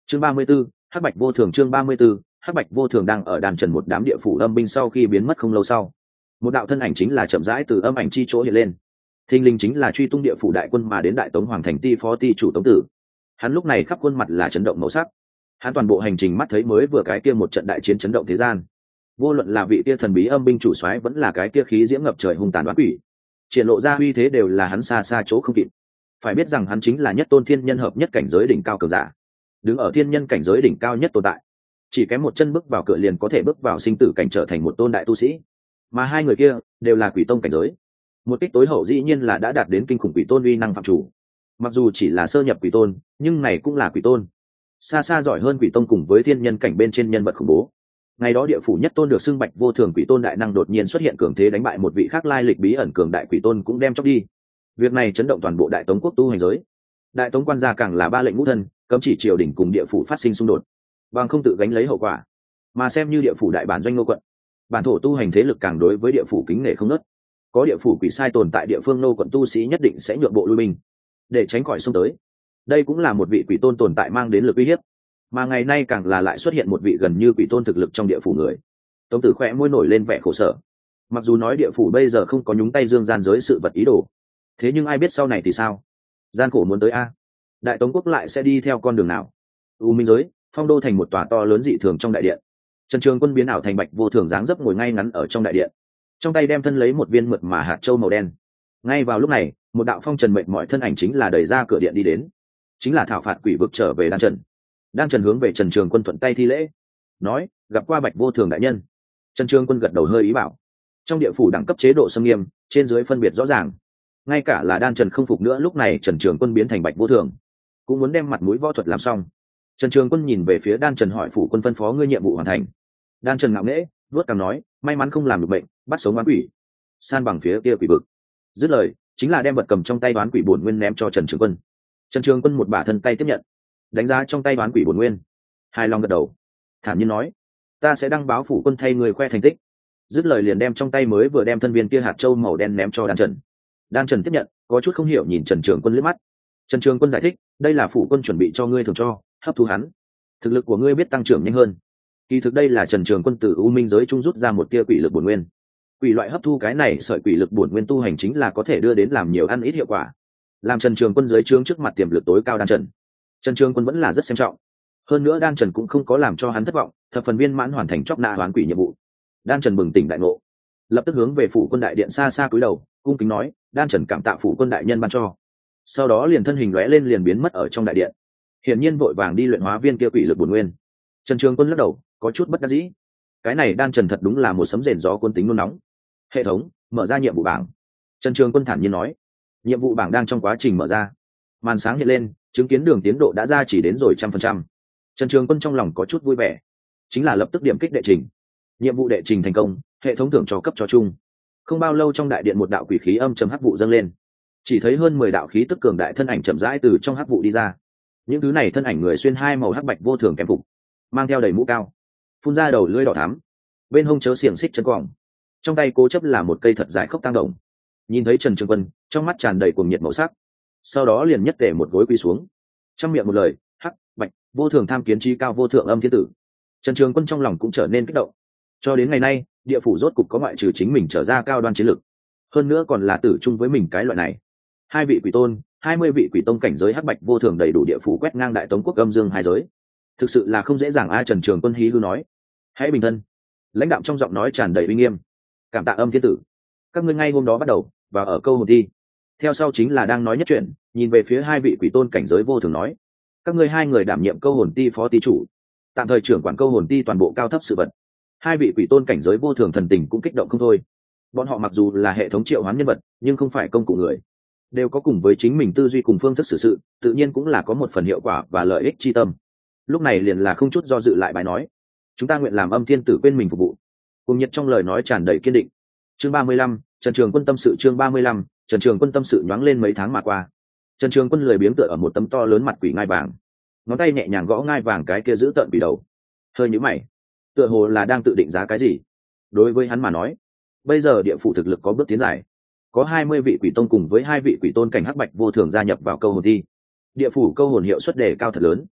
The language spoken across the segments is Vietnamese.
Chương 34, Hắc Bạch Vô Thường. Chương 34, Hắc Bạch Vô Thường. Đang ở đàn trần một đám địa phủ âm binh sau khi biến mất không lâu sau, một đạo thân ảnh chính là chậm rãi từ âm ảnh chi chỗ hiện lên. Thinh linh chính là truy tung địa phủ đại quân mà đến Đại Tống Hoàng thành ti phó ti chủ Tống Tử. Hắn lúc này khắp khuôn mặt là chấn động màu sắc. Hắn toàn bộ hành trình mắt thấy mới vừa cái kia một trận đại chiến chấn động thế gian. Vô luận là vị kia thần bí âm binh chủ soái vẫn là cái kia khí diễm ngập trời hung tàn đoán quỷ, triển lộ ra uy thế đều là hắn xa xa chỗ không kịp. Phải biết rằng hắn chính là nhất tôn thiên nhân hợp nhất cảnh giới đỉnh cao cường giả, đứng ở thiên nhân cảnh giới đỉnh cao nhất tồn tại, chỉ kém một chân bước vào cửa liền có thể bước vào sinh tử cảnh trở thành một tôn đại tu sĩ. Mà hai người kia đều là quỷ tông cảnh giới. Một kích tối hậu dĩ nhiên là đã đạt đến kinh khủng quỷ tôn uy năng phạm chủ. Mặc dù chỉ là sơ nhập quỷ tôn, nhưng này cũng là quỷ tôn, xa xa giỏi hơn quỷ tông cùng với thiên nhân cảnh bên trên nhân vật khủng bố. Ngày đó địa phủ nhất tôn được xưng Bạch Vô Thường quỷ tôn đại năng đột nhiên xuất hiện cường thế đánh bại một vị khác lai lịch bí ẩn cường đại quỷ tôn cũng đem chóc đi. Việc này chấn động toàn bộ Đại Tống quốc tu hành giới. Đại Tống quan gia càng là ba lệnh ngũ thân, cấm chỉ triều đình cùng địa phủ phát sinh xung đột, bằng không tự gánh lấy hậu quả. Mà xem như địa phủ đại bản doanh nô quận, bản thổ tu hành thế lực càng đối với địa phủ kính nể không nớt. Có địa phủ quỷ sai tồn tại địa phương, nô quận tu sĩ nhất định sẽ nhượng bộ lui binh để tránh khỏi xung tới. Đây cũng là một vị quỷ tôn tồn tại mang đến lực uy hiếp. Mà ngày nay càng là lại xuất hiện một vị gần như quỷ tôn thực lực trong địa phủ người. Tống Tử khẽ môi nổi lên vẻ khổ sở. Mặc dù nói địa phủ bây giờ không có nhúng tay dương gian giới sự vật ý đồ, thế nhưng ai biết sau này thì sao? Gian khổ muốn tới a, Đại Tống quốc lại sẽ đi theo con đường nào? U minh giới, phong đô thành một tòa to lớn dị thường trong đại điện. Trần Trường Quân biến ảo thành Bạch Vô Thường dáng dấp ngồi ngay ngắn ở trong đại điện, trong tay đem thân lấy một viên mượt mà hạt châu màu đen. Ngay vào lúc này, một đạo phong trần mệt mỏi thân ảnh chính là đẩy ra cửa điện đi đến, chính là thảo phạt quỷ vực trở về Đan Trần. Đan Trần hướng về Trần Trường Quân thuận tay thi lễ, nói: gặp qua Bạch Vô Thường đại nhân. Trần Trường Quân gật đầu hơi ý bảo. Trong địa phủ đẳng cấp chế độ xâm nghiêm, trên dưới phân biệt rõ ràng. Ngay cả là Đan Trần không phục nữa, lúc này Trần Trường Quân biến thành Bạch Vô Thường, cũng muốn đem mặt mũi võ thuật làm xong. Trần Trường Quân nhìn về phía Đan Trần hỏi: phủ quân phân phó ngươi nhiệm vụ hoàn thành. Đan Trần ngạo nghễ vuốt cằm nói: may mắn không làm được bệnh, bắt sống oán quỷ, san bằng phía kia quỷ vực. Dứt lời chính là đem vật cầm trong tay oán quỷ bổn nguyên ném cho Trần Trường Quân. Trần Trường Quân một bả thân tay tiếp nhận, đánh giá trong tay oán quỷ bổn nguyên, hài lòng gật đầu, thản nhiên nói: ta sẽ đăng báo phủ quân thay người khoe thành tích. Dứt lời liền đem trong tay mới vừa đem thân viên kia hạt châu màu đen ném cho Đan Trần. Đan Trần tiếp nhận, có chút không hiểu nhìn Trần Trường Quân liếc mắt. Trần Trường Quân giải thích: đây là phủ quân chuẩn bị cho ngươi thường cho, hấp thu hắn, thực lực của ngươi biết tăng trưởng nhanh hơn. Kỳ thực đây là Trần Trường Quân từ u minh giới trung rút ra một tia quỷ lực bổn nguyên. Quỷ loại hấp thu cái này sợi quỷ lực bổn nguyên tu hành chính là có thể đưa đến làm nhiều ăn ít hiệu quả, làm Trần Trường Quân dưới trướng trước mặt tiềm lực tối cao Đan Trần. Trần Trường Quân vẫn là rất xem trọng, hơn nữa Đan Trần cũng không có làm cho hắn thất vọng, thập phần viên mãn hoàn thành chóc nã oán quỷ nhiệm vụ. Đan Trần bừng tỉnh đại ngộ, lập tức hướng về phủ quân đại điện xa xa cúi đầu cung kính nói: Đan Trần cảm tạ phủ quân đại nhân ban cho. Sau đó liền thân hình lóe lên liền biến mất ở trong đại điện, hiển nhiên vội vàng đi luyện hóa viên kia quỷ lực bổn nguyên. Trần Trường Quân lắc đầu, có chút bất đắc dĩ. Cái này Đan Trần thật đúng là một sấm rền gió cuốn tính nôn nóng. Hệ thống mở ra nhiệm vụ bảng. Trần Trường Quân thản nhiên nói. Nhiệm vụ bảng đang trong quá trình mở ra, màn sáng hiện lên, chứng kiến đường tiến độ đã ra chỉ đến rồi 100%. Trần Trường Quân trong lòng có chút vui vẻ, chính là lập tức điểm kích đệ trình. Nhiệm vụ đệ trình thành công, hệ thống thưởng cho cấp cho chung. Không bao lâu trong đại điện một đạo quỷ khí âm trầm hắc vụ dâng lên, chỉ thấy hơn 10 đạo khí tức cường đại thân ảnh chậm rãi từ trong hắc vụ đi ra. Những thứ này thân ảnh người xuyên hai màu hắc bạch vô thường kèm phục, mang theo đầy mũ cao, phun ra đầu lưỡi đỏ thắm, bên hông chớ xiềng xích chân quòng, trong tay cố chấp là một cây thật dài khốc tăng đồng. Nhìn thấy Trần Trường Quân, trong mắt tràn đầy cuồng nhiệt màu sắc, sau đó liền nhất tề một gối quỳ xuống, trong miệng một lời: hắc bạch vô thường tham kiến trí cao vô thượng âm thiên tử. Trần Trường Quân trong lòng cũng trở nên kích động. Cho đến ngày nay, địa phủ rốt cục có ngoại trừ chính mình trở ra cao đoan chiến lực, hơn nữa còn là tử chung với mình cái loại này. 2 vị quỷ tôn, 20 vị quỷ tông cảnh giới hắc bạch vô thường đầy đủ địa phủ quét ngang Đại Tống quốc âm dương hai giới, thực sự là không dễ dàng. Trần Trường Quân hí hư nói: hãy bình thân. Lãnh đạm trong giọng nói tràn đầy uy nghiêm: cảm tạ âm thiên tử, các ngươi ngay hôm đó bắt đầu và ở câu hồn thi. Theo sau chính là đang nói nhất chuyện, nhìn về phía 2 vị quỷ tôn cảnh giới vô thường nói: các ngươi 2 người đảm nhiệm câu hồn ti phó ti chủ, tạm thời trưởng quản câu hồn ti toàn bộ cao thấp sự vật. 2 vị quỷ tôn cảnh giới vô thường thần tình cũng kích động không thôi. Bọn họ mặc dù là hệ thống triệu hoán nhân vật, nhưng không phải công cụ người, đều có cùng với chính mình tư duy cùng phương thức xử sự, tự nhiên cũng là có một phần hiệu quả và lợi ích chi tâm. Lúc này liền là không chút do dự lại bài nói: chúng ta nguyện làm âm thiên tử quên mình phục vụ. Cùng nhiệt trong lời nói tràn đầy kiên định. Chương 35, Trần Trường Quân tâm sự. Chương 35, Trần Trường Quân tâm sự. Nhoáng lên mấy tháng mà qua, Trần Trường Quân lười biếng tựa ở một tấm to lớn mặt quỷ ngai vàng, ngón tay nhẹ nhàng gõ ngai vàng cái kia giữ tợn quỷ đầu, hơi nhíu mày, tựa hồ là đang tự định giá cái gì. Đối với hắn mà nói, bây giờ địa phủ thực lực có bước tiến dài, có 20 vị quỷ tông cùng với 2 vị quỷ tôn cảnh hắc bạch vô thường gia nhập vào câu hồn thi, địa phủ câu hồn hiệu suất đề cao thật lớn.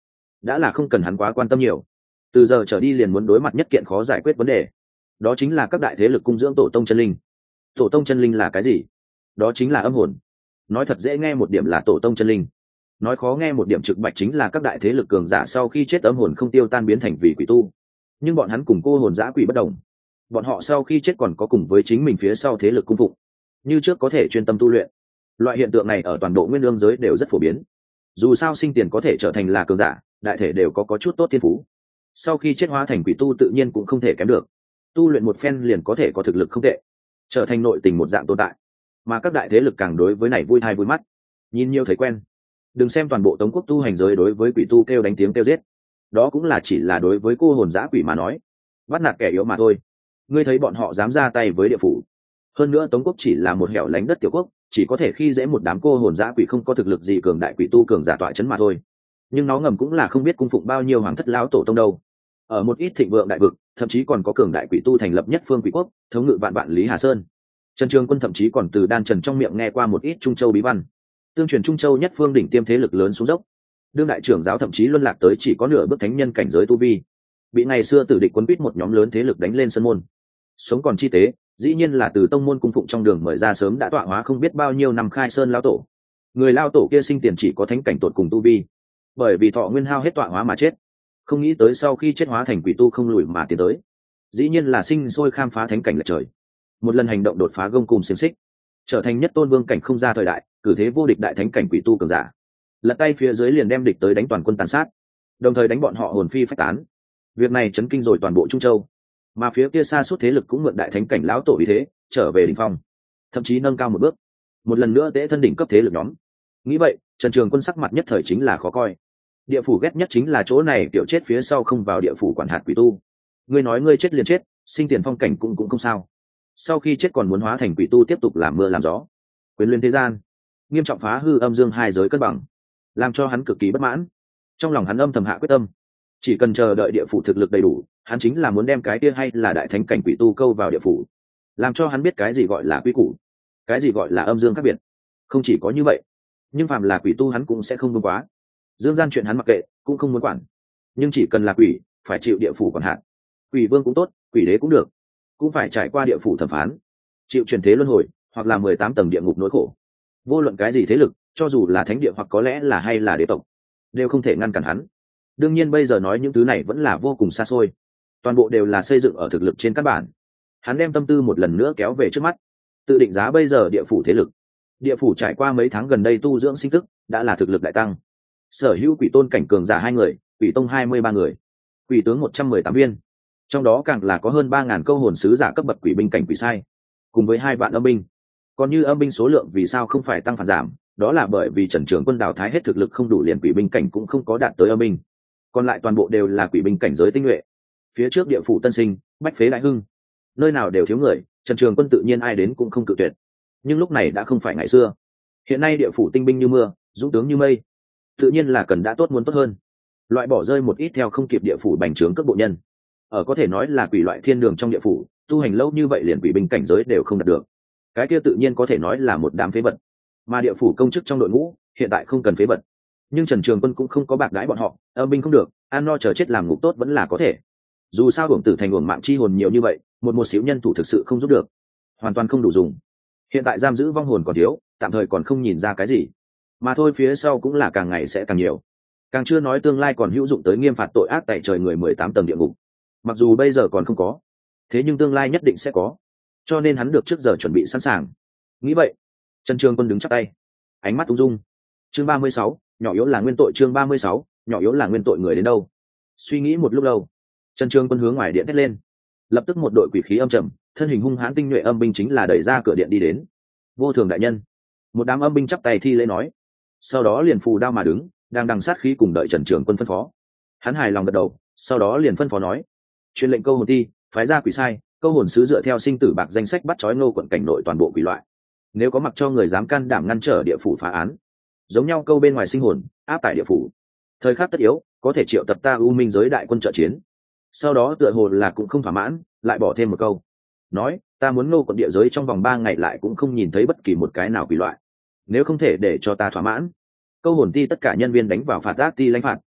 đã là không cần hắn quá quan tâm nhiều. Từ giờ trở đi liền muốn đối mặt nhất kiện khó giải quyết vấn đề, đó chính là các đại thế lực cung dưỡng tổ tông chân linh. Tổ tông chân linh là cái gì? Đó chính là âm hồn. Nói thật dễ nghe một điểm là tổ tông chân linh, nói khó nghe một điểm trực bạch chính là các đại thế lực cường giả sau khi chết âm hồn không tiêu tan biến thành vì quỷ tu. Nhưng bọn hắn cùng cô hồn dã quỷ bất đồng, bọn họ sau khi chết còn có cùng với chính mình phía sau thế lực cung phụng, như trước có thể chuyên tâm tu luyện. Loại hiện tượng này ở toàn bộ nguyên lương giới đều rất phổ biến. Dù sao sinh tiền có thể trở thành là cường giả, đại thể đều có chút tốt thiên phú, sau khi chết hóa thành quỷ tu tự nhiên cũng không thể kém được, tu luyện một phen liền có thể có thực lực không tệ, trở thành nội tình một dạng tồn tại. Mà các đại thế lực càng đối với này vui thai vui mắt, nhìn nhiều thấy quen. Đừng xem toàn bộ Tống quốc tu hành giới đối với quỷ tu kêu đánh tiếng kêu giết, đó cũng là chỉ là đối với cô hồn dã quỷ mà nói, bắt nạt kẻ yếu mà thôi. Ngươi thấy bọn họ dám ra tay với địa phủ. Hơn nữa Tống quốc chỉ là một hẻo lánh đất tiểu quốc, chỉ có thể khi dễ một đám cô hồn dã quỷ không có thực lực gì cường đại quỷ tu cường giả tọa chấn mà thôi. Nhưng nó ngầm cũng là không biết cung phụng bao nhiêu hoàng thất lão tổ tông đâu. Ở một ít thịnh vượng đại vực, thậm chí còn có cường đại quỷ tu thành lập nhất phương quỷ quốc, thống ngự vạn vạn Lý Hà Sơn. Trần Trường Quân thậm chí còn từ Đan Trần trong miệng nghe qua một ít Trung Châu bí văn, tương truyền Trung Châu nhất phương đỉnh tiêm thế lực lớn xuống dốc. Đương đại trưởng giáo thậm chí luân lạc tới chỉ có nửa bước thánh nhân cảnh giới tu vi, bị ngày xưa tử địch quân quýt một nhóm lớn thế lực đánh lên sân môn. Sống còn chi tế, dĩ nhiên là từ tông môn cung phụng trong đường mời ra sớm đã tọa hóa không biết bao nhiêu năm khai sơn lão tổ. Người lao tổ kia sinh tiền chỉ có thánh cảnh tột cùng tu vi, bởi vì thọ nguyên hao hết tọa hóa mà chết. Không nghĩ tới sau khi chết hóa thành quỷ tu không lùi mà tiến tới, dĩ nhiên là sinh sôi khám phá thánh cảnh lệch trời, một lần hành động đột phá gông cùng xiềng xích, trở thành nhất tôn vương cảnh không ra thời đại, cử thế vô địch đại thánh cảnh quỷ tu cường giả. Lật tay phía dưới liền đem địch tới đánh toàn quân tàn sát, đồng thời đánh bọn họ hồn phi phách tán. Việc này chấn kinh rồi toàn bộ Trung Châu, mà phía kia xa suốt thế lực cũng mượn đại thánh cảnh lão tổ ý thế trở về đỉnh phong, thậm chí nâng cao một bước, một lần nữa tễ thân đỉnh cấp thế lực nhóm. Nghĩ vậy, Trần Trường Quân sắc mặt nhất thời chính là khó coi. Địa phủ ghét nhất chính là chỗ này kiểu chết phía sau không vào địa phủ quản hạt quỷ tu. Ngươi nói ngươi chết liền chết, sinh tiền phong cảnh cũng không sao, sau khi chết còn muốn hóa thành quỷ tu tiếp tục làm mưa làm gió, quyền luyện thế gian, nghiêm trọng phá hư âm dương hai giới cân bằng, làm cho hắn cực kỳ bất mãn. Trong lòng hắn âm thầm hạ quyết tâm, chỉ cần chờ đợi địa phủ thực lực đầy đủ, hắn chính là muốn đem cái kia hay là đại thánh cảnh quỷ tu câu vào địa phủ, làm cho hắn biết cái gì gọi là quy củ, cái gì gọi là âm dương khác biệt. Không chỉ có như vậy, nhưng phàm là quỷ tu hắn cũng sẽ không buông quá. Dương gian chuyện hắn mặc kệ, cũng không muốn quản, nhưng chỉ cần là quỷ, phải chịu địa phủ quản hạn. Quỷ vương cũng tốt, quỷ đế cũng được, cũng phải trải qua địa phủ thẩm phán, chịu truyền thế luân hồi, hoặc là 18 tầng địa ngục nỗi khổ. Vô luận cái gì thế lực, cho dù là thánh địa hoặc có lẽ là hay là đế tộc, đều không thể ngăn cản hắn. Đương nhiên bây giờ nói những thứ này vẫn là vô cùng xa xôi, toàn bộ đều là xây dựng ở thực lực trên căn bản. Hắn đem tâm tư một lần nữa kéo về trước mắt, tự định giá bây giờ địa phủ thế lực. Địa phủ trải qua mấy tháng gần đây tu dưỡng sinh tức, đã là thực lực đại tăng. Sở hữu quỷ tôn cảnh cường giả 2 người, quỷ tông 23 người, quỷ tướng 118 viên, trong đó càng là có hơn 3.000 câu hồn sứ giả cấp bậc quỷ binh cảnh quỷ sai, cùng với 2 vạn âm binh. Còn như âm binh số lượng vì sao không phải tăng phản giảm, đó là bởi vì Trần Trường Quân đào thái hết thực lực không đủ, liền quỷ binh cảnh cũng không có đạt tới âm binh, còn lại toàn bộ đều là quỷ binh cảnh giới tinh nhuệ. Phía trước địa phủ tân sinh, bách phế đại hưng, nơi nào đều thiếu người, Trần Trường Quân tự nhiên ai đến cũng không cự tuyệt. Nhưng lúc này đã không phải ngày xưa, hiện nay địa phủ tinh binh như mưa, dũng tướng như mây, tự nhiên là cần đã tốt muốn tốt hơn, loại bỏ rơi một ít theo không kịp địa phủ bành trướng cấp bộ nhân. Ở có thể nói là quỷ loại thiên đường trong địa phủ, tu hành lâu như vậy liền quỷ binh cảnh giới đều không đạt được, cái kia tự nhiên có thể nói là một đám phế vật. Mà địa phủ công chức trong đội ngũ hiện tại không cần phế vật, nhưng Trần Trường Quân cũng không có bạc đãi bọn họ, âm binh không được, ăn no chờ chết làm ngục tốt vẫn là có thể. Dù sao hưởng tử thành uổng mạng chi hồn nhiều như vậy, một xíu nhân thủ thực sự không giúp được, hoàn toàn không đủ dùng. Hiện tại giam giữ vong hồn còn thiếu, tạm thời còn không nhìn ra cái gì, mà thôi phía sau cũng là càng ngày sẽ càng nhiều, càng chưa nói tương lai còn hữu dụng tới nghiêm phạt tội ác tại trời người 18 tầng địa ngục. Mặc dù bây giờ còn không có, thế nhưng tương lai nhất định sẽ có, cho nên hắn được trước giờ chuẩn bị sẵn sàng. Nghĩ vậy, Trần Trường Quân đứng chắp tay, ánh mắt ung dung. Chương 36, nhỏ yếu là nguyên tội. Chương 36, nhỏ yếu là nguyên tội. Người đến đâu? Suy nghĩ một lúc lâu, Trần Trường Quân hướng ngoài điện thét lên, lập tức một đội quỷ khí âm trầm, thân hình hung hãn tinh nhuệ âm binh chính là đẩy ra cửa điện đi đến. Vô thường đại nhân. Một đám âm binh chắp tay thi lễ nói, sau đó liền phù đao mà đứng, đang đằng sát khí cùng đợi Trần Trường Quân phân phó. Hắn hài lòng gật đầu, sau đó liền phân phó nói, truyền lệnh câu hồn ti, phái ra quỷ sai, câu hồn sứ dựa theo sinh tử bạc danh sách bắt trói Ngô quận cảnh nội toàn bộ quỷ loại. Nếu có mặc cho người dám can đảm ngăn trở địa phủ phá án, giống nhau câu bên ngoài sinh hồn, áp tại địa phủ. Thời khắc tất yếu, có thể triệu tập ta U Minh giới đại quân trợ chiến. Sau đó tựa hồ là cũng không thỏa mãn, lại bỏ thêm một câu, nói, ta muốn Ngô quận địa giới trong vòng 3 ngày lại cũng không nhìn thấy bất kỳ một cái nào quỷ loại. Nếu không thể để cho ta thỏa mãn, câu hồn ti tất cả nhân viên đánh vào phạt ác ti lãnh phạt.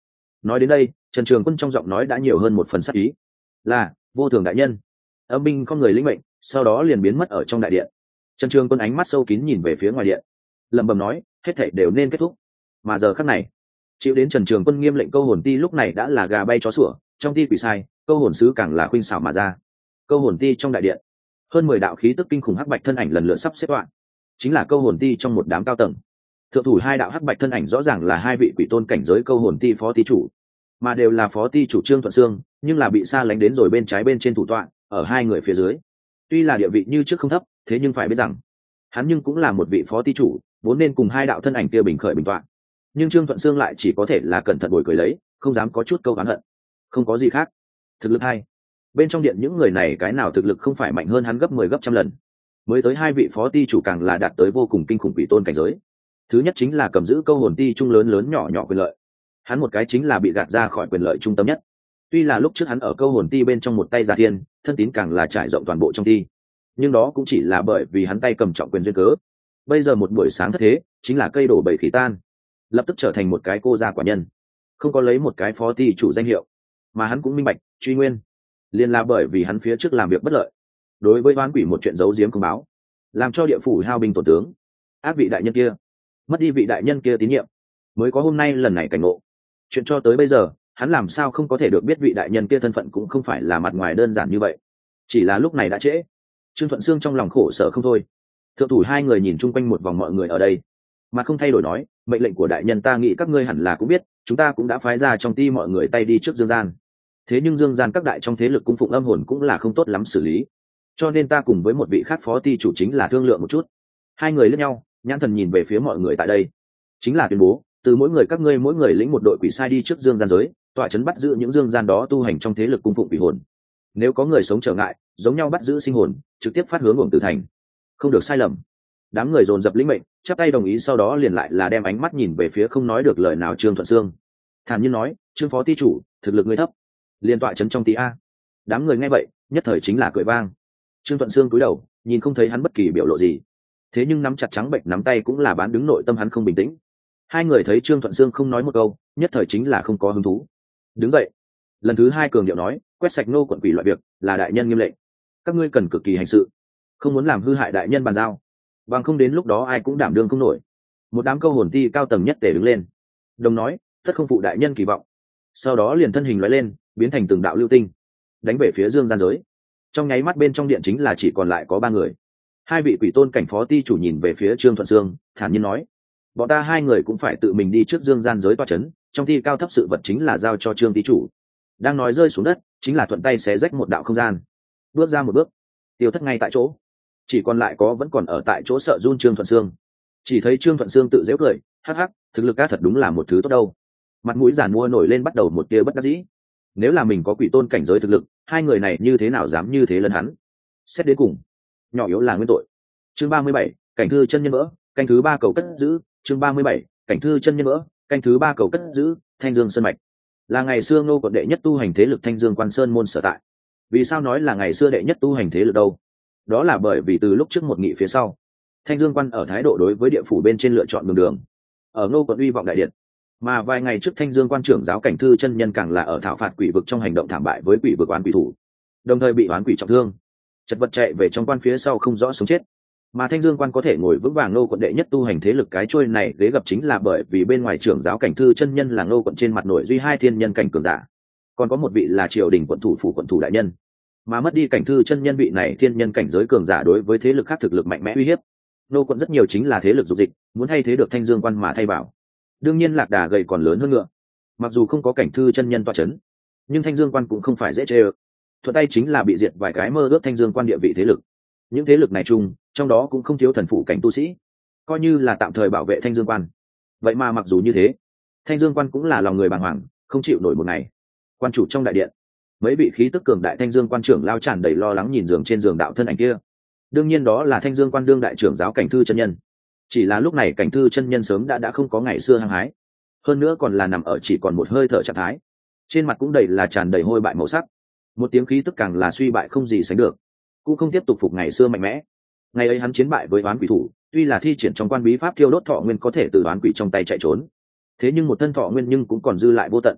Nói đến đây, Trần Trường Quân trong giọng nói đã nhiều hơn một phần sắc ý. Là vô thường đại nhân. Âm binh con người lĩnh mệnh, sau đó liền biến mất ở trong đại điện. Trần Trường Quân ánh mắt sâu kín nhìn về phía ngoài điện, lẩm bẩm nói, hết thảy đều nên kết thúc. Mà giờ khắc này, chịu đến Trần Trường Quân nghiêm lệnh câu hồn ti lúc này đã là gà bay chó sủa, trong ti quỷ sai, câu hồn sứ càng là khuynh xảo mà ra. Câu hồn ti trong đại điện, hơn 10 đạo khí tức kinh khủng hắc bạch thân ảnh lần lượt sắp xếp đoạn, chính là câu hồn ti trong một đám cao tầng. Thượng thủ hai đạo hắc bạch thân ảnh rõ ràng là hai vị quỷ tôn cảnh giới câu hồn ti phó ti chủ, mà đều là phó ti chủ Trương Thuận Sương, nhưng là bị xa lánh đến rồi bên trái bên trên thủ tọa, ở hai người phía dưới. Tuy là địa vị như trước không thấp, thế nhưng phải biết rằng, hắn nhưng cũng là một vị phó ti chủ, vốn nên cùng hai đạo thân ảnh kia bình khởi bình tọa. Nhưng Trương Thuận Sương lại chỉ có thể là cẩn thận bồi cười lấy, không dám có chút câu oán hận. Không có gì khác. Thực lực hay. Bên trong điện những người này cái nào thực lực không phải mạnh hơn hắn gấp 10 gấp trăm lần. Mới tới hai vị phó ti chủ càng là đạt tới vô cùng kinh khủng quỷ tôn cảnh giới. Thứ nhất chính là cầm giữ câu hồn ti trung lớn lớn nhỏ nhỏ quyền lợi. Hắn một cái chính là bị gạt ra khỏi quyền lợi trung tâm nhất. Tuy là lúc trước hắn ở câu hồn ti bên trong một tay giả thiên, thân tín càng là trải rộng toàn bộ trong ti, nhưng đó cũng chỉ là bởi vì hắn tay cầm trọng quyền duyên cớ. Bây giờ một buổi sáng thất thế, chính là cây đổ bầy khỉ tan, lập tức trở thành một cái cô gia quả nhân, không có lấy một cái phó ti chủ danh hiệu. Mà hắn cũng minh bạch, truy nguyên liền là bởi vì hắn phía trước làm việc bất lợi, đối với oán quỷ một chuyện giấu giếm không báo, làm cho địa phủ hao binh tổn tướng, ác vị đại nhân kia, mất đi vị đại nhân kia tín nhiệm, mới có hôm nay lần này cảnh ngộ. Chuyện cho tới bây giờ, hắn làm sao không có thể được biết vị đại nhân kia thân phận cũng không phải là mặt ngoài đơn giản như vậy. Chỉ là lúc này đã trễ. Trương Thuận Sương trong lòng khổ sở không thôi. Thượng thủ hai người nhìn chung quanh một vòng mọi người ở đây, mà không thay đổi nói, mệnh lệnh của đại nhân ta nghĩ các ngươi hẳn là cũng biết, chúng ta cũng đã phái ra trong ti mọi người tay đi trước dương gian. Thế nhưng dương gian các đại trong thế lực cung phụng âm hồn cũng là không tốt lắm xử lý, cho nên ta cùng với một vị khác phó ti chủ chính là thương lượng một chút. Hai người liếc nhau, nhãn thần nhìn về phía mọi người tại đây, chính là tuyên bố, từ mỗi người các ngươi mỗi người lĩnh một đội quỷ sai đi trước dương gian giới, tọa trấn bắt giữ những dương gian đó tu hành trong thế lực cung phụng quỷ hồn. Nếu có người sống trở ngại, giống nhau bắt giữ sinh hồn, trực tiếp phát hướng uổng tử thành, không được sai lầm. Đám người dồn dập lĩnh mệnh, chắp tay đồng ý, sau đó liền lại là đem ánh mắt nhìn về phía không nói được lời nào Trương Thuận Sương, thản nhiên nói, Trương phó ti chủ, thực lực ngươi thấp, liền tọa trấn trong tí a. Đám người nghe vậy, nhất thời chính là cười vang. Trương Thuận Sương cúi đầu, nhìn không thấy hắn bất kỳ biểu lộ gì, thế nhưng nắm chặt trắng bệnh nắm tay cũng là bán đứng nội tâm hắn không bình tĩnh. Hai người thấy Trương Thuận Sương không nói một câu, nhất thời chính là không có hứng thú. Đứng dậy, lần thứ hai cường điệu nói, quét sạch nô quận quỷ loại việc là đại nhân nghiêm lệnh, các ngươi cần cực kỳ hành sự, không muốn làm hư hại đại nhân bàn giao, bằng không đến lúc đó ai cũng đảm đương không nổi. Một đám câu hồn ti cao tầng nhất tề đứng lên, đồng nói, tất không phụ đại nhân kỳ vọng. Sau đó liền thân hình lóe lên, biến thành từng đạo lưu tinh, đánh về phía dương gian giới. Trong nháy mắt bên trong điện chính là chỉ còn lại có 3 người. Hai vị quỷ tôn cảnh phó ti chủ nhìn về phía Trương Thuận Sương, thản nhiên nói, bọn ta hai người cũng phải tự mình đi trước dương gian giới toa chấn, trong thi cao thấp sự vật chính là giao cho Trương tí chủ. Đang nói rơi xuống đất, chính là thuận tay xé rách một đạo không gian, bước ra một bước, tiêu thất ngay tại chỗ. Chỉ còn lại có vẫn còn ở tại chỗ sợ run Trương Thuận Sương. Chỉ thấy Trương Thuận Sương tự giễu cười, hắc hắc, thực lực ca thật đúng là một thứ tốt đâu. Mặt mũi giàn mua nổi lên bắt đầu một tia bất đắc dĩ. Nếu là mình có quỷ tôn cảnh giới thực lực, hai người này như thế nào dám như thế lấn hắn. Xét đến cùng, nhỏ yếu là nguyên tội. Chương 37, cảnh thư chân nhân vỡ, canh thứ 3 cầu cất giữ. Chương 37, cảnh thư chân nhân vỡ, canh thứ 3 cầu cất giữ. Thanh Dương Sơn mạch là ngày xưa Ngô quận đệ nhất tu hành thế lực Thanh Dương Quan Sơn môn sở tại. Vì sao nói là ngày xưa đệ nhất tu hành thế lực đâu? Đó là bởi vì từ lúc trước một nghị phía sau, Thanh Dương Quan ở thái độ đối với địa phủ bên trên lựa chọn đường ở Ngô quận uy vọng đại điện. Mà vài ngày trước Thanh Dương Quan trưởng giáo cảnh thư chân nhân càng là ở thảo phạt quỷ vực trong hành động thảm bại với quỷ vực oán quỷ thủ, đồng thời bị oán quỷ trọng thương, chật vật chạy về trong quan phía sau không rõ sống chết. Mà Thanh Dương Quan có thể ngồi vững vàng Ngô quận đệ nhất tu hành thế lực cái trôi này ghế gập chính là bởi vì bên ngoài trưởng giáo cảnh thư chân nhân là Ngô quận trên mặt nổi duy 2 thiên nhân cảnh cường giả, còn có một vị là triều đình quận thủ phủ quận thủ đại nhân. Mà mất đi cảnh thư chân nhân vị này thiên nhân cảnh giới cường giả đối với thế lực khác thực lực mạnh mẽ uy hiếp, Ngô quận rất nhiều chính là thế lực dục dịch, muốn thay thế được Thanh Dương Quan mà thay bảo. Đương nhiên lạc đà gầy còn lớn hơn ngựa, mặc dù không có cảnh thư chân nhân tọa chấn, nhưng Thanh Dương Quan cũng không phải dễ chê ơ. Thuận tay chính là bị diệt vài cái mơ ước Thanh Dương Quan địa vị thế lực. Những thế lực này chung, trong đó cũng không thiếu thần phụ cảnh tu sĩ, coi như là tạm thời bảo vệ Thanh Dương Quan. Vậy mà mặc dù như thế, Thanh Dương Quan cũng là lòng người bàng hoàng, không chịu nổi một ngày. Quan chủ trong đại điện, mấy vị khí tức cường đại Thanh Dương Quan trưởng lao tràn đầy lo lắng nhìn giường trên giường đạo thân ảnh kia. Đương nhiên đó là Thanh Dương Quan đương đại trưởng giáo cảnh thư chân nhân. Chỉ là lúc này cảnh thư chân nhân sớm đã không có ngày xưa hăng hái, hơn nữa còn là nằm ở chỉ còn một hơi thở trạng thái, trên mặt cũng đầy là tràn đầy hôi bại màu sắc, một tiếng khí tức càng là suy bại không gì sánh được, cũng không tiếp tục phục ngày xưa mạnh mẽ. Ngày ấy hắn chiến bại với oán quỷ thủ, tuy là thi triển trong quan bí pháp thiêu đốt thọ nguyên có thể từ oán quỷ trong tay chạy trốn, thế nhưng một thân thọ nguyên nhưng cũng còn dư lại vô tận.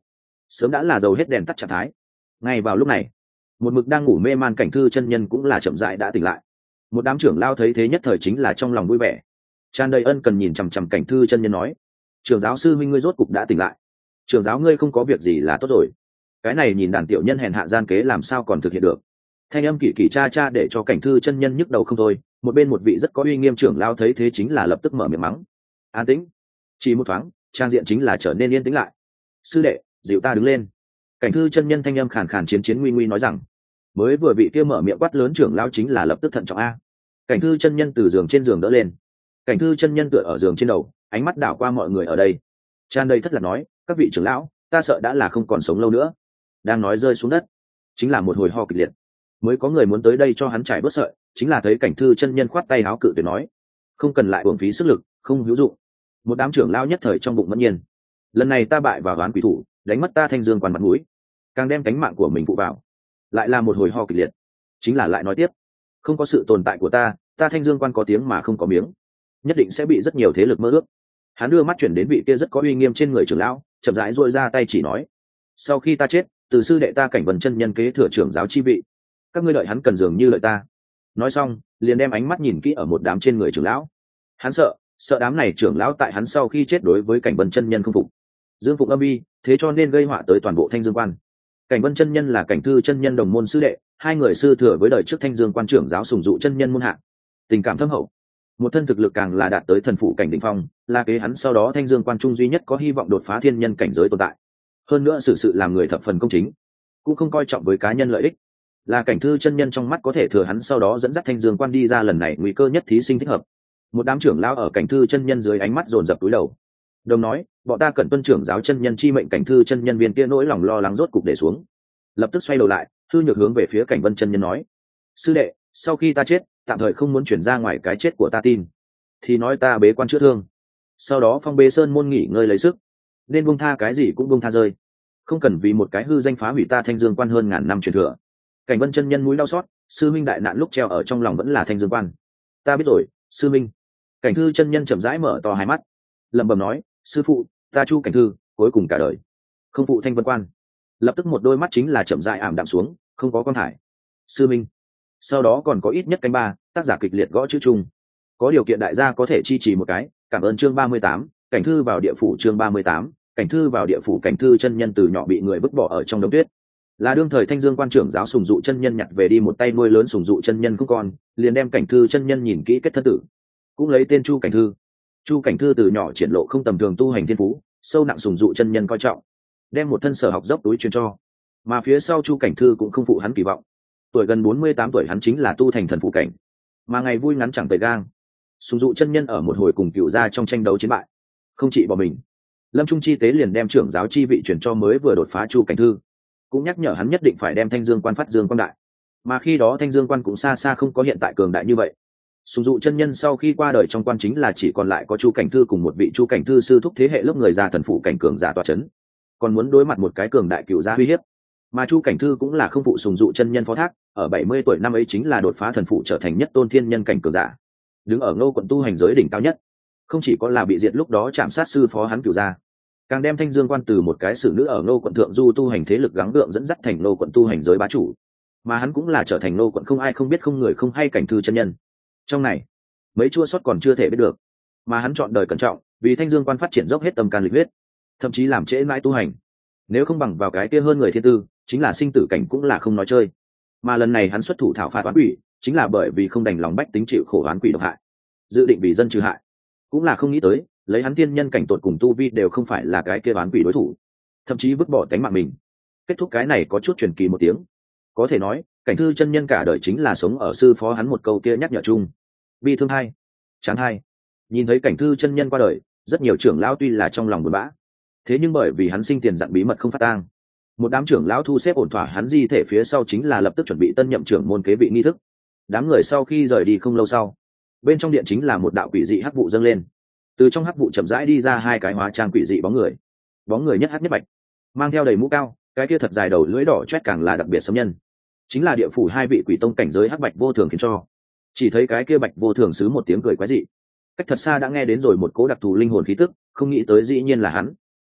sớm đã là dầu hết đèn tắt trạng thái. Ngay vào lúc này, một mực đang ngủ mê man Cảnh Thư chân nhân cũng là chậm rãi đã tỉnh lại. Một đám trưởng lao thấy thế nhất thời chính là trong lòng vui vẻ, tràn đầy ân cần nhìn chằm chằm Cảnh Thư chân nhân nói: trưởng giáo sư minh, ngươi rốt cục đã tỉnh lại. Trưởng giáo ngươi không có việc gì là tốt rồi. Cái này nhìn đàn tiểu nhân hèn hạ gian kế làm sao còn thực hiện được. Thanh âm kỳ kỳ cha cha để cho Cảnh Thư chân nhân nhức đầu không thôi. Một bên một vị rất có uy nghiêm trưởng lao thấy thế chính là lập tức mở miệng mắng: an tĩnh. Chỉ một thoáng, trang diện chính là trở nên yên tĩnh lại. Sư đệ, dịu ta đứng lên. Cảnh Thư chân nhân thanh âm khàn khàn chiến chiến nguy nguy nói rằng. Mới vừa vị kia mở miệng quát lớn trưởng lao chính là lập tức thận trọng a. Cảnh Thư chân nhân từ giường trên giường đỡ lên. Cảnh Thư chân nhân tựa ở giường trên đầu, ánh mắt đảo qua mọi người ở đây, tràn đầy thất lạc nói: các vị trưởng lão, ta sợ đã là không còn sống lâu nữa. Đang nói rơi xuống đất, chính là một hồi ho kịch liệt. Mới có người muốn tới đây cho hắn trải bớt sợi, chính là thấy Cảnh Thư chân nhân khoát tay áo cự tuyệt nói: không cần lại uổng phí sức lực, không hữu dụng. Một đám trưởng lão nhất thời trong bụng mẫn nhiên, lần này ta bại vào đoán quỷ thủ, đánh mất ta Thanh Dương quan mặt mũi, càng đem cánh mạng của mình phụ vào. Lại là một hồi ho kịch liệt, chính là lại nói tiếp: không có sự tồn tại của ta Thanh Dương quan có tiếng mà không có miếng, nhất định sẽ bị rất nhiều thế lực mơ ước. Hắn đưa mắt chuyển đến vị kia rất có uy nghiêm trên người trưởng lão, chậm rãi duỗi ra tay chỉ nói: sau khi ta chết, từ sư đệ ta Cảnh Vân chân nhân kế thừa trưởng giáo chi vị, các ngươi đợi hắn cần dường như đợi ta. Nói xong liền đem ánh mắt nhìn kỹ ở một đám trên người trưởng lão. Hắn sợ đám này trưởng lão tại hắn sau khi chết đối với Cảnh Vân chân nhân không phục, dương phục âm uy, thế cho nên gây họa tới toàn bộ Thanh Dương quan. Cảnh Vân chân nhân là Cảnh Thư chân nhân đồng môn sư đệ, hai người sư thừa với đời trước Thanh Dương quan trưởng giáo Sùng Dụ chân nhân môn hạ, tình cảm thâm hậu, một thân thực lực càng là đạt tới thần phụ cảnh đỉnh phong, là kế hắn sau đó Thanh Dương quan trung duy nhất có hy vọng đột phá thiên nhân cảnh giới tồn tại. Hơn nữa xử sự làm người thập phần công chính, cũng không coi trọng với cá nhân lợi ích, là Cảnh Thư chân nhân trong mắt có thể thừa hắn sau đó dẫn dắt Thanh Dương quan đi ra lần này nguy cơ nhất thí sinh thích hợp. Một đám trưởng lão ở Cảnh Thư chân nhân dưới ánh mắt dồn dập túi đầu, đồng nói: bọn ta cần tuân trưởng giáo chân nhân chi mệnh. Cảnh Thư chân nhân viên kia nỗi lòng lo lắng rốt cục để xuống, lập tức xoay đầu lại, hư nhược hướng về phía Cảnh Vân chân nhân nói: sư đệ, sau khi ta chết, tạm thời không muốn chuyển ra ngoài cái chết của ta tin, thì nói ta bế quan chữa thương, sau đó phong bế sơn môn nghỉ ngơi lấy sức, nên buông tha cái gì cũng buông tha rơi, không cần vì một cái hư danh phá hủy ta Thanh Dương quan hơn ngàn năm truyền thừa. Cảnh Vân chân nhân mũi đau xót, sư minh đại nạn lúc treo ở trong lòng vẫn là Thanh Dương quan. Ta biết rồi, sư minh. Cảnh Thư chân nhân chậm rãi mở to hai mắt, lẩm bẩm nói: sư phụ, ta Chu Cảnh Thư cuối cùng cả đời không phụ Thanh Vân quan. Lập tức một đôi mắt chính là chậm rãi ảm đạm xuống, không có con thải. Sư minh. Sau đó còn có ít nhất canh ba, tác giả kịch liệt gõ chữ chung. Có điều kiện đại gia có thể chi trì một cái. Cảm ơn chương 38, Cảnh Thư vào địa phủ chương 38, Cảnh Thư vào địa phủ. Cảnh Thư chân nhân từ nhỏ bị người vứt bỏ ở trong đống tuyết, là đương thời Thanh Dương quan trưởng giáo Sùng Dụ chân nhân nhặt về đi một tay nuôi lớn. Sùng Dụ chân nhân không còn, liền đem Cảnh Thư chân nhân nhìn kỹ kết thân tử, cũng lấy tên Chu Cảnh Thư. Chu Cảnh Thư từ nhỏ triển lộ không tầm thường tu hành thiên phú, sâu nặng Sùng Dụ chân nhân coi trọng, đem một thân sở học dốc túi truyền cho. Mà phía sau Chu Cảnh Thư cũng không phụ hắn kỳ vọng, tuổi gần 48 tuổi hắn chính là tu thành thần phụ cảnh, mà ngày vui ngắn chẳng tời gang. Sùng Dụ chân nhân ở một hồi cùng Cửu gia trong tranh đấu chiến bại, không chỉ bỏ mình, Lâm Trung chi tế liền đem trưởng giáo chi vị chuyển cho mới vừa đột phá Chu Cảnh Thư, cũng nhắc nhở hắn nhất định phải đem Thanh Dương quan phát dương quang đại. Mà khi đó Thanh Dương quan cũng xa xa không có hiện tại cường đại như vậy. Sùng Dụ chân nhân sau khi qua đời trong quan chính là chỉ còn lại có Chu Cảnh Thư cùng một vị Chu Cảnh Thư sư thúc thế hệ lớp người già thần phụ cảnh cường giả tọa chấn, còn muốn đối mặt một cái cường đại Cửu gia uy hiếp. Mà Chu Cảnh Thư cũng là không phụ Sùng Dụ chân nhân phó thác, ở 70 tuổi năm ấy chính là đột phá thần phụ trở thành nhất tôn thiên nhân cảnh cường giả, đứng ở Ngô quận tu hành giới đỉnh cao nhất. Không chỉ có là bị diệt lúc đó chạm sát sư phó hắn Cửu gia, càng đem Thanh Dương quan từ một cái xử nữ ở Ngô quận thượng du tu hành thế lực gắng gượng dẫn dắt thành Ngô quận tu hành giới bá chủ. Mà hắn cũng là trở thành Ngô quận không ai không biết không người không hay Cảnh Thư chân nhân. Trong này mấy chua sót còn chưa thể biết được, mà hắn chọn đời cẩn trọng, vì Thanh Dương quan phát triển dốc hết tâm can lực huyết, thậm chí làm trễ mãi tu hành. Nếu không bằng vào cái kia hơn người thiên tư, chính là sinh tử cảnh cũng là không nói chơi. Mà lần này hắn xuất thủ thảo phạt oán quỷ, chính là bởi vì không đành lòng bách tính chịu khổ oán quỷ độc hại, dự định vì dân trừ hại. Cũng là không nghĩ tới, lấy hắn thiên nhân cảnh tột cùng tu vi đều không phải là cái kia oán quỷ đối thủ, thậm chí vứt bỏ tánh mạng mình. Kết thúc cái này có chút truyền kỳ một tiếng. Có thể nói, Cảnh Thư chân nhân cả đời chính là sống ở sư phó hắn một câu kia nhắc nhở chung. Bi thương hai, chán hai. Nhìn thấy Cảnh Thư chân nhân qua đời, rất nhiều trưởng lão tuy là trong lòng buồn bã, thế nhưng bởi vì hắn sinh tiền dặn bí mật không phát tang, một đám trưởng lão thu xếp ổn thỏa hắn di thể phía sau chính là lập tức chuẩn bị tân nhậm trưởng môn kế vị nghi thức. Đám người sau khi rời đi không lâu sau, bên trong điện chính là một đạo quỷ dị hắc vụ dâng lên. Từ trong hắc vụ chậm rãi đi ra hai cái hóa trang quỷ dị bóng người nhất hắc nhất bạch, mang theo đầy mũ cao, cái kia thật dài đầu lưỡi đỏ chét càng là đặc biệt xâm nhân, chính là địa phủ hai vị quỷ tông cảnh giới hắc bạch vô thường khiến cho. Chỉ thấy cái kia bạch vô thường xứ một tiếng cười quái dị, cách thật xa đã nghe đến rồi một cố đặc thù linh hồn khí tức, không nghĩ tới dĩ nhiên là hắn.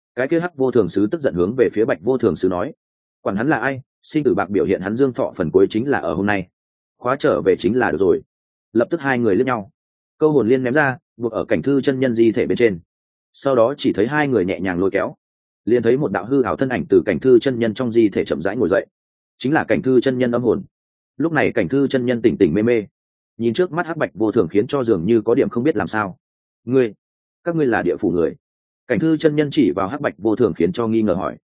Cái kia hắc vô thường sứ tức giận hướng về phía bạch vô thường sứ nói, quản hắn là ai, sinh tử bạc biểu hiện hắn dương thọ phần cuối chính là ở hôm nay, khóa trở về chính là được rồi. Lập tức hai người liếc nhau, câu hồn liên ném ra buộc ở cảnh thư chân nhân di thể bên trên, sau đó chỉ thấy hai người nhẹ nhàng lôi kéo, liền thấy một đạo hư ảo thân ảnh từ cảnh thư chân nhân trong di thể chậm rãi ngồi dậy, chính là cảnh thư chân nhân âm hồn. Lúc này cảnh thư chân nhân tỉnh tỉnh mê mê, nhìn trước mắt hắc bạch vô thường khiến cho dường như có điểm không biết làm sao. Các ngươi là địa phủ người? Cảnh thư chân nhân chỉ vào hắc bạch vô thường khiến cho nghi ngờ hỏi.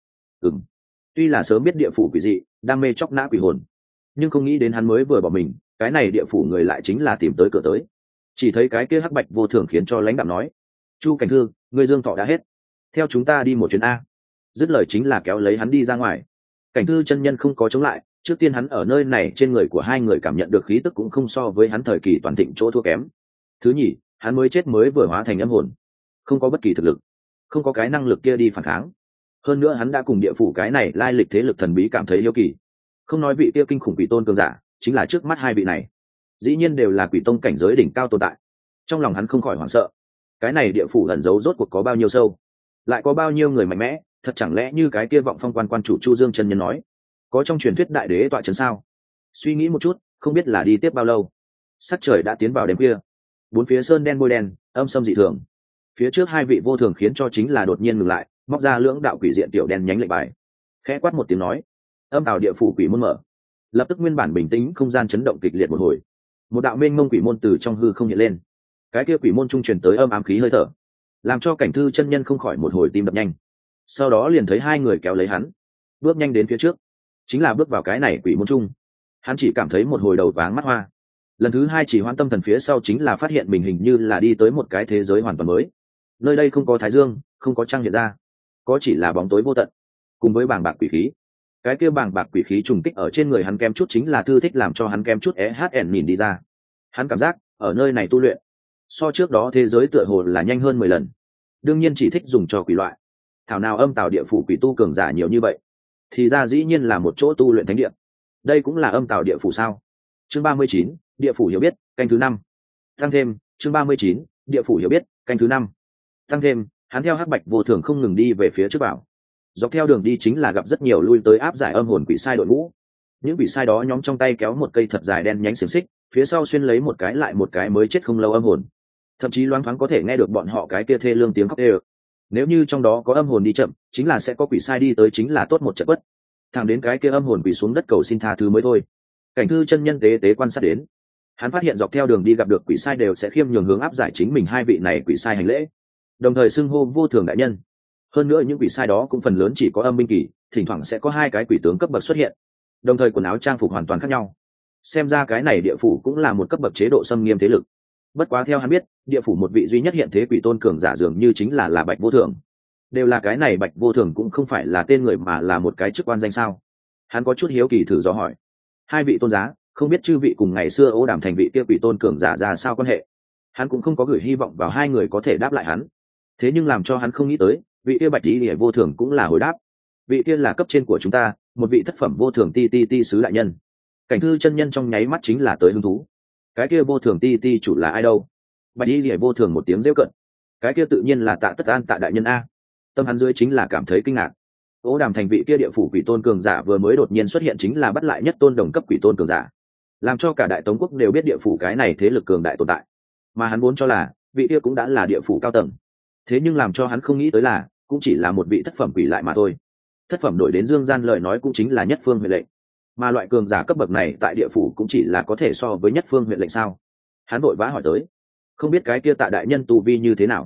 Tuy là sớm biết địa phủ quỷ dị đam mê chóc nã quỷ hồn, nhưng không nghĩ đến hắn mới vừa bỏ mình, cái này địa phủ người lại chính là tìm tới cửa tới. Chỉ thấy cái kia hắc bạch vô thường khiến cho lãnh đạm nói, Chu Cảnh Thư, ngươi dương thọ đã hết, theo chúng ta đi một chuyến a. Dứt lời chính là kéo lấy hắn đi ra ngoài. Cảnh thư chân nhân không có chống lại, trước tiên hắn ở nơi này trên người của hai người cảm nhận được khí tức cũng không so với hắn thời kỳ toàn thịnh chỗ thua kém. Thứ nhì, hắn mới chết mới vừa hóa thành âm hồn, không có bất kỳ thực lực, không có cái năng lực kia đi phản kháng. Hơn nữa hắn đã cùng địa phủ cái này lai lịch thế lực thần bí cảm thấy yêu kỳ. Không nói vị kia kinh khủng quỷ tôn cường giả, chính là trước mắt hai vị này, dĩ nhiên đều là quỷ tông cảnh giới đỉnh cao tồn tại. Trong lòng hắn không khỏi hoảng sợ, cái này địa phủ ẩn giấu rốt cuộc có bao nhiêu sâu, lại có bao nhiêu người mạnh mẽ, thật chẳng lẽ như cái kia vọng phong quan chủ Chu Dương chân nhân nói, có trong truyền thuyết đại đế tọa trấn sao? Suy nghĩ một chút, không biết là đi tiếp bao lâu. Sắc trời đã tiến vào đêm khuya, bốn phía sơn đen bôi đen, âm sâm dị thường. Phía trước hai vị vô thường khiến cho chính là đột nhiên ngừng lại, móc ra lưỡng đạo quỷ diện tiểu đen nhánh lệnh bài, khẽ quát một tiếng nói, âm ảo địa phủ quỷ môn mở. Lập tức nguyên bản bình tĩnh không gian chấn động kịch liệt một hồi, một đạo mênh mông quỷ môn từ trong hư không hiện lên. Cái kia quỷ môn trung truyền tới âm ám khí hơi thở, làm cho cảnh thư chân nhân không khỏi một hồi tim đập nhanh. Sau đó liền thấy hai người kéo lấy hắn, bước nhanh đến phía trước, chính là bước vào cái này quỷ môn trung. Hắn chỉ cảm thấy một hồi đầu váng mắt hoa. Lần thứ hai chỉ hoãn tâm thần phía sau chính là phát hiện mình hình như là đi tới một cái thế giới hoàn toàn mới. Nơi đây không có thái dương, không có trăng hiện ra, có chỉ là bóng tối vô tận cùng với bàng bạc quỷ khí. Cái kia bàng bạc quỷ khí trùng kích ở trên người hắn kem chút chính là thư thích làm cho hắn kem chút nhìn đi ra. Hắn cảm giác ở nơi này tu luyện so trước đó thế giới tựa hồ là nhanh hơn 10 lần. Đương nhiên chỉ thích dùng cho quỷ loại, thảo nào âm tào địa phủ quỷ tu cường giả nhiều như vậy, thì ra dĩ nhiên là một chỗ tu luyện thánh địa. Đây cũng là âm tào địa phủ sao? Chương 39, địa phủ hiểu biết, canh thứ 5. Tăng thêm, chương 39, địa phủ hiểu biết, canh thứ 5. Tăng thêm, hắn theo hắc bạch vô thường không ngừng đi về phía trước bảo. Dọc theo đường đi chính là gặp rất nhiều lui tới áp giải âm hồn quỷ sai đội ngũ. Những quỷ sai đó nhóm trong tay kéo một cây thật dài đen nhánh xiềng xích, phía sau xuyên lấy một cái lại một cái mới chết không lâu âm hồn. Thậm chí loáng thoáng có thể nghe được bọn họ cái kia thê lương tiếng khóc ê. Nếu như trong đó có âm hồn đi chậm, chính là sẽ có quỷ sai đi tới chính là tốt một trận bất. Thẳng đến cái kia âm hồn quỷ xuống đất cầu xin tha thứ mới thôi. Cảnh thư chân nhân tế tế quan sát đến, hắn phát hiện dọc theo đường đi gặp được quỷ sai đều sẽ khiêm nhường hướng áp giải chính mình hai vị này quỷ sai hành lễ, đồng thời xưng hô vô thường đại nhân. Hơn nữa những quỷ sai đó cũng phần lớn chỉ có âm binh kỳ, thỉnh thoảng sẽ có hai cái quỷ tướng cấp bậc xuất hiện, đồng thời quần áo trang phục hoàn toàn khác nhau. Xem ra cái này địa phủ cũng là một cấp bậc chế độ xâm nghiêm thế lực. Bất quá theo hắn biết, địa phủ một vị duy nhất hiện thế quỷ tôn cường giả dường như chính là bạch vô thường. Đều là cái này bạch vô thường cũng không phải là tên người mà là một cái chức quan danh sao? Hắn có chút hiếu kỳ thử dò hỏi, hai vị tôn giá, không biết chư vị cùng ngày xưa Ô Đàm thành vị kia quỷ tôn cường giả ra sao quan hệ? Hắn cũng không có gửi hy vọng vào hai người có thể đáp lại hắn. Thế nhưng làm cho hắn không nghĩ tới, vị kia bạch lý vô thường cũng là hồi đáp. Vị kia là cấp trên của chúng ta, một vị thất phẩm vô thường ti sứ đại nhân. Cảnh thư chân nhân trong nháy mắt chính là tới hứng thú. Cái kia vô thường ti chủ là ai đâu? Bạch lý vô thường một tiếng rêu cận. Cái kia tự nhiên là Tạ Tất An Tạ đại nhân a. Tâm hắn dưới chính là cảm thấy kinh ngạc. Ô Đàm thành vị kia địa phủ quỷ tôn cường giả vừa mới đột nhiên xuất hiện chính là bắt lại nhất tôn đồng cấp quỷ tôn cường giả, làm cho cả đại Tống quốc đều biết địa phủ cái này thế lực cường đại tồn tại. Mà hắn vốn cho là vị kia cũng đã là địa phủ cao tầng, thế nhưng làm cho hắn không nghĩ tới là cũng chỉ là một vị thất phẩm quỷ lại mà thôi. Thất phẩm đổi đến dương gian lời nói cũng chính là nhất phương huyện lệnh, mà loại cường giả cấp bậc này tại địa phủ cũng chỉ là có thể so với nhất phương huyện lệnh sao? Hắn vội vã hỏi tới, không biết cái kia Tạ đại nhân tu vi như thế nào?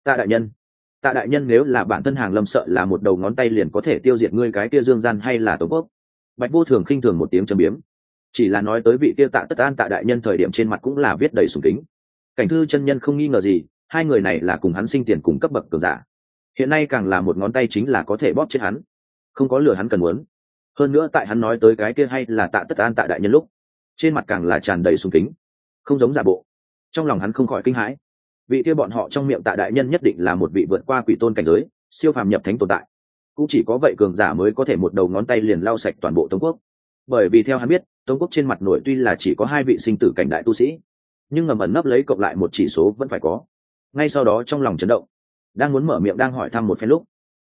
Tạ đại nhân nếu là bản thân Hàng Lâm sợ là một đầu ngón tay liền có thể tiêu diệt ngươi cái kia dương gian hay là Tống quốc. Bạch vô thường khinh thường một tiếng châm biếm, chỉ là nói tới vị kia Tạ Tất An Tạ đại nhân thời điểm trên mặt cũng là viết đầy sùng kính. Cảnh thư chân nhân không nghi ngờ gì, hai người này là cùng hắn sinh tiền cùng cấp bậc cường giả, hiện nay càng là một ngón tay chính là có thể bóp chết hắn, không có lừa hắn cần muốn. Hơn nữa tại hắn nói tới cái kia hay là Tạ Tất An Tạ đại nhân lúc, trên mặt càng là tràn đầy sùng kính, không giống giả bộ. Trong lòng hắn không khỏi kinh hãi, vị kia bọn họ trong miệng Tạ đại nhân nhất định là một vị vượt qua quỷ tôn cảnh giới, siêu phàm nhập thánh tồn tại. Cũng chỉ có vậy cường giả mới có thể một đầu ngón tay liền lau sạch toàn bộ Tống quốc. Bởi vì theo hắn biết, Tống quốc trên mặt nổi tuy là chỉ có hai vị sinh tử cảnh đại tu sĩ, nhưng ngầm ẩn nấp lấy cộng lại một chỉ số vẫn phải có. Ngay sau đó trong lòng chấn động, đang muốn mở miệng đang hỏi thăm một phen lúc,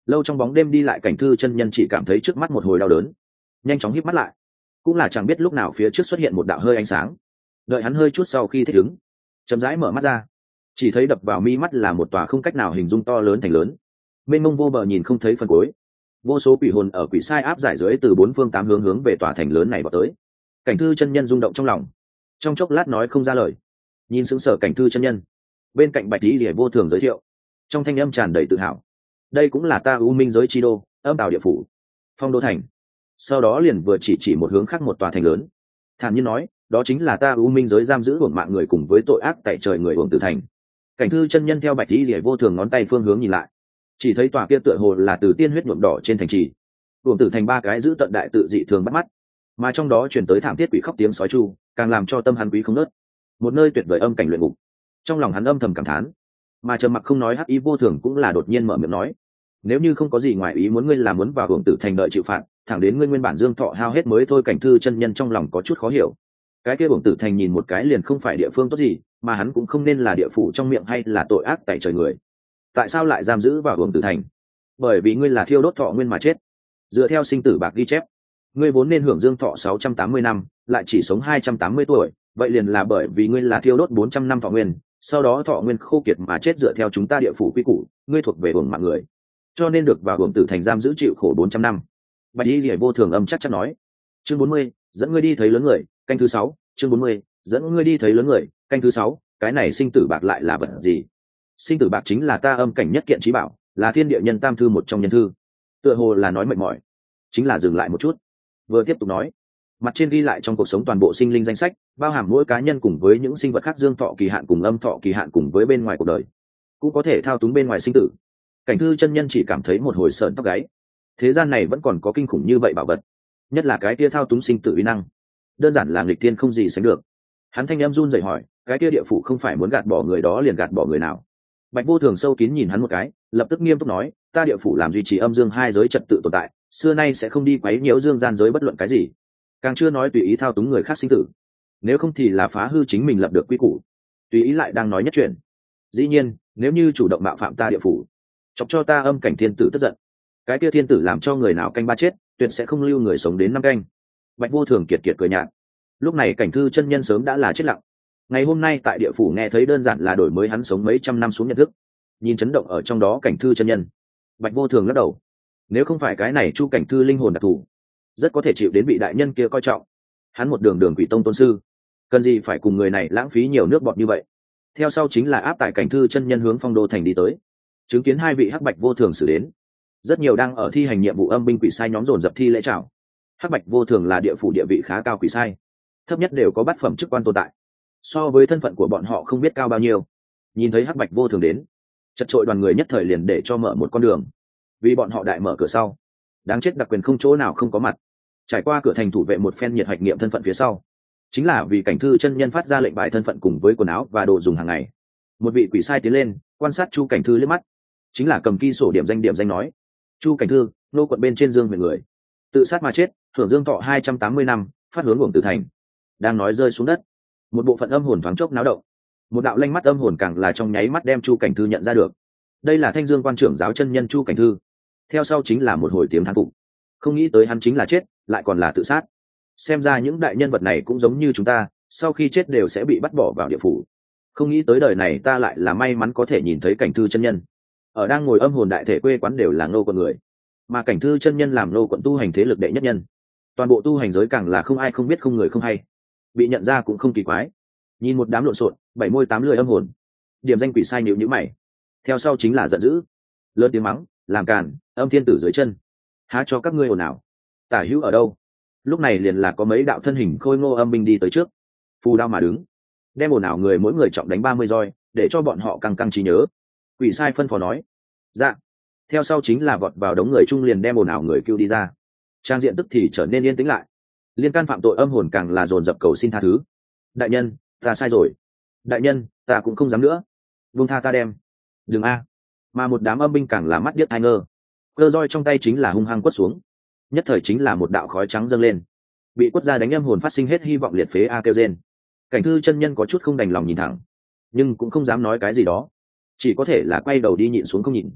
lâu trong bóng đêm đi lại cảnh thư chân nhân chỉ cảm thấy trước mắt một hồi đau đớn, nhanh chóng híp mắt lại, cũng là chẳng biết lúc nào phía trước xuất hiện một đạo hơi ánh sáng. Đợi hắn hơi chút sau khi thích ứng, chậm rãi mở mắt ra, chỉ thấy đập vào mi mắt là một tòa không cách nào hình dung to lớn thành lớn, mênh mông vô bờ nhìn không thấy phần cuối. Vô số quỷ hồn ở quỷ sai áp giải dưới từ bốn phương tám hướng hướng về tòa thành lớn này vào tới. Cảnh thư chân nhân rung động trong lòng, trong chốc lát nói không ra lời, nhìn sững sờ cảnh thư chân nhân. Bên cạnh Bạch Lý Lìa vô thường giới thiệu, trong thanh âm tràn đầy tự hào, đây cũng là ta U Minh giới chi đô, âm tào địa phủ, Phong Đô thành. Sau đó liền vừa chỉ một hướng khác một tòa thành lớn, thản nhiên nói, đó chính là ta U Minh giới giam giữ uổng mạng người cùng với tội ác tại trời người uổng tử thành. Cảnh thư chân nhân theo Bạch Lý Lìa vô thường ngón tay phương hướng nhìn lại, chỉ thấy tòa kia tựa hồ là từ tiên huyết nhuộm đỏ trên thành trì, uổng tử thành ba cái giữ tận đại tự dị thường bắt mắt, mà trong đó truyền tới thảm thiết quỷ khóc tiếng sói chu, càng làm cho tâm hắn quý không nớt. Một nơi tuyệt vời âm cảnh luyện ngục. Trong lòng hắn âm thầm cảm thán, mà trầm mặc không nói. Hắc ý vô thường cũng là đột nhiên mở miệng nói, nếu như không có gì ngoài ý muốn, ngươi là muốn vào uổng tử thành đợi chịu phạt, thẳng đến ngươi nguyên bản dương thọ hao hết mới thôi. Cảnh thư chân nhân trong lòng có chút khó hiểu, cái kia uổng tử thành nhìn một cái liền không phải địa phương tốt gì, mà hắn cũng không nên là địa phủ trong miệng hay là tội ác tại trời người, tại sao lại giam giữ vào uổng tử thành? Bởi vì ngươi là thiêu đốt thọ nguyên mà chết. Dựa theo sinh tử bạc ghi chép, ngươi vốn nên hưởng dương thọ 680 năm, lại chỉ sống 280 tuổi, vậy liền là bởi vì ngươi là thiêu đốt 400 năm thọ nguyên, sau đó thọ nguyên khô kiệt mà chết. Dựa theo chúng ta địa phủ quy củ, ngươi thuộc về uổng mạng người, cho nên được vào uổng tử thành giam giữ chịu khổ 400 năm. Bạch Y Liễu vô thường âm chắc chắn nói. Chương 40, dẫn ngươi đi thấy lớn người, canh thứ 6. Chương 40, dẫn ngươi đi thấy lớn người, canh thứ 6. Cái này sinh tử bạc lại là vật gì? Sinh tử bạc chính là ta âm cảnh nhất kiện trí bảo, là thiên địa nhân tam thư một trong nhân thư. Tựa hồ là nói mệt mỏi, chính là dừng lại một chút, vừa tiếp tục nói, mặt trên ghi lại trong cuộc sống toàn bộ sinh linh danh sách, bao hàm mỗi cá nhân cùng với những sinh vật khác dương thọ kỳ hạn cùng âm thọ kỳ hạn cùng với bên ngoài cuộc đời, cũng có thể thao túng bên ngoài sinh tử. Cảnh thư chân nhân chỉ cảm thấy một hồi sợn tóc gáy, thế gian này vẫn còn có kinh khủng như vậy bảo vật, nhất là cái kia thao túng sinh tử uy năng, đơn giản là nghịch thiên không gì sánh được. Hắn thanh em run rẩy hỏi, cái kia địa phủ không phải muốn gạt bỏ người đó liền gạt bỏ người nào? Bạch vô thường sâu kín nhìn hắn một cái, lập tức nghiêm túc nói, ta địa phủ làm duy trì âm dương hai giới trật tự tồn tại, xưa nay sẽ không đi quấy nhiễu dương gian giới bất luận cái gì, càng chưa nói tùy ý thao túng người khác sinh tử, nếu không thì là phá hư chính mình lập được quy củ. Tùy ý lại đang nói nhất chuyện. Dĩ nhiên, nếu như chủ động mạo phạm ta địa phủ, chọc cho ta âm cảnh thiên tử tức giận, cái kia thiên tử làm cho người nào canh ba chết, tuyệt sẽ không lưu người sống đến năm canh. Bạch vô thường kiệt kiệt cười nhạt. Lúc này cảnh thư chân nhân sớm đã là chết lặng, ngày hôm nay tại địa phủ nghe thấy đơn giản là đổi mới hắn sống mấy trăm năm xuống nhận thức. Nhìn chấn động ở trong đó cảnh thư chân nhân, Bạch vô thường lắc đầu, nếu không phải cái này chu cảnh thư linh hồn đặc thù, rất có thể chịu đến bị đại nhân kia coi trọng. Hắn một đường quỷ tông tôn sư, cần gì phải cùng người này lãng phí nhiều nước bọt như vậy. Theo sau chính là áp tải cảnh thư chân nhân hướng Phong Đô thành đi tới, chứng kiến hai vị hắc bạch vô thường xử đến. Rất nhiều đang ở thi hành nhiệm vụ âm binh quỷ sai nhóm dồn dập thi lễ chào. Hắc bạch vô thường là địa phủ địa vị khá cao quỷ sai, thấp nhất đều có bát phẩm chức quan tồn tại, so với thân phận của bọn họ không biết cao bao nhiêu. Nhìn thấy hắc bạch vô thường đến, chật trội đoàn người nhất thời liền để cho mở một con đường, vì bọn họ đại mở cửa sau. Đáng chết đặc quyền không chỗ nào không có mặt. Trải qua cửa thành thủ vệ một phen nhiệt hoạch nghiệm thân phận phía sau, chính là vì cảnh thư chân nhân phát ra lệnh bài thân phận cùng với quần áo và đồ dùng hàng ngày. Một vị quỷ sai tiến lên quan sát chu cảnh thư liếc mắt, chính là cầm ghi sổ điểm danh nói, chu cảnh thư, nô quận bên trên dương huyện người, tự sát mà chết, hưởng dương thọ 280 năm, phát hướng uổng tử thành. Đang nói rơi xuống đất, một bộ phận âm hồn thoáng chốc náo động, một đạo lanh mắt âm hồn càng là trong nháy mắt đem chu cảnh thư nhận ra được. Đây là Thanh Dương quan trưởng giáo chân nhân chu cảnh thư. Theo sau chính là một hồi tiếng thán phục, không nghĩ tới hắn chính là chết lại còn là tự sát. Xem ra những đại nhân vật này cũng giống như chúng ta, sau khi chết đều sẽ bị bắt bỏ vào địa phủ. Không nghĩ tới đời này ta lại là may mắn có thể nhìn thấy cảnh thư chân nhân. Ở đang ngồi âm hồn đại thể quê quán đều là nô quận người, mà cảnh thư chân nhân làm nô quận tu hành thế lực đệ nhất nhân, toàn bộ tu hành giới càng là không ai không biết không người không hay, bị nhận ra cũng không kỳ quái. Nhìn một đám lộn xộn bảy môi tám lưỡi âm hồn, điểm danh quỷ sai nhíu nhíu mày. Theo sau chính là giận dữ, lớn tiếng mắng, làm càn, âm thiên tử dưới chân, há cho các ngươi ồn ào, tả hữu ở đâu? Lúc này liền là có mấy đạo thân hình khôi ngô âm binh đi tới trước, phù đao mà đứng, đem ồn ào người mỗi người trọng đánh 30 roi, để cho bọn họ căng căng trí nhớ. Quỷ sai phân phó nói, dạ. Theo sau chính là vọt vào đống người trung liền đem ồn ào người kêu đi ra. Trang diện tức thì trở nên yên tĩnh lại, liên can phạm tội âm hồn càng là dồn dập cầu xin tha thứ. Đại nhân, ta sai rồi. Đại nhân, ta cũng không dám nữa, buông tha ta đem. Đừng a. Mà một đám âm binh càng là mắt điếc ai ngơ, cơ roi trong tay chính là hung hăng quất xuống, nhất thời chính là một đạo khói trắng dâng lên, bị quất ra đánh âm hồn phát sinh hết hy vọng liệt phế a kêu rên. Cảnh thư chân nhân có chút không đành lòng nhìn thẳng, nhưng cũng không dám nói cái gì đó, chỉ có thể là quay đầu đi nhịn xuống không nhìn.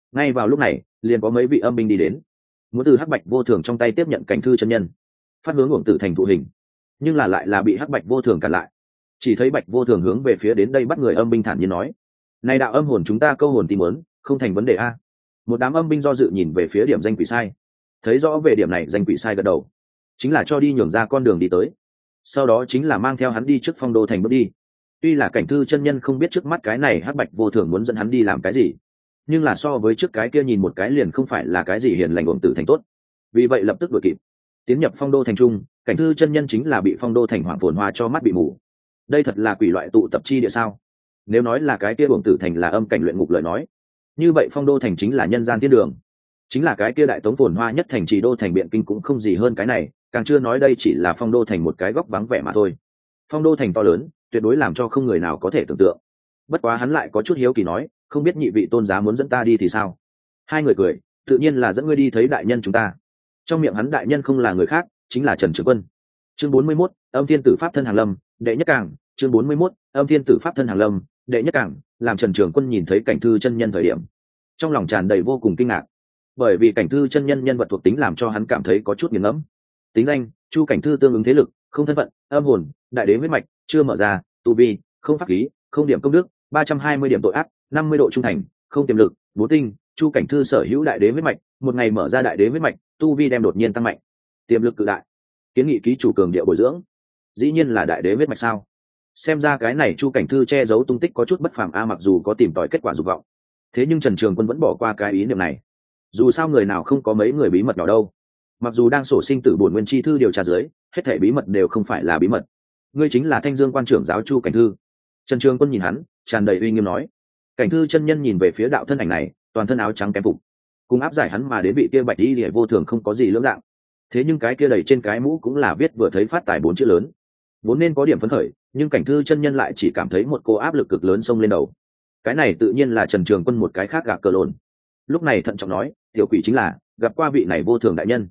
Ngay vào lúc này liền có mấy vị âm binh đi đến, muốn từ hắc bạch vô thường trong tay tiếp nhận cảnh thư chân nhân, phát hướng uổng tử thành thụ hình, nhưng là lại là bị hắc bạch vô thường cản lại. Chỉ thấy bạch vô thường hướng về phía đến đây bắt người âm binh thản nhiên nói: này đạo âm hồn chúng ta câu hồn tìm muốn không thành vấn đề a. Một đám âm binh do dự nhìn về phía điểm danh quỷ sai, thấy rõ về điểm này danh quỷ sai gật đầu, chính là cho đi nhường ra con đường đi tới, sau đó chính là mang theo hắn đi trước phong đô thành bước đi. Tuy là cảnh thư chân nhân không biết trước mắt cái này hắc bạch vô thường muốn dẫn hắn đi làm cái gì, nhưng là so với trước cái kia nhìn một cái liền không phải là cái gì hiền lành uổng tử thành tốt, vì vậy lập tức đuổi kịp tiến nhập phong đô thành trung. Cảnh thư chân nhân chính là bị phong đô thành hoàng phồn hoa cho mắt bị mù. Đây thật là quỷ loại tụ tập chi địa sao? Nếu nói là cái kia uổng tử thành là âm cảnh luyện ngục lời nói, như vậy phong đô thành chính là nhân gian thiên đường, chính là cái kia đại tống phồn hoa nhất thành trì đô thành biện kinh cũng không gì hơn cái này, càng chưa nói đây chỉ là phong đô thành một cái góc vắng vẻ mà thôi. Phong đô thành to lớn, tuyệt đối làm cho không người nào có thể tưởng tượng. Bất quá hắn lại có chút hiếu kỳ nói, không biết nhị vị tôn giá muốn dẫn ta đi thì sao? Hai người cười, tự nhiên là dẫn ngươi đi thấy đại nhân chúng ta. Trong miệng hắn đại nhân không là người khác, chính là Trần Trường Quân. Chương 41, âm thiên tử pháp thân hàng lâm, đệ nhất cảng. Chương 41, âm thiên tử pháp thân hàng lâm, đệ nhất cảng. Làm Trần Trường Quân nhìn thấy cảnh thư chân nhân thời điểm, trong lòng tràn đầy vô cùng kinh ngạc, bởi vì cảnh thư chân nhân nhân vật thuộc tính làm cho hắn cảm thấy có chút nghiền ngẫm. Tính danh: Chu Cảnh Thư, tương ứng thế lực, không thân phận, âm hồn, đại đế huyết mạch, chưa mở ra, tu vi, không pháp khí, không điểm công đức, 320 điểm tội ác, 50 độ trung thành, không tiềm lực, 4 tinh. Chu Cảnh Thư sở hữu đại đế huyết mạch, một ngày mở ra đại đế huyết mạch, tu vi đem đột nhiên tăng mạnh, tiềm lực cự đại. Kiến nghị ký chủ cường địa bồi dưỡng. Dĩ nhiên là đại đế huyết mạch sao? Xem ra cái này Chu Cảnh Thư che giấu tung tích có chút bất phàm a, mặc dù có tìm tòi kết quả dục vọng, thế nhưng Trần Trường Quân vẫn bỏ qua cái ý niệm này. Dù sao người nào không có mấy người bí mật nào đâu. Mặc dù đang sổ sinh tử bổn nguyên chi thư điều tra dưới, hết thảy bí mật đều không phải là bí mật. Ngươi chính là Thanh Dương quan trưởng giáo Chu Cảnh Thư. Trần Trường Quân nhìn hắn, tràn đầy uy nghiêm nói. Cảnh Thư chân nhân nhìn về phía đạo thân ảnh này, toàn thân áo trắng kém phục, cùng áp giải hắn mà đến vị kia bạch y liễu vô thường không có gì lưỡng dạng. Thế nhưng cái kia đầy trên cái mũ cũng là viết vừa thấy phát tài 4 chữ lớn, vốn nên có điểm phấn khởi, nhưng Cảnh Thư chân nhân lại chỉ cảm thấy một cô áp lực cực lớn xông lên đầu. Cái này tự nhiên là Trần Trường Quân một cái khác gạc cờ lồn. Lúc này thận trọng nói, tiểu quỷ chính là gặp qua vị này vô thường đại nhân.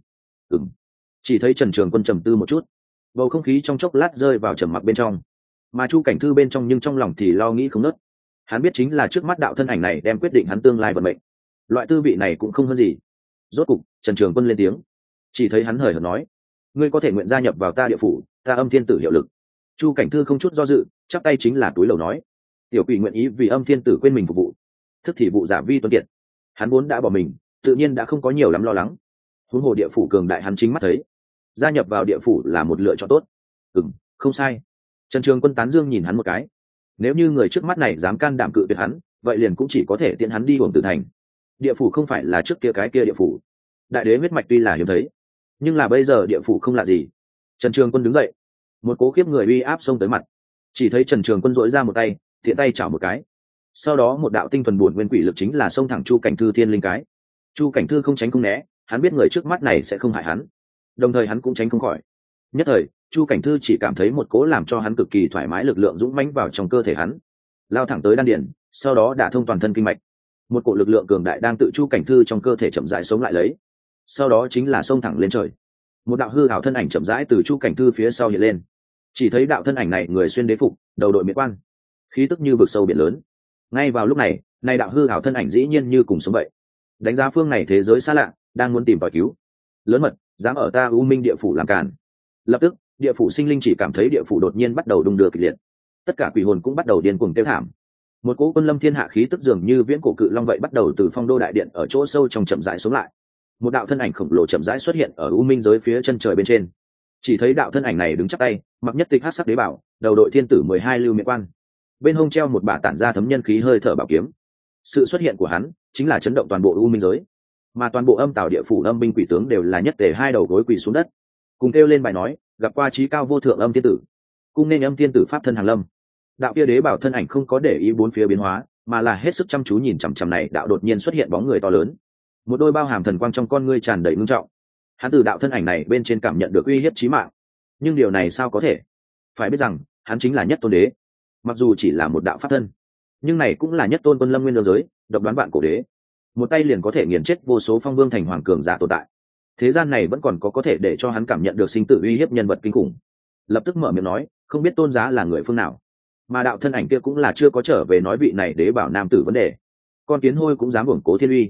Chỉ thấy Trần Trường Quân trầm tư một chút, bầu không khí trong chốc lát rơi vào trầm mặc bên trong, mà Chu Cảnh Thư bên trong nhưng trong lòng thì lo nghĩ không nớt. Hắn biết chính là trước mắt đạo thân ảnh này đem quyết định hắn tương lai vận mệnh, loại tư vị này cũng không hơn gì. Rốt cục Trần Trường Quân lên tiếng, chỉ thấy hắn hời hợt nói, ngươi có thể nguyện gia nhập vào ta địa phủ, ta âm thiên tử hiệu lực. Chu Cảnh Thư không chút do dự, chắp tay chính là túi lầu nói, tiểu quỷ nguyện ý vì âm thiên tử quên mình phục vụ, thức thì vụ giả vi tuân kiệt. Hắn vốn đã bỏ mình, tự nhiên đã không có nhiều lắm lo lắng, huống hồ địa phủ cường đại hắn chính mắt thấy, gia nhập vào địa phủ là một lựa chọn tốt. Không sai. Trần Trường Quân tán dương nhìn hắn một cái, nếu như người trước mắt này dám can đảm cự tuyệt hắn, vậy liền cũng chỉ có thể tiện hắn đi uổng tử thành. Địa phủ không phải là trước kia cái kia địa phủ, đại đế huyết mạch tuy là hiếm thấy, nhưng là bây giờ địa phủ không lạ gì. Trần Trường Quân đứng dậy, một cố khiếp người uy áp xông tới mặt, chỉ thấy Trần Trường Quân duỗi ra một tay, tiện tay chảo một cái, sau đó một đạo tinh thuần buồn nguyên quỷ lực chính là xông thẳng Chu Cảnh Thư thiên linh cái. Chu Cảnh Thư không tránh không né, hắn biết người trước mắt này sẽ không hại hắn, đồng thời hắn cũng tránh không khỏi. Nhất thời Chu Cảnh Thư chỉ cảm thấy một cố làm cho hắn cực kỳ thoải mái lực lượng dũng mãnh vào trong cơ thể hắn, lao thẳng tới đan điền, sau đó đả thông toàn thân kinh mạch. Một cỗ lực lượng cường đại đang tự Chu Cảnh Thư trong cơ thể chậm rãi sống lại lấy, sau đó chính là xông thẳng lên trời. Một đạo hư ảo thân ảnh chậm rãi từ Chu Cảnh Thư phía sau hiện lên, chỉ thấy đạo thân ảnh này người xuyên đế phục, đầu đội miệt quan, khí tức như vực sâu biển lớn. Ngay vào lúc này, này đạo hư ảo thân ảnh dĩ nhiên như cùng sống vậy, đánh giá phương này thế giới xa lạ, đang muốn tìm tòi cứu. Lớn mật, dám ở ta U Minh địa phủ làm cản. Lập tức địa phủ sinh linh chỉ cảm thấy địa phủ đột nhiên bắt đầu đung đưa kịch liệt, tất cả quỷ hồn cũng bắt đầu điên cuồng kêu thảm. Một cỗ quân lâm thiên hạ khí tức dường như viễn cổ cự long vậy bắt đầu từ phong đô đại điện ở chỗ sâu trong chậm rãi xuống lại. Một đạo thân ảnh khổng lồ chậm rãi xuất hiện ở U Minh giới phía chân trời bên trên. Chỉ thấy đạo thân ảnh này đứng chắp tay, mặc nhất tịch hắc sắc đế bảo, đầu đội thiên tử 12 lưu miệng quan, bên hông treo một bả tản ra thấm nhân khí hơi thở bảo kiếm. Sự xuất hiện của hắn chính là chấn động toàn bộ U Minh giới, mà toàn bộ âm tào địa phủ âm binh quỷ tướng đều là nhất tề hai đầu gối quỳ xuống đất, cùng kêu lên bài nói, gặp qua trí cao vô thượng âm thiên tử, cung nên âm thiên tử pháp thân hàng lâm. Đạo kia đế bảo thân ảnh không có để ý bốn phía biến hóa, mà là hết sức chăm chú nhìn chằm chằm này đạo đột nhiên xuất hiện bóng người to lớn, một đôi bao hàm thần quang trong con ngươi tràn đầy ngưng trọng. Hắn từ đạo thân ảnh này bên trên cảm nhận được uy hiếp chí mạng, nhưng điều này sao có thể? Phải biết rằng hắn chính là nhất tôn đế, mặc dù chỉ là một đạo pháp thân, nhưng này cũng là nhất tôn quân lâm nguyên đương giới, độc đoán vạn cổ đế, một tay liền có thể nghiền chết vô số phong vương thành hoàng cường giả tồn tại. Thế gian này vẫn còn có thể để cho hắn cảm nhận được sinh tử uy hiếp nhân vật kinh khủng. Lập tức mở miệng nói, không biết tôn giá là người phương nào. Mà đạo thân ảnh kia cũng là chưa có trở về nói vị này đế bảo nam tử vấn đề. Con kiến hôi cũng dám uổng cố thiên uy,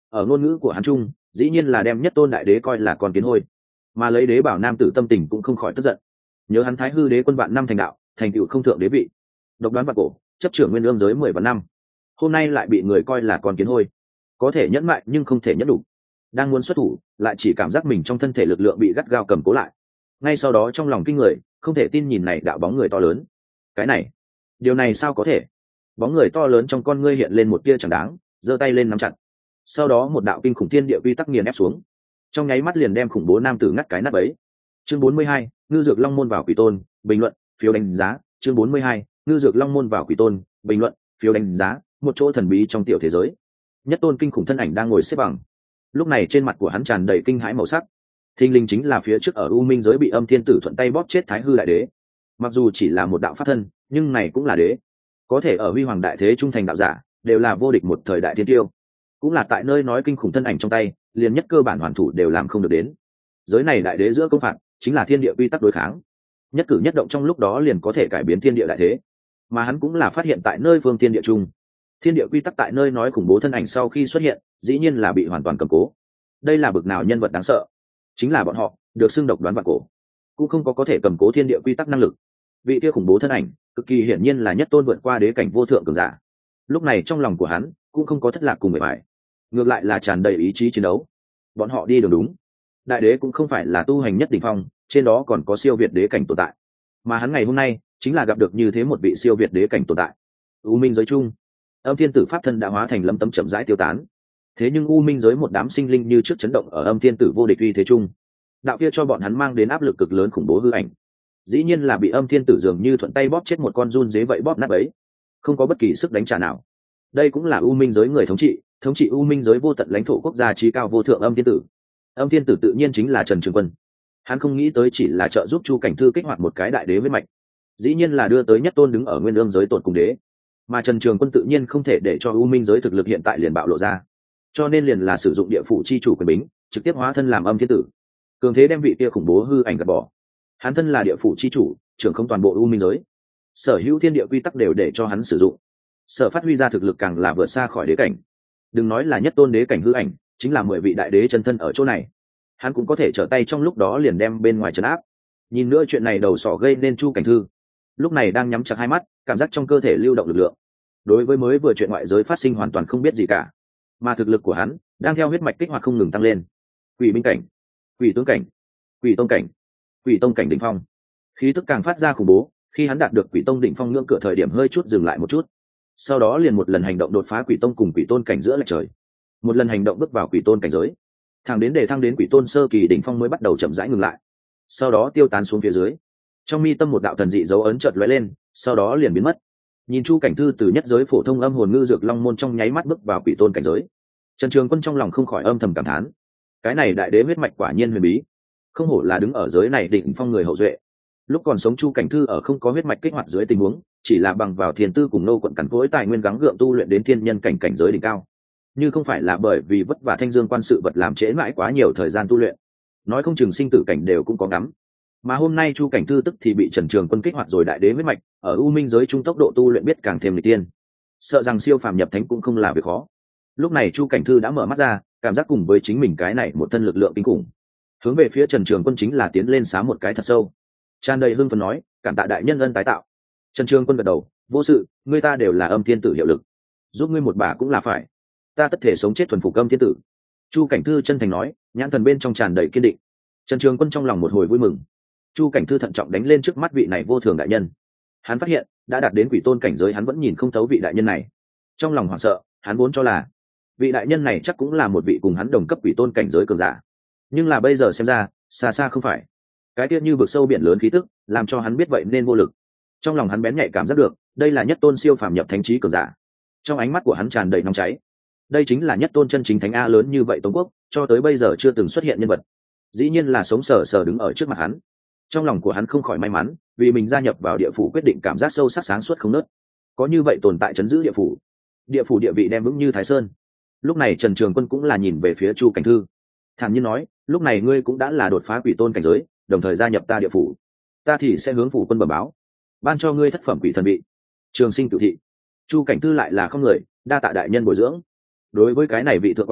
ở ngôn ngữ của hắn trung dĩ nhiên là đem nhất tôn đại đế coi là con kiến hôi, mà lấy đế bảo nam tử tâm tình cũng không khỏi tức giận. Nhớ hắn thái hư đế quân vạn năm thành đạo, thành tựu không thượng đế vị, độc đoán vạn cổ, chấp trưởng nguyên ương giới 10 vạn năm, hôm nay lại bị người coi là con kiến hôi, có thể nhẫn mại nhưng không thể nhẫn đủ. Đang muốn xuất thủ, lại chỉ cảm giác mình trong thân thể lực lượng bị gắt gao cầm cố lại. Ngay sau đó trong lòng kinh người, không thể tin nhìn này đạo bóng người to lớn. Cái này, điều này sao có thể? Bóng người to lớn trong con ngươi hiện lên một tia chẳng đáng, giơ tay lên nắm chặt. Sau đó một đạo kinh khủng thiên địa quy tắc nghiền ép xuống, trong nháy mắt liền đem khủng bố nam tử ngắt cái nát bấy. Chương 42, ngư dược long môn vào quỷ tôn, bình luận, phiếu đánh giá. Chương 42, ngư dược long môn vào quỷ tôn, bình luận, phiếu đánh giá. Một chỗ thần bí trong tiểu thế giới, nhất tôn kinh khủng thân ảnh đang ngồi xếp bằng. Lúc này trên mặt của hắn tràn đầy kinh hãi màu sắc. Thinh linh chính là phía trước ở u minh giới bị âm thiên tử thuận tay bóp chết thái hư đại đế. Mặc dù chỉ là một đạo pháp thân, nhưng này cũng là đế, có thể ở huy hoàng đại thế trung thành đạo giả đều là vô địch một thời đại thiên tiêu, cũng là tại nơi nói kinh khủng thân ảnh trong tay liền nhất cơ bản hoàn thủ đều làm không được đến. Giới này đại đế giữa công phạt chính là thiên địa quy tắc đối kháng, nhất cử nhất động trong lúc đó liền có thể cải biến thiên địa đại thế, mà hắn cũng là phát hiện tại nơi phương thiên địa trung, thiên địa quy tắc tại nơi nói khủng bố thân ảnh sau khi xuất hiện dĩ nhiên là bị hoàn toàn cầm cố. Đây là bực nào nhân vật đáng sợ, chính là bọn họ được xưng độc đoán vạn cổ cũng không có thể cầm cố thiên địa quy tắc năng lực. Vị kia khủng bố thân ảnh cực kỳ hiển nhiên là nhất tôn vượt qua đế cảnh vô thượng cường giả. Lúc này trong lòng của hắn cũng không có thất lạc cùng bề bài, ngược lại là tràn đầy ý chí chiến đấu. Bọn họ đi đường đúng, đại đế cũng không phải là tu hành nhất đỉnh phong, trên đó còn có siêu việt đế cảnh tồn tại, mà hắn ngày hôm nay chính là gặp được như thế một vị siêu việt đế cảnh tồn tại. U minh giới chung, âm thiên tử pháp thân đã hóa thành lâm tấm chậm rãi tiêu tán. Thế nhưng u minh giới một đám sinh linh như trước chấn động ở âm thiên tử vô địch uy thế chung. Đạo kia cho bọn hắn mang đến áp lực cực lớn khủng bố hư ảnh, dĩ nhiên là bị âm thiên tử dường như thuận tay bóp chết một con run dế vậy bóp nát ấy, không có bất kỳ sức đánh trả nào. Đây cũng là u minh giới người thống trị u minh giới vô tận lãnh thổ quốc gia trí cao vô thượng âm thiên tử. Âm thiên tử tự nhiên chính là Trần Trường Quân. Hắn không nghĩ tới chỉ là trợ giúp Chu Cảnh Thư kích hoạt một cái đại đế huyết mạch, dĩ nhiên là đưa tới nhất tôn đứng ở nguyên ương giới tột cùng đế, mà Trần Trường Quân tự nhiên không thể để cho u minh giới thực lực hiện tại liền bạo lộ ra, cho nên liền là sử dụng địa phủ chi chủ quyền bính trực tiếp hóa thân làm âm thiên tử, cường thế đem vị kia khủng bố hư ảnh gạt bỏ. Hắn thân là địa phủ chi chủ, trưởng không toàn bộ u minh giới, sở hữu thiên địa quy tắc đều để cho hắn sử dụng, sở phát huy ra thực lực càng là vượt xa khỏi đế cảnh. Đừng nói là nhất tôn đế cảnh hư ảnh, chính là 10 vị đại đế chân thân ở chỗ này, hắn cũng có thể trở tay trong lúc đó liền đem bên ngoài trấn áp. Nhìn nữa chuyện này đầu sỏ gây nên Chu Cảnh Thư lúc này đang nhắm chặt hai mắt, cảm giác trong cơ thể lưu động lực lượng. Đối với mới vừa chuyện ngoại giới phát sinh hoàn toàn không biết gì cả, mà thực lực của hắn đang theo huyết mạch kích hoạt không ngừng tăng lên. Quỷ binh cảnh, quỷ tướng cảnh, quỷ tông cảnh, quỷ tông cảnh đỉnh phong, khí tức càng phát ra khủng bố. Khi hắn đạt được quỷ tông đỉnh phong ngưỡng cửa thời điểm hơi chút dừng lại một chút, sau đó liền một lần hành động đột phá quỷ tông cùng quỷ tôn cảnh giữa lệch trời, một lần hành động bước vào quỷ tôn cảnh giới, thẳng đến để thăng đến quỷ tôn sơ kỳ đỉnh phong mới bắt đầu chậm rãi ngừng lại, sau đó tiêu tán xuống phía dưới. Trong mi tâm một đạo thần dị dấu ấn chợt lóe lên, sau đó liền biến mất. Nhìn Chu Cảnh Thư từ nhất giới phổ thông âm hồn ngư dược long môn trong nháy mắt bước vào quỷ tôn cảnh giới, Trần Trường Quân trong lòng không khỏi âm thầm cảm thán, cái này đại đế huyết mạch quả nhiên huyền bí, không hổ là đứng ở giới này đỉnh phong người hậu duệ. Lúc còn sống Chu Cảnh Thư ở không có huyết mạch kích hoạt dưới tình huống, chỉ là bằng vào thiền tư cùng nô quận cằn cỗi tài nguyên gắng gượng tu luyện đến thiên nhân cảnh cảnh giới đỉnh cao, như không phải là bởi vì vất vả thanh dương quan sự vật làm trễ mãi quá nhiều thời gian tu luyện, nói không chừng sinh tử cảnh đều cũng có ngắm. Mà hôm nay Chu Cảnh Thư tức thì bị Trần Trường Quân kích hoạt rồi đại đế huyết mạch, ở u minh giới trung tốc độ tu luyện biết càng thêm nghịch tiên, sợ rằng siêu phàm nhập thánh cũng không là việc khó. Lúc này Chu Cảnh Thư đã mở mắt ra, cảm giác cùng với chính mình cái này một thân lực lượng kinh khủng, hướng về phía Trần Trường Quân chính là tiến lên xá một cái thật sâu, tràn đầy hưng phấn nói, cảm tạ đại nhân ân tái tạo. Trần Trường Quân gật đầu, vô sự, ngươi ta đều là âm thiên tử hiệu lực, giúp ngươi một bà cũng là phải, ta tất thể sống chết thuần phục âm thiên tử. Chu Cảnh Thư chân thành nói, nhãn thần bên trong tràn đầy kiên định. Trần Trường Quân trong lòng một hồi vui mừng. Chu Cảnh Thư thận trọng đánh lên trước mắt vị này vô thường đại nhân. Hắn phát hiện đã đạt đến quỷ tôn cảnh giới hắn vẫn nhìn không thấu vị đại nhân này. Trong lòng hoảng sợ, hắn vốn cho là vị đại nhân này chắc cũng là một vị cùng hắn đồng cấp quỷ tôn cảnh giới cường giả, nhưng là bây giờ xem ra xa xa không phải. Cái tiết như vực sâu biển lớn khí tức làm cho hắn biết vậy nên vô lực. Trong lòng hắn bén nhạy cảm giác được đây là nhất tôn siêu phàm nhập thánh trí cường giả. Trong ánh mắt của hắn tràn đầy nóng cháy. Đây chính là nhất tôn chân chính thánh a lớn như vậy Tống Quốc cho tới bây giờ chưa từng xuất hiện nhân vật, dĩ nhiên là sống sờ sờ đứng ở trước mặt hắn. Trong lòng của hắn không khỏi may mắn, vì mình gia nhập vào địa phủ quyết định cảm giác sâu sắc sáng suốt không nớt. Có như vậy tồn tại chấn giữ địa phủ địa vị đem vững như Thái Sơn. Lúc này Trần Trường Quân cũng là nhìn về phía Chu Cảnh Thư, thản nhiên nói, lúc này ngươi cũng đã là đột phá quỷ tôn cảnh giới, đồng thời gia nhập ta địa phủ, ta thì sẽ hướng phủ quân bẩm báo, ban cho ngươi thất phẩm quỷ thần vị, trường sinh cửu thị. Chu Cảnh Thư lại là không người, đa tạ đại nhân bồi dưỡng. Đối với cái này vị thượng quan,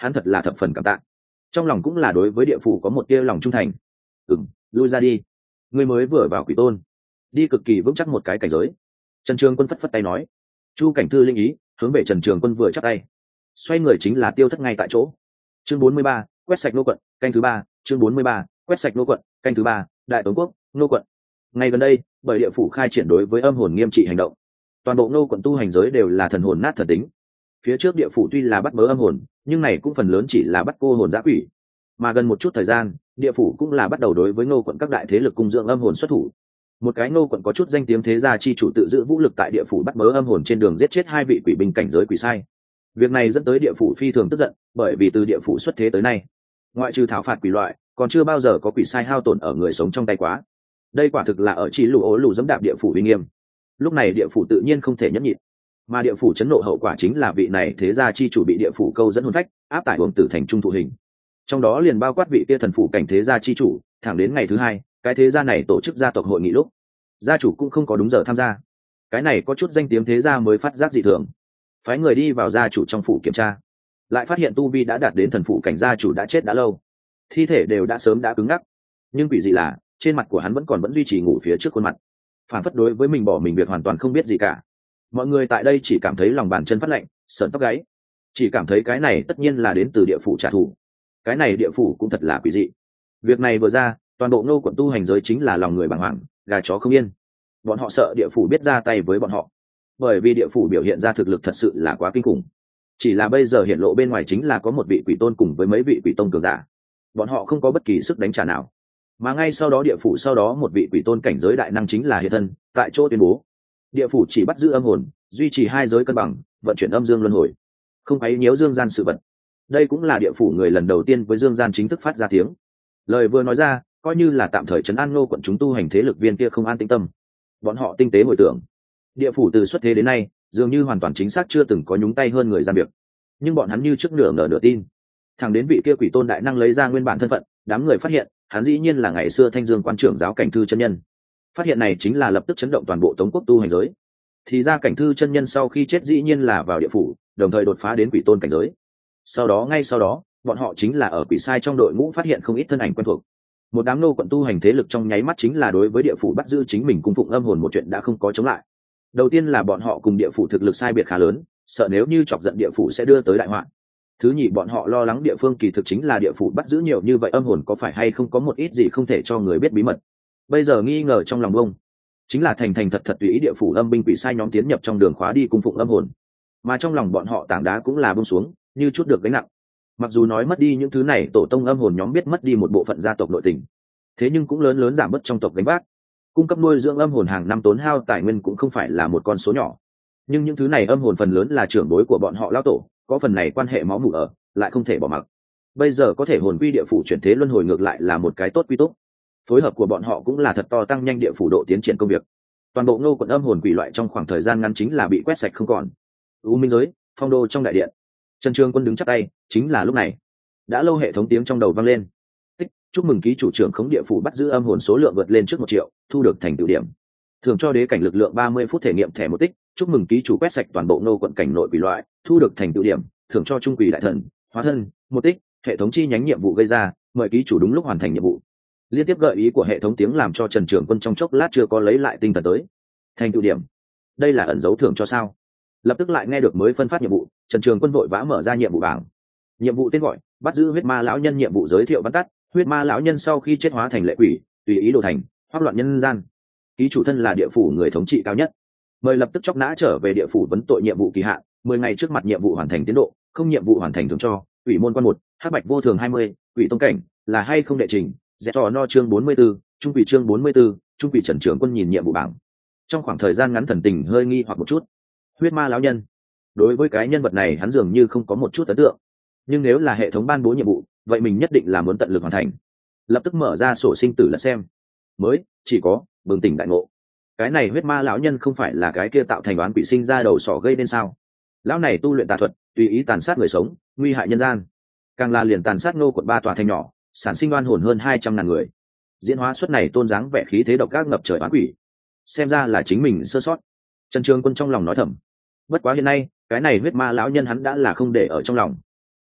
hắn thật là thập phần cảm tạ, trong lòng cũng là đối với địa phủ có một tia lòng trung thành. Lui ra đi, ngươi mới vừa vào quỷ tôn, đi cực kỳ vững chắc một cái cảnh giới. Trần Trường Quân phất phất tay nói. Chu Cảnh Thư linh ý hướng về Trần Trường Quân vừa chắc tay, xoay người chính là tiêu thất ngay tại chỗ. Chương 43, quét sạch nô quận, canh thứ 3. Chương 43, quét sạch nô quận, canh thứ 3. Đại Tống quốc, nô quận. Ngày gần đây, bởi địa phủ khai triển đối với âm hồn nghiêm trị hành động, toàn bộ nô quận tu hành giới đều là thần hồn nát thần tính. Phía trước địa phủ tuy là bắt bớ âm hồn, nhưng này cũng phần lớn chỉ là bắt cô hồn dã quỷ. Mà gần một chút thời gian, địa phủ cũng là bắt đầu đối với nô quận các đại thế lực cung dưỡng âm hồn xuất thủ. Một cái nô quận có chút danh tiếng thế gia chi chủ tự giữ vũ lực tại địa phủ bắt bớ âm hồn trên đường giết chết 2 vị quỷ binh cảnh giới quỷ sai. Việc này dẫn tới địa phủ phi thường tức giận, bởi vì từ địa phủ xuất thế tới nay, ngoại trừ thảo phạt quỷ loại, còn chưa bao giờ có quỷ sai hao tổn ở người sống trong tay quá. Đây quả thực là ở chỉ lù ố lù dẫm đạp địa phủ uy nghiêm. Lúc này địa phủ tự nhiên không thể nhẫn nhịn, mà địa phủ chấn nộ hậu quả chính là vị này thế gia chi chủ bị địa phủ câu dẫn hồn phách, áp tải uổng tử thành trung thụ hình. Trong đó liền bao quát vị kia thần phủ cảnh thế gia chi chủ. Thẳng đến ngày thứ 2, cái thế gia này tổ chức gia tộc hội nghị lúc, gia chủ cũng không có đúng giờ tham gia. Cái này có chút danh tiếng thế gia mới phát giác dị thường, phái người đi vào gia chủ trong phủ kiểm tra, lại phát hiện tu vi đã đạt đến thần phủ cảnh, gia chủ đã chết đã lâu, thi thể đều đã sớm đã cứng ngắc, nhưng quỷ dị là trên mặt của hắn vẫn duy trì ngủ phía trước khuôn mặt, phản phất đối với mình bỏ mình việc hoàn toàn không biết gì cả. Mọi người tại đây chỉ cảm thấy lòng bàn chân phát lạnh, sởn tóc gáy, chỉ cảm thấy cái này tất nhiên là đến từ địa phủ trả thù. Cái này địa phủ cũng thật là quỷ dị. Việc này vừa ra, toàn bộ nô quận tu hành giới chính là lòng người bàng hoàng, gà chó không yên. Bọn họ sợ địa phủ biết ra tay với bọn họ, bởi vì địa phủ biểu hiện ra thực lực thật sự là quá kinh khủng. Chỉ là bây giờ hiện lộ bên ngoài chính là có một vị quỷ tôn cùng với mấy vị quỷ tông cường giả, bọn họ không có bất kỳ sức đánh trả nào. Mà ngay sau đó địa phủ sau đó một vị quỷ tôn cảnh giới đại năng chính là hiện thân tại chỗ tuyên bố, địa phủ chỉ bắt giữ âm hồn, duy trì 2 giới cân bằng, vận chuyển âm dương luân hồi, không quấy nhiễu dương gian sự vật. Đây cũng là địa phủ người lần đầu tiên với dương gian chính thức phát ra tiếng. Lời vừa nói ra, coi như là tạm thời trấn an nô quận chúng tu hành thế lực viên kia không an tĩnh tâm. Bọn họ tinh tế hồi tưởng, địa phủ từ xuất thế đến nay dường như hoàn toàn chính xác chưa từng có nhúng tay hơn người gian việc, nhưng bọn hắn như trước nửa ngờ nửa tin. Thẳng đến vị kia quỷ tôn đại năng lấy ra nguyên bản thân phận, đám người phát hiện hắn dĩ nhiên là ngày xưa Thanh Dương quan trưởng giáo Cảnh Thư chân nhân. Phát hiện này chính là lập tức chấn động toàn bộ Tống quốc tu hành giới. Thì ra Cảnh Thư chân nhân sau khi chết dĩ nhiên là vào địa phủ, đồng thời đột phá đến quỷ tôn cảnh giới. Ngay sau đó, bọn họ chính là ở quỷ sai trong đội ngũ phát hiện không ít thân ảnh quen thuộc. Một đám nô quận tu hành thế lực trong nháy mắt chính là đối với địa phủ bắt giữ chính mình cung phụng âm hồn một chuyện đã không có chống lại. Đầu tiên là bọn họ cùng địa phủ thực lực sai biệt khá lớn, sợ nếu như chọc giận địa phủ sẽ đưa tới đại họa. Thứ nhì, bọn họ lo lắng địa phương kỳ thực chính là địa phủ bắt giữ nhiều như vậy âm hồn có phải hay không có một ít gì không thể cho người biết bí mật. Bây giờ nghi ngờ trong lòng bông, chính là thành thật tùy ý địa phủ âm binh quỷ sai nhóm tiến nhập trong đường khóa đi cung phụng âm hồn, mà trong lòng bọn họ tảng đá cũng là buông xuống như chút được gánh nặng. Mặc dù nói mất đi những thứ này, tổ tông âm hồn nhóm biết mất đi một bộ phận gia tộc nội tình, thế nhưng cũng lớn giảm bớt trong tộc gánh vác. Cung cấp nuôi dưỡng âm hồn hàng năm tốn hao tài nguyên cũng không phải là một con số nhỏ, nhưng những thứ này âm hồn phần lớn là trưởng bối của bọn họ lao tổ, có phần này quan hệ máu mủ ở, lại không thể bỏ mặc. Bây giờ có thể hồn quy địa phủ chuyển thế luân hồi ngược lại là một cái tốt quy tốt. Phối hợp của bọn họ cũng là thật to tăng nhanh địa phủ độ tiến triển công việc. Toàn bộ Ngô quận âm hồn quỷ loại trong khoảng thời gian ngắn chính là bị quét sạch không còn. U Minh giới, phong đô trong đại điện, Trần Trường Quân đứng chắp tay. Chính là lúc này, đã lâu hệ thống tiếng trong đầu vang lên. Chúc mừng ký chủ trưởng khống địa phủ bắt giữ âm hồn số lượng vượt lên trước 1 triệu, thu được thành tựu điểm. Thưởng cho đế cảnh lực lượng 30 phút thể nghiệm thẻ 1 tích. Chúc mừng ký chủ quét sạch toàn bộ Ngô quận cảnh nội quỷ loại, thu được thành tựu điểm. Thưởng cho trung quỷ đại thần, hóa thân 1 tích. Hệ thống chi nhánh nhiệm vụ gây ra, mời ký chủ đúng lúc hoàn thành nhiệm vụ. Liên tiếp gợi ý của hệ thống tiếng làm cho Trần Trường Quân trong chốc lát chưa có lấy lại tinh thần tới. Thành tựu điểm, đây là ẩn dấu thưởng cho sao? Lập tức lại nghe được mới phân phát nhiệm vụ, Trần Trường Quân vội vã mở ra nhiệm vụ bảng. Nhiệm vụ tên gọi: bắt giữ huyết ma lão nhân. Nhiệm vụ giới thiệu văn tắt: huyết ma lão nhân sau khi chết hóa thành lệ quỷ, tùy ý đồ thành, hoắc loạn nhân gian. Ký chủ thân là địa phủ người thống trị cao nhất, mời lập tức chóc nã trở về địa phủ vấn tội. Nhiệm vụ kỳ hạn 10 ngày trước mặt nhiệm vụ hoàn thành tiến độ, không nhiệm vụ hoàn thành thưởng cho ủy môn quan 1, hắc bạch vô thường 20, quỷ tông cảnh là hay không đệ trình. Dẹp trò no chương 44, trung quỷ chương 44, trung quỷ. Trần Trường Quân nhìn nhiệm vụ bảng, trong khoảng thời gian ngắn thần tình hơi nghi hoặc một chút. Huyết ma lão nhân, đối với cái nhân vật này hắn dường như không có một chút ấn tượng, nhưng nếu là hệ thống ban bố nhiệm vụ, vậy mình nhất định là muốn tận lực hoàn thành. Lập tức mở ra sổ sinh tử lật xem, mới chỉ có bừng tỉnh đại ngộ. Cái này huyết ma lão nhân không phải là cái kia tạo thành oán quỷ sinh ra đầu sỏ gây nên sao? Lão này tu luyện tà thuật, tùy ý tàn sát người sống, nguy hại nhân gian, càng là liền tàn sát Ngô quận 3 tòa thành nhỏ, sản sinh oan hồn hơn 200.000 người. Diễn hóa suất này tôn dáng vẻ khí thế độc ác ngập trời oán quỷ, xem ra là chính mình sơ sót. Trần Trường Quân trong lòng nói thầm. Bất quá hiện nay, cái này huyết ma lão nhân hắn đã là không để ở trong lòng.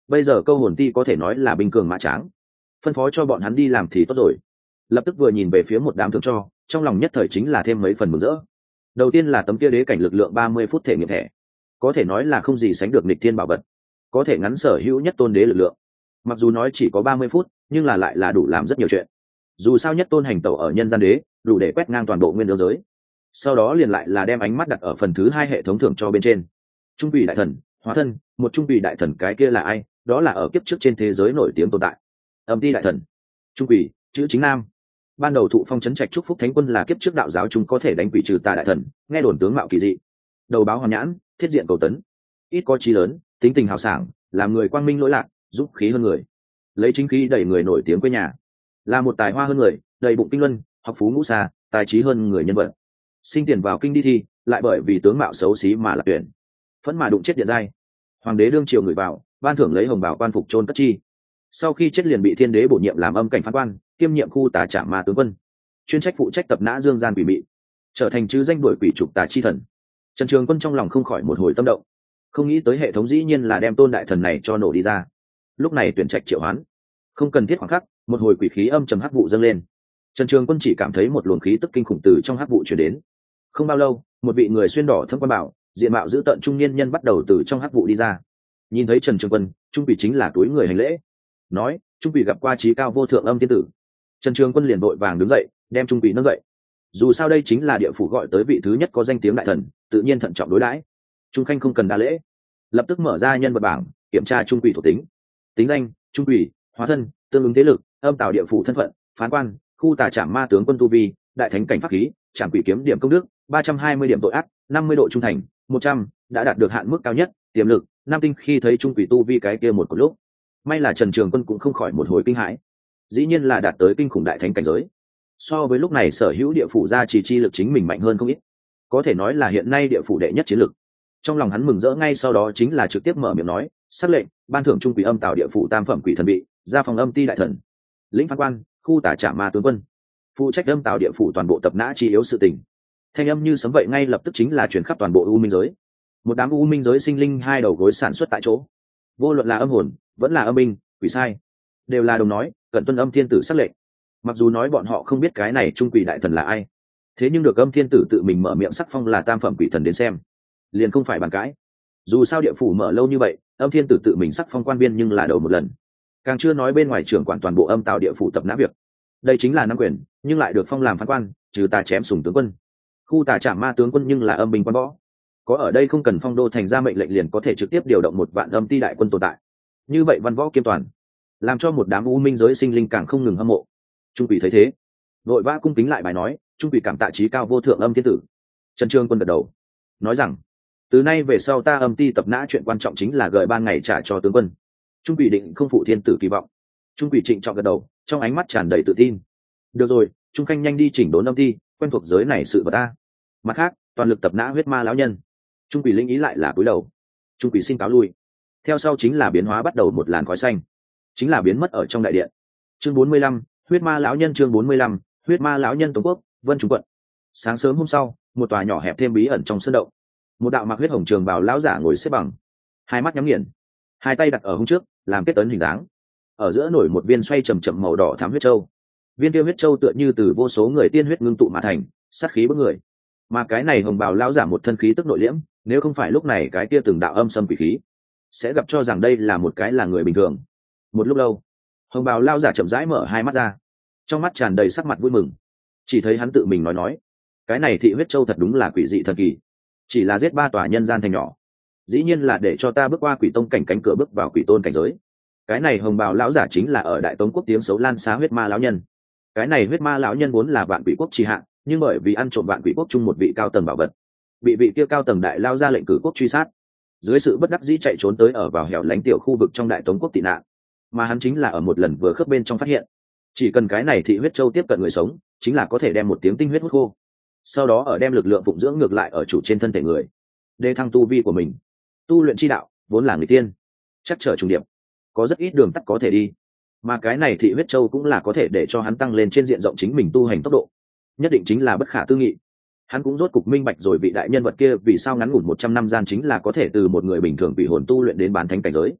bây giờ câu hồn ti có thể nói là binh cường mã tráng, phân phó cho bọn hắn đi làm thì tốt rồi. Lập tức vừa nhìn về phía một đám thưởng cho, trong lòng nhất thời chính là thêm mấy phần mừng rỡ. Đầu tiên là tấm kia đế cảnh lực lượng 30 phút thể nghiệm thẻ, có thể nói là không gì sánh được nghịch thiên bảo vật, có thể ngắn sở hữu nhất tôn đế lực lượng. Mặc dù nói chỉ có 30 phút nhưng là lại là đủ làm rất nhiều chuyện. Dù sao nhất tôn hành tẩu ở nhân gian đế đủ để quét ngang toàn bộ nguyên đương giới. Sau đó liền lại là đem ánh mắt đặt ở phần thứ 2 hệ thống thưởng cho bên trên. Trung quỷ đại thần hóa thân, một trung quỷ đại thần, cái kia là ai? Đó là ở kiếp trước trên thế giới nổi tiếng tồn tại, âm ti đại thần. Trung quỷ chữ chính nam, ban đầu thụ phong trấn trạch chúc phúc thánh quân là kiếp trước đạo giáo chúng có thể đánh quỷ trừ tà đại thần, nghe đồn tướng mạo kỳ dị, đầu báo hoàn nhãn, thiết diện cầu tấn, ít có chí lớn, tính tình hào sảng, làm người quang minh lỗi lạc, giúp khí hơn người, lấy chính khí đẩy người nổi tiếng quê nhà, là một tài hoa hơn người, đầy bụng kinh luân, học phú ngũ xa, tài trí hơn người nhân vật. Sinh tiền vào kinh đi thi, lại bởi vì tướng mạo xấu xí mà lạc tuyển, phẫn mà đụng chết điện giai. Hoàng đế đương triều người vào, ban thưởng lấy hồng bào quan phục chôn cất chi. Sau khi chết liền bị thiên đế bổ nhiệm làm âm cảnh phán quan, kiêm nhiệm khu tà trảm ma tướng quân, chuyên trách phụ trách tập nã dương gian quỷ mị, trở thành chứ danh đuổi quỷ trục tà chi thần. Trần Trường Quân trong lòng không khỏi một hồi tâm động, không nghĩ tới hệ thống dĩ nhiên là đem tôn đại thần này cho nổ đi ra. Lúc này tuyển trạch triệu hoán, không cần thiết khoảng khắc, một hồi quỷ khí âm trầm hắc vụ dâng lên. Trần Trường Quân chỉ cảm thấy một luồng khí tức kinh khủng từ trong hắc vụ truyền đến. Không bao lâu, một vị người xuyên đỏ thâm quan bảo, diện mạo dữ tợn trung niên nhân bắt đầu từ trong hắc vụ đi ra. Nhìn thấy Trần Trường Quân, trung quỷ chính là túi người hành lễ, nói: trung quỷ gặp qua trí cao vô thượng âm thiên tử. Trần Trường Quân liền vội vàng đứng dậy, đem trung quỷ nâng dậy. Dù sao đây chính là địa phủ gọi tới vị thứ nhất có danh tiếng đại thần, tự nhiên thận trọng đối đãi. Trung khanh không cần đa lễ, lập tức mở ra nhân vật bảng, kiểm tra trung quỷ thuộc tính. Tính danh: trung quỷ, hóa thân, tương ứng thế lực, âm tào địa phủ thân phận, phán quan, khu tà trảm ma tướng quân tu vi, đại thánh cảnh pháp khí, trảm quỷ kiếm điểm công đức 320 điểm tội ác, 50 độ trung thành, 100, đã đạt được hạn mức cao nhất, tiềm lực 5 tinh. Khi thấy trung quỷ tu vi cái kia một lúc, may là Trần Trường Quân cũng không khỏi một hồi kinh hãi, dĩ nhiên là đạt tới kinh khủng đại thánh cảnh giới. So với lúc này sở hữu địa phủ gia trì chi lực chính mình mạnh hơn không ít, có thể nói là hiện nay địa phủ đệ nhất chiến lực. Trong lòng hắn mừng rỡ, ngay sau đó chính là trực tiếp mở miệng nói: sắc lệnh, ban thưởng trung quỷ âm tào địa phủ tam phẩm quỷ thần bị, ra phòng âm ti đại thần, lĩnh phán quan, khu tả trảm ma tướng quân, phụ trách âm tào địa phủ toàn bộ tập nã chi yếu sự tình. Thanh âm như sấm vậy ngay lập tức chính là truyền khắp toàn bộ u minh giới. Một đám u minh giới sinh linh hai đầu gối sản xuất tại chỗ, vô luận là âm hồn vẫn là âm binh, quỷ sai, đều là đồng nói cận tuân âm thiên tử sắc lệnh. Mặc dù nói bọn họ không biết cái này trung quỷ đại thần là ai, thế nhưng được âm thiên tử tự mình mở miệng sắc phong là tam phẩm quỷ thần đến xem, liền không phải bàn cãi. Dù sao địa phủ mở lâu như vậy, âm thiên tử tự mình sắc phong quan viên nhưng là đầu một lần, càng chưa nói bên ngoài trưởng quản toàn bộ âm tào địa phủ tập nã việc. Đây chính là nắm quyền, nhưng lại được phong làm phán quan, trừ tà chém sùng tướng quân, khu tà trảm ma tướng quân nhưng là âm binh quan võ. Có ở đây không cần phong đô thành ra mệnh lệnh liền có thể trực tiếp điều động 1 vạn âm ti đại quân tồn tại. Như vậy văn võ kiêm toàn, làm cho một đám u minh giới sinh linh càng không ngừng hâm mộ. Trung quỷ thấy thế, vội vã cung kính lại bài nói: trung quỷ cảm tạ trí cao vô thượng âm thiên tử. Trần Trường Quân gật đầu, nói rằng: từ nay về sau ta âm ti tập nã chuyện quan trọng chính là gợi ban ngày trả cho tướng quân. Trung quỷ định không phụ thiên tử kỳ vọng. Trung quỷ trịnh trọng gật đầu, trong ánh mắt tràn đầy tự tin. Được rồi, Trung khanh nhanh đi chỉnh đốn âm ti, quen thuộc giới này sự vật ta. Mặt khác, toàn lực tập nã huyết ma lão nhân. Trung quỷ linh ý lại là cúi đầu. Trung quỷ xin cáo lui. Theo sau chính là biến hóa bắt đầu một làn khói xanh, chính là biến mất ở trong đại điện. Chương 45, huyết ma lão nhân. Chương 45, huyết ma lão nhân. Tống quốc, Vân Trung quận. Sáng sớm hôm sau, một tòa nhỏ hẹp thêm bí ẩn trong sân động, một đạo mặc huyết hồng trường bào lão giả ngồi xếp bằng, hai mắt nhắm nghiền, hai tay đặt ở hông trước làm kết tấn hình dáng. Ở giữa nổi một viên xoay chầm chậm màu đỏ thắm huyết châu. Viên tiêu huyết châu tựa như từ vô số người tiên huyết ngưng tụ mà thành, sát khí bức người. Mà cái này hồng bào lão giả một thân khí tức nội liễm, nếu không phải lúc này cái kia từng đạo âm xâm quỷ khí, sẽ gặp cho rằng đây là một cái là người bình thường. Một lúc lâu, hồng bào lão giả chậm rãi mở hai mắt ra, trong mắt tràn đầy sắc mặt vui mừng. Chỉ thấy hắn tự mình nói: cái này thị huyết châu thật đúng là quỷ dị thần kỳ, chỉ là giết 3 tòa nhân gian thành nhỏ, dĩ nhiên là để cho ta bước qua quỷ tông cảnh cánh cửa bước vào quỷ tôn cảnh giới. Cái này hồng bào lão giả chính là ở Đại Tống quốc tiếng xấu lan xá huyết ma lão nhân. Cái này huyết ma lão nhân vốn là vạn quỷ quốc trì hạ, nhưng bởi vì ăn trộm vạn quỷ quốc chung một vị cao tầng bảo vật, bị vị kia cao tầng đại lao ra lệnh cử quốc truy sát, dưới sự bất đắc dĩ chạy trốn tới ở vào hẻo lánh tiểu khu vực trong Đại Tống quốc tị nạn. Mà hắn chính là ở một lần vừa khớp bên trong phát hiện, chỉ cần cái này thị huyết châu tiếp cận người sống, chính là có thể đem một tiếng tinh huyết hút khô, sau đó ở đem lực lượng phụng dưỡng ngược lại ở chủ trên thân thể người, đề thăng tu vi của mình. Tu luyện chi đạo vốn là người tiên, chắc trở trùng điệp, có rất ít đường tắt có thể đi, mà cái này thị huyết châu cũng là có thể để cho hắn tăng lên trên diện rộng chính mình tu hành tốc độ, nhất định chính là bất khả tư nghị. Hắn cũng rốt cục minh bạch rồi vị đại nhân vật kia vì sao ngắn ngủn 100 năm gian chính là có thể từ một người bình thường bị hồn tu luyện đến bán thánh cảnh giới.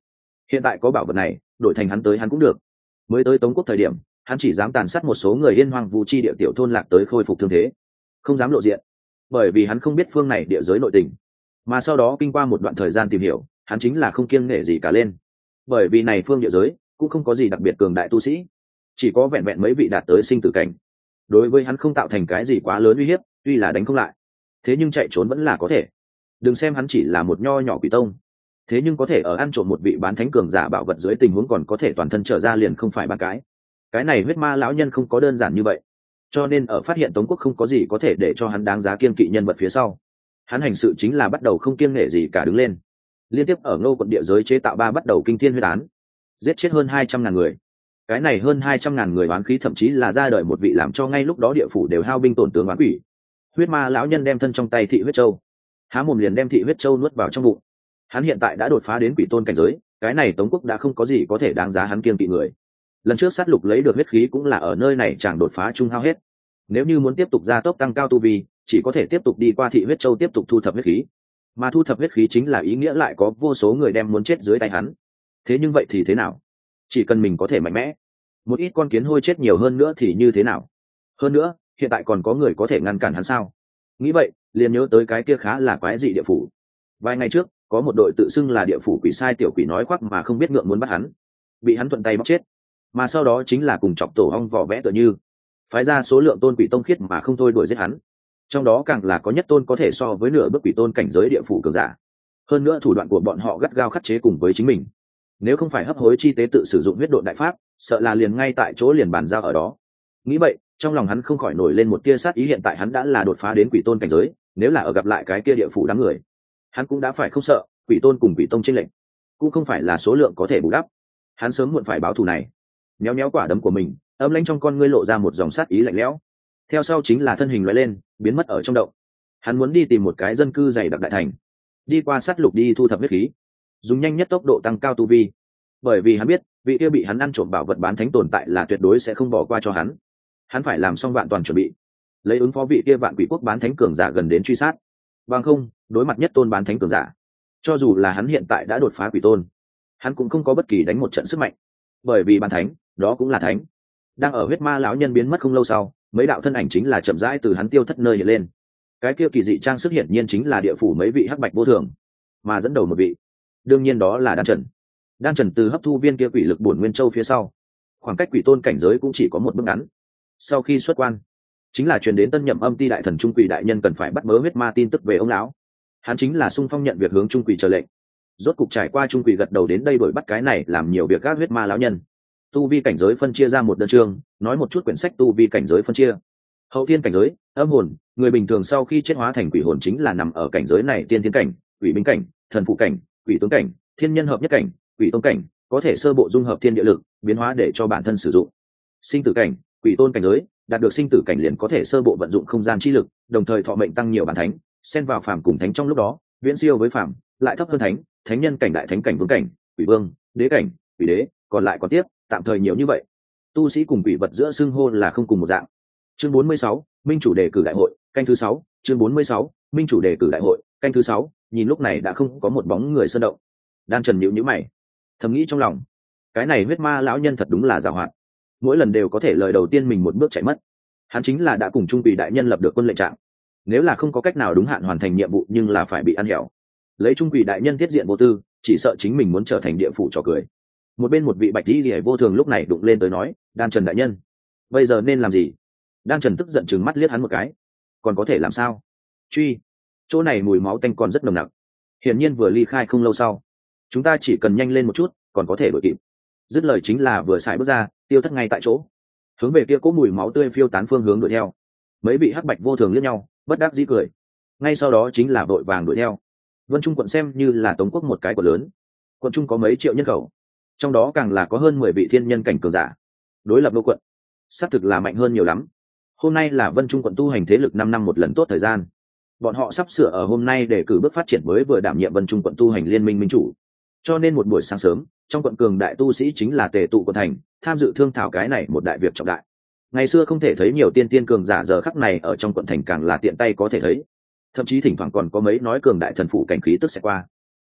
Hiện tại có bảo vật này, đổi thành hắn tới hắn cũng được. Mới tới Tống quốc thời điểm, hắn chỉ dám tàn sát một số người yên hoang vu chi địa tiểu thôn lạc tới khôi phục thương thế, không dám lộ diện, bởi vì hắn không biết phương này địa giới nội tình. Mà sau đó kinh qua một đoạn thời gian tìm hiểu, hắn chính là không kiêng nể gì cả lên, bởi vì này phương địa giới cũng không có gì đặc biệt cường đại tu sĩ, chỉ có vẹn vẹn mấy vị đạt tới sinh tử cảnh, đối với hắn không tạo thành cái gì quá lớn uy hiếp. Tuy là đánh không lại, thế nhưng chạy trốn vẫn là có thể. Đừng xem hắn chỉ là một nho nhỏ quỷ tông, thế nhưng có thể ở ăn trộm một vị bán thánh cường giả bảo vật dưới tình huống còn có thể toàn thân trở ra liền không phải ba cái này huyết ma lão nhân không có đơn giản như vậy. Cho nên ở phát hiện Tống quốc không có gì có thể để cho hắn đáng giá kiêng kỵ nhân vật phía sau, hắn hành sự chính là bắt đầu không kiêng nể gì cả đứng lên, liên tiếp ở Ngô quận địa giới chế tạo bắt đầu kinh thiên huyết án, giết chết hơn 200.000 người. Cái này hơn 200.000 người oán khí thậm chí là ra đời một vị làm cho ngay lúc đó địa phủ đều hao binh tổn tướng oán quỷ. Huyết ma lão nhân đem thân trong tay thị huyết châu, há mồm liền đem thị huyết châu nuốt vào trong bụng. Hắn hiện tại đã đột phá đến quỷ tôn cảnh giới, cái này Tống quốc đã không có gì có thể đáng giá hắn kiêng kỵ người. Lần trước sát lục lấy được huyết khí cũng là ở nơi này chẳng đột phá trung hao hết. Nếu như muốn tiếp tục gia tốc tăng cao tu vi, chỉ có thể tiếp tục đi qua thị huyết châu tiếp tục thu thập huyết khí. Mà thu thập huyết khí chính là ý nghĩa lại có vô số người đem muốn chết dưới tay hắn. Thế nhưng vậy thì thế nào? Chỉ cần mình có thể mạnh mẽ, một ít con kiến hôi chết nhiều hơn nữa thì như thế nào? Hơn nữa, hiện tại còn có người có thể ngăn cản hắn sao? Nghĩ vậy, liền nhớ tới cái kia khá là quái dị địa phủ. Vài ngày trước, có một đội tự xưng là địa phủ quỷ sai tiểu quỷ nói khoác mà không biết ngượng muốn bắt hắn, bị hắn thuận tay bóc chết. Mà sau đó chính là cùng chọc tổ ong vỏ vẽ tựa như, phái ra số lượng tôn quỷ tông khiết mà không thôi đuổi giết hắn. Trong đó càng là có nhất tôn có thể so với nửa bước quỷ tôn cảnh giới địa phủ cường giả. Hơn nữa thủ đoạn của bọn họ gắt gao khắc chế cùng với chính mình. Nếu không phải hấp hối chi tế tự sử dụng huyết độ đại pháp, sợ là liền ngay tại chỗ liền bàn giao ở đó. Nghĩ vậy, trong lòng hắn không khỏi nổi lên một tia sát ý. Hiện tại hắn đã là đột phá đến quỷ tôn cảnh giới, nếu là ở gặp lại cái kia địa phủ đám người, hắn cũng đã phải không sợ. Quỷ tôn cùng quỷ tông chênh lệch cũng không phải là số lượng có thể bù đắp, hắn sớm muộn phải báo thù này. Méo méo quả đấm của mình, âm lãnh trong con ngươi lộ ra một dòng sát ý lạnh lẽo. Theo sau chính là thân hình lóe lên, biến mất ở trong động. Hắn muốn đi tìm một cái dân cư dày đặc đại thành, đi qua sát lục đi thu thập huyết khí, dùng nhanh nhất tốc độ tăng cao tu vi. Bởi vì hắn biết, vị kia bị hắn ăn trộm bảo vật bán thánh tồn tại là tuyệt đối sẽ không bỏ qua cho hắn. Hắn phải làm xong vạn toàn chuẩn bị, lấy ứng phó vị kia vạn quỷ quốc bán thánh cường giả gần đến truy sát. Bằng không, đối mặt nhất tôn bán thánh cường giả, cho dù là hắn hiện tại đã đột phá quỷ tôn, hắn cũng không có bất kỳ đánh một trận sức mạnh, bởi vì bán thánh đó cũng là thánh. Đang ở huyết ma lão nhân biến mất không lâu sau, mấy đạo thân ảnh chính là chậm rãi từ hắn tiêu thất nơi hiện lên. Cái kia kỳ dị trang sức hiển nhiên chính là địa phủ mấy vị hắc bạch vô thường, mà dẫn đầu một vị đương nhiên đó là Đan Trần. Đan Trần từ hấp thu viên kia quỷ lực bổn nguyên châu phía sau, khoảng cách quỷ tôn cảnh giới cũng chỉ có một bước ngắn. Sau khi xuất quan, chính là truyền đến tân nhậm âm ti đại thần trung quỷ đại nhân cần phải bắt bớ huyết ma tin tức về ông lão. Hắn chính là xung phong nhận việc hướng trung quỷ chờ lệnh. Rốt cục trải qua trung quỷ gật đầu đến đây đuổi bắt cái này làm nhiều việc các huyết ma lão nhân. Tu vi cảnh giới phân chia ra một đơn chương, nói một chút quyển sách tu vi cảnh giới phân chia. Hậu thiên cảnh giới, âm hồn, người bình thường sau khi chết hóa thành quỷ hồn chính là nằm ở cảnh giới này. Tiên thiên cảnh, quỷ binh cảnh, thần phụ cảnh, quỷ tướng cảnh, thiên nhân hợp nhất cảnh, quỷ tông cảnh, có thể sơ bộ dung hợp thiên địa lực, biến hóa để cho bản thân sử dụng. Sinh tử cảnh, quỷ tôn cảnh giới, đạt được sinh tử cảnh liền có thể sơ bộ vận dụng không gian chi lực, đồng thời thọ mệnh tăng nhiều bản thánh, xen vào phàm cùng thánh trong lúc đó, viễn siêu với phàm, lại thấp hơn thánh, thánh nhân cảnh, đại thánh cảnh, vương cảnh, quỷ vương, đế cảnh, quỷ đế, còn lại còn tiếp, tạm thời nhiều như vậy. Tu sĩ cùng quỷ vật giữa xưng hô là không cùng một dạng. Chương 46, minh chủ đề cử đại hội, canh thứ 6, chương 46, minh chủ đề cử đại hội, canh thứ 6, nhìn lúc này đã không có một bóng người sơn động. Đan Trần nhíu nhíu mày, thầm nghĩ trong lòng, cái này huyết ma lão nhân thật đúng là giàu hoạt, mỗi lần đều có thể lời đầu tiên mình một bước chạy mất. Hắn chính là đã cùng trung quỷ đại nhân lập được quân lệnh trạng, nếu là không có cách nào đúng hạn hoàn thành nhiệm vụ nhưng là phải bị ăn hẻo. Lấy trung quỷ đại nhân thiết diện vô tư, chỉ sợ chính mình muốn trở thành địa phủ trò cười. Một bên một vị bạch y liễu vô thường lúc này đụng lên tới nói, Đan Trần đại nhân, bây giờ nên làm gì? Đan Trần tức giận chừng mắt liếc hắn một cái, còn có thể làm sao? Truy, chỗ này mùi máu tanh còn rất nồng nặc, hiển nhiên vừa ly khai không lâu sau, chúng ta chỉ cần nhanh lên một chút còn có thể đuổi kịp. Dứt lời chính là vừa xài bước ra, tiêu thất ngay tại chỗ, hướng về kia cố mùi máu tươi phiêu tán phương hướng đuổi theo. Mấy vị hắc bạch vô thường liếc nhau, bất đắc dĩ cười, ngay sau đó chính là vội vàng đuổi theo. Vân Trung quận xem như là Tống quốc một cái quận lớn, quận trung có mấy triệu nhân khẩu, trong đó càng là có hơn 10 vị thiên nhân cảnh cường giả, đối lập đô quận xác thực là mạnh hơn nhiều lắm. Hôm nay là Vân Trung quận tu hành thế lực 5 năm một lần tốt thời gian, bọn họ sắp sửa ở hôm nay để cử bước phát triển mới vừa đảm nhiệm Vân Trung quận tu hành liên minh minh chủ, cho nên một buổi sáng sớm trong quận cường đại tu sĩ chính là tề tụ quận thành, tham dự thương thảo cái này một đại việc trọng đại. Ngày xưa không thể thấy nhiều tiên tiên cường giả, giờ khắc này ở trong quận thành càng là tiện tay có thể thấy, thậm chí thỉnh thoảng còn có mấy nói cường đại thần phụ cảnh khí tức sẽ qua.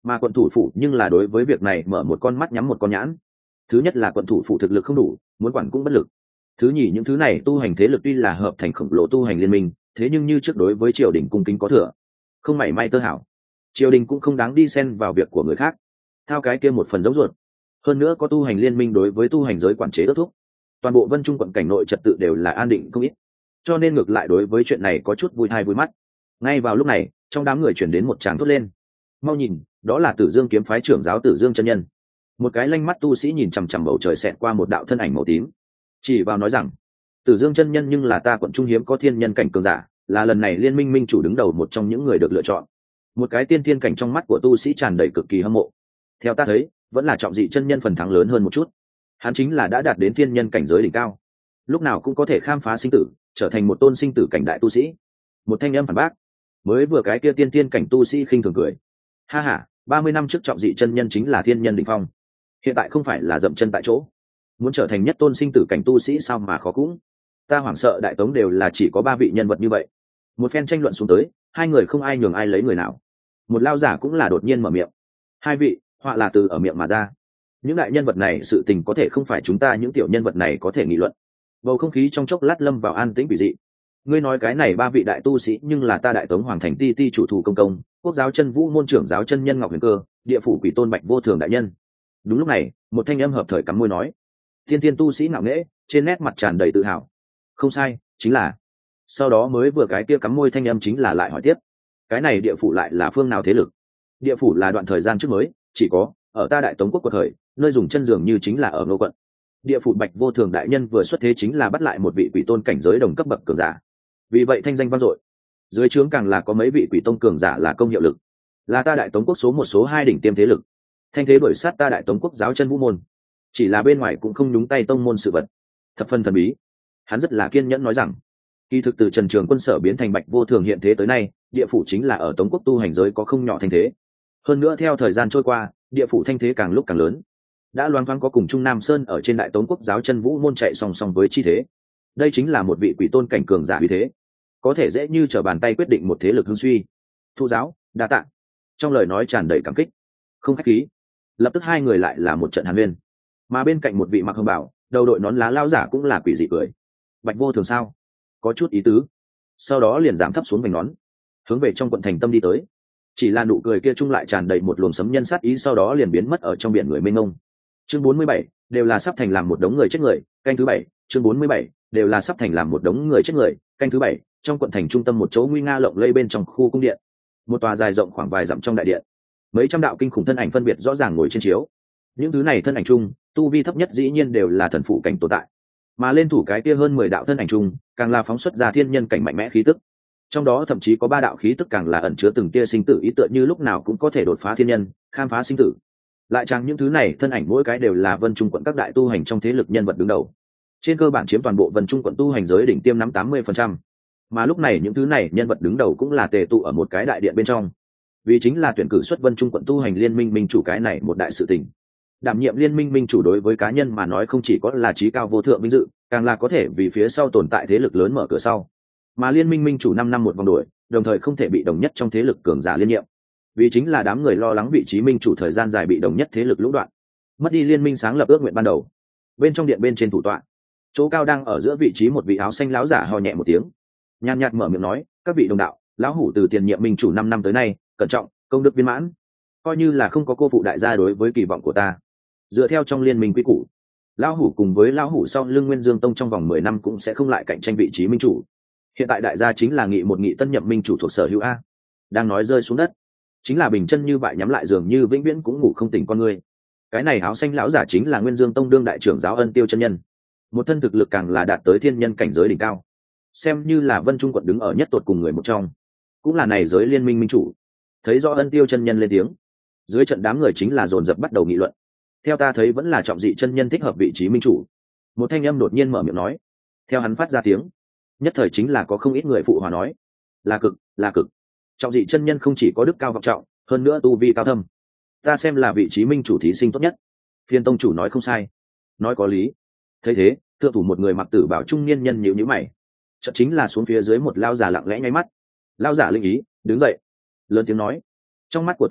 mà quận thủ phủ nhưng là đối với việc này mở một con mắt nhắm một con nhãn. Thứ nhất là quận thủ phủ thực lực không đủ, muốn quản cũng bất lực. Thứ nhì, những thứ này tu hành thế lực tuy là hợp thành khổng lồ tu hành liên minh, thế nhưng như trước đối với triều đình cung kính có thừa, không mảy may tơ hảo. Triều đình cũng không đáng đi xen vào việc của người khác, thao cái kia một phần giống ruột. Hơn nữa có tu hành liên minh đối với tu hành giới quản chế ước thúc, toàn bộ Vân Trung quận cảnh nội trật tự đều là an định không ít, cho nên ngược lại đối với chuyện này có chút vui thai vui mắt. Ngay vào lúc này, trong đám người chuyển đến một tràng thốt lên: mau nhìn, đó là Tử Dương kiếm phái trưởng giáo Tử Dương chân nhân. Một cái lanh mắt tu sĩ nhìn chằm chằm bầu trời xẹt qua một đạo thân ảnh màu tím, chỉ vào nói rằng: Tử Dương chân nhân nhưng là ta quận trung hiếm có thiên nhân cảnh cường giả, là lần này liên minh minh chủ đứng đầu một trong những người được lựa chọn. Một cái tiên thiên cảnh trong mắt của tu sĩ tràn đầy cực kỳ hâm mộ. Theo ta thấy, vẫn là Trọng Dị chân nhân phần thắng lớn hơn một chút. Hắn chính là đã đạt đến thiên nhân cảnh giới đỉnh cao, lúc nào cũng có thể khám phá sinh tử, trở thành một tôn sinh tử cảnh đại tu sĩ. Một thanh âm phản bác: mới vừa cái kia tiên thiên cảnh tu sĩ khinh thường cười: ha ha, 30 năm trước Trọng Dị chân nhân chính là thiên nhân đỉnh phong, hiện tại không phải là dậm chân tại chỗ, muốn trở thành nhất tôn sinh tử cảnh tu sĩ sao mà khó cũng. Ta hoảng sợ Đại Tống đều là chỉ có 3 vị nhân vật như vậy. Một phen tranh luận xuống tới, hai người không ai nhường ai lấy người nào. Một lao giả cũng là đột nhiên mở miệng: hai vị, họa là từ ở miệng mà ra, những đại nhân vật này sự tình có thể không phải chúng ta những tiểu nhân vật này có thể nghị luận. Bầu không khí trong chốc lát lâm vào an tĩnh quỷ dị. Ngươi nói cái này 3 vị đại tu sĩ nhưng là ta Đại Tống hoàng thành ti ti chủ thủ công công, quốc giáo chân vũ môn trưởng giáo chân nhân Ngọc Huyền Cơ, địa phủ quỷ tôn Bạch Vô Thường đại nhân. Đúng lúc này, một thanh âm hợp thời cắm môi nói: thiên thiên tu sĩ ngạo nghễ, trên nét mặt tràn đầy tự hào. Không sai, chính là. Sau đó mới vừa cái kia cắm môi thanh âm chính là lại hỏi tiếp: cái này địa phủ lại là phương nào thế lực? Địa phủ là đoạn thời gian trước mới chỉ có ở ta Đại Tống quốc quật khởi, nơi dùng chân dường như chính là ở Ngô quận. Địa phủ Bạch Vô Thường đại nhân vừa xuất thế chính là bắt lại một vị quỷ tôn cảnh giới đồng cấp bậc cường giả, vì vậy thanh danh vang dội. Dưới trướng càng là có mấy vị quỷ tôn cường giả là công hiệu lực, là ta Đại Tống quốc số 1 số 2 đỉnh tiêm thế lực. Thanh thế đuổi sát ta Đại Tống quốc giáo chân vũ môn, chỉ là bên ngoài cũng không nhúng tay tông môn sự vật, thập phần thần bí. Hắn rất là kiên nhẫn nói rằng, kỳ thực từ Trần Trường Quân sở biến thành Bạch Vô Thường hiện thế tới nay, địa phủ chính là ở Tống quốc tu hành giới có không nhỏ thanh thế. Hơn nữa theo thời gian trôi qua, địa phủ thanh thế càng lúc càng lớn, đã loáng thoáng có cùng Trung Nam Sơn ở trên Đại Tống quốc giáo chân vũ môn chạy song song với chi thế. Đây chính là một vị quỷ tôn cảnh cường giả uy thế, có thể dễ như trở bàn tay quyết định một thế lực hưng suy. Thu giáo, đa tạ. Trong lời nói tràn đầy cảm kích. Không khách khí. Lập tức hai người lại là một trận hàn huyên. Mà bên cạnh một vị mặc hồng bào, đầu đội nón lá lao giả cũng là quỷ dị cười: Bạch Vô Thường sao? Có chút ý tứ. Sau đó liền giảm thấp xuống vành nón, hướng về trong quận thành tâm đi tới. Chỉ là nụ cười kia trung lại tràn đầy một luồng sấm nhân sát ý, sau đó liền biến mất ở trong biển người mênh mông. Chương 47, đều là sắp thành làm một đống người chết người, canh thứ 7. Chương 47, đều là sắp thành làm một đống người chết người, canh thứ 7. Trong quận thành trung tâm một chỗ nguy nga lộng lẫy bên trong khu cung điện, một tòa dài rộng khoảng vài dặm trong đại điện, mấy trăm đạo kinh khủng thân ảnh phân biệt rõ ràng ngồi trên chiếu. Những thứ này thân ảnh chung, tu vi thấp nhất dĩ nhiên đều là thần phụ cảnh tồn tại, mà lên thủ cái kia hơn 10 đạo thân ảnh chung, càng là phóng xuất ra thiên nhân cảnh mạnh mẽ khí tức. Trong đó thậm chí có 3 đạo khí tức càng là ẩn chứa từng tia sinh tử ý, tựa như lúc nào cũng có thể đột phá thiên nhân, khám phá sinh tử. Lại chẳng những thứ này thân ảnh mỗi cái đều là Vân Trung quận các đại tu hành trong thế lực nhân vật đứng đầu, trên cơ bản chiếm toàn bộ Vân Trung quận tu hành giới đỉnh tiêm nắm 80%. Mà lúc này những thứ này nhân vật đứng đầu cũng là tề tụ ở một cái đại điện bên trong, vì chính là tuyển cử xuất Vân Trung quận tu hành liên minh minh chủ, cái này một đại sự tình. Đảm nhiệm liên minh minh chủ đối với cá nhân mà nói không chỉ có là trí cao vô thượng vinh dự, càng là có thể vì phía sau tồn tại thế lực lớn mở cửa sau. Mà liên minh minh chủ 5 năm một vòng đổi, đồng thời không thể bị đồng nhất trong thế lực cường giả liên nhiệm, vì chính là đám người lo lắng vị trí minh chủ thời gian dài bị đồng nhất thế lực lũng đoạn, mất đi liên minh sáng lập ước nguyện ban đầu. Bên trong điện bên trên thủ tọa, chỗ cao đang ở giữa vị trí một vị áo xanh lão giả ho nhẹ một tiếng, nhàn nhạt mở miệng nói: các vị đồng đạo, lão hủ từ tiền nhiệm minh chủ 5 năm tới nay, cẩn trọng, công đức viên mãn, coi như là không có cô phụ đại gia đối với kỳ vọng của ta. Dựa theo trong liên minh quy củ, lão hủ cùng với lão hủ sau lưng Nguyên Dương Tông trong vòng 10 năm cũng sẽ không lại cạnh tranh vị trí minh chủ. Hiện tại đại gia chính là nghị tân nhậm minh chủ thuộc sở hữu a. Đang nói rơi xuống đất, chính là bình chân như vậy nhắm lại giường như vĩnh viễn cũng ngủ không tỉnh con người. Cái này áo xanh lão giả chính là Nguyên Dương Tông đương đại trưởng giáo Ân Tiêu chân nhân, một thân thực lực càng là đạt tới thiên nhân cảnh giới đỉnh cao, xem như là Vân Trung quận đứng ở nhất tột cùng người một trong, cũng là này giới liên minh minh chủ. Thấy rõ Ân Tiêu chân nhân lên tiếng, dưới trận đám người chính là dồn dập bắt đầu nghị luận. Theo ta thấy vẫn là Trọng Dị chân nhân thích hợp vị trí minh chủ. Một thanh âm đột nhiên mở miệng nói. Theo hắn phát ra tiếng, nhất thời chính là có không ít người phụ hòa nói: là cực. Trọng Dị chân nhân không chỉ có đức cao vọng trọng, hơn nữa tu vi cao thâm, ta xem là vị trí minh chủ thí sinh tốt nhất. Phiên tông chủ nói không sai, nói có lý. Thấy thế, thượng thủ một người mặc tử bào trung niên nhân nhíu nhíu mày, chợt chính là xuống phía dưới một lao giả lặng lẽ nháy mắt. Lao giả linh ý đứng dậy, lớn tiếng nói: trong mắt của ta,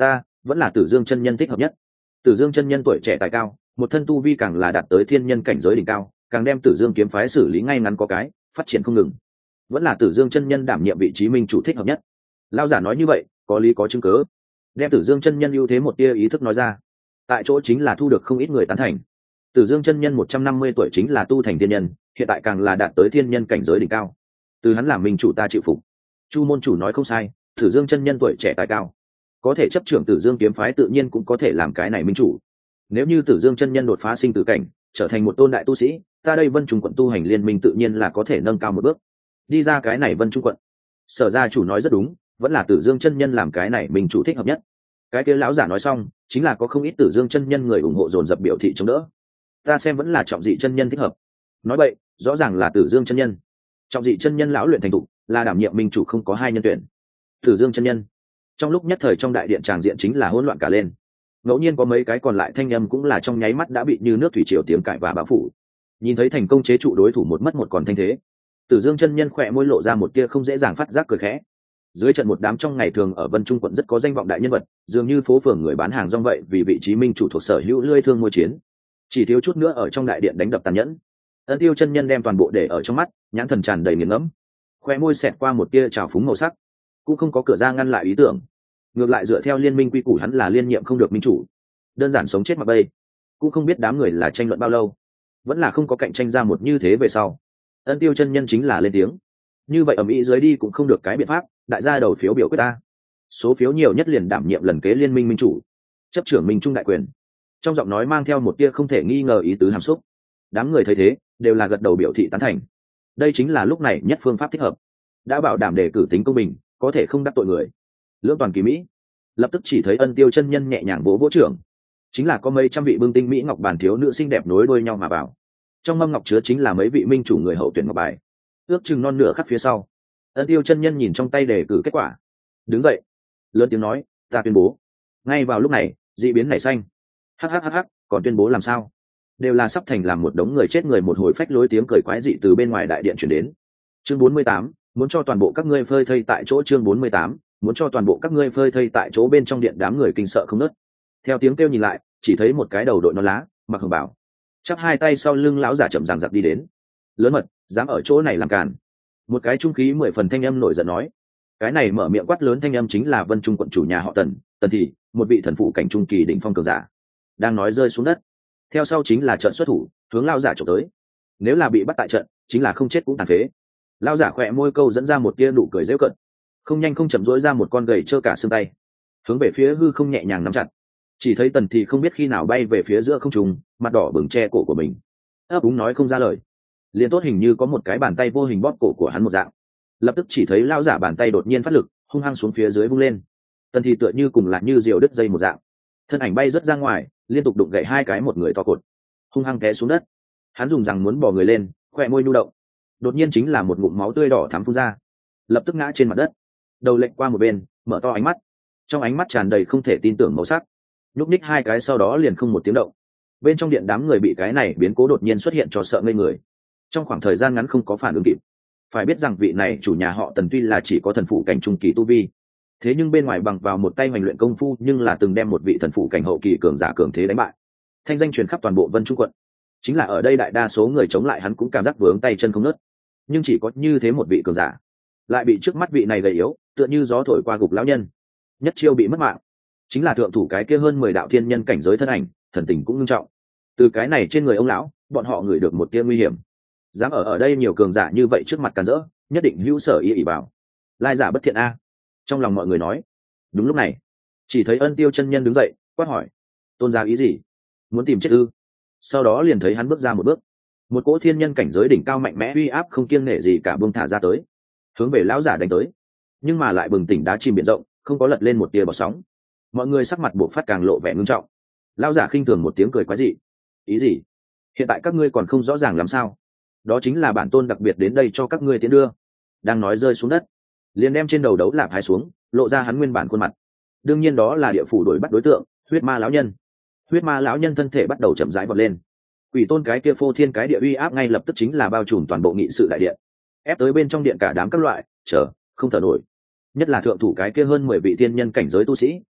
vẫn là Tử Dương chân nhân thích hợp nhất. Tử Dương chân nhân tuổi trẻ tài cao, một thân tu vi càng là đạt tới thiên nhân cảnh giới đỉnh cao, càng đem Tử Dương kiếm phái xử lý ngay ngắn có cái, phát triển không ngừng. Vẫn là Tử Dương chân nhân đảm nhiệm vị trí minh chủ thích hợp nhất. Lão giả nói như vậy, có lý có chứng cứ, đem Tử Dương chân nhân ưu thế một tia ý thức nói ra. Tại chỗ chính là thu được không ít người tán thành. Tử Dương chân nhân 150 tuổi chính là tu thành thiên nhân, hiện tại càng là đạt tới thiên nhân cảnh giới đỉnh cao. Từ hắn làm minh chủ ta chịu phục. Chu môn chủ nói không sai, Tử Dương chân nhân tuổi trẻ tài cao, có thể chấp trưởng Tử Dương kiếm phái tự nhiên cũng có thể làm cái này minh chủ. Nếu như Tử Dương chân nhân đột phá sinh tử cảnh, trở thành một tôn đại tu sĩ, ta đây Vân Trung quận tu hành liên minh tự nhiên là có thể nâng cao một bước. Đi ra cái này Vân Trung quận. Sở gia chủ nói rất đúng, vẫn là Tử Dương chân nhân làm cái này minh chủ thích hợp nhất. Cái kia lão giả nói xong, chính là có không ít Tử Dương chân nhân người ủng hộ dồn dập biểu thị chống đỡ. Ta xem vẫn là Trọng Dị chân nhân thích hợp. Nói vậy, rõ ràng là Tử Dương chân nhân. Trọng Dị chân nhân lão luyện thành thục, là đảm nhiệm minh chủ không có hai nhân tuyển. Tử Dương chân nhân. Trong lúc nhất thời trong đại điện tràng diện chính là hỗn loạn cả lên. Ngẫu nhiên có mấy cái còn lại thanh âm cũng là trong nháy mắt đã bị như nước thủy triều tiếng cãi và bão phủ. Nhìn thấy thành công chế trụ đối thủ một mất một còn thanh thế, Tử Dương chân nhân khỏe môi lộ ra một tia không dễ dàng phát giác cười khẽ. Dưới trận một đám trong ngày thường ở Vân Trung quận rất có danh vọng đại nhân vật, dường như phố phường người bán hàng rong vậy, vì vị trí minh chủ thuộc sở hữu lưỡi thương môi chiến, chỉ thiếu chút nữa ở trong đại điện đánh đập tàn nhẫn. Ân Tiêu chân nhân đem toàn bộ để ở trong mắt, nhãn thần tràn đầy nghiền ngẫm, khoe môi xẹt qua một tia trào phúng màu sắc, cũng không có cửa ra ngăn lại ý tưởng. Ngược lại dựa theo liên minh quy củ hắn là liên nhiệm không được minh chủ, đơn giản sống chết mặc bay. Cũng không biết đám người là tranh luận bao lâu, vẫn là không có cạnh tranh ra một như thế về sau. Ân Tiêu chân nhân chính là lên tiếng, như vậy ầm ĩ dưới đi cũng không được cái biện pháp, đại gia đầu phiếu biểu quyết ta, số phiếu nhiều nhất liền đảm nhiệm lần kế liên minh minh chủ, chấp trưởng minh trung đại quyền. Trong giọng nói mang theo một tia không thể nghi ngờ ý tứ hàm xúc. Đám người thấy thế đều là gật đầu biểu thị tán thành. Đây chính là lúc này nhất phương pháp thích hợp, đã bảo đảm đề cử tính công bình, có thể không đắc tội người. Lưỡng toàn kỳ mỹ. Lập tức chỉ thấy Ân Tiêu chân nhân nhẹ nhàng vỗ vỗ trưởng, chính là có mấy trăm vị bưng tinh mỹ ngọc bàn thiếu nữ xinh đẹp nối đuôi nhau mà vào. Trong mâm ngọc chứa chính là mấy vị minh chủ người hậu tuyển ngọc bài, ước chừng non nửa khắc phía sau. Ân Tiêu chân nhân nhìn trong tay đề cử kết quả, đứng dậy lớn tiếng nói, ta tuyên bố. Ngay vào lúc này dị biến nảy xanh. Hắc, còn tuyên bố làm sao? Đều là sắp thành làm một đống người chết người một hồi phách lối tiếng cười quái dị từ bên ngoài đại điện chuyển đến. Chương 48, muốn cho toàn bộ các ngươi phơi thây tại chỗ. Chương 48, muốn cho toàn bộ các ngươi phơi thây tại chỗ. Bên trong điện đám người kinh sợ không nớt. Theo tiếng kêu nhìn lại, chỉ thấy một cái đầu đội nón lá, mặc hồng bào, chắp hai tay sau lưng lão giả chậm ràng giặc đi đến. Lớn mật, dám ở chỗ này làm càn. Một cái trung khí 10 phần thanh âm nổi giận nói. Cái này mở miệng quát lớn thanh âm chính là Vân Trung quận chủ nhà họ Tần, Tần Thị, một vị thần phụ cảnh trung kỳ đỉnh phong cường giả. Đang nói rơi xuống đất, theo sau chính là trận xuất thủ, hướng lão giả chụp tới. Nếu là bị bắt tại trận, chính là không chết cũng tàn phế. Lão giả khỏe môi câu dẫn ra một tia nụ cười giễu cợt, không nhanh không chậm rỗi ra một con gầy trơ cả xương tay, hướng về phía hư không nhẹ nhàng nắm chặt. Chỉ thấy Tần Thị không biết khi nào bay về phía giữa không trung, mặt đỏ bừng che cổ của mình, ấp úng nói không ra lời. Liên tốt hình như có một cái bàn tay vô hình bóp cổ của hắn một dạng. Lập tức chỉ thấy lão giả bàn tay đột nhiên phát lực, hung hăng xuống phía dưới vung lên. Tần Thị tựa như cùng là như diều đứt dây một dạng, thân ảnh bay rất ra ngoài, liên tục đụng gãy hai cái một người to cột, hung hăng té xuống đất. Hắn dùng rằng muốn bò người lên, khỏe môi nhu động, đột nhiên chính là một ngụm máu tươi đỏ thắm phun ra, lập tức ngã trên mặt đất, đầu lệch qua một bên, mở to ánh mắt, trong ánh mắt tràn đầy không thể tin tưởng màu sắc, nhúc ních hai cái sau đó liền không một tiếng động. Bên trong điện đám người bị cái này biến cố đột nhiên xuất hiện cho sợ ngây người, trong khoảng thời gian ngắn không có phản ứng kịp. Phải biết rằng vị này chủ nhà họ Tần tuy là chỉ có thần phụ cảnh trung kỳ tu vi, thế nhưng bên ngoài bằng vào một tay hoành luyện công phu, nhưng là từng đem một vị thần phụ cảnh hậu kỳ cường giả cường thế đánh bại, thanh danh truyền khắp toàn bộ Vân Trung quận. Chính là ở đây đại đa số người chống lại hắn cũng cảm giác vướng tay chân không nớt, nhưng chỉ có như thế một vị cường giả lại bị trước mắt vị này gầy yếu tựa như gió thổi qua gục lão nhân nhất chiêu bị mất mạng. Chính là thượng thủ cái kia hơn 10 đạo thiên nhân cảnh giới thân ảnh, thần tình cũng nghiêm trọng. Từ cái này trên người ông lão, bọn họ ngửi được một tia nguy hiểm. Dám ở đây nhiều cường giả như vậy trước mặt càn rỡ, nhất định hữu sở ý ỷ bảo, lai giả bất thiện a. Trong lòng mọi người nói. Đúng lúc này, chỉ thấy Ân Tiêu chân nhân đứng dậy, quát hỏi: tôn gia ý gì? Muốn tìm chết ư? Sau đó liền thấy hắn bước ra một bước, một cỗ thiên nhân cảnh giới đỉnh cao mạnh mẽ uy áp không kiêng nể gì cả buông thả ra tới, hướng về lão giả đánh tới. Nhưng mà lại bừng tỉnh đá chìm biển rộng, không có lật lên một tia bọt sóng. Mọi người sắc mặt buộc phát càng lộ vẻ ngưng trọng. Lão giả khinh thường một tiếng cười quái dị: ý gì? Hiện tại các ngươi còn không rõ ràng làm sao? Đó chính là bản tôn đặc biệt đến đây cho các ngươi tiến đưa. Đang nói rơi xuống đất, liền đem trên đầu đấu lạp hái xuống, lộ ra hắn nguyên bản khuôn mặt. Đương nhiên đó là địa phủ đuổi bắt đối tượng, huyết ma lão nhân. Huyết ma lão nhân thân thể bắt đầu chậm rãi vọt lên, quỷ tôn cái kia phô thiên cái địa uy áp ngay lập tức chính là bao trùm toàn bộ nghị sự đại điện, ép tới bên trong điện cả đám các loại không thở nổi. Nhất là thượng thủ cái kia hơn 10 vị thiên nhân cảnh giới tu sĩ,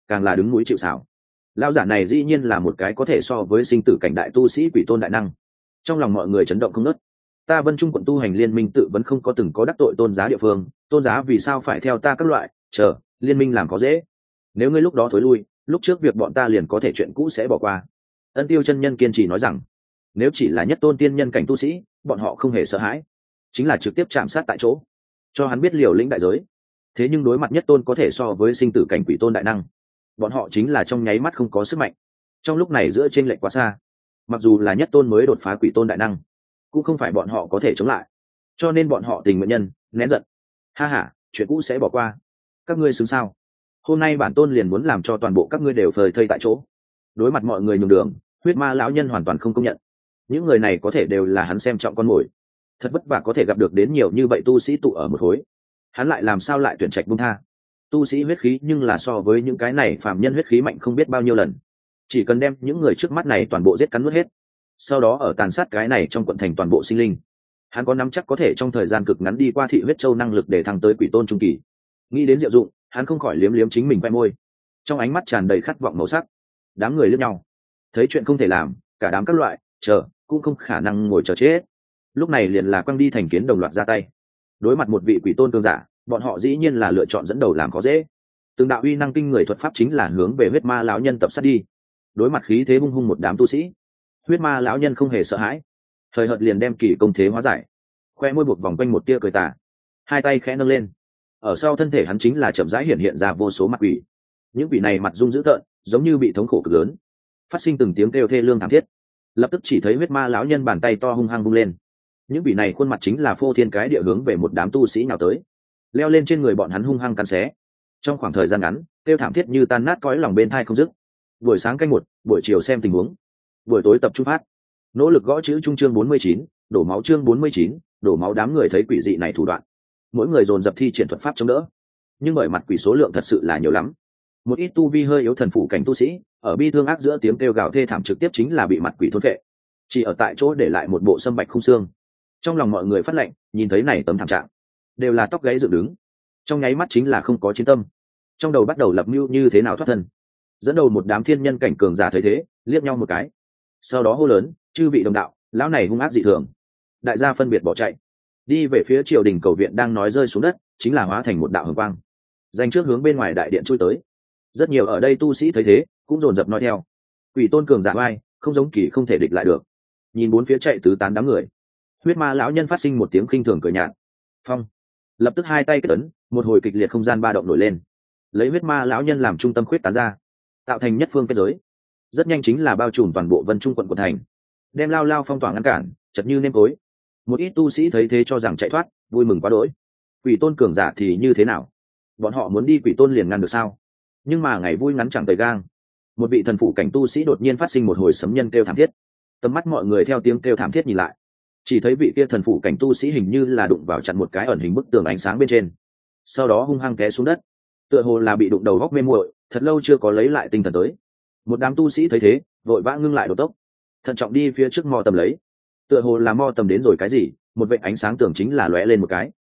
càng là đứng núi chịu xảo. Lão giả này dĩ nhiên là một cái có thể so với sinh tử cảnh đại tu sĩ quỷ tôn đại năng. Trong lòng mọi người chấn động không ngớt. Ta Vân Trung quận tu hành liên minh tự vẫn không có từng có đắc tội tôn giá địa phương, tôn giá vì sao phải theo ta các loại liên minh làm có dễ. Nếu ngươi lúc đó thối lui, lúc trước việc bọn ta liền có thể chuyện cũ sẽ bỏ qua. Ân Tiêu chân nhân kiên trì nói rằng, nếu chỉ là nhất tôn tiên nhân cảnh tu sĩ, bọn họ không hề sợ hãi, chính là trực tiếp chạm sát tại chỗ, cho hắn biết liều lĩnh đại giới. Thế nhưng đối mặt nhất tôn có thể so với sinh tử cảnh quỷ tôn đại năng, bọn họ chính là trong nháy mắt không có sức mạnh. Trong lúc này giữa chênh lệch quá xa, mặc dù là nhất tôn mới đột phá quỷ tôn đại năng, cũng không phải bọn họ có thể chống lại, cho nên bọn họ tình nguyện nhân nén giận. Ha ha, chuyện cũ sẽ bỏ qua, các ngươi xứng sao? Hôm nay bản tôn liền muốn làm cho toàn bộ các ngươi đều phơi thây tại chỗ. Đối mặt mọi người nhường đường, huyết ma lão nhân hoàn toàn không công nhận. Những người này có thể đều là hắn xem trọng con mồi, thật vất vả có thể gặp được đến nhiều như vậy tu sĩ tụ ở một khối, hắn lại làm sao lại tuyển trạch buông tha? Tu sĩ huyết khí nhưng là so với những cái này phàm nhân huyết khí mạnh không biết bao nhiêu lần. Chỉ cần đem những người trước mắt này toàn bộ giết cắn nuốt hết, sau đó ở tàn sát cái này trong quận thành toàn bộ sinh linh, hắn có nắm chắc có thể trong thời gian cực ngắn đi qua thị huyết châu năng lực để thăng tới quỷ tôn trung kỳ. Nghĩ đến diệu dụng, hắn không khỏi liếm liếm chính mình quay môi, trong ánh mắt tràn đầy khát vọng màu sắc. Đám người liếc nhau, thấy chuyện không thể làm, cả đám các loại cũng không khả năng ngồi chờ chết. Lúc này liền là quăng đi thành kiến đồng loạt ra tay. Đối mặt một vị quỷ tôn cường giả, bọn họ dĩ nhiên là lựa chọn dẫn đầu làm khó dễ. Từng đạo uy năng kinh người thuật pháp chính là hướng về huyết ma lão nhân tập sát đi. Đối mặt khí thế hung hung một đám tu sĩ, huyết ma lão nhân không hề sợ hãi, thời hợt liền đem kỳ công thế hóa giải, khoe môi buộc vòng quanh một tia cười tà, hai tay khẽ nâng lên, ở sau thân thể hắn chính là chậm rãi hiện ra vô số mặt quỷ. Những quỷ này mặt rung dữ tợn, giống như bị thống khổ cực lớn, phát sinh từng tiếng kêu thê lương thảm thiết. Lập tức chỉ thấy huyết ma lão nhân bàn tay to hung hăng vung lên, những quỷ này khuôn mặt chính là phô thiên cái địa hướng về một đám tu sĩ nào tới, leo lên trên người bọn hắn hung hăng cắn xé. Trong khoảng thời gian ngắn, kêu thảm thiết như tan nát cõi lòng bên thai không dứt. Buổi sáng canh 1, buổi chiều xem tình huống, buổi tối tập trung phát. Nỗ lực gõ chữ trung chương 49, đổ máu chương 49, đổ máu. Đám người thấy quỷ dị này thủ đoạn, mỗi người dồn dập thi triển thuật pháp chống đỡ, nhưng bởi mặt quỷ số lượng thật sự là nhiều lắm. Một ít tu vi hơi yếu thần phụ cảnh tu sĩ, ở bi thương ác giữa tiếng kêu gào thê thảm trực tiếp chính là bị mặt quỷ thôn phệ, chỉ ở tại chỗ để lại một bộ sâm bạch khung xương. Trong lòng mọi người phát lệnh, nhìn thấy này tấm thảm trạng, đều là tóc gáy dựng đứng, trong nháy mắt chính là không có chiến tâm, trong đầu bắt đầu lập mưu như thế nào thoát thân. Dẫn đầu một đám thiên nhân cảnh cường giả thấy thế, liếc nhau một cái, sau đó hô lớn, chư vị đồng đạo, lão này hung ác dị thường. Đại gia phân biệt bỏ chạy, đi về phía triều đình cầu viện. Đang nói rơi xuống đất, chính là hóa thành một đạo hồng quang, dành trước hướng bên ngoài đại điện chui tới. Rất nhiều ở đây tu sĩ thấy thế, cũng dồn dập nói theo. Quỷ tôn cường giả vai, không giống kỳ không thể địch lại được. Nhìn bốn phía chạy tứ tán đám người, huyết ma lão nhân phát sinh một tiếng khinh thường cười nhạt. Phong, lập tức hai tay kết ấn, một hồi kịch liệt không gian ba động nổi lên, lấy huyết ma lão nhân làm trung tâm khuyết tán ra, tạo thành nhất phương kết giới. Rất nhanh chính là bao trùm toàn bộ Vân Trung quận của thành, đem lao lao phong tỏa ngăn cản, chật như nêm tối. Một ít tu sĩ thấy thế cho rằng chạy thoát, vui mừng quá đỗi. Quỷ tôn cường giả thì như thế nào? Bọn họ muốn đi quỷ tôn liền ngăn được sao? Nhưng mà ngày vui ngắn chẳng tời gang, một vị thần phụ cảnh tu sĩ đột nhiên phát sinh một hồi sấm nhân kêu thảm thiết. Tầm mắt mọi người theo tiếng kêu thảm thiết nhìn lại, chỉ thấy vị kia thần phụ cảnh tu sĩ hình như là đụng vào chặn một cái ẩn hình bức tường ánh sáng bên trên, sau đó hung hăng té xuống đất, tựa hồ là bị đụng đầu góc mê muội, thật lâu chưa có lấy lại tinh thần tới. Một đám tu sĩ thấy thế, vội vã ngưng lại độ tốc, thận trọng đi phía trước mò tầm lấy, tựa hồ là mò tầm đến rồi cái gì, một vệt ánh sáng tưởng chính là lóe lên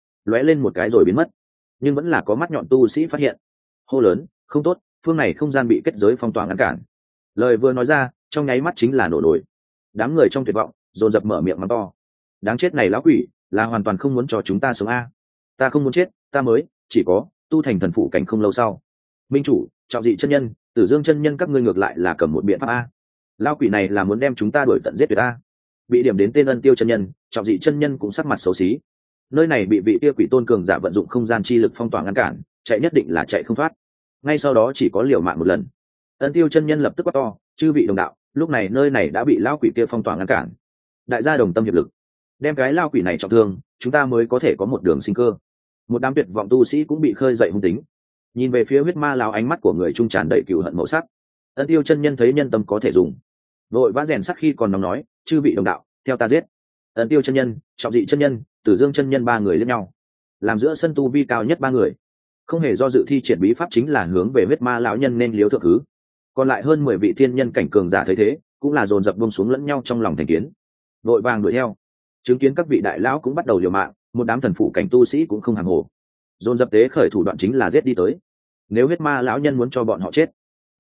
một cái rồi biến mất. Nhưng vẫn là có mắt nhọn tu sĩ phát hiện, hô lớn, không tốt, phương này không gian bị kết giới phong tỏa ngăn cản. Lời vừa nói ra, trong nháy mắt chính là nổ nổi. Đám người trong tuyệt vọng dồn dập mở miệng mắng to, đáng chết này lão quỷ, là hoàn toàn không muốn cho chúng ta sống a. Ta không muốn chết, ta mới chỉ có tu thành thần phụ cảnh không lâu sau. Minh chủ, Trọng Dị chân nhân, Tử Dương chân nhân, các ngươi ngược lại là cầm một biện pháp a. Lão quỷ này là muốn đem chúng ta đuổi tận giết tuyệt a. Bị điểm đến tên Ân Tiêu chân nhân, Trọng Dị chân nhân cũng sắc mặt xấu xí. Nơi này bị vị kia quỷ tôn cường giả vận dụng không gian chi lực phong tỏa ngăn cản, chạy nhất định là chạy không thoát. Ngay sau đó chỉ có liều mạng một lần. Ân Tiêu chân nhân lập tức quát to, chư vị đồng đạo, lúc này nơi này đã bị lão quỷ kia phong tỏa ngăn cản. Đại gia đồng tâm hiệp lực, đem cái lão quỷ này trọng thương, chúng ta mới có thể có một đường sinh cơ. Một đám tuyệt vọng tu sĩ cũng bị khơi dậy hung tính, nhìn về phía huyết ma lão, ánh mắt của người trung tràn đầy cừu hận màu sắc. Ân Tiêu chân nhân thấy nhân tâm có thể dùng, vội vã rèn sắc khi còn nóng nói, chư vị đồng đạo, theo ta giết. Ân Tiêu chân nhân, Trọng Dị chân nhân, Tử Dương chân nhân ba người liếc nhau, làm giữa sân tu vi cao nhất ba người, không hề do dự thi triển bí pháp chính là hướng về huyết ma lão nhân nên liếu thượng thứ. Còn lại hơn 10 vị thiên nhân cảnh cường giả thấy thế, cũng là dồn dập buông xuống lẫn nhau trong lòng thành kiến, vội vàng đuổi theo. Chứng kiến các vị đại lão cũng bắt đầu liều mạng, một đám thần phụ cảnh tu sĩ cũng không hàng hồ, dồn dập tế khởi thủ đoạn chính là giết đi tới. Nếu huyết ma lão nhân muốn cho bọn họ chết,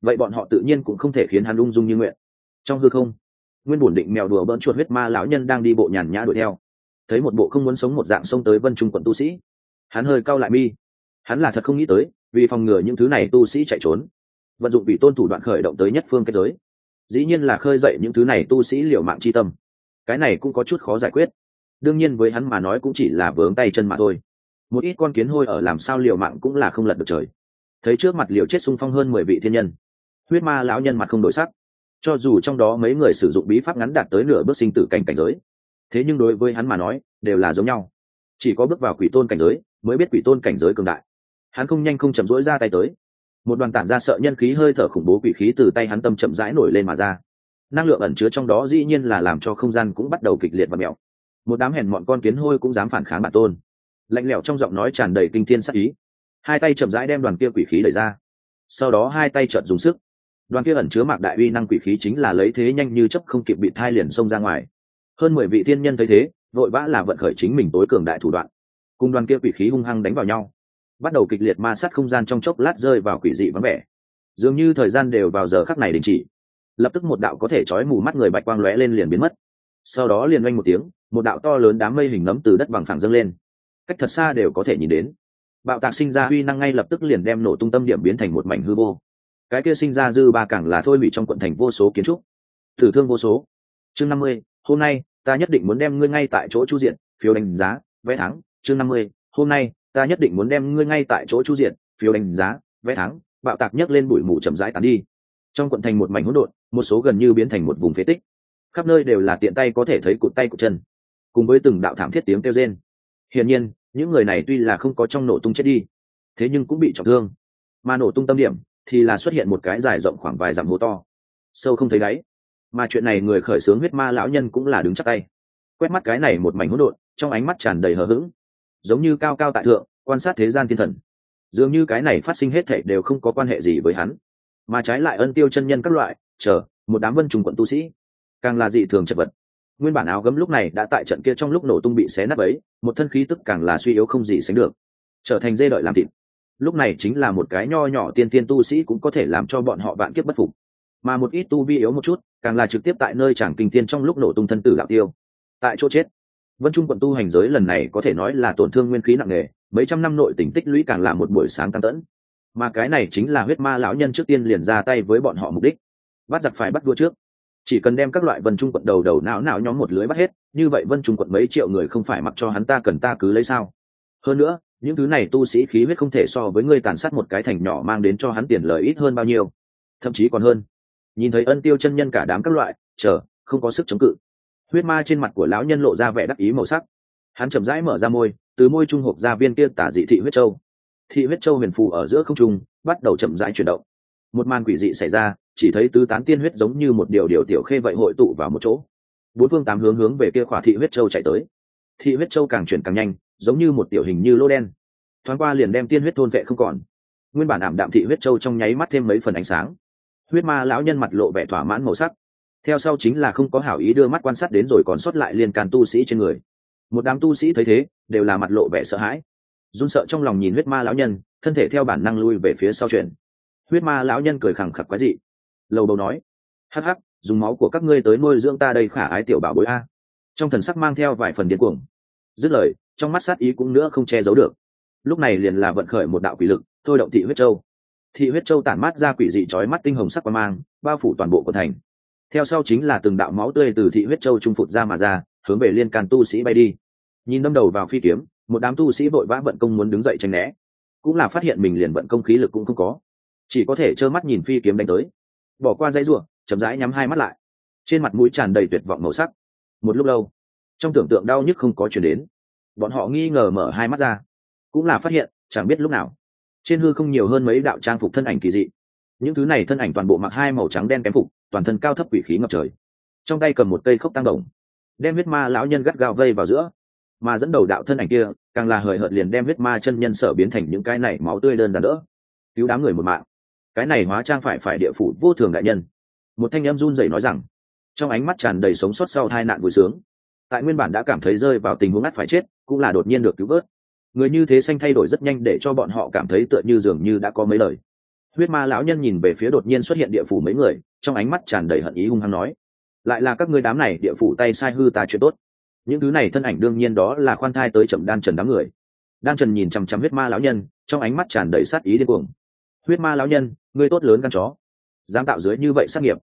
vậy bọn họ tự nhiên cũng không thể khiến hắn ung dung như nguyện. Trong hư không, nguyên bổn định mèo đùa bỡn chuột huyết ma lão nhân đang đi bộ nhàn nhã đuổi theo, thấy một bộ không muốn sống một dạng xông tới Vân Trung quận tu sĩ, hắn hơi cau lại mi. Hắn là thật không nghĩ tới, vì phòng ngừa những thứ này tu sĩ chạy trốn, vận dụng vị tôn thủ đoạn khởi động tới nhất phương kết giới, dĩ nhiên là khơi dậy những thứ này tu sĩ liều mạng chi tâm. Cái này cũng có chút khó giải quyết, đương nhiên với hắn mà nói cũng chỉ là vướng tay chân mà thôi. Một ít con kiến hôi ở làm sao liều mạng cũng là không lật được trời. Thấy trước mặt liều chết xung phong hơn 10 vị thiên nhân, huyết ma lão nhân mặt không đổi sắc. Cho dù trong đó mấy người sử dụng bí pháp ngắn đạt tới nửa bước sinh tử cảnh cảnh giới, thế nhưng đối với hắn mà nói đều là giống nhau. Chỉ có bước vào quỷ tôn cảnh giới mới biết quỷ tôn cảnh giới cường đại. Hắn không nhanh không chậm rỗi ra tay tới, một đoàn tản ra sợ nhân khí hơi thở khủng bố quỷ khí từ tay hắn tâm chậm rãi nổi lên mà ra. Năng lượng ẩn chứa trong đó dĩ nhiên là làm cho không gian cũng bắt đầu kịch liệt và mèo. Một đám hèn mọn con kiến hôi cũng dám phản kháng bản tôn. Lạnh lẽo trong giọng nói tràn đầy kinh thiên sát ý, hai tay chậm rãi đem đoàn kia quỷ khí đẩy ra, sau đó hai tay chợt dùng sức, đoàn kia ẩn chứa mạc đại uy năng quỷ khí chính là lấy thế nhanh như chớp không kịp bị thai liền xông ra ngoài. Hơn 10 vị thiên nhân thấy thế vội vã là vận khởi chính mình tối cường đại thủ đoạn, cùng đoàn kia quỷ khí hung hăng đánh vào nhau, bắt đầu kịch liệt ma sát, không gian trong chốc lát rơi vào quỷ dị vắng vẻ, dường như thời gian đều vào giờ khắc này đình chỉ. Lập tức một đạo có thể chói mù mắt người bạch quang lóe lên liền biến mất, sau đó liền oanh một tiếng, một đạo to lớn đám mây hình nấm từ đất bằng phẳng dâng lên, cách thật xa đều có thể nhìn đến. Bạo tạc sinh ra uy năng ngay lập tức liền đem nổ tung tâm điểm biến thành một mảnh hư vô. Cái kia sinh ra dư ba càng là thôi hủy trong quận thành vô số kiến trúc, tử thương vô số. Chương 50, hôm nay ta nhất định muốn đem ngươi ngay tại chỗ chu diện, phiếu đánh giá, vé thắng. Chương 50, hôm nay ta nhất định muốn đem ngươi ngay tại chỗ chu diện, phiếu đánh giá, vé thắng. Bạo tạc nhấc lên bụi mù chậm rãi tán đi. Trong quận thành một mảnh hỗn độn, một số gần như biến thành một vùng phế tích. Khắp nơi đều là tiện tay có thể thấy cụt tay cụt chân, cùng với từng đạo thảm thiết tiếng kêu rên. Hiển nhiên, những người này tuy là không có trong nổ tung chết đi, thế nhưng cũng bị trọng thương. Mà nổ tung tâm điểm thì là xuất hiện một cái dài rộng khoảng vài dặm hố to, sâu không thấy đáy. Mà chuyện này người khởi xướng huyết ma lão nhân cũng là đứng chắc tay, quét mắt cái này một mảnh hỗn độn, trong ánh mắt tràn đầy hờ hững, giống như cao cao tại thượng quan sát thế gian thiên thần. Dường như cái này phát sinh hết thảy đều không có quan hệ gì với hắn, mà trái lại Ân Tiêu chân nhân các loại một đám Vân Trung quận tu sĩ càng là dị thường chật vật. Nguyên bản áo gấm lúc này đã tại trận kia trong lúc nổ tung bị xé nát ấy, một thân khí tức càng là suy yếu không gì sánh được, trở thành dê đợi làm thịt. Lúc này chính là một cái nho nhỏ tiên tiên tu sĩ cũng có thể làm cho bọn họ vạn kiếp bất phục, mà một ít tu vi yếu một chút càng là trực tiếp tại nơi chẳng kinh tiên trong lúc nổ tung thân tử đạo tiêu, tại chỗ chết. Vân Trung quận tu hành giới lần này có thể nói là tổn thương nguyên khí nặng nề, mấy trăm năm nội tình tích lũy càng là một buổi sáng tăng tẫn. Mà cái này chính là huyết ma lão nhân trước tiên liền ra tay với bọn họ mục đích, bắt giặc phải bắt vua trước. Chỉ cần đem các loại Vân Trung quận đầu não nhóm một lưới bắt hết, như vậy Vân Trung quận mấy triệu người không phải mặc cho hắn ta cần ta cứ lấy sao? Hơn nữa, những thứ này tu sĩ khí huyết không thể so với ngươi tàn sát một cái thành nhỏ mang đến cho hắn tiền lời ít hơn bao nhiêu, thậm chí còn hơn. Nhìn thấy Ân Tiêu chân nhân cả đám các loại không có sức chống cự, huyết ma trên mặt của lão nhân lộ ra vẻ đắc ý màu sắc. Hắn chậm rãi mở ra môi, từ môi trung hộp ra viên kia tả dị thị huyết châu. Thị huyết châu huyền phù ở giữa không trung, bắt đầu chậm rãi chuyển động. Một màn quỷ dị xảy ra, chỉ thấy tứ tán tiên huyết giống như một điều tiểu khê vậy hội tụ vào một chỗ, bốn phương tám hướng về kia khỏa thị huyết châu chạy tới. Thị huyết châu càng chuyển càng nhanh, giống như một tiểu hình như lô đen, thoáng qua liền đem tiên huyết thôn vệ không còn. Nguyên bản ảm đạm thị huyết châu trong nháy mắt thêm mấy phần ánh sáng. Huyết ma lão nhân mặt lộ vẻ thỏa mãn màu sắc, theo sau chính là không có hảo ý đưa mắt quan sát đến rồi còn sót lại liên can tu sĩ trên người. Một đám tu sĩ thấy thế đều là mặt lộ vẻ sợ hãi, run sợ trong lòng nhìn huyết ma lão nhân, thân thể theo bản năng lui về phía sau chuyển. Huyết ma lão nhân cười khẳng khặc quái dị, lầu đầu nói: hắc hắc, dùng máu của các ngươi tới nuôi dưỡng ta đây khả ái tiểu bảo bối a. Trong thần sắc mang theo vài phần điên cuồng. Dứt lời, trong mắt sát ý cũng nữa không che giấu được. Lúc này liền là vận khởi một đạo quỷ lực, thôi động thị huyết châu. Thị huyết châu tản mát ra quỷ dị chói mắt tinh hồng sắc quang mang, bao phủ toàn bộ của thành. Theo sau chính là từng đạo máu tươi từ thị huyết châu trung phụt ra mà ra, hướng về liên can tu sĩ bay đi. Nhìn đâm đầu vào phi kiếm, một đám tu sĩ vội vã vận công muốn đứng dậy tránh né, cũng là phát hiện mình liền vận công khí lực cũng không có, chỉ có thể trơ mắt nhìn phi kiếm đánh tới. Bỏ qua dãy rủa, chậm rãi nhắm hai mắt lại, trên mặt mũi tràn đầy tuyệt vọng màu sắc. Một lúc lâu, trong tưởng tượng đau nhức không có chuyển đến, bọn họ nghi ngờ mở hai mắt ra, cũng là phát hiện chẳng biết lúc nào trên hư không nhiều hơn mấy đạo trang phục thân ảnh kỳ dị. Những thứ này thân ảnh toàn bộ mặc hai màu trắng đen kém phục, toàn thân cao thấp quỷ khí ngập trời, trong tay cầm một cây khốc tăng đồng, đem huyết ma lão nhân gắt gao vây vào giữa. Mà dẫn đầu đạo thân ảnh kia càng là hời hợt liền đem huyết ma chân nhân sở biến thành những cái này máu tươi đơn giản đỡ, cứu đám người một mạng. Cái này hóa trang phải địa phủ vô thường đại nhân. Một thanh em run rẩy nói rằng, trong ánh mắt tràn đầy sống sót sau tai nạn vui sướng. Tại nguyên bản đã cảm thấy rơi vào tình huống ngắt phải chết, cũng là đột nhiên được cứu vớt. Người như thế xanh thay đổi rất nhanh để cho bọn họ cảm thấy tựa như dường như đã có mấy lời. Huyết ma lão nhân nhìn về phía đột nhiên xuất hiện địa phủ mấy người, trong ánh mắt tràn đầy hận ý hung hăng nói: lại là các ngươi đám này địa phủ tay sai hư ta chuyện tốt. Những thứ này thân ảnh đương nhiên đó là khoan thai tới chậm Đan Trần đám người. Đan Trần nhìn chằm chằm huyết ma lão nhân, trong ánh mắt tràn đầy sát ý điên cuồng. Huyết ma lão nhân, ngươi tốt lớn gan chó, dám tạo dưới như vậy sát nghiệp.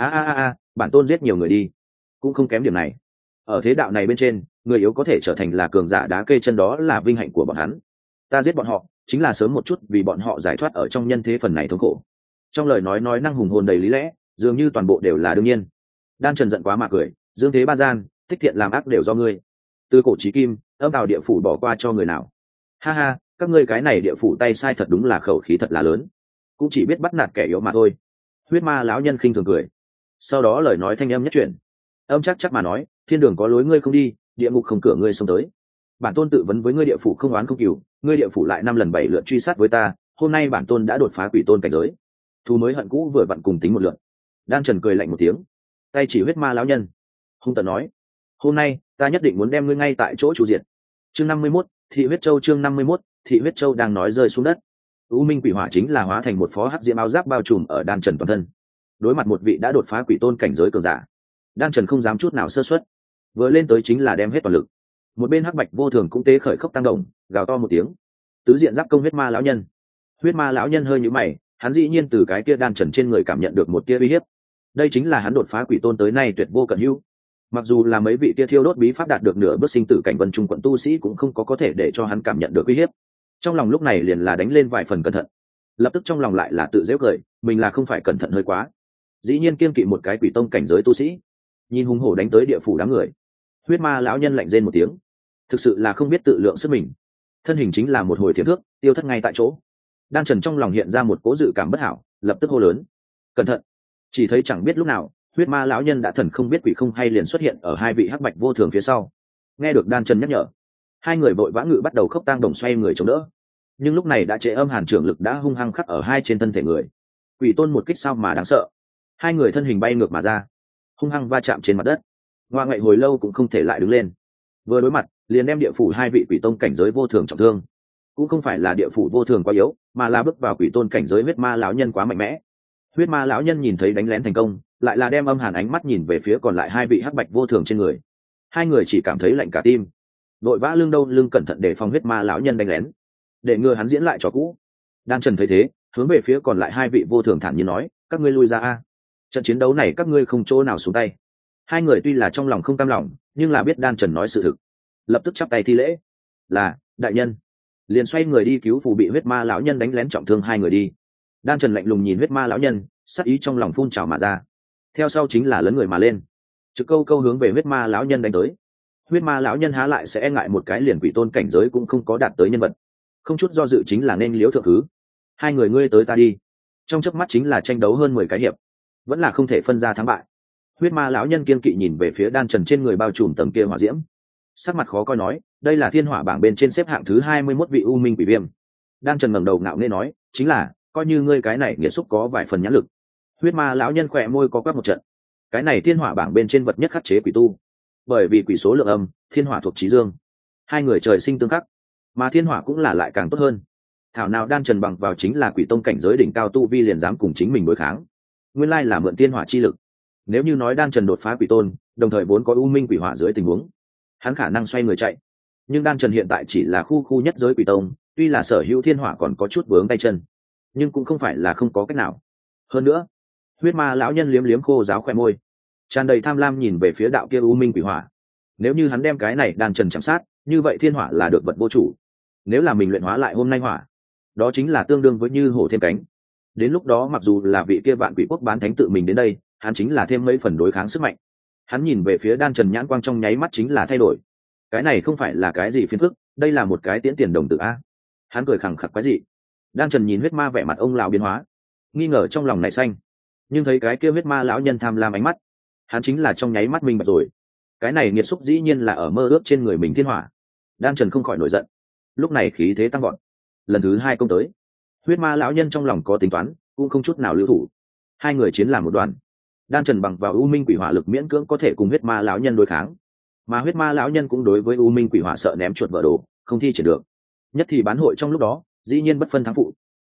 Bản tôn giết nhiều người đi, cũng không kém điểm này. Ở thế đạo này bên trên, người yếu có thể trở thành là cường giả đá kê chân, đó là vinh hạnh của bọn hắn. Ta giết bọn họ chính là sớm một chút vì bọn họ giải thoát ở trong nhân thế phần này thống khổ. Trong lời nói năng hùng hồn đầy lý lẽ, dường như toàn bộ đều là đương nhiên. Đan Trần giận quá mà cười: dương thế ba gian, thích thiện làm ác đều do ngươi. Từ cổ chí kim, âm tào địa phủ bỏ qua cho người nào? Ha ha, các ngươi cái này địa phủ tay sai thật đúng là khẩu khí thật là lớn, cũng chỉ biết bắt nạt kẻ yếu mà thôi. Huyết ma lão nhân khinh thường cười, sau đó lời nói thanh âm nhất chuyển, âm chắc mà nói: thiên đường có lối ngươi không đi, địa ngục không cửa ngươi xông tới. Bản tôn tự vấn với ngươi địa phủ không oán không cừu, ngươi địa phủ lại 5 lần 7 lượt truy sát với ta, hôm nay bản tôn đã đột phá quỷ tôn cảnh giới, thù mới hận cũ vừa vặn cùng tính một lượt. Đan Trần cười lạnh một tiếng, tay chỉ huyết ma lão nhân, hung tợn nói: hôm nay ta nhất định muốn đem ngươi ngay tại chỗ chu diệt. Chương 51, Thị huyết châu. Chương 51, Thị huyết châu. Đang nói rơi xuống đất, U Minh quỷ hỏa chính là hóa thành một phó hắc diễm áo giáp bao trùm ở Đan Trần toàn thân. Đối mặt một vị đã đột phá quỷ tôn cảnh giới cường giả, Đan Trần không dám chút nào sơ suất, vừa lên tới chính là đem hết toàn lực. Một bên hắc bạch vô thường cũng tế khởi khốc tăng động, gào to một tiếng, tứ diện giáp công huyết ma lão nhân. Huyết ma lão nhân hơi nhíu mày, hắn dĩ nhiên từ cái kia Đan Trần trên người cảm nhận được một tia uy hiếp. Đây chính là hắn đột phá quỷ tôn tới nay tuyệt vô cận hữu. Mặc dù là mấy vị tia thiêu đốt bí pháp đạt được nửa bước sinh tử cảnh vân trung quận tu sĩ cũng không có thể để cho hắn cảm nhận được uy hiếp. Trong lòng lúc này liền là đánh lên vài phần cẩn thận, lập tức trong lòng lại là tự giễu cười, mình là không phải cẩn thận hơi quá. Dĩ nhiên kiên kỵ một cái quỷ tông cảnh giới tu sĩ. Nhìn hung hổ đánh tới địa phủ đám người, huyết ma lão nhân lạnh rên một tiếng, thực sự là không biết tự lượng sức mình, thân hình chính là một hồi thiểm thước tiêu thất ngay tại chỗ. Đan Trần trong lòng hiện ra một cố dự cảm bất hảo, lập tức hô lớn: cẩn thận! Chỉ thấy chẳng biết lúc nào, huyết ma lão nhân đã thần không biết quỷ không hay liền xuất hiện ở hai vị hắc bạch vô thường phía sau. Nghe được Đan Trần nhắc nhở, hai người vội vã ngự bắt đầu khốc tang đồng xoay người chống đỡ. Nhưng lúc này đã trễ âm hàn trưởng lực đã hung hăng khắc ở hai trên thân thể người. Quỷ tôn một kích sao mà đáng sợ, hai người thân hình bay ngược mà ra, hung hăng va chạm trên mặt đất, ngoa ngậy hồi lâu cũng không thể lại đứng lên. Vừa đối mặt liền đem địa phủ hai vị quỷ tôn cảnh giới vô thường trọng thương. Cũng không phải là địa phủ vô thường quá yếu, mà là bước vào quỷ tôn cảnh giới huyết ma lão nhân quá mạnh mẽ. Huyết ma lão nhân nhìn thấy đánh lén thành công, lại là đem âm hàn ánh mắt nhìn về phía còn lại hai vị hắc bạch vô thường trên người. Hai người chỉ cảm thấy lạnh cả tim, đội vã lưng đâu lưng cẩn thận để phòng huyết ma lão nhân đánh lén, để ngừa hắn diễn lại trò cũ. Đan Trần thấy thế, hướng về phía còn lại hai vị vô thường thản nhiên nói: các ngươi lui ra a, trận chiến đấu này các ngươi không chỗ nào xuống tay. Hai người tuy là trong lòng không cam lòng, nhưng là biết Đan Trần nói sự thực, lập tức chắp tay thi lễ: là đại nhân. Liền xoay người đi cứu phù bị huyết ma lão nhân đánh lén trọng thương hai người đi. Đan Trần lạnh lùng nhìn huyết ma lão nhân, sắc ý trong lòng phun trào mà ra, theo sau chính là lớn người mà lên, trực câu hướng về huyết ma lão nhân đánh tới. Huyết ma lão nhân há lại sẽ e ngại một cái liền quỷ tôn cảnh giới cũng không có đạt tới nhân vật, không chút do dự chính là nên liếu thượng thứ. Hai người ngươi tới ta đi, trong chớp mắt chính là tranh đấu hơn 10 cái hiệp, vẫn là không thể phân ra thắng bại. Huyết ma lão nhân kiên kỵ nhìn về phía Đan Trần trên người bao trùm tầng kia hỏa diễm, sắc mặt khó coi nói: đây là thiên hỏa bảng bên trên xếp hạng thứ 21 vị u minh quỷ viêm. Đan Trần ngẩng đầu ngạo nghễ nói: chính là, coi như ngươi cái này nghiệt xúc có vài phần nhãn lực. Huyết ma lão nhân khỏe môi có quắc một trận, cái này thiên hỏa bảng bên trên vật nhất khắc chế quỷ tu, bởi vì quỷ số lượng âm, thiên hỏa thuộc chí dương, hai người trời sinh tương khắc, mà thiên hỏa cũng là lại càng tốt hơn. Thảo nào Đan Trần bằng vào chính là quỷ tông cảnh giới đỉnh cao tu vi liền dám cùng chính mình đối kháng, nguyên lai là mượn thiên hỏa chi lực. Nếu như nói Đan Trần đột phá quỷ tôn, đồng thời vốn có u minh quỷ hỏa dưới tình huống, hắn khả năng xoay người chạy, nhưng Đan Trần hiện tại chỉ là khu nhất giới quỷ tông, tuy là sở hữu thiên hỏa còn có chút vướng tay chân, nhưng cũng không phải là không có cách nào. Hơn nữa, huyết ma lão nhân liếm liếm khô giáo khoe môi, tràn đầy tham lam nhìn về phía đạo kia u minh quỷ hỏa. Nếu như hắn đem cái này Đan Trần chạm sát, như vậy thiên hỏa là được vật vô chủ. Nếu là mình luyện hóa lại hôm nay hỏa, đó chính là tương đương với như hổ thêm cánh. Đến lúc đó mặc dù là vị kia vạn quỷ quốc bán thánh tự mình đến đây, hắn chính là thêm mấy phần đối kháng sức mạnh. Hắn nhìn về phía Đan Trần nhãn quang trong nháy mắt chính là thay đổi. Cái này không phải là cái gì phiền phức, đây là một cái tiễn tiền đồng tử a. Hắn cười khẳng khặc quái dị. Đan Trần nhìn huyết ma vẻ mặt ông lão biến hóa, nghi ngờ trong lòng nảy xanh, nhưng thấy cái kia huyết ma lão nhân tham lam ánh mắt, hắn chính là trong nháy mắt minh bạch rồi. Cái này nghiệt xúc dĩ nhiên là ở mơ ước trên người mình thiên hỏa. Đan Trần không khỏi nổi giận, lúc này khí thế tăng vọt, lần thứ hai công tới. Huyết ma lão nhân trong lòng có tính toán, cũng không chút nào lưu thủ. Hai người chiến làm một đoàn. Đan Trần bằng vào u minh quỷ hỏa lực miễn cưỡng có thể cùng huyết ma lão nhân đối kháng, mà huyết ma lão nhân cũng đối với u minh quỷ hỏa sợ ném chuột vỡ đồ, không thi triển được. Nhất thì bán hội trong lúc đó, dĩ nhiên bất phân thắng phụ.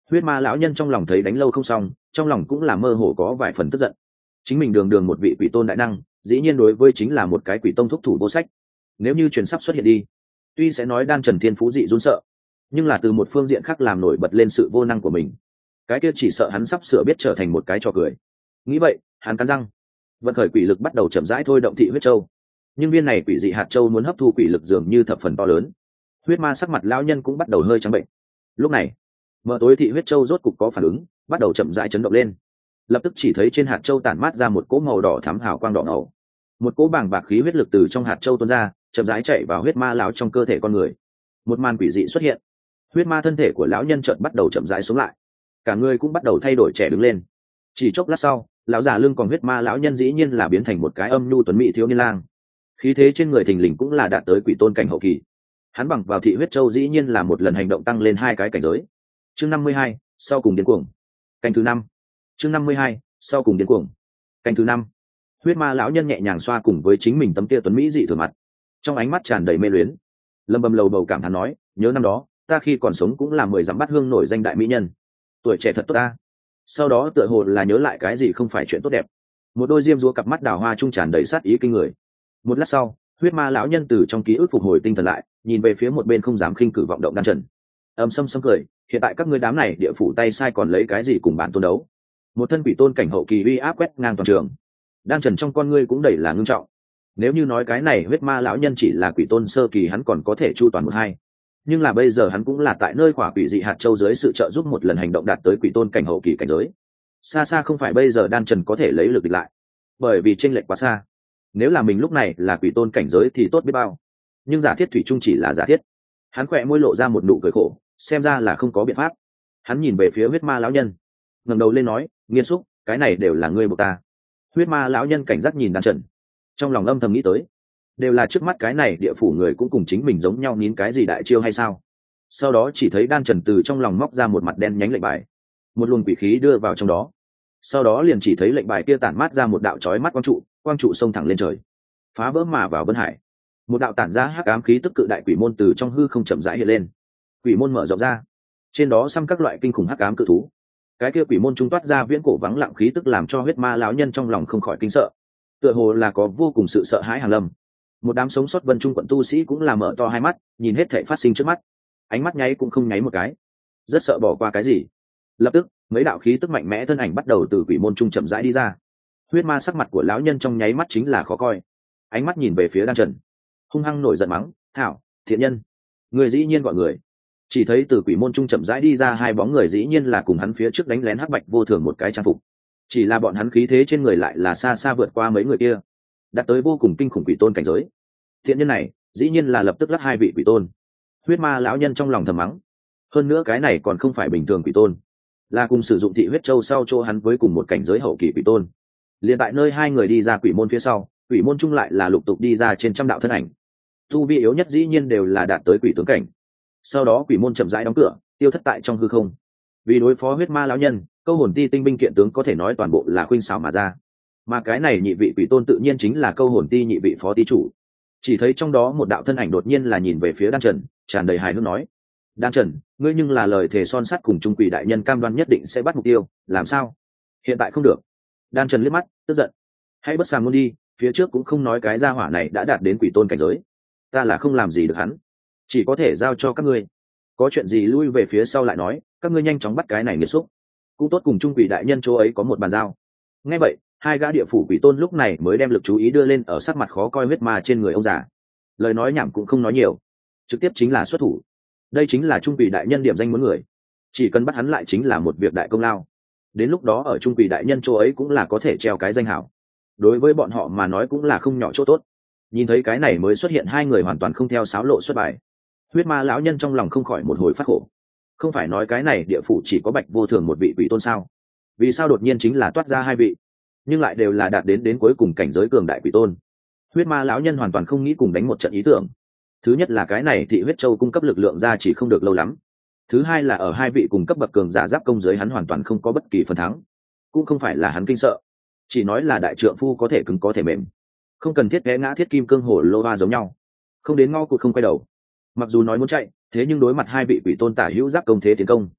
Huyết ma lão nhân trong lòng thấy đánh lâu không xong, trong lòng cũng là mơ hồ có vài phần tức giận. Chính mình đường đường một vị quỷ tôn đại năng, dĩ nhiên đối với chính là một cái quỷ tông thúc thủ vô sách. Nếu như truyền sắp xuất hiện đi, tuy sẽ nói đan trần thiên phú dị run sợ, nhưng là từ một phương diện khác làm nổi bật lên sự vô năng của mình. Cái kia chỉ sợ hắn sắp sửa biết trở thành một cái trò cười. Nghĩ vậy, hắn cắn răng, vận khởi quỷ lực bắt đầu chậm rãi thôi động thị huyết châu. Nhưng viên này quỷ dị hạt châu muốn hấp thu quỷ lực dường như thập phần to lớn. Huyết ma sắc mặt lão nhân cũng bắt đầu hơi trắng bệnh. Lúc này, mờ tối thị huyết châu rốt cục có phản ứng, bắt đầu chậm rãi chấn động lên. Lập tức chỉ thấy trên hạt châu tản mát ra một cỗ màu đỏ thắm hào quang đỏ ngầu. Một cỗ bàng bạc khí huyết lực từ trong hạt châu tuôn ra, chậm rãi chạy vào huyết ma lão trong cơ thể con người. Một màn quỷ dị xuất hiện. Huyết ma thân thể của lão nhân chợt bắt đầu chậm rãi xuống lại, cả người cũng bắt đầu thay đổi trẻ đứng lên. Chỉ chốc lát sau, lão già lưng còn huyết ma lão nhân dĩ nhiên là biến thành một cái âm nhu tuấn mỹ thiếu niên lang. Khí thế trên người thình lình cũng là đạt tới quỷ tôn cảnh hậu kỳ. Hắn bằng vào thị huyết châu dĩ nhiên là một lần hành động tăng lên 2 cái cảnh giới. Chương 52, sau cùng điên cuồng. Cảnh thứ 5. Chương 52, sau cùng điên cuồng. Cảnh thứ 5. Huyết ma lão nhân nhẹ nhàng xoa cùng với chính mình tấm kia tuấn mỹ dị thường mặt, trong ánh mắt tràn đầy mê luyến. Lâm bầm lầu bầu cảm thán nói, nhớ năm đó, ta khi còn sống cũng là 10 dặm bát hương nổi danh đại mỹ nhân. Tuổi trẻ thật tốt ta. Sau đó tựa hồ là nhớ lại cái gì không phải chuyện tốt đẹp. Một đôi diêm dúa cặp mắt đào hoa trung tràn đầy sát ý kinh người. Một lát sau, huyết ma lão nhân từ trong ký ức phục hồi tinh thần lại, nhìn về phía một bên không dám khinh cử vọng động đan trần. Sâm cười, hiện tại các ngươi đám này địa phủ tay sai còn lấy cái gì cùng bản tôn đấu? Một thân quỷ tôn cảnh hậu kỳ uy áp quét ngang toàn trường. Đan trần trong con ngươi cũng đầy là ngưng trọng. Nếu như nói cái này huyết ma lão nhân chỉ là quỷ tôn sơ kỳ hắn còn có thể chu toàn một hai, nhưng là bây giờ hắn cũng là tại nơi khỏa quỷ dị hạt châu dưới sự trợ giúp một lần hành động đạt tới quỷ tôn cảnh hậu kỳ cảnh giới. Xa xa không phải bây giờ đan trần có thể lấy lực địch lại, bởi vì chênh lệch quá xa. Nếu là mình lúc này là quỷ tôn cảnh giới thì tốt biết bao, nhưng giả thiết thủy chung chỉ là giả thiết. Hắn khỏe môi lộ ra một nụ cười khổ, xem ra là không có biện pháp. Hắn nhìn về phía huyết ma lão nhân, ngẩng đầu lên nói, nghiên xúc, cái này đều là ngươi buộc ta. Huyết ma lão nhân cảnh giác nhìn đan trần, trong lòng âm thầm nghĩ tới, đều là trước mắt cái này địa phủ người cũng cùng chính mình giống nhau nín cái gì đại chiêu hay sao. Sau đó chỉ thấy đan trần từ trong lòng móc ra một mặt đen nhánh lệnh bài, một luồng quỷ khí đưa vào trong đó. Sau đó liền chỉ thấy lệnh bài kia tản mát ra một đạo chói mắt quang trụ xông thẳng lên trời, phá vỡ mà vào vân hải. Một đạo tản ra hắc ám khí tức cự đại quỷ môn từ trong hư không chậm rãi hiện lên. Quỷ môn mở rộng ra, trên đó xăm các loại kinh khủng hắc ám cự thú. Cái kia quỷ môn trung toát ra viễn cổ vắng lặng khí tức làm cho huyết ma lão nhân trong lòng không khỏi kinh sợ, tựa hồ là có vô cùng sự sợ hãi hàng lâm. Một đám sống sót vân trung quận tu sĩ cũng là mở to hai mắt, nhìn hết thảy phát sinh trước mắt, ánh mắt nháy cũng không nháy một cái, rất sợ bỏ qua cái gì. Lập tức, mấy đạo khí tức mạnh mẽ thân ảnh bắt đầu từ quỷ môn trung chậm rãi đi ra. Huyết ma sắc mặt của lão nhân trong nháy mắt chính là khó coi, ánh mắt nhìn về phía đan trần, hung hăng nổi giận mắng, thảo thiện nhân, người dĩ nhiên gọi người. Chỉ thấy từ quỷ môn trung chậm rãi đi ra hai bóng người, dĩ nhiên là cùng hắn phía trước đánh lén hắc bạch vô thường một cái trang phục, chỉ là bọn hắn khí thế trên người lại là xa xa vượt qua mấy người kia, đạt tới vô cùng kinh khủng quỷ tôn cảnh giới. Thiện nhân này dĩ nhiên là lập tức lắc hai vị quỷ tôn. Huyết ma lão nhân trong lòng thầm mắng, hơn nữa cái này còn không phải bình thường quỷ tôn, là cùng sử dụng thị huyết châu sau chỗ hắn với cùng một cảnh giới hậu kỳ quỷ tôn. Liền tại nơi hai người đi ra quỷ môn phía sau, quỷ môn chung lại là lục tục đi ra trên trăm đạo thân ảnh, tu vi yếu nhất dĩ nhiên đều là đạt tới quỷ tướng cảnh. Sau đó quỷ môn chậm rãi đóng cửa, tiêu thất tại trong hư không. Vì đối phó huyết ma lão nhân, câu hồn ti tinh binh kiện tướng có thể nói toàn bộ là khuynh xảo mà ra, mà cái này nhị vị quỷ tôn tự nhiên chính là câu hồn ti nhị vị phó ti chủ. Chỉ thấy trong đó một đạo thân ảnh đột nhiên là nhìn về phía đan trần, tràn đầy hài hước nói, đan trần, ngươi nhưng là lời thề son sắt cùng trung quỷ đại nhân cam đoan nhất định sẽ bắt mục tiêu, làm sao hiện tại không được? Đan trần liếc mắt tức giận, hãy bất sàm luôn đi, phía trước cũng không nói cái gia hỏa này đã đạt đến quỷ tôn cảnh giới, ta là không làm gì được hắn, chỉ có thể giao cho các ngươi, có chuyện gì lui về phía sau lại nói, các ngươi nhanh chóng bắt cái này nghiệt xúc, cũng tốt cùng trung quỷ đại nhân chỗ ấy có một bàn giao. Nghe vậy, hai gã địa phủ quỷ tôn lúc này mới đem lực chú ý đưa lên ở sắc mặt khó coi huyết ma trên người ông già, lời nói nhảm cũng không nói nhiều, trực tiếp chính là xuất thủ. Đây chính là trung quỷ đại nhân điểm danh muốn người, chỉ cần bắt hắn lại chính là một việc đại công lao, đến lúc đó ở trung quỷ đại nhân chỗ ấy cũng là có thể treo cái danh hảo, đối với bọn họ mà nói cũng là không nhỏ chỗ tốt. Nhìn thấy cái này mới xuất hiện hai người hoàn toàn không theo sáo lộ xuất bài, huyết ma lão nhân trong lòng không khỏi một hồi phát khổ. Không phải nói cái này địa phủ chỉ có bạch vô thường một vị quỷ tôn sao, vì sao đột nhiên chính là toát ra hai vị, nhưng lại đều là đạt đến cuối cùng cảnh giới cường đại quỷ tôn. Huyết ma lão nhân hoàn toàn không nghĩ cùng đánh một trận ý tưởng. Thứ nhất là cái này thị huyết châu cung cấp lực lượng ra chỉ không được lâu lắm, thứ hai là ở hai vị cùng cấp bậc cường giả giáp công giới hắn hoàn toàn không có bất kỳ phần thắng. Cũng không phải là hắn kinh sợ, chỉ nói là đại trượng phu có thể cứng có thể mềm, không cần thiết ghé ngã thiết kim cương hổ lô hoa giống nhau, không đến ngõ cụt không quay đầu. Mặc dù nói muốn chạy, thế nhưng đối mặt hai vị quỷ tôn tả hữu giáp công thế tiến công,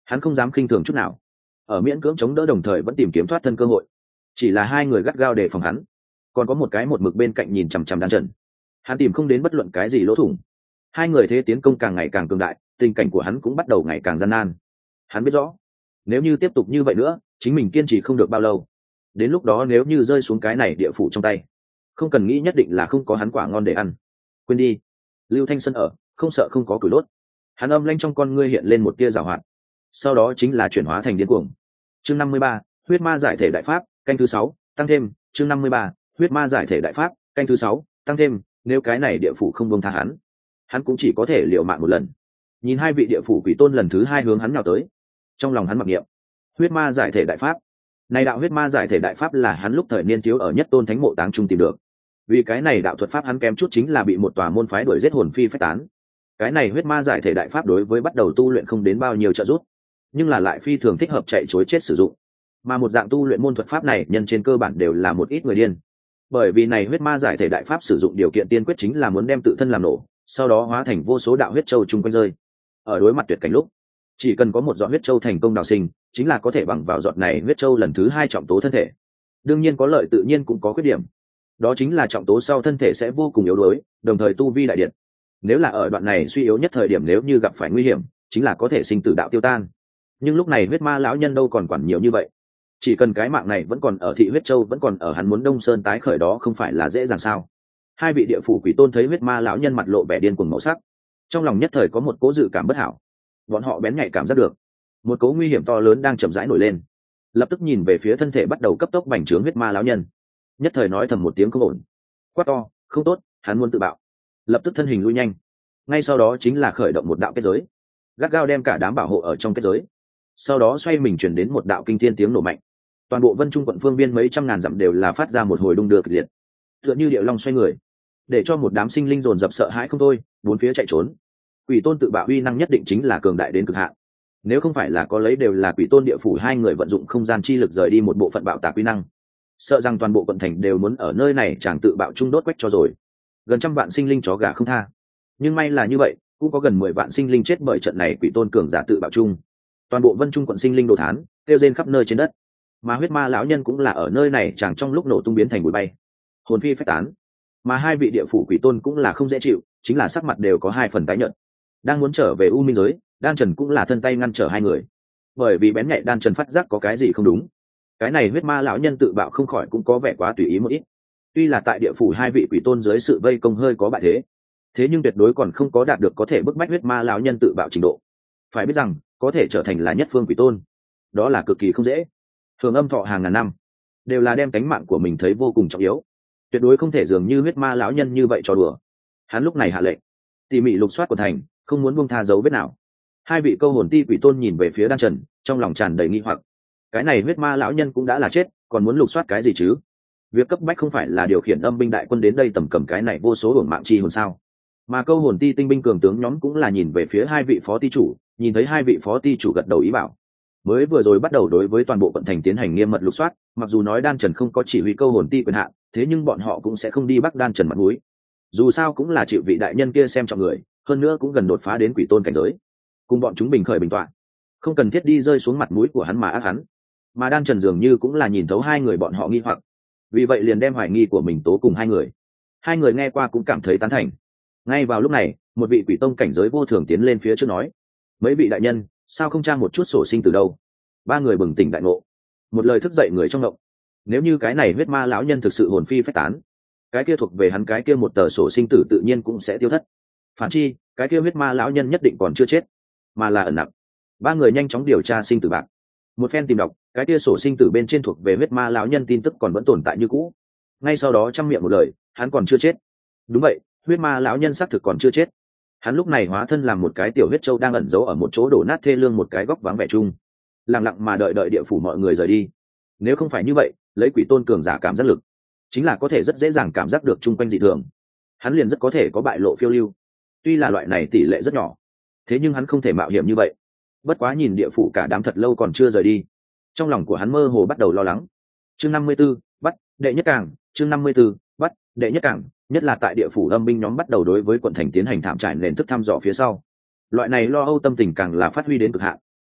hắn không dám khinh thường chút nào, ở miễn cưỡng chống đỡ đồng thời vẫn tìm kiếm thoát thân cơ hội. Chỉ là hai người gắt gao đề phòng hắn, còn có một cái một mực bên cạnh nhìn chằm chằm Đan Trần. Hắn tìm không đến bất luận cái gì lỗ thủng. Hai người thế tiến công càng ngày càng cường đại, tình cảnh của hắn cũng bắt đầu ngày càng gian nan. Hắn biết rõ, nếu như tiếp tục như vậy nữa, chính mình kiên trì không được bao lâu. Đến lúc đó nếu như rơi xuống cái này địa phủ trong tay, không cần nghĩ nhất định là không có hắn quả ngon để ăn. Quên đi, Lưu Thanh Sơn ở, không sợ không có củi đốt. Hắn âm lanh trong con ngươi hiện lên một tia giảo hoạt, sau đó chính là chuyển hóa thành điên cuồng. Chương 53, huyết ma giải thể đại pháp, canh thứ 6, tăng thêm. Chương 53, huyết ma giải thể đại pháp, canh thứ 6, tăng thêm. Nếu cái này địa phủ không buông tha hắn cũng chỉ có thể liều mạng một lần. Nhìn hai vị địa phủ quỷ tôn lần thứ hai hướng hắn nhào tới, trong lòng hắn mặc niệm huyết ma giải thể đại pháp. Này đạo huyết ma giải thể đại pháp là hắn lúc thời niên thiếu ở Nhất Tôn Thánh Mộ Táng Trung tìm được. Vì cái này đạo thuật pháp hắn kém chút chính là bị một tòa môn phái đuổi giết hồn phi phách tán. Cái này huyết ma giải thể đại pháp đối với bắt đầu tu luyện không đến bao nhiêu trợ giúp, nhưng là lại phi thường thích hợp chạy chối chết sử dụng. Mà một dạng tu luyện môn thuật pháp này nhân trên cơ bản đều là một ít người điên. Bởi vì này huyết ma giải thể đại pháp sử dụng điều kiện tiên quyết chính là muốn đem tự thân làm nổ, sau đó hóa thành vô số đạo huyết châu chung quanh rơi. Ở đối mặt tuyệt cảnh lúc, chỉ cần có một giọt huyết châu thành công đào sinh, chính là có thể bằng vào giọt này huyết châu lần thứ hai trọng tố thân thể. Đương nhiên có lợi tự nhiên cũng có khuyết điểm, đó chính là trọng tố sau thân thể sẽ vô cùng yếu đuối, đồng thời tu vi đại điện. Nếu là ở đoạn này suy yếu nhất thời điểm, nếu như gặp phải nguy hiểm, chính là có thể sinh tử đạo tiêu tan. Nhưng lúc này huyết ma lão nhân đâu còn quản nhiều như vậy, chỉ cần cái mạng này vẫn còn ở, thị huyết châu vẫn còn ở, hắn muốn Đông Sơn tái khởi đó không phải là dễ dàng sao? Hai vị địa phủ quỷ tôn thấy huyết ma lão nhân mặt lộ vẻ điên cuồng màu sắc, trong lòng nhất thời có một cố dự cảm bất hảo. Bọn họ bén nhạy cảm giác được một cố nguy hiểm to lớn đang chậm rãi nổi lên, lập tức nhìn về phía thân thể bắt đầu cấp tốc bành trướng huyết ma lão nhân, nhất thời nói thầm một tiếng không ổn, quát to không tốt, hắn muốn tự bạo. Lập tức thân hình lui nhanh, ngay sau đó chính là khởi động một đạo kết giới, gắt gao đem cả đám bảo hộ ở trong kết giới. Sau đó xoay mình chuyển đến một đạo kinh thiên tiếng nổ mạnh, toàn bộ Vân Trung quận phương biên mấy trăm ngàn dặm đều là phát ra một hồi đung đưa kịch liệt, tựa như điệu long xoay người, để cho một đám sinh linh dồn dập sợ hãi không thôi, bốn phía chạy trốn. Quỷ tôn tự bạo uy năng nhất định chính là cường đại đến cực hạn, nếu không phải là có lấy đều là quỷ tôn địa phủ hai người vận dụng không gian chi lực rời đi một bộ phận bạo tạc uy năng, sợ rằng toàn bộ quận thành đều muốn ở nơi này chàng tự bạo chung đốt quách cho rồi. Gần trăm vạn sinh linh chó gà không tha, nhưng may là như vậy cũng có gần 10 vạn sinh linh chết bởi trận này quỷ tôn cường giả tự bạo chung. Toàn bộ Vân Trung quận sinh linh đồ thán kêu rên khắp nơi trên đất, mà huyết ma lão nhân cũng là ở nơi này chàng trong lúc nổ tung biến thành bụi bay, hồn phi phách tán. Mà hai vị địa phủ quỷ tôn cũng là không dễ chịu, chính là sắc mặt đều có hai phần tái nhợt. Đang muốn trở về U Minh giới, Đan Trần cũng là thân tay ngăn trở hai người, bởi vì bén nhạy Đan Trần phát giác có cái gì không đúng. Cái này huyết ma lão nhân tự bạo không khỏi cũng có vẻ quá tùy ý một ít. Tuy là tại địa phủ hai vị quỷ tôn dưới sự vây công hơi có bại thế nhưng tuyệt đối còn không có đạt được có thể bức bách huyết ma lão nhân tự bạo trình độ. Phải biết rằng có thể trở thành là nhất phương quỷ tôn, đó là cực kỳ không dễ. Thường âm thọ hàng ngàn năm, đều là đem cánh mạng của mình thấy vô cùng trọng yếu, tuyệt đối không thể dường như huyết ma lão nhân như vậy cho đùa. Hắn lúc này hạ lệnh tỉ mỉ lục soát của thành, không muốn buông tha dấu vết nào. Hai vị câu hồn ti quỷ tôn nhìn về phía Đan Trần, trong lòng tràn đầy nghi hoặc. Cái này huyết ma lão nhân cũng đã là chết, còn muốn lục soát cái gì chứ? Việc cấp bách không phải là điều khiển âm binh đại quân đến đây tầm cầm cái này vô số hưởng mạng chi hồn sao? Mà câu hồn ti tinh binh cường tướng nhóm cũng là nhìn về phía hai vị phó ti chủ, nhìn thấy hai vị phó ti chủ gật đầu ý bảo, mới vừa rồi bắt đầu đối với toàn bộ quận thành tiến hành nghiêm mật lục soát. Mặc dù nói Đan Trần không có chỉ huy câu hồn ti quyền hạn, thế nhưng bọn họ cũng sẽ không đi bắt Đan Trần mặt mũi. Dù sao cũng là chịu vị đại nhân kia xem trọng người, hơn nữa cũng gần đột phá đến quỷ tôn cảnh giới, cùng bọn chúng bình khởi bình tọa, không cần thiết đi rơi xuống mặt mũi của hắn mà ác hắn. Mà Đan Trần dường như cũng là nhìn thấu hai người bọn họ nghi hoặc, vì vậy liền đem hoài nghi của mình tố cùng hai người. Hai người nghe qua cũng cảm thấy tán thành. Ngay vào lúc này, một vị quỷ tông cảnh giới vô thường tiến lên phía trước nói: mấy vị đại nhân, sao không tra một chút sổ sinh từ đâu? Ba người bừng tỉnh đại ngộ, một lời thức dậy người trong động. Nếu như cái này huyết ma lão nhân thực sự hồn phi phách tán, cái kia thuộc về hắn cái kia một tờ sổ sinh tử tự nhiên cũng sẽ tiêu thất. Phản chi, cái kia huyết ma lão nhân nhất định còn chưa chết, mà là ẩn nặc. Ba người nhanh chóng điều tra sinh tử bạc, một phen tìm đọc, cái kia sổ sinh tử bên trên thuộc về huyết ma lão nhân tin tức còn vẫn tồn tại như cũ. Ngay sau đó trăm miệng một lời, hắn còn chưa chết. Đúng vậy, huyết ma lão nhân xác thực còn chưa chết. Hắn lúc này hóa thân làm một cái tiểu huyết châu đang ẩn giấu ở một chỗ đổ nát thê lương một cái góc vắng vẻ chung, lặng lặng mà đợi địa phủ mọi người rời đi. Nếu không phải như vậy, lấy quỷ tôn cường giả cảm giác lực, chính là có thể rất dễ dàng cảm giác được chung quanh dị thường, hắn liền rất có thể có bại lộ phiêu lưu. Tuy là loại này tỷ lệ rất nhỏ, thế nhưng hắn không thể mạo hiểm như vậy. Bất quá nhìn địa phủ cả đám thật lâu còn chưa rời đi, trong lòng của hắn mơ hồ bắt đầu lo lắng. Chương 54, bắt đệ nhất cảng. Chương 54, bắt đệ nhất cảng. Nhất là tại địa phủ âm binh nhóm bắt đầu đối với quận thành tiến hành thảm trải nền thức thăm dò phía sau, loại này lo âu tâm tình càng là phát huy đến cực hạn.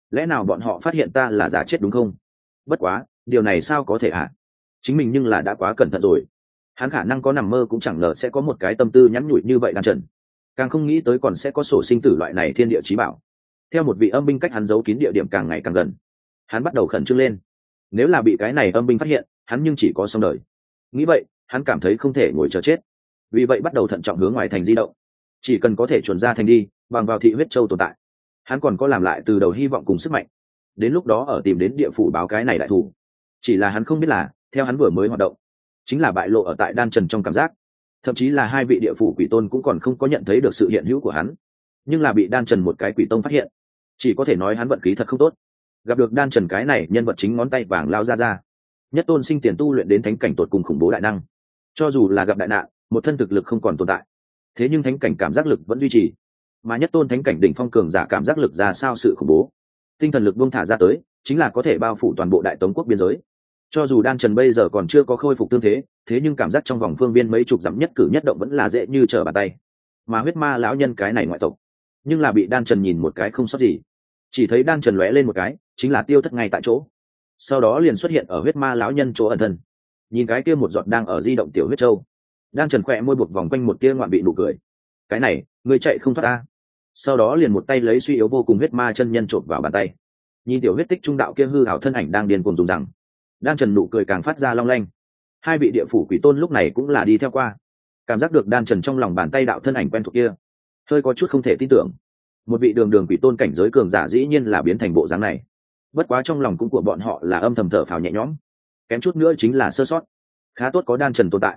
lẽ nào bọn họ phát hiện ta là giả chết đúng không? Bất quá điều này sao có thể ạ? Chính mình nhưng là đã quá cẩn thận rồi. Hắn khả năng có nằm mơ cũng chẳng ngờ sẽ có một cái tâm tư nhắn nhủi như vậy đan trần, càng không nghĩ tới còn sẽ có sổ sinh tử loại này thiên địa chí bảo. Theo một vị âm binh cách hắn giấu kín địa điểm càng ngày càng gần, hắn bắt đầu khẩn trương lên. Nếu là bị cái này âm binh phát hiện, hắn nhưng chỉ có xong đời. Nghĩ vậy, hắn cảm thấy không thể ngồi chờ chết, vì vậy bắt đầu thận trọng hướng ngoài thành di động. Chỉ cần có thể chuẩn ra thành đi, bằng vào thị huyết châu tồn tại, hắn còn có làm lại từ đầu hy vọng cùng sức mạnh. Đến lúc đó ở tìm đến địa phủ báo cái này đại thủ. Chỉ là hắn không biết là, theo hắn vừa mới hoạt động, chính là bại lộ ở tại đan trần trong cảm giác. Thậm chí là hai vị địa phủ quỷ tôn cũng còn không có nhận thấy được sự hiện hữu của hắn, nhưng là bị đan trần một cái quỷ tông phát hiện. Chỉ có thể nói hắn vận khí thật không tốt, gặp được đan trần cái này nhân vật chính ngón tay vàng lao ra. Nhất tôn sinh tiền tu luyện đến thánh cảnh tột cùng khủng bố đại năng, cho dù là gặp đại nạn, một thân thực lực không còn tồn tại, thế nhưng thánh cảnh cảm giác lực vẫn duy trì. Mà nhất tôn thánh cảnh đỉnh phong cường giả cảm giác lực ra sao sự khủng bố, tinh thần lực buông thả ra tới, chính là có thể bao phủ toàn bộ đại tống quốc biên giới. Cho dù đan trần bây giờ còn chưa có khôi phục tương thế, thế nhưng cảm giác trong vòng phương viên mấy chục dặm nhất cử nhất động vẫn là dễ như trở bàn tay. Mà huyết ma lão nhân cái này ngoại tộc, nhưng là bị đan trần nhìn một cái không sót gì. Chỉ thấy đan trần lóe lên một cái, chính là tiêu thất ngay tại chỗ. Sau đó liền xuất hiện ở huyết ma lão nhân chỗ ẩn thân. Nhìn cái kia một giọt đang ở di động tiểu huyết châu, đan trần khỏe môi buộc vòng quanh một tia ngoạn bị nụ cười. Cái này, ngươi chạy không thoát ta. Sau đó liền một tay lấy suy yếu vô cùng huyết ma chân nhân trộn vào bàn tay. Nhìn tiểu huyết tích trung đạo kia hư hảo thân ảnh đang điên cuồng dùng rằng, đan trần nụ cười càng phát ra long lanh. Hai vị địa phủ quỷ tôn lúc này cũng là đi theo qua, cảm giác được đan trần trong lòng bàn tay đạo thân ảnh quen thuộc kia, hơi có chút không thể tin tưởng. Một vị đường đường quỷ tôn cảnh giới cường giả dĩ nhiên là biến thành bộ dáng này. Bất quá trong lòng cũng của bọn họ là âm thầm thở phào nhẹ nhõm, kém chút nữa chính là sơ sót. Khá tốt có đan trần tồn tại,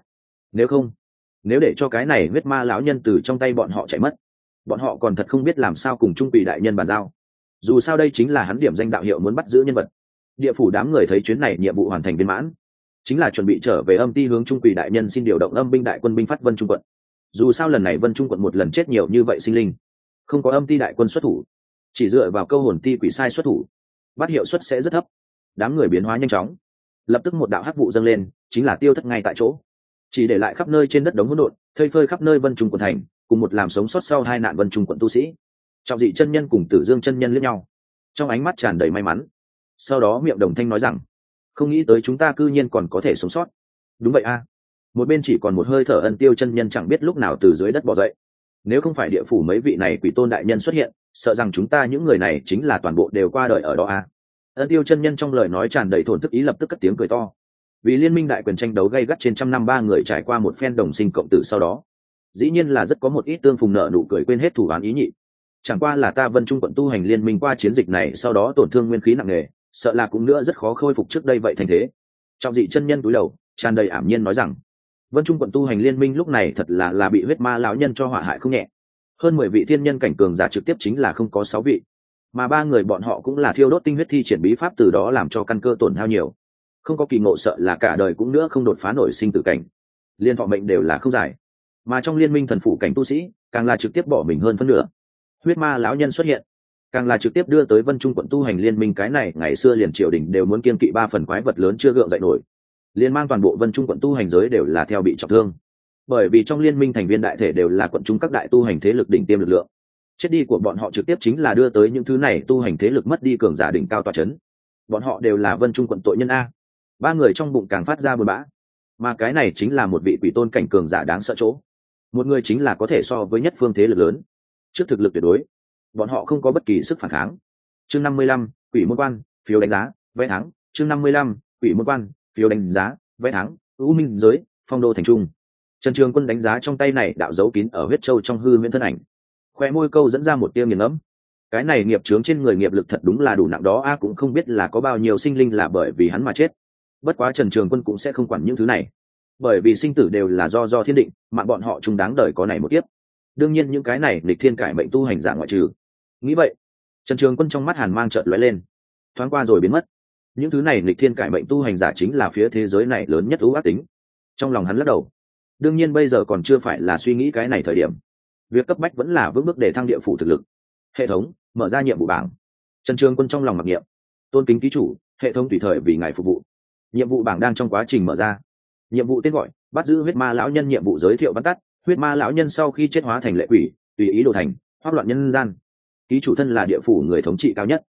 nếu để cho cái này huyết ma lão nhân từ trong tay bọn họ chạy mất, bọn họ còn thật không biết làm sao cùng trung quỷ đại nhân bàn giao. Dù sao đây chính là hắn điểm danh đạo hiệu muốn bắt giữ nhân vật. Địa phủ đám người thấy chuyến này nhiệm vụ hoàn thành viên mãn, chính là chuẩn bị trở về âm ti hướng trung quỷ đại nhân xin điều động âm binh đại quân binh phát Vân Trung quận. Dù sao lần này Vân Trung quận một lần chết nhiều như vậy sinh linh, không có âm ti đại quân xuất thủ, chỉ dựa vào câu hồn ti quỷ sai xuất thủ, bắt hiệu suất sẽ rất thấp. Đám người biến hóa nhanh chóng, lập tức một đạo hắc vụ dâng lên, chính là tiêu thất ngay tại chỗ, chỉ để lại khắp nơi trên đất đống hỗn độn, thây phơi khắp nơi Vân Trung quận thành, cùng một làm sống sót sau hai nạn Vân Trung quận tu sĩ. Trọng Dị chân nhân cùng Tử Dương chân nhân liếc nhau, trong ánh mắt tràn đầy may mắn. Sau đó miệng đồng thanh nói rằng, không nghĩ tới chúng ta cư nhiên còn có thể sống sót. Đúng vậy a. Một bên chỉ còn một hơi thở Ân Tiêu chân nhân chẳng biết lúc nào từ dưới đất bò dậy. Nếu không phải địa phủ mấy vị này quỷ tôn đại nhân xuất hiện, sợ rằng chúng ta những người này chính là toàn bộ đều qua đời ở đó a. Ân Tiêu chân nhân trong lời nói tràn đầy thổn thức ý, lập tức cất tiếng cười to. Vì liên minh đại quyền tranh đấu gay gắt trên trăm năm, ba người trải qua một phen đồng sinh cộng tử sau đó, dĩ nhiên là rất có một ít tương phùng, nợ nụ cười, quên hết thủ án ý nhị. Chẳng qua là ta Vân Trung quận tu hành liên minh qua chiến dịch này sau đó tổn thương nguyên khí nặng nề, sợ là cũng nữa rất khó khôi phục trước đây vậy thành thế. Trọng Dị chân nhân cúi đầu tràn đầy ảm nhiên nói rằng, Vân Trung quận tu hành liên minh lúc này thật là bị huyết ma lão nhân cho họa hại không nhẹ. Hơn 10 vị thiên nhân cảnh cường giả trực tiếp chính là không có 6 vị, mà ba người bọn họ cũng là thiêu đốt tinh huyết thi triển bí pháp, từ đó làm cho căn cơ tổn hao nhiều. Không có kỳ ngộ, sợ là cả đời cũng nữa không đột phá nổi sinh tử cảnh, liên thọ mệnh đều là không dài. Mà trong liên minh thần phủ cảnh tu sĩ càng là trực tiếp bỏ mình hơn phân nửa. Huyết ma lão nhân xuất hiện, càng là trực tiếp đưa tới Vân Trung quận tu hành liên minh cái này ngày xưa liền triều đình đều muốn kiên kỵ 3 phần quái vật lớn chưa gượng dậy nổi, liên mang toàn bộ Vân Trung quận tu hành giới đều là theo bị trọng thương. Bởi vì trong liên minh thành viên đại thể đều là quận trung các đại tu hành thế lực đỉnh tiêm lực lượng, chết đi của bọn họ trực tiếp chính là đưa tới những thứ này tu hành thế lực mất đi cường giả đỉnh cao tọa chấn. Bọn họ đều là Vân Trung quận tội nhân a. Ba người trong bụng càng phát ra buồn bã, mà cái này chính là một vị quỷ tôn cảnh cường giả đáng sợ chỗ. Một người chính là có thể so với nhất phương thế lực lớn, trước thực lực tuyệt đối bọn họ không có bất kỳ sức phản kháng. Chương 55, quỷ môn quan, phiếu đánh giá, vé thắng. Chương 55, quỷ môn quan, phiếu đánh giá, vé thắng. U minh giới, phong đô thành trung. Trần Trường Quân đánh giá trong tay này đạo dấu kín ở huyết châu trong hư huyễn thân ảnh, khoe môi câu dẫn ra một tia nghiền ngẫm. Cái này nghiệp chướng trên người nghiệp lực thật đúng là đủ nặng đó a, cũng không biết là có bao nhiêu sinh linh là bởi vì hắn mà chết. Bất quá Trần Trường Quân cũng sẽ không quản những thứ này, bởi vì sinh tử đều là do thiên định, mà bọn họ chung đáng đời có này một kiếp. Đương nhiên những cái này nghịch thiên cải mệnh tu hành giả ngoại trừ. Nghĩ vậy, Trần Trường Quân trong mắt hàn mang chợt lóe lên, thoáng qua rồi biến mất. Những thứ này nghịch thiên cải mệnh tu hành giả chính là phía thế giới này lớn nhất ưu ác tính. Trong lòng hắn lắc đầu. Đương nhiên bây giờ còn chưa phải là suy nghĩ cái này thời điểm. Việc cấp bách vẫn là vững bước để thăng địa phủ thực lực. Hệ thống mở ra nhiệm vụ bảng. Trần Trường Quân trong lòng mặc niệm. Tôn kính ký chủ, hệ thống tùy thời vì ngài phục vụ. Nhiệm vụ bảng đang trong quá trình mở ra. Nhiệm vụ tên gọi: bắt giữ huyết ma lão nhân. Nhiệm vụ giới thiệu vắn tắt: huyết ma lão nhân sau khi chết hóa thành lệ quỷ, tùy ý đồ thành, hoắc loạn nhân gian. Ký chủ thân là địa phủ người thống trị cao nhất,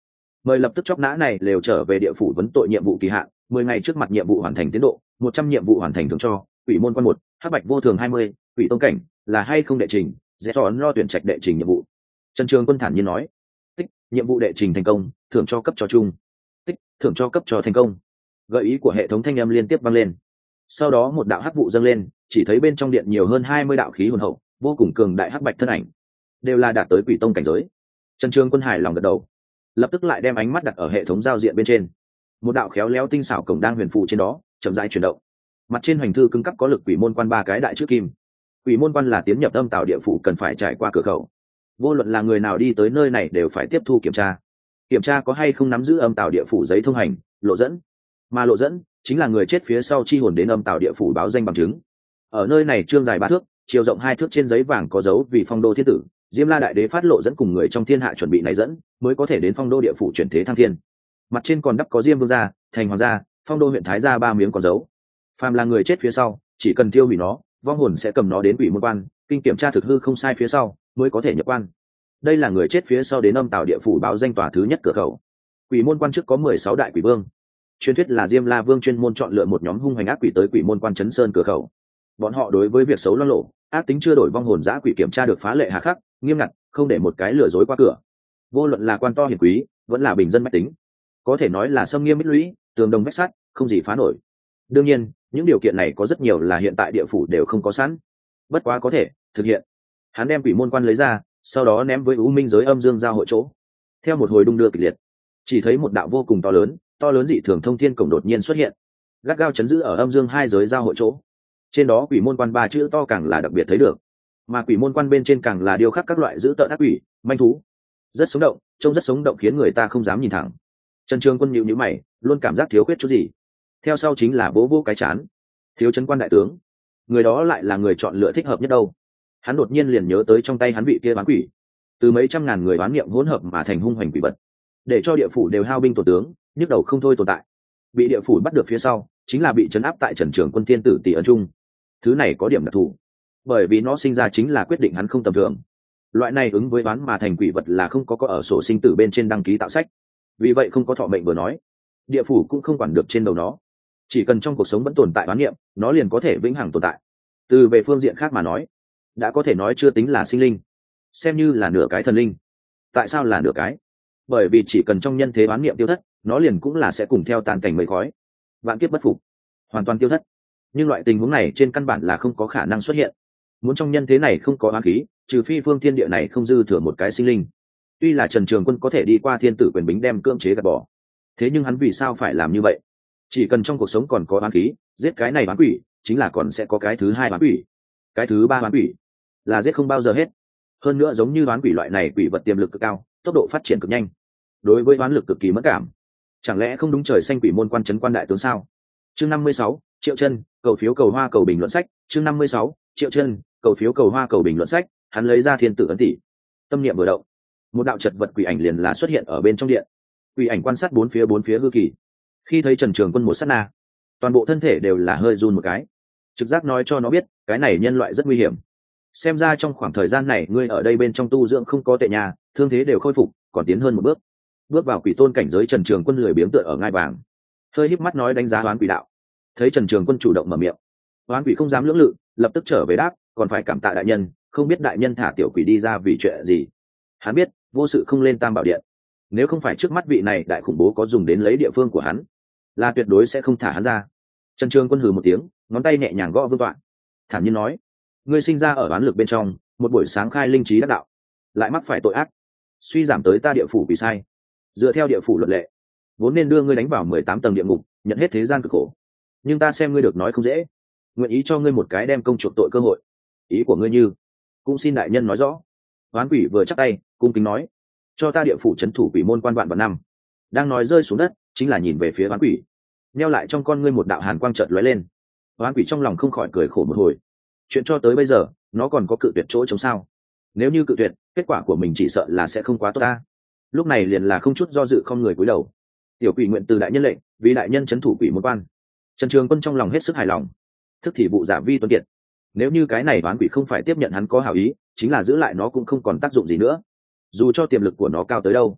mời lập tức chóc nã này đều trở về địa phủ vấn tội nhiệm vụ kỳ hạn 10 ngày trước mặt nhiệm vụ hoàn thành tiến độ 100 nhiệm vụ hoàn thành thường cho quỷ môn quan 1, hắc bạch vô thường 20, quỷ tông cảnh là hay không đệ trình sẽ cho ấn lo tuyển trạch đệ trình nhiệm vụ. Trần Trường Quân thản nhiên nói, tích nhiệm vụ đệ trình thành công, thưởng cho cấp cho chung, tích thưởng cho cấp cho thành công. Gợi ý của hệ thống thanh âm liên tiếp vang lên. Sau đó một đạo hắc vụ dâng lên, chỉ thấy bên trong điện nhiều hơn 20 đạo khí hồn hậu vô cùng cường đại hắc bạch thân ảnh, đều là đạt tới quỷ tông cảnh giới. Trần Trường Quân hài lòng gật đầu, lập tức lại đem ánh mắt đặt ở hệ thống giao diện bên trên. Một đạo khéo léo tinh xảo cổng đang huyền phù trên đó chậm rãi chuyển động, mặt trên hoành thư cứng cắp có lực quỷ môn quan 3 cái đại chữ kim. Quỷ môn quan là tiến nhập âm tào địa phủ cần phải trải qua cửa khẩu, vô luận là người nào đi tới nơi này đều phải tiếp thu kiểm tra có hay không nắm giữ âm tào địa phủ giấy thông hành lộ dẫn, mà lộ dẫn chính là người chết phía sau chi hồn đến âm tào địa phủ báo danh bằng chứng. Ở nơi này trương dài 3 thước, chiều rộng 2 thước trên giấy vàng có dấu vì phong đô thiên tử Diêm La đại đế phát lộ dẫn cùng người trong thiên hạ chuẩn bị này dẫn mới có thể đến phong đô địa phủ chuyển thế thăng thiên. Mặt trên còn đắp có Diêm vương gia, thành hoàng gia, phong đô huyện thái gia 3 miếng còn dấu. Phàm là người chết phía sau, chỉ cần tiêu hủy nó, vong hồn sẽ cầm nó đến quỷ môn quan, kinh kiểm tra thực hư không sai phía sau mới có thể nhập quan. Đây là người chết phía sau đến âm tào địa phủ báo danh tòa thứ nhất cửa khẩu. Quỷ môn quan trước có 16 đại quỷ vương, truyền thuyết là Diêm La vương chuyên môn chọn lựa một nhóm hung hành ác quỷ tới quỷ môn quan chấn sơn cửa khẩu. Bọn họ đối với việc xấu loang lộ, ác tính chưa đổi vong hồn dã quỷ kiểm tra được phá lệ hà khắc, nghiêm ngặt, không để một cái lừa dối qua cửa. Vô luận là quan to hiển quý, vẫn là bình dân bách tính, có thể nói là xâm nghiêm bích lũy, tường đồng vách sắt, không gì phá nổi. Đương nhiên, những điều kiện này có rất nhiều là hiện tại địa phủ đều không có sẵn, bất quá có thể thực hiện. Hắn đem quỷ môn quan lấy ra, sau đó ném với U Minh giới âm dương giao hội chỗ. Theo một hồi đung đưa kịch liệt, chỉ thấy một đạo vô cùng to lớn dị thường thông thiên cổng đột nhiên xuất hiện, gắt gao chấn giữ ở âm dương hai giới giao hội chỗ. Trên đó quỷ môn quan 3 chữ to càng là đặc biệt thấy được, mà quỷ môn quan bên trên càng là điêu khắc các loại dữ tợn ác quỷ, manh thú, rất sống động, trông rất sống động khiến người ta không dám nhìn thẳng. Trần Trường Quân nhíu nhíu mày, luôn cảm giác thiếu khuyết chút gì. Theo sau chính là vỗ cái chán, thiếu trấn quan đại tướng, người đó lại là người chọn lựa thích hợp nhất đâu. Hắn đột nhiên liền nhớ tới trong tay hắn vị kia bán quỷ, từ mấy trăm ngàn người bán niệm hỗn hợp mà thành hung hoành quỷ vật, để cho địa phủ đều hao binh tổ tướng, nhức đầu không thôi tồn tại. Bị địa phủ bắt được phía sau, chính là bị trấn áp tại Trần Trường Quân tiên tử tỷ ấn trung. Thứ này có điểm đặc thù, bởi vì nó sinh ra chính là quyết định hắn không tầm thường. Loại này ứng với bán mà thành quỷ vật là không có ở sổ sinh tử bên trên đăng ký tạo sách, vì vậy không có thọ mệnh vừa nói, địa phủ cũng không quản được trên đầu nó. Chỉ cần trong cuộc sống vẫn tồn tại bán niệm, nó liền có thể vĩnh hằng tồn tại. Từ về phương diện khác mà nói, đã có thể nói chưa tính là sinh linh, xem như là nửa cái thần linh. Tại sao là nửa cái? Bởi vì chỉ cần trong nhân thế bán niệm tiêu thất, nó liền cũng là sẽ cùng theo tàn cảnh mây khói, vạn kiếp bất phục, hoàn toàn tiêu thất. Nhưng loại tình huống này trên căn bản là không có khả năng xuất hiện. Muốn trong nhân thế này không có oán khí, trừ phi phương thiên địa này không dư thừa một cái sinh linh. Tuy là Trần Trường Quân có thể đi qua thiên tử quyền bính đem cưỡng chế gạt bỏ, thế nhưng hắn vì sao phải làm như vậy? Chỉ cần trong cuộc sống còn có oán khí, giết cái này oán quỷ, chính là còn sẽ có cái thứ 2 oán quỷ, cái thứ 3 oán quỷ, là giết không bao giờ hết. Hơn nữa giống như oán quỷ loại này quỷ vật tiềm lực cực cao, tốc độ phát triển cực nhanh, đối với oán lực cực kỳ mất cảm. Chẳng lẽ không đúng trời xanh quỷ môn quan trấn quan đại tướng sao? Chương 56, Triệu Chân, cầu phiếu cầu hoa cầu bình luận sách. Chương 56, Triệu Chân, cầu phiếu cầu hoa cầu bình luận sách. Hắn lấy ra thiên tử ấn tỷ, tâm niệm vừa động, một đạo chật vật quỷ ảnh liền là xuất hiện ở bên trong điện. Quỷ ảnh quan sát bốn phía hư kỳ, khi thấy Trần Trường Quân một sát na, toàn bộ thân thể đều là hơi run một cái, trực giác nói cho nó biết cái này nhân loại rất nguy hiểm. Xem ra trong khoảng thời gian này ngươi ở đây bên trong tu dưỡng không có tệ nhà, thương thế đều khôi phục, còn tiến hơn một bước vào quỷ tôn cảnh giới. Trần Trường Quân lười biếng tựa ở ngai vàng, hơi híp mắt nói đánh giá oán quỷ đạo. Thấy Trần Trường Quân chủ động mở miệng, oán quỷ không dám lưỡng lự, lập tức trở về đáp, còn phải cảm tạ đại nhân, không biết đại nhân thả tiểu quỷ đi ra vì chuyện gì. Hắn biết vô sự không lên Tam Bảo Điện, nếu không phải trước mắt vị này đại khủng bố có dùng đến lấy địa phương của hắn, là tuyệt đối sẽ không thả hắn ra. Trần Trường Quân hừ một tiếng, ngón tay nhẹ nhàng gõ vương tọa, thản nhiên nói, ngươi sinh ra ở oán lực bên trong, một buổi sáng khai linh trí đắc đạo, lại mắc phải tội ác, suy giảm tới ta địa phủ vì sai. Dựa theo địa phủ luật lệ, vốn nên đưa ngươi đánh vào 18 tầng địa ngục, nhận hết thế gian cực khổ. Nhưng ta xem ngươi được nói không dễ, nguyện ý cho ngươi một cái đem công chuộc tội cơ hội. Ý của ngươi như, cũng xin đại nhân nói rõ. Oán quỷ vừa chắp tay, cung kính nói, cho ta địa phủ trấn thủ quỷ môn quan vạn vạn năm. Đang nói rơi xuống đất, chính là nhìn về phía oán quỷ, neo lại trong con ngươi một đạo hàn quang chợt lóe lên. Oán quỷ trong lòng không khỏi cười khổ một hồi. Chuyện cho tới bây giờ, nó còn có cự tuyệt chỗ chống sao? Nếu như cự tuyệt, kết quả của mình chỉ sợ là sẽ không quá tốt ta. Lúc này liền là không chút do dự không người cúi đầu. Tiểu quỷ nguyện từ đại nhân lệnh, vì đại nhân trấn thủ quỷ môn quan. Trần Trường Quân trong lòng hết sức hài lòng, thức thì vụ giả vi tuấn kiệt. Nếu như cái này oán quỷ không phải tiếp nhận hắn có hảo ý, chính là giữ lại nó cũng không còn tác dụng gì nữa. Dù cho tiềm lực của nó cao tới đâu,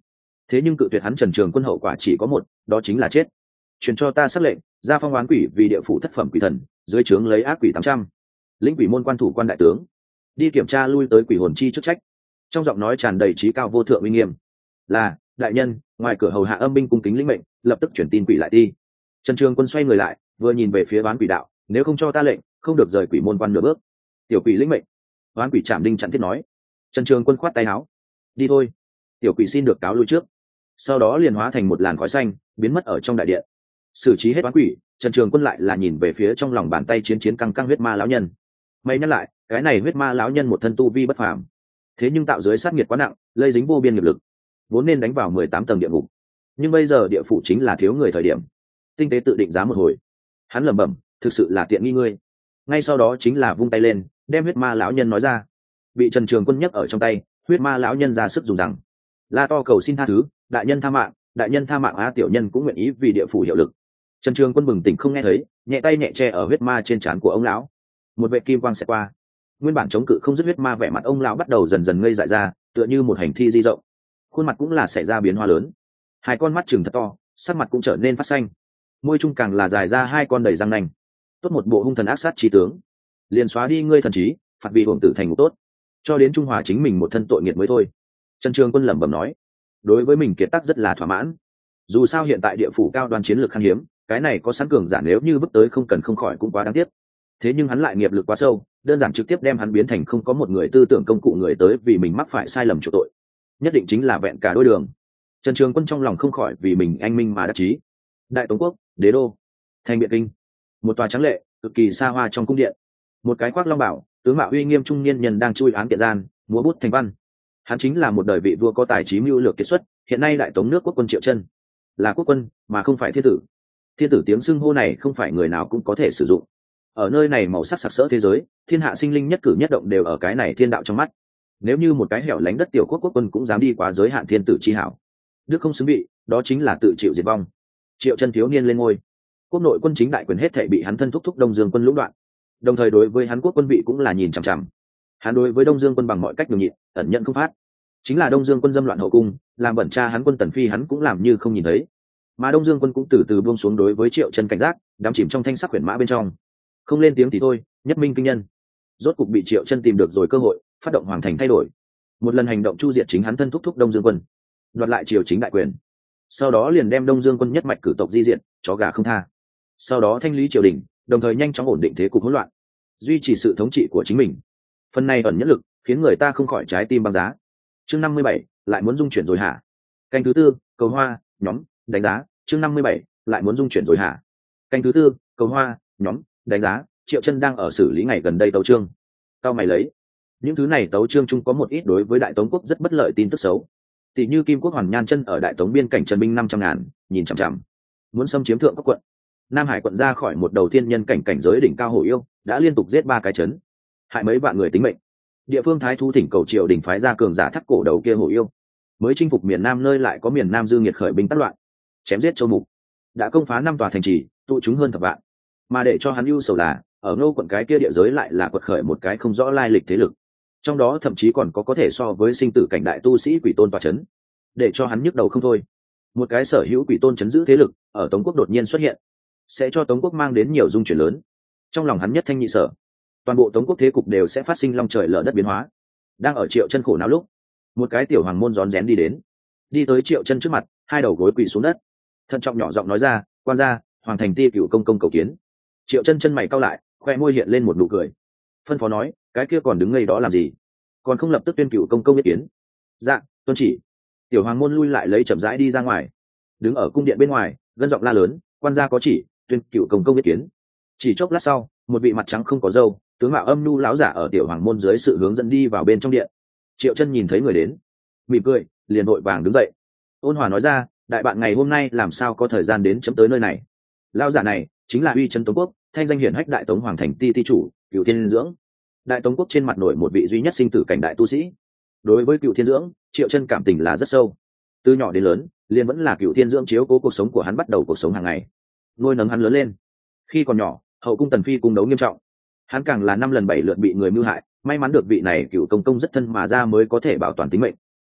thế nhưng cự tuyệt hắn Trần Trường Quân hậu quả chỉ có một, đó chính là chết. Truyền cho ta sắc lệnh, ra phong oán quỷ vì địa phủ thất phẩm quỷ thần, dưới trướng lấy ác quỷ 800. Lĩnh quỷ môn quan thủ quan đại tướng, đi kiểm tra lui tới quỷ hồn chi chức trách. Trong giọng nói tràn đầy trí cao vô thượng uy nghiêm. Là, đại nhân. Ngoài cửa hầu hạ âm binh cung kính lĩnh mệnh, lập tức chuyển tin quỷ lại đi. Trần Trường Quân xoay người lại, vừa nhìn về phía oán quỷ đạo, nếu không cho ta lệnh, không được rời quỷ môn quan nửa bước. Tiểu quỷ lĩnh mệnh. Oán quỷ Trảm Đinh chặn thiết nói. Trần Trường Quân khoát tay áo, đi thôi. Tiểu quỷ xin được cáo lui trước. Sau đó liền hóa thành một làn khói xanh, biến mất ở trong đại điện. Xử trí hết oán quỷ, Trần Trường Quân lại là nhìn về phía trong lòng bàn tay chiến căng huyết ma lão nhân. May nhắc lại, cái này huyết ma lão nhân một thân tu vi bất phàm, thế nhưng tạo dưới sát nghiệt quá nặng, lây dính vô biên nghiệp lực, vốn nên đánh vào 18 tầng địa ngục, nhưng bây giờ địa phủ chính là thiếu người thời điểm. Tinh tế tự định giá một hồi, hắn lẩm bẩm, thực sự là tiện nghi ngươi. Ngay sau đó chính là vung tay lên, đem huyết ma lão nhân nói ra. Bị Trần Trường Quân nhấc ở trong tay, huyết ma lão nhân ra sức dùng rằng, la to cầu xin tha thứ, đại nhân tha mạng, đại nhân tha mạng. Tiểu nhân cũng nguyện ý vì địa phủ hiệu lực. Trần Trường Quân bừng tỉnh không nghe thấy, nhẹ tay nhẹ che ở huyết ma trên trán của ông lão. Một vệ kim quang xẹt qua, nguyên bản chống cự không dứt huyết ma vẻ mặt ông lão bắt đầu dần dần ngây dại ra, tựa như một hành thi di rộng, khuôn mặt cũng là xảy ra biến hóa lớn, hai con mắt trừng thật to, sắc mặt cũng trở nên phát xanh, môi trung càng là dài ra hai con đầy răng nanh. Tốt một bộ hung thần ác sát trí tướng, liền xóa đi ngươi thần trí, phạt vị hưởng tử thành ngục tốt, cho đến trung hòa chính mình một thân tội nghiệt mới thôi. Trần Trường Quân lẩm bẩm nói, đối với mình kiệt tác rất là thỏa mãn. Dù sao hiện tại địa phủ cao đoan chiến lược khan hiếm, cái này có sẵn cường giả nếu như bước tới không cần không khỏi cũng quá đáng tiếc. Thế nhưng hắn lại nghiệp lực quá sâu, đơn giản trực tiếp đem hắn biến thành không có một người tư tưởng công cụ người tới vì mình mắc phải sai lầm chỗ tội, nhất định chính là vẹn cả đôi đường. Trần Trường Quân trong lòng không khỏi vì mình anh minh mà đắc chí. Đại Tống quốc, đế đô, thành Biện Kinh, một tòa trắng lệ, cực kỳ xa hoa trong cung điện, một cái khoác long bảo, tướng mạo uy nghiêm trung niên nhân đang chui án kiện gian, múa bút thành văn. Hắn chính là một đời vị vua có tài trí mưu lược kiệt xuất, hiện nay đại tống nước quốc quân Triệu Chân, là quốc quân mà không phải thiên tử. Thiên tử tiếng xưng hô này không phải người nào cũng có thể sử dụng. Ở nơi này màu sắc sặc sỡ thế giới, thiên hạ sinh linh nhất cử nhất động đều ở cái này thiên đạo trong mắt. Nếu như một cái hẻo lánh đất tiểu quốc quốc quân cũng dám đi quá giới hạn thiên tử chi hảo, đức không xứng vị, đó chính là tự chịu diệt vong. Triệu Chân thiếu niên lên ngôi, quốc nội quân chính đại quyền hết thảy bị hắn thân thúc thúc Đông Dương quân lũng đoạn, đồng thời đối với hắn quốc quân vị cũng là nhìn chằm chằm. Hắn đối với Đông Dương quân bằng mọi cách nhường nhịn, ẩn nhận không phát. Chính là Đông Dương quân dâm loạn hậu cung, làm bẩn cha hắn quân Tần Phi hắn cũng làm như không nhìn thấy. Mà Đông Dương quân cũng từ từ buông xuống đối với Triệu Chân cảnh giác, đắm chìm trong thanh sắc huyền mã bên trong. Không lên tiếng thì thôi, nhất minh kinh nhân. Rốt cục bị Triệu Chân tìm được rồi cơ hội, phát động hoàng thành thay đổi. Một lần hành động chu diệt chính hắn thân thúc thúc Đông Dương quân, đoạt lại triều chính đại quyền. Sau đó liền đem Đông Dương quân nhất mạch cử tộc di diệt, chó gà không tha. Sau đó thanh lý triều đình, đồng thời nhanh chóng ổn định thế cục hỗn loạn, duy trì sự thống trị của chính mình. Phần này ẩn nhẫn lực, khiến người ta không khỏi trái tim băng giá. Chương 57, lại muốn dung chuyển rồi hả? Canh thứ tư, cầu hoa, nhóm, đánh giá. Chương 57, lại muốn dung chuyển rồi hả? Canh thứ tư, cầu hoa, nhóm, đánh giá. Triệu Chân đang ở xử lý ngày gần đây tấu chương. Cao mày lấy. Những thứ này tấu chương chung có một ít đối với Đại Tống quốc rất bất lợi tin tức xấu. Tỷ như Kim quốc Hoàn Nhan Chân ở Đại Tống biên cảnh trần binh 500.000, nhìn chằm chằm, muốn xâm chiếm thượng các quận. Nam Hải quận ra khỏi một đầu thiên nhân cảnh cảnh giới đỉnh cao hổ yêu, đã liên tục giết 3 cái trấn, hại mấy vạn người tính mệnh. Địa phương thái thú thỉnh cầu triều đình phái ra cường giả thắt cổ đầu kia hổ yêu, mới chinh phục miền Nam nơi lại có miền Nam dư nghiệt khởi binh tác loạn, chém giết châu mục, đã công phá 5 tòa thành trì, tụ chúng hơn thập vạn. Mà để cho hắn ưu sầu là, ở Ngô quận cái kia địa giới lại là quật khởi một cái không rõ lai lịch thế lực, trong đó thậm chí còn có thể so với sinh tử cảnh đại tu sĩ quỷ tôn tòa trấn, để cho hắn nhức đầu không thôi. Một cái sở hữu quỷ tôn trấn giữ thế lực ở Tống quốc đột nhiên xuất hiện, sẽ cho Tống quốc mang đến nhiều dung chuyển lớn. Trong lòng hắn nhất thanh nhị sở, toàn bộ Tống quốc thế cục đều sẽ phát sinh long trời lở đất biến hóa. Đang ở Triệu Chân khổ não lúc, một cái tiểu hoàng môn rón rén đi tới Triệu Chân trước mặt, hai đầu gối quỳ xuống đất, thận trọng nhỏ giọng nói ra, quan gia, hoàng thành ti cửu công công cầu kiến. Triệu Chân chân mày cau lại, khoe môi hiện lên một nụ cười, phân phó nói, cái kia còn đứng ngây đó làm gì, còn không lập tức tuyên cửu công công biết kiến. Dạ, tuân chỉ. Tiểu hoàng môn lui lại lấy chậm rãi đi ra ngoài, đứng ở cung điện bên ngoài, gân giọng la lớn, quan gia có chỉ, tuyên cửu công công biết kiến. Chỉ chốc lát sau, một vị mặt trắng không có râu, tướng mạo âm nhu lão giả ở tiểu hoàng môn dưới sự hướng dẫn đi vào bên trong điện. Triệu Chân nhìn thấy người đến, mỉm cười, liền vội vàng đứng dậy, ôn hòa nói ra, đại bạn ngày hôm nay làm sao có thời gian đến chấm tới nơi này. Lão giả này chính là uy trấn Tống quốc, thanh danh hiển hách Đại Tống hoàng thành ti chủ Cửu Thiên Dưỡng. Đại Tống quốc trên mặt nổi một vị duy nhất sinh tử cảnh đại tu sĩ. Đối với Cửu Thiên Dưỡng, Triệu Chân cảm tình là rất sâu, từ nhỏ đến lớn liền vẫn là Cửu Thiên Dưỡng chiếu cố cuộc sống của hắn, bắt đầu cuộc sống hàng ngày, nuôi nấng hắn lớn lên. Khi còn nhỏ, hậu cung Tần Phi cung đấu nghiêm trọng, hắn càng là 5 lần 7 lượt bị người mưu hại, may mắn được vị này cựu công công rất thân mà ra mới có thể bảo toàn tính mệnh.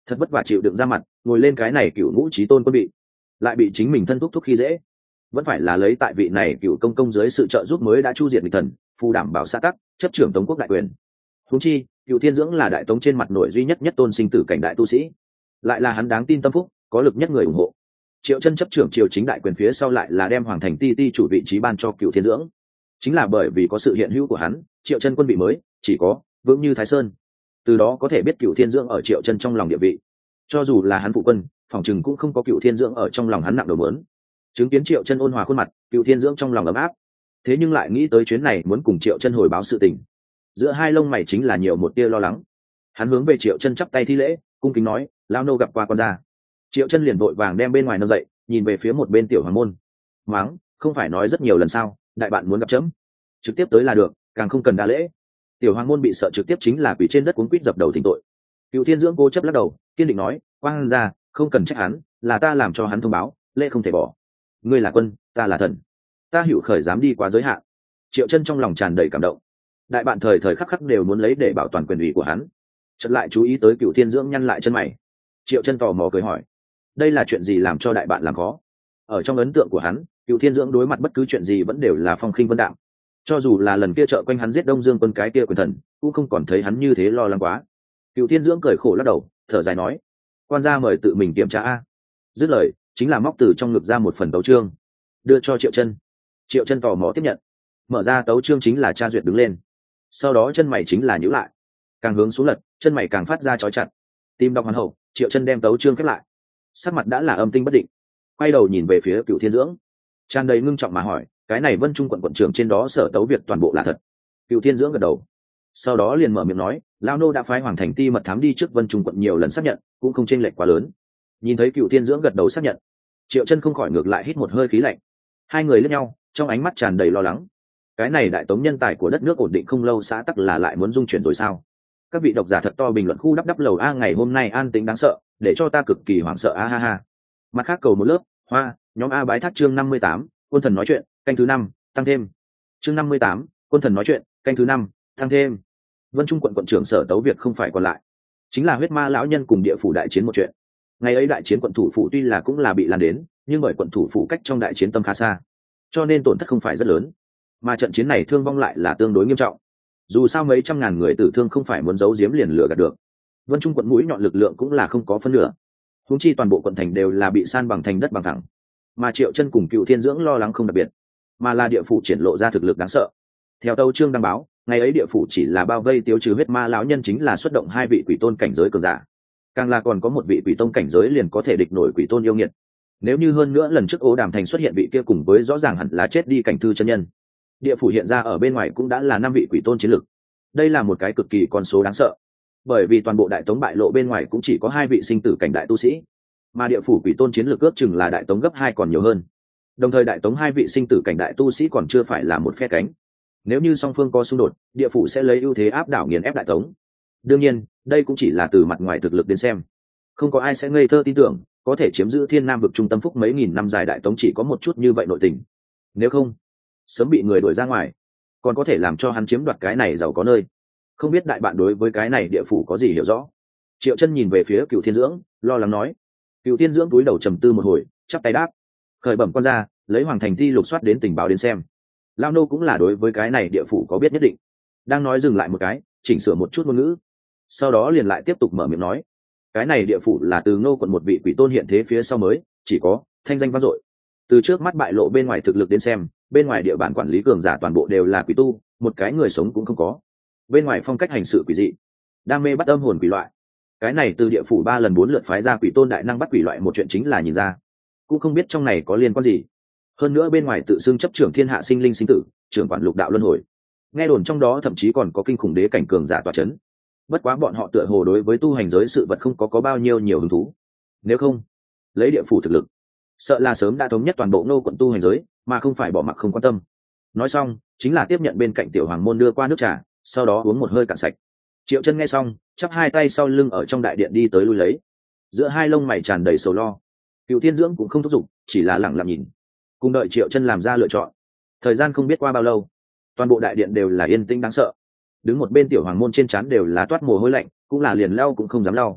thật vất vả chịu đựng ra mặt ngồi lên cái này cựu ngũ trí tôn quân bị, lại bị chính mình thân thúc thúc khi dễ. Vẫn phải là lấy tại vị này cựu công công dưới sự trợ giúp mới đã chu diệt địch thần, phù đảm bảo xã tắc, chấp trưởng tống quốc đại quyền. Huống chi cựu thiên dưỡng là đại tống trên mặt nổi duy nhất nhất tôn sinh tử cảnh đại tu sĩ, lại là hắn đáng tin tâm phúc, có lực nhất người ủng hộ. Triệu chân chấp trưởng triều chính đại quyền phía sau lại là đem hoàng thành ti ti chủ vị trí ban cho cựu thiên dưỡng. Chính là bởi vì có sự hiện hữu của hắn, triệu chân quân bị mới chỉ có vững như thái sơn. Từ đó có thể biết cựu thiên dưỡng ở triệu chân trong lòng địa vị, cho dù là hắn phụ quân phòng chừng cũng không có cựu thiên dưỡng ở trong lòng hắn nặng đầu mớn. Chứng kiến triệu chân ôn hòa khuôn mặt, cựu thiên dưỡng trong lòng ấm áp. Thế nhưng lại nghĩ tới chuyến này muốn cùng triệu chân hồi báo sự tình, giữa hai lông mày chính là nhiều một tia lo lắng. Hắn hướng về triệu chân chắp tay thi lễ, cung kính nói: lao nô gặp qua con ra. Triệu chân liền vội vàng đem bên ngoài nâng dậy, nhìn về phía một bên tiểu hoàng môn, mắng: không phải nói rất nhiều lần sao, đại bạn muốn gặp chấm trực tiếp tới là được, càng không cần đa lễ. Tiểu hoàng môn bị sợ trực tiếp chính là quỳ trên đất cuống quýt dập đầu thỉnh tội. Cựu thiên dưỡng cố chấp lắc đầu, kiên định nói: quang ra không cần trách hắn, là ta làm cho hắn thông báo, lễ không thể bỏ. Ngươi là quân, ta là thần, ta hữu khởi dám đi quá giới hạn. Triệu chân trong lòng tràn đầy cảm động, đại bạn thời thời khắc khắc đều muốn lấy để bảo toàn quyền ủy của hắn. Chợt lại chú ý tới cựu thiên dưỡng nhăn lại chân mày. Triệu chân tò mò cười hỏi: đây là chuyện gì làm cho đại bạn làm khó? Ở trong ấn tượng của hắn, cựu thiên dưỡng đối mặt bất cứ chuyện gì vẫn đều là phong khinh vân đạm, cho dù là lần kia trợ quanh hắn giết Đông Dương quân cái kia quyền thần, cũng không còn thấy hắn như thế lo lắng quá. Cựu thiên dưỡng cười khổ lắc đầu, thở dài nói: quan gia mời tự mình kiểm tra a. Dứt lời chính là móc từ trong ngực ra một phần tấu chương, đưa cho Triệu chân. Triệu chân tò mò tiếp nhận, mở ra tấu chương chính là tra duyệt đứng lên, sau đó chân mày chính là nhíu lại, càng hướng xuống lật chân mày càng phát ra chói chặt. Tim đọc hoàn hậu, Triệu chân đem tấu chương khép lại, sắc mặt đã là âm tinh bất định, quay đầu nhìn về phía cựu thiên dưỡng, tràn đầy ngưng trọng mà hỏi: cái này Vân Trung quận quận trưởng trên đó sở tấu việc toàn bộ là thật? Cựu thiên dưỡng gật đầu, sau đó liền mở miệng nói: lao nô đã phái hoàng thành ti mật thám đi trước Vân Trung quận nhiều lần xác nhận, cũng không chênh lệch quá lớn. Nhìn thấy cựu thiên dưỡng gật đầu xác nhận, Triệu chân không khỏi ngược lại hít một hơi khí lạnh. Hai người lẫn nhau, trong ánh mắt tràn đầy lo lắng. Cái này đại tống nhân tài của đất nước ổn định không lâu, xã tắc là lại muốn dung chuyển rồi sao? Các vị độc giả thật to bình luận khu đắp lầu a ngày hôm nay an tính đáng sợ, để cho ta cực kỳ hoảng sợ a ha ha. Mặt khác cầu một lớp hoa, nhóm A bái thác chương 58, quân thần nói chuyện, canh thứ 5, tăng thêm. Chương 58, quân thần nói chuyện, canh thứ 5, tăng thêm. Vân Trung quận quận trưởng sở tấu việc không phải còn lại, chính là huyết ma lão nhân cùng địa phủ đại chiến một chuyện. Ngày ấy đại chiến quận thủ phủ tuy là cũng là bị lan đến, nhưng bởi quận thủ phủ cách trong đại chiến tâm khá xa, cho nên tổn thất không phải rất lớn, mà trận chiến này thương vong lại là tương đối nghiêm trọng. Dù sao mấy trăm ngàn người tử thương không phải muốn giấu giếm liền lừa gạt được. Vân Trung quận mũi nhọn lực lượng cũng là không có phân nửa, huống chi toàn bộ quận thành đều là bị san bằng thành đất bằng thẳng. Mà Triệu chân cùng cựu thiên dưỡng lo lắng không đặc biệt, mà là địa phủ triển lộ ra thực lực đáng sợ. Theo tâu chương đăng báo, ngày ấy địa phủ chỉ là bao vây tiêu trừ huyết ma lão nhân, chính là xuất động 2 vị quỷ tôn cảnh giới cường giả, càng là còn có 1 vị quỷ tôn cảnh giới liền có thể địch nổi quỷ tôn yêu nghiệt. Nếu như hơn nữa lần trước Ô Đàm Thành xuất hiện vị kia cùng với rõ ràng hẳn là chết đi cảnh thư chân nhân, địa phủ hiện ra ở bên ngoài cũng đã là 5 vị quỷ tôn chiến lực. Đây là một cái cực kỳ con số đáng sợ, bởi vì toàn bộ đại tống bại lộ bên ngoài cũng chỉ có 2 vị sinh tử cảnh đại tu sĩ, mà địa phủ quỷ tôn chiến lược ước chừng là đại tống gấp 2 còn nhiều hơn. Đồng thời đại tống 2 vị sinh tử cảnh đại tu sĩ còn chưa phải là một phe cánh, nếu như song phương có xung đột, địa phủ sẽ lấy ưu thế áp đảo nghiền ép đại tống. Đương nhiên đây cũng chỉ là từ mặt ngoài thực lực đến xem, không có ai sẽ ngây thơ tin tưởng có thể chiếm giữ Thiên Nam vực trung tâm phúc mấy nghìn năm dài đại tống chỉ có một chút như vậy nội tình, nếu không sớm bị người đuổi ra ngoài, còn có thể làm cho hắn chiếm đoạt cái này giàu có nơi. Không biết đại bạn đối với cái này địa phủ có gì hiểu rõ? Triệu chân nhìn về phía cựu thiên dưỡng, lo lắng nói. Cựu thiên dưỡng túi đầu trầm tư một hồi, chắp tay đáp: khởi bẩm quan gia, lấy hoàng thành thi lục soát đến tình báo đến xem, lao nô cũng là đối với cái này địa phủ có biết nhất định. Đang nói dừng lại một cái, chỉnh sửa một chút ngôn ngữ, sau đó liền lại tiếp tục mở miệng nói: cái này địa phủ là từ Ngô quận một vị quỷ tôn hiện thế phía sau mới chỉ có thanh danh vang dội. Từ trước mắt bại lộ bên ngoài thực lực đến xem, bên ngoài địa bàn quản lý cường giả toàn bộ đều là quỷ tu, một cái người sống cũng không có. Bên ngoài phong cách hành sự quỷ dị, đam mê bắt âm hồn quỷ loại. Cái này từ địa phủ 3 lần 4 lượt phái ra quỷ tôn đại năng bắt quỷ loại một chuyện chính là nhìn ra, cũng không biết trong này có liên quan gì. Hơn nữa bên ngoài tự xưng chấp trưởng thiên hạ sinh linh sinh tử, trưởng quản lục đạo luân hồi, nghe đồn trong đó thậm chí còn có kinh khủng đế cảnh cường giả tọa chấn. Bất quá bọn họ tựa hồ đối với tu hành giới sự vật không có bao nhiêu nhiều hứng thú. Nếu không lấy địa phủ thực lực, sợ là sớm đã thống nhất toàn bộ Ngô quận tu hành giới, mà không phải bỏ mặc không quan tâm. Nói xong chính là tiếp nhận bên cạnh tiểu hoàng môn đưa qua nước trà, sau đó uống một hơi cạn sạch. Triệu chân nghe xong, chắp 2 tay sau lưng ở trong đại điện đi tới lui lấy, giữa hai lông mày tràn đầy sầu lo. Cựu thiên dưỡng cũng không thúc giục, chỉ là lặng lặng nhìn, cùng đợi Triệu chân làm ra lựa chọn. Thời gian không biết qua bao lâu, toàn bộ đại điện đều là yên tĩnh đáng sợ. Đứng một bên tiểu hoàng môn trên trán đều là toát mồ hôi lạnh, cũng là liền lau cũng không dám lau.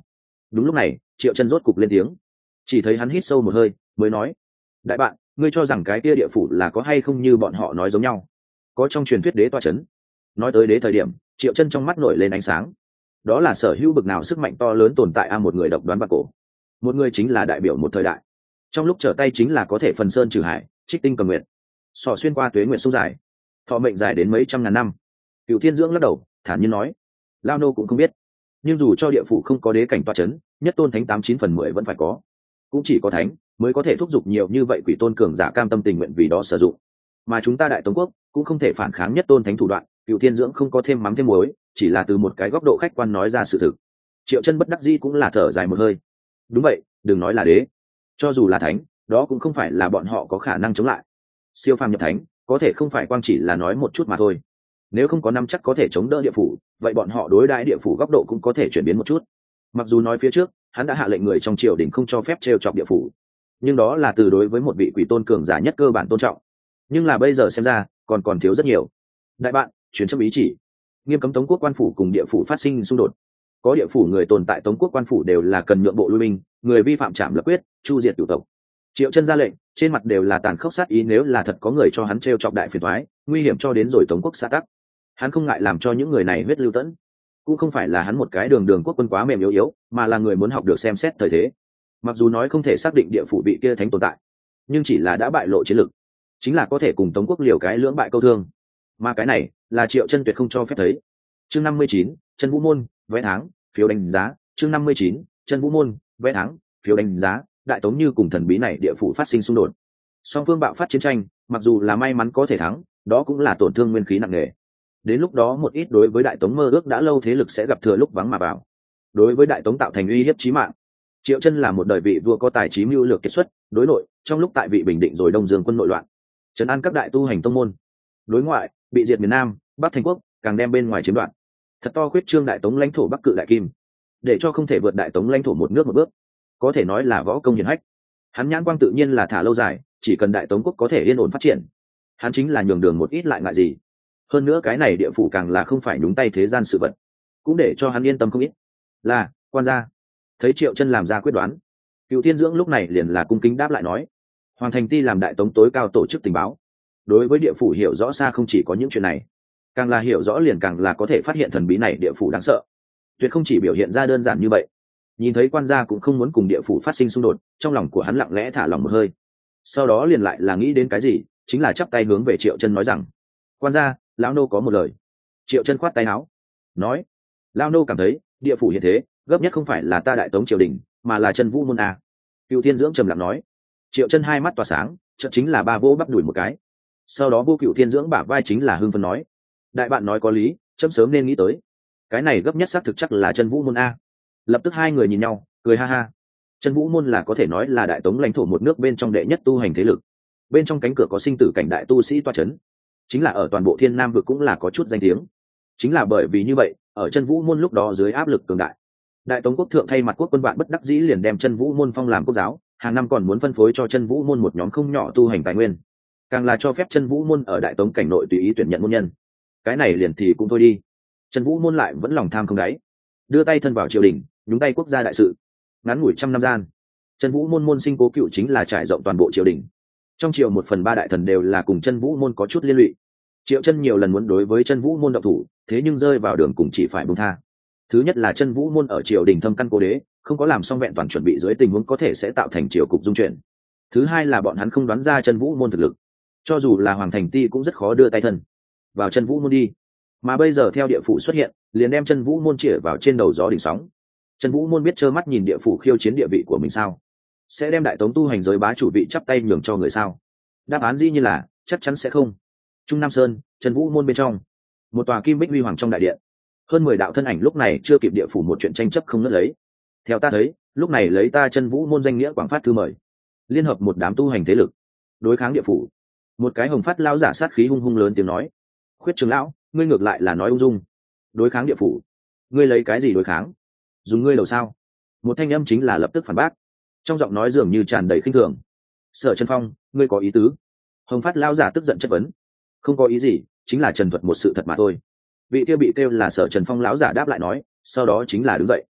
Đúng lúc này Triệu Chân rốt cục lên tiếng, chỉ thấy hắn hít sâu một hơi mới nói: đại bạn, ngươi cho rằng cái kia địa phủ là có hay không như bọn họ nói giống nhau? Có trong truyền thuyết đế toa chấn. Nói tới đế thời điểm, Triệu Chân trong mắt nổi lên ánh sáng. Đó là sở hữu bực nào sức mạnh to lớn tồn tại một người độc đoán vạn cổ. Một người chính là đại biểu một thời đại. Trong lúc trở tay chính là có thể phần sơn trừ hải, trích tinh cầm nguyện, sỏ xuyên qua tuế nguyện sông dài, thọ mệnh dài đến mấy trăm ngàn năm. Cửu Thiên Dưỡng lắc đầu, thản nhiên nói: lao nô cũng không biết, nhưng dù cho địa phủ không có đế cảnh toa chấn, nhất tôn thánh 89/10 vẫn phải có. Cũng chỉ có thánh mới có thể thúc giục nhiều như vậy quỷ tôn cường giả cam tâm tình nguyện vì đó sử dụng. Mà chúng ta Đại Tống quốc cũng không thể phản kháng nhất tôn thánh thủ đoạn. Cửu Thiên Dưỡng không có thêm mắm thêm muối, chỉ là từ một cái góc độ khách quan nói ra sự thực. Triệu Chân bất đắc dĩ cũng là thở dài một hơi. Đúng vậy, đừng nói là đế, cho dù là thánh, đó cũng không phải là bọn họ có khả năng chống lại. Siêu phàm nhập thánh có thể không phải quang chỉ là nói một chút mà thôi. Nếu không có năm chắc có thể chống đỡ địa phủ, vậy bọn họ đối đãi địa phủ góc độ cũng có thể chuyển biến một chút. Mặc dù nói phía trước hắn đã hạ lệnh người trong triều đình không cho phép trêu chọc địa phủ, nhưng đó là từ đối với một vị quỷ tôn cường giả nhất cơ bản tôn trọng. Nhưng là bây giờ xem ra còn thiếu rất nhiều. Đại bạn, truyền chấp ý chỉ, nghiêm cấm Tống quốc quan phủ cùng địa phủ phát sinh xung đột. Có địa phủ người tồn tại Tống quốc quan phủ đều là cần nhượng bộ lui binh, người vi phạm trảm lập quyết, chu diệt cửu tộc. Triệu Chân ra lệnh, trên mặt đều là tàn khốc sát ý, nếu là thật có người cho hắn trêu chọc đại phiền toái, nguy hiểm cho đến rồi Tống quốc xã tắc, hắn không ngại làm cho những người này huyết lưu tẫn. Cũng không phải là hắn một cái đường quốc quân quá mềm yếu, mà là người muốn học được xem xét thời thế. Mặc dù nói không thể xác định địa phủ bị kia thánh tồn tại, nhưng chỉ là đã bại lộ chiến lực, chính là có thể cùng Tống quốc liều cái lưỡng bại câu thương, mà cái này là Triệu Chân tuyệt không cho phép thấy. Chương 59, Chân Vũ môn, vé tháng, phiếu đánh giá. Chương 59, Chân Vũ môn, vé tháng, phiếu đánh giá. Đại Tống như cùng thần bí này địa phủ phát sinh xung đột, song phương bạo phát chiến tranh, mặc dù là may mắn có thể thắng, đó cũng là tổn thương nguyên khí nặng nề. Đến lúc đó một ít đối với Đại Tống mơ ước đã lâu thế lực sẽ gặp thừa lúc vắng mà vào, đối với Đại Tống tạo thành uy hiếp chí mạng. Triệu Chân là một đời vị vua có tài trí mưu lược kiệt xuất, đối nội, trong lúc tại vị bình định rồi Đông Dương quân nội loạn, trấn an các đại tu hành tông môn; đối ngoại, bị diệt miền Nam, Bắc thành quốc, càng đem bên ngoài chiếm đoạt. Thật to khuyết trương Đại Tống lãnh thổ Bắc cự đại kim, để cho không thể vượt Đại Tống lãnh thổ một nước một bước, có thể nói là võ công hiển hách. Hắn nhãn quang tự nhiên là thả lâu dài, chỉ cần Đại Tống quốc có thể yên ổn phát triển, hắn chính là nhường đường một ít lại ngại gì. Hơn nữa cái này địa phủ càng là không phải nhúng tay thế gian sự vật, cũng để cho hắn yên tâm không ít. Là quan gia. Thấy Triệu Chân làm ra quyết đoán, Cửu Thiên Dưỡng lúc này liền là cung kính đáp lại nói: Hoàng Thành Ti làm Đại Tống tối cao tổ chức tình báo, đối với địa phủ hiểu rõ xa không chỉ có những chuyện này, càng là hiểu rõ liền càng là có thể phát hiện thần bí này địa phủ đáng sợ, tuyệt không chỉ biểu hiện ra đơn giản như vậy. Nhìn thấy quan gia cũng không muốn cùng địa phủ phát sinh xung đột, trong lòng của hắn lặng lẽ thả lòng một hơi. Sau đó liền lại là nghĩ đến cái gì, chính là chắp tay hướng về Triệu Chân nói rằng: quan gia, lão nô có một lời. Triệu Chân khoát tay áo nói: lão nô cảm thấy địa phủ hiện thế gấp nhất không phải là ta Đại Tống triều đình, mà là Chân Vũ môn a. Cửu Thiên Dưỡng trầm lặng nói. Triệu Chân hai mắt tỏa sáng, chợt chính là ba vỗ bắp đùi một cái. Sau đó vô Cửu Thiên Dưỡng bả vai chính là hưng phấn nói: đại bạn nói có lý, chấm sớm nên nghĩ tới. Cái này gấp nhất xác thực chắc là Chân Vũ môn a. Lập tức hai người nhìn nhau cười ha ha. Chân Vũ môn là có thể nói là Đại Tống lãnh thổ một nước bên trong đệ nhất tu hành thế lực, bên trong cánh cửa có sinh tử cảnh đại tu sĩ toa chấn, chính là ở toàn bộ Thiên Nam vực cũng là có chút danh tiếng. Chính là bởi vì như vậy, ở Chân Vũ môn lúc đó dưới áp lực cường đại, Đại Tống quốc thượng thay mặt quốc quân bạn bất đắc dĩ liền đem Chân Vũ môn phong làm quốc giáo, hàng năm còn muốn phân phối cho Chân Vũ môn một nhóm không nhỏ tu hành tài nguyên, càng là cho phép Chân Vũ môn ở Đại Tống cảnh nội tùy ý tuyển nhận môn nhân. Cái này liền thì cũng thôi đi, Chân Vũ môn lại vẫn lòng tham không đáy, đưa tay thân vào triều đình, nhúng tay quốc gia đại sự. Ngắn ngủi trăm năm gian, Chân Vũ môn môn sinh cố cựu chính là trải rộng toàn bộ triều đình. Trong triều 1/3 đại thần đều là cùng Chân Vũ môn có chút liên lụy. Triệu Chân nhiều lần muốn đối với Chân Vũ môn động thủ, thế nhưng rơi vào đường cùng chỉ phải buông tha. Thứ nhất là Chân Vũ môn ở triều đình thâm căn cố đế, không có làm xong vẹn toàn chuẩn bị dưới tình huống có thể sẽ tạo thành triều cục dung chuyển. Thứ hai là bọn hắn không đoán ra Chân Vũ môn thực lực, cho dù là Hoàng Thành Ti cũng rất khó đưa tay thân vào Chân Vũ môn đi. Mà bây giờ theo địa phủ xuất hiện, liền đem Chân Vũ môn chĩa vào trên đầu gió đỉnh sóng. Chân Vũ môn biết trơ mắt nhìn địa phủ khiêu chiến địa vị của mình sao? Sẽ đem Đại Tống tu hành giới bá chủ vị chắp tay nhường cho người sao? Đáp án dĩ nhiên là chắc chắn sẽ không. Trung Nam Sơn, Chân Vũ môn bên trong, một tòa kim bích huy hoàng trong đại điện, hơn 10 đạo thân ảnh lúc này chưa kịp địa phủ một chuyện tranh chấp không ngớt lấy. Theo ta thấy, lúc này lấy ta Chân Vũ môn danh nghĩa quảng phát thư mời, liên hợp một đám tu hành thế lực, đối kháng địa phủ. Một cái hồng phát lão giả sát khí hung hung lớn tiếng nói: Khuyết trưởng lão, ngươi ngược lại là nói ung dung. Đối kháng địa phủ? Ngươi lấy cái gì đối kháng? Dùng ngươi đầu sao? Một thanh âm chính là lập tức phản bác, trong giọng nói dường như tràn đầy khinh thường. Sở Chân Phong, ngươi có ý tứ? Hồng phát lão giả tức giận chất vấn. Không có ý gì, chính là trần thuật một sự thật mà thôi. Vị kia bị kêu là Sở Trần Phong lão giả đáp lại nói, sau đó chính là đứng dậy.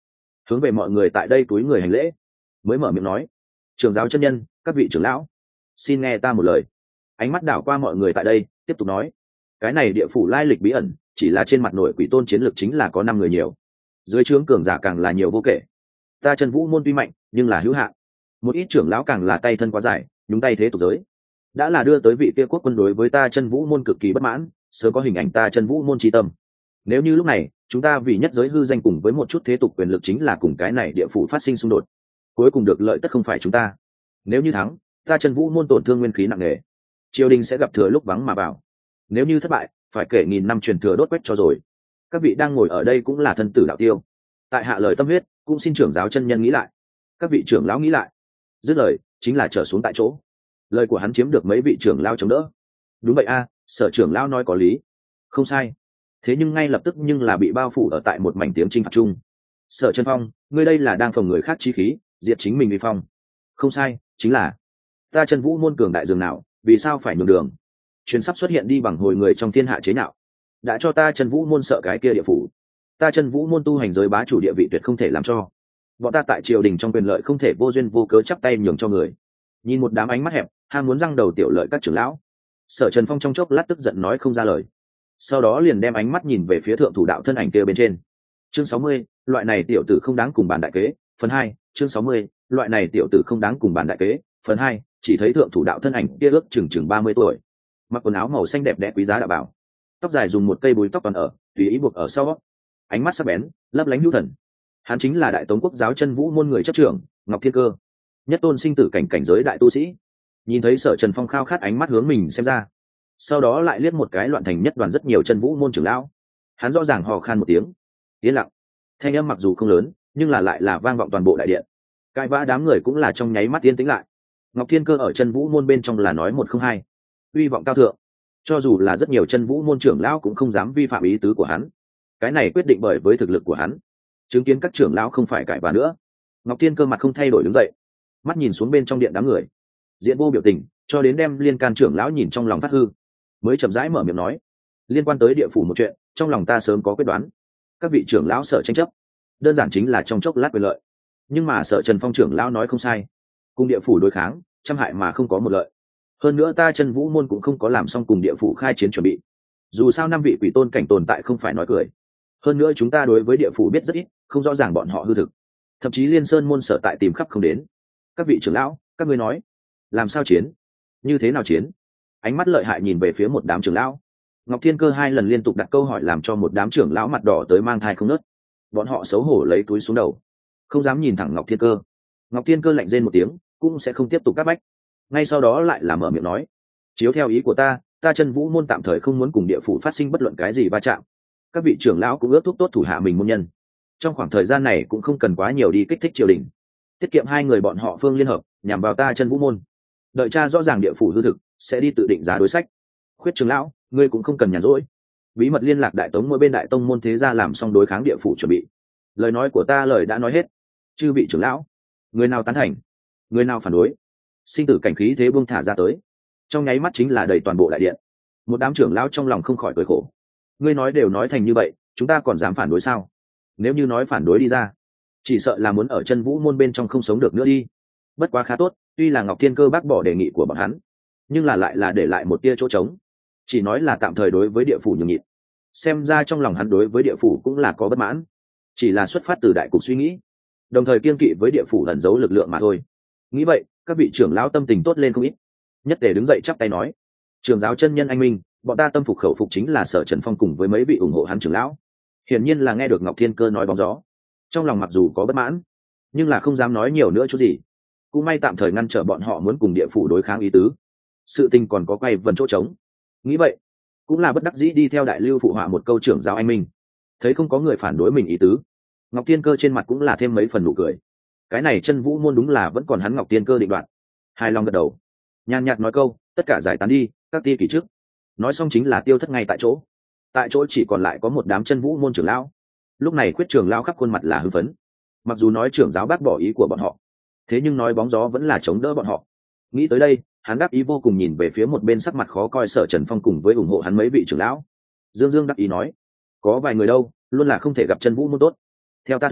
hướng về mọi người tại đây túi người hành lễ, mới mở miệng nói: trưởng giáo chân nhân, các vị trưởng lão, xin nghe ta một lời. Ánh mắt đảo qua mọi người tại đây, tiếp tục nói: cái này địa phủ lai lịch bí ẩn, chỉ là trên mặt nội quỷ tôn chiến lược chính là có 5 người nhiều, dưới trướng cường giả càng là nhiều vô kể. Ta Chân Vũ môn tuy mạnh nhưng là hữu hạn, một ít trưởng lão càng là tay thân quá dài, nhúng tay thế tục giới, đã là đưa tới vị kia quốc quân đối với ta Chân Vũ môn cực kỳ bất mãn, sớm có hình ảnh ta Chân Vũ môn chi tâm. Nếu như lúc này chúng ta vì nhất giới hư danh cùng với một chút thế tục quyền lực chính là cùng cái này địa phủ phát sinh xung đột, cuối cùng được lợi tất không phải chúng ta. Nếu như thắng, ta Chân Vũ môn tổn thương nguyên khí nặng nề, triều đình sẽ gặp thừa lúc vắng mà vào. Nếu như thất bại, phải kể nghìn năm truyền thừa đốt quét cho rồi. Các vị đang ngồi ở đây cũng là thân tử đạo tiêu, tại hạ lời tâm huyết, cũng xin trưởng giáo chân nhân nghĩ lại. Các vị trưởng lão nghĩ lại. Dứt lời chính là trở xuống tại chỗ. Lời của hắn chiếm được mấy vị trưởng lão chống đỡ. Đúng vậy a, Sở trưởng lão nói có lý, không sai. Thế nhưng ngay lập tức nhưng là bị bao phủ ở tại một mảnh tiếng chinh phạt chung. Sở Chân Phong, ngươi đây là đang phòng người khác chí khí, diệt chính mình vi phong. Không sai, chính là ta Chân Vũ môn cường đại dường nào, vì sao phải nhường đường? Chuyến sắp xuất hiện đi bằng hồi người trong thiên hạ chế nhạo, đã cho ta Chân Vũ môn sợ cái kia địa phủ. Ta Chân Vũ môn tu hành giới bá chủ địa vị tuyệt không thể làm cho. Bọn ta tại triều đình trong quyền lợi không thể vô duyên vô cớ chắp tay nhường cho người. Nhìn một đám ánh mắt hẹp, ham muốn răng đầu tiểu lợi các trưởng lão, Sở Trần Phong trong chốc lát tức giận nói không ra lời. Sau đó liền đem ánh mắt nhìn về phía thượng thủ đạo thân ảnh kia bên trên. Chương 60, loại này tiểu tử không đáng cùng bàn đại kế, phần 2, chương 60, loại này tiểu tử không đáng cùng bàn đại kế, phần 2, chỉ thấy thượng thủ đạo thân ảnh kia ước chừng 30 tuổi, mặc quần áo màu xanh đẹp đẽ quý giá đạo bảo, tóc dài dùng một cây búi tóc toàn ở, tùy ý buộc ở sau, ánh mắt sắc bén, lấp lánh hữu thần. Hắn chính là Đại Tống quốc giáo Chân Vũ môn người chấp trưởng, Ngọc Thiên Cơ, nhất tôn sinh tử cảnh cảnh giới đại tu sĩ. Nhìn thấy Sở Trần Phong khao khát ánh mắt hướng mình xem ra, sau đó lại liếc một cái loạn thành nhất đoàn rất nhiều Chân Vũ môn trưởng lão, hắn rõ ràng hò khan một tiếng, yên lặng. Thanh âm mặc dù không lớn, nhưng là lại là vang vọng toàn bộ đại điện. Cãi vã đám người cũng là trong nháy mắt yên tĩnh lại. Ngọc Thiên Cơ ở Chân Vũ môn bên trong là nói một không hai, uy vọng cao thượng, cho dù là rất nhiều Chân Vũ môn trưởng lão cũng không dám vi phạm ý tứ của hắn. Cái này quyết định bởi với thực lực của hắn. Chứng kiến các trưởng lão không phải cãi vã nữa, Ngọc Thiên Cơ mặt không thay đổi đứng dậy, mắt nhìn xuống bên trong điện đám người, diện vô biểu tình, cho đến đem Liên Can trưởng lão nhìn trong lòng phát hư, mới chậm rãi mở miệng nói: liên quan tới địa phủ một chuyện, trong lòng ta sớm có quyết đoán. Các vị trưởng lão sợ tranh chấp, đơn giản chính là trong chốc lát quyền lợi. Nhưng mà Sở Trần Phong trưởng lão nói không sai, cùng địa phủ đối kháng, trăm hại mà không có một lợi. Hơn nữa ta Chân Vũ môn cũng không có làm xong cùng địa phủ khai chiến chuẩn bị. Dù sao 5 vị quỷ tôn cảnh tồn tại không phải nói cười. Hơn nữa chúng ta đối với địa phủ biết rất ít, không rõ ràng bọn họ hư thực. Thậm chí Liên Sơn môn sở tại tìm khắp không đến. Các vị trưởng lão, các ngươi nói, làm sao chiến? Như thế nào chiến? Ánh mắt lợi hại nhìn về phía một đám trưởng lão. Ngọc Thiên Cơ 2 lần liên tục đặt câu hỏi làm cho một đám trưởng lão mặt đỏ tới mang thai không nớt. Bọn họ xấu hổ lấy túi xuống đầu, không dám nhìn thẳng Ngọc Thiên Cơ. Ngọc Thiên Cơ lạnh rên một tiếng, cũng sẽ không tiếp tục cắt bách. Ngay sau đó lại là mở miệng nói: chiếu theo ý của ta, ta Chân Vũ môn tạm thời không muốn cùng địa phủ phát sinh bất luận cái gì va chạm. Các vị trưởng lão cũng ước thúc tốt thủ hạ mình môn nhân, trong khoảng thời gian này cũng không cần quá nhiều đi kích thích triều đình, tiết kiệm 2 người bọn họ phương liên hợp nhằm vào ta Chân Vũ môn. Đợi cha rõ ràng địa phủ hư thực, sẽ đi tự định giá đối sách. Khuyết trưởng lão, ngươi cũng không cần nhàn rỗi, bí mật liên lạc Đại Tống mỗi bên đại tông môn thế gia làm xong đối kháng địa phủ chuẩn bị. Lời nói của ta lời đã nói hết. Chư vị trưởng lão, người nào tán thành, người nào phản đối, sinh tử cảnh khí thế buông thả ra tới. Trong nháy mắt chính là đầy toàn bộ đại điện. Một đám trưởng lão trong lòng không khỏi cười khổ. Ngươi nói đều nói thành như vậy, chúng ta còn dám phản đối sao? Nếu như nói phản đối đi ra, chỉ sợ là muốn ở Chân Vũ môn bên trong không sống được nữa đi. Bất quá khá tốt, tuy là Ngọc Thiên Cơ bác bỏ đề nghị của bọn hắn, nhưng là lại là để lại một tia chỗ trống, chỉ nói là tạm thời đối với địa phủ nhường nhịn. Xem ra trong lòng hắn đối với địa phủ cũng là có bất mãn, chỉ là xuất phát từ đại cục suy nghĩ, đồng thời kiên kỵ với địa phủ ẩn giấu lực lượng mà thôi. Nghĩ vậy, các vị trưởng lão tâm tình tốt lên không ít, nhất để đứng dậy chắp tay nói: trưởng giáo chân nhân anh minh, bọn ta tâm phục khẩu phục chính là Sở Trần Phong cùng với mấy vị ủng hộ hắn trưởng lão. Hiển nhiên là nghe được Ngọc Thiên Cơ nói bóng gió, trong lòng mặc dù có bất mãn, nhưng là không dám nói nhiều nữa chút gì. Cũng may tạm thời ngăn trở bọn họ muốn cùng địa phủ đối kháng ý tứ, sự tình còn có quay vần chỗ trống. Nghĩ vậy, cũng là bất đắc dĩ đi theo đại lưu phụ họa một câu trưởng giáo anh minh. Thấy không có người phản đối mình ý tứ, Ngọc Thiên Cơ trên mặt cũng là thêm mấy phần nụ cười. Cái này Chân Vũ môn đúng là vẫn còn hắn Ngọc Thiên Cơ định đoạt. Hài lòng gật đầu, nhàn nhạt nói câu: tất cả giải tán đi, các ti kỳ trước. Nói xong chính là tiêu thất ngay tại chỗ. Tại chỗ chỉ còn lại có một đám Chân Vũ môn trưởng lão. Lúc này Khuyết trưởng lão khắp khuôn mặt là hưng phấn. Mặc dù nói trưởng giáo bác bỏ ý của bọn họ, thế nhưng nói bóng gió vẫn là chống đỡ bọn họ. Nghĩ tới đây, hắn đắc ý vô cùng nhìn về phía một bên sắc mặt khó coi Sở Trần Phong cùng với ủng hộ hắn mấy vị trưởng lão. Dương Dương đắc ý nói: có vài người đâu, luôn là không thể gặp Chân Vũ môn tốt. Theo ta thấy,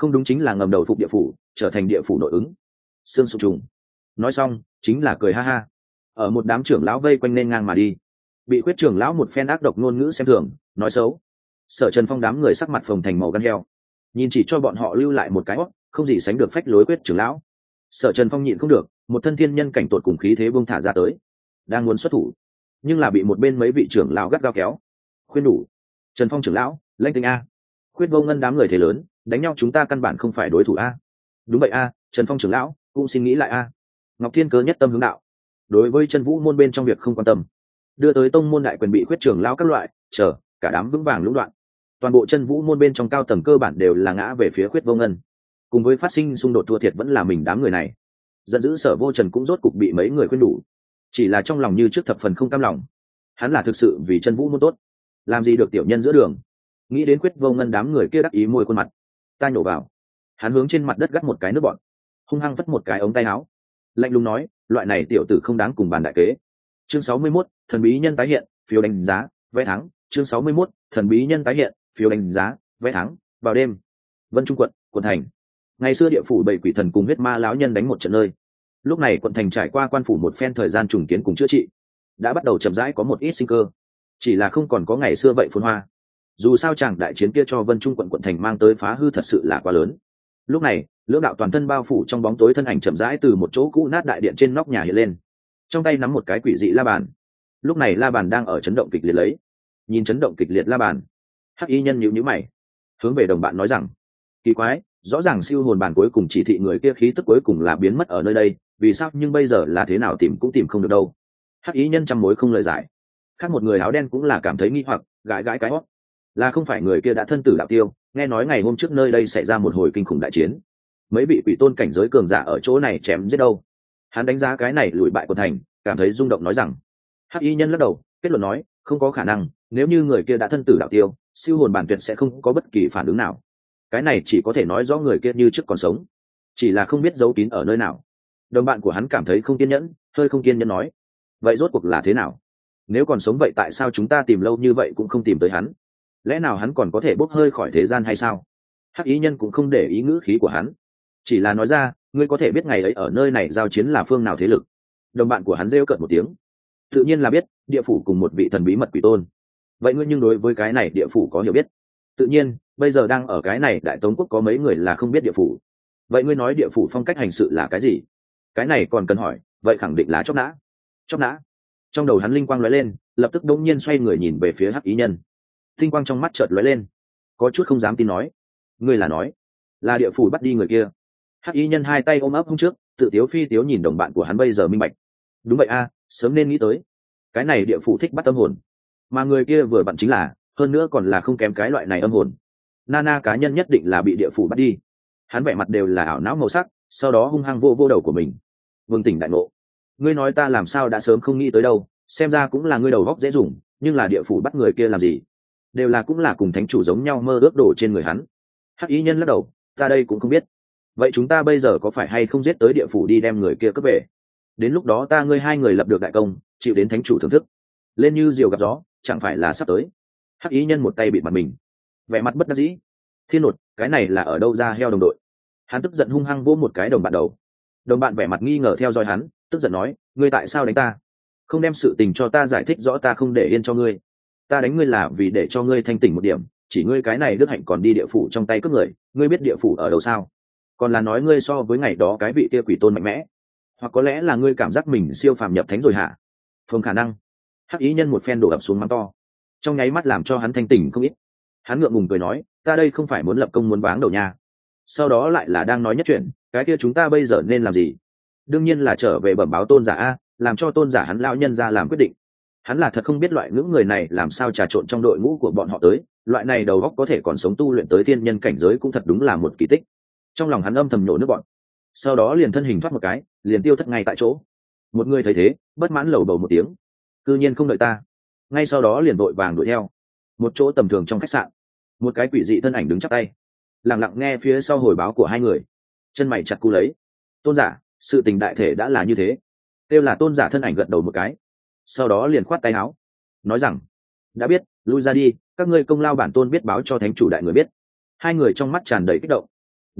không đúng chính là ngầm đầu phục địa phủ, trở thành địa phủ nội ứng. Xương sụp trùng. Nói xong chính là cười ha ha, ở một đám trưởng lão vây quanh nên ngang mà đi. Bị Khuyết trưởng lão một phen ác độc ngôn ngữ xem thường, nói xấu. Sở Trần Phong đám người sắc mặt phồng thành màu gan heo, nhìn chỉ cho bọn họ lưu lại một cái hót, không gì sánh được phách lối Khuyết trưởng lão. Sở Trần Phong nhịn không được, một thân thiên nhân cảnh tột cùng khí thế buông thả ra tới, đang muốn xuất thủ, nhưng là bị một bên mấy vị trưởng lão gắt gao kéo. Khuyên đủ. Trần Phong trưởng lão, lãnh tinh a. Khuyết Vô Ngân đám người thế lớn, đánh nhau chúng ta căn bản không phải đối thủ a. Đúng vậy a, Trần Phong trưởng lão, cũng xin nghĩ lại a. Ngọc Thiên Cớ nhất tâm hướng đạo, đối với chân vũ môn bên trong việc không quan tâm, đưa tới tông môn đại quyền bị Khuyết trưởng lão các loại, chờ cả đám vững vàng lũng đoạn. Toàn bộ chân vũ môn bên trong cao tầng cơ bản đều là ngã về phía Khuyết Vô Ngân, cùng với phát sinh xung đột thua thiệt vẫn là mình đám người này. Giận dữ Sở Vô Trần cũng rốt cục bị mấy người khuyên đủ, chỉ là trong lòng như trước thập phần không cam lòng. Hắn là thực sự vì chân vũ môn tốt, làm gì được tiểu nhân giữa đường. Nghĩ đến Khuyết Vô Ngân đám người kia đắc ý môi khuôn mặt, ta nhổ vào. Hắn hướng trên mặt đất gắt một cái nước bọn, hung hăng vất một cái ống tay áo, lạnh lùng nói, loại này tiểu tử không đáng cùng bàn đại kế. Chương 61, thần bí nhân tái hiện, phiếu đánh giá, vé thắng. Chương 61, thần bí nhân tái hiện, phiếu đánh giá, vé thắng. Vào đêm, Vân Trung quận, quận thành. Ngày xưa địa phủ bảy quỷ thần cùng huyết ma lão nhân đánh một trận nơi. Lúc này quận thành trải qua quan phủ một phen thời gian trùng kiến cùng chữa trị, đã bắt đầu chậm rãi có một ít sinh cơ, chỉ là không còn có ngày xưa vậy phồn hoa. Dù sao chàng đại chiến kia cho Vân Trung quận thành mang tới phá hư thật sự là quá lớn. Lúc này, lưỡng đạo toàn thân bao phủ trong bóng tối thân ảnh chậm rãi từ một chỗ cũ nát đại điện trên nóc nhà hiện lên, trong tay nắm một cái quỷ dị la bàn. Lúc này la bàn đang ở chấn động kịch liệt lấy. Nhìn chấn động kịch liệt la bàn, Hắc Y nhân nhíu nhíu mày, hướng về đồng bạn nói rằng, kỳ quái, rõ ràng siêu hồn bàn cuối cùng chỉ thị người kia khí tức cuối cùng là biến mất ở nơi đây, vì sao nhưng bây giờ là thế nào tìm cũng tìm không được đâu. Hắc Y nhân trăm mối không lời giải. Khác một người áo đen cũng là cảm thấy nghi hoặc, gãi gãi cái hót, là không phải người kia đã thân tử đạo tiêu. Nghe nói ngày hôm trước nơi đây xảy ra một hồi kinh khủng đại chiến, mấy vị quỷ tôn cảnh giới cường giả ở chỗ này chém giết đâu. Hắn đánh giá cái này lùi bại của thành, cảm thấy rung động nói rằng. Hắc Y nhân lắc đầu, kết luận nói, không có khả năng, nếu như người kia đã thân tử đạo tiêu, siêu hồn bản tuyệt sẽ không có bất kỳ phản ứng nào. Cái này chỉ có thể nói rõ người kia như trước còn sống, chỉ là không biết giấu kín ở nơi nào. Đồng bạn của hắn cảm thấy không kiên nhẫn, hơi không kiên nhẫn nói, vậy rốt cuộc là thế nào? Nếu còn sống vậy tại sao chúng ta tìm lâu như vậy cũng không tìm tới hắn? Lẽ nào hắn còn có thể bốc hơi khỏi thế gian hay sao? Hắc Y nhân cũng không để ý ngữ khí của hắn, chỉ là nói ra, ngươi có thể biết ngày ấy ở nơi này giao chiến là phương nào thế lực? Đồng bạn của hắn rêu cợt một tiếng, tự nhiên là biết, địa phủ cùng một vị thần bí mật quỷ tôn. Vậy ngươi nhưng đối với cái này địa phủ có hiểu biết? Tự nhiên, bây giờ đang ở cái này Đại Tống quốc có mấy người là không biết địa phủ. Vậy ngươi nói địa phủ phong cách hành sự là cái gì? Cái này còn cần hỏi, vậy khẳng định là chóp nã. Chóp nã. Trong đầu hắn linh quang lóe lên, lập tức đống nhiên xoay người nhìn về phía Hắc Y nhân. Tinh quang trong mắt chợt lóe lên, có chút không dám tin nói, ngươi là nói là địa phủ bắt đi người kia? Hắc Y nhân hai tay ôm ấp hông trước, tự tiếu phi tiếu nhìn đồng bạn của hắn bây giờ minh bạch. Đúng vậy a, sớm nên nghĩ tới. Cái này địa phủ thích bắt âm hồn, mà người kia vừa vặn chính là, hơn nữa còn là không kém cái loại này âm hồn. Nana cá nhân nhất định là bị địa phủ bắt đi. Hắn vẻ mặt đều là ảo não màu sắc, sau đó hung hăng vô vô đầu của mình. Vương tỉnh đại ngộ, ngươi nói ta làm sao đã sớm không nghĩ tới đâu, xem ra cũng là ngươi đầu góc dễ dùng, nhưng là địa phủ bắt người kia làm gì? Đều là cũng là cùng thánh chủ giống nhau mơ ước đổ trên người hắn. Hắc Y nhân lắc đầu, ta đây cũng không biết. Vậy chúng ta bây giờ có phải hay không giết tới địa phủ đi đem người kia cướp về? Đến lúc đó ta ngươi hai người lập được đại công, chịu đến thánh chủ thưởng thức, lên như diều gặp gió, chẳng phải là sắp tới? Hắc Y nhân một tay bịt mặt mình, vẻ mặt bất đắc dĩ. Thiên nột, cái này là ở đâu ra heo đồng đội? Hắn tức giận hung hăng vỗ một cái đồng bạn đầu. Đồng bạn vẻ mặt nghi ngờ theo dõi hắn, tức giận nói, ngươi tại sao đánh ta? Không đem sự tình cho ta giải thích rõ, ta không để yên cho ngươi. Ta đánh ngươi là vì để cho ngươi thanh tỉnh một điểm, chỉ ngươi cái này đức hạnh còn đi địa phủ trong tay cướp người, ngươi biết địa phủ ở đâu sao? Còn là nói ngươi so với ngày đó cái vị kia quỷ tôn mạnh mẽ, hoặc có lẽ là ngươi cảm giác mình siêu phàm nhập thánh rồi hả? Không khả năng. Hắc Y nhân một phen đổ ập xuống mắng to, trong nháy mắt làm cho hắn thanh tỉnh không ít. Hắn ngượng ngùng cười nói, ta đây không phải muốn lập công muốn váng đầu nha. Sau đó lại là đang nói nhất chuyện, cái kia chúng ta bây giờ nên làm gì? Đương nhiên là trở về bẩm báo tôn giả a, làm cho tôn giả hắn lão nhân ra làm quyết định. Hắn là thật không biết loại ngưỡng người này làm sao trà trộn trong đội ngũ của bọn họ tới, loại này đầu óc có thể còn sống tu luyện tới thiên nhân cảnh giới cũng thật đúng là một kỳ tích. Trong lòng hắn âm thầm nhổ nước bọn, sau đó liền thân hình thoát một cái, liền tiêu thất ngay tại chỗ. Một người thấy thế, bất mãn lầu bầu một tiếng, cư nhiên không đợi ta. Ngay sau đó liền vội vàng đuổi theo. Một chỗ tầm thường trong khách sạn, một cái quỷ dị thân ảnh đứng chắp tay, lặng lặng nghe phía sau hồi báo của hai người, chân mày chặt cú lấy. Tôn giả, sự tình đại thể đã là như thế. Kêu là tôn giả thân ảnh gật đầu một cái, sau đó liền khoát tay áo, nói rằng, đã biết, lui ra đi, các ngươi công lao bản tôn biết báo cho thánh chủ đại người biết. Hai người trong mắt tràn đầy kích động,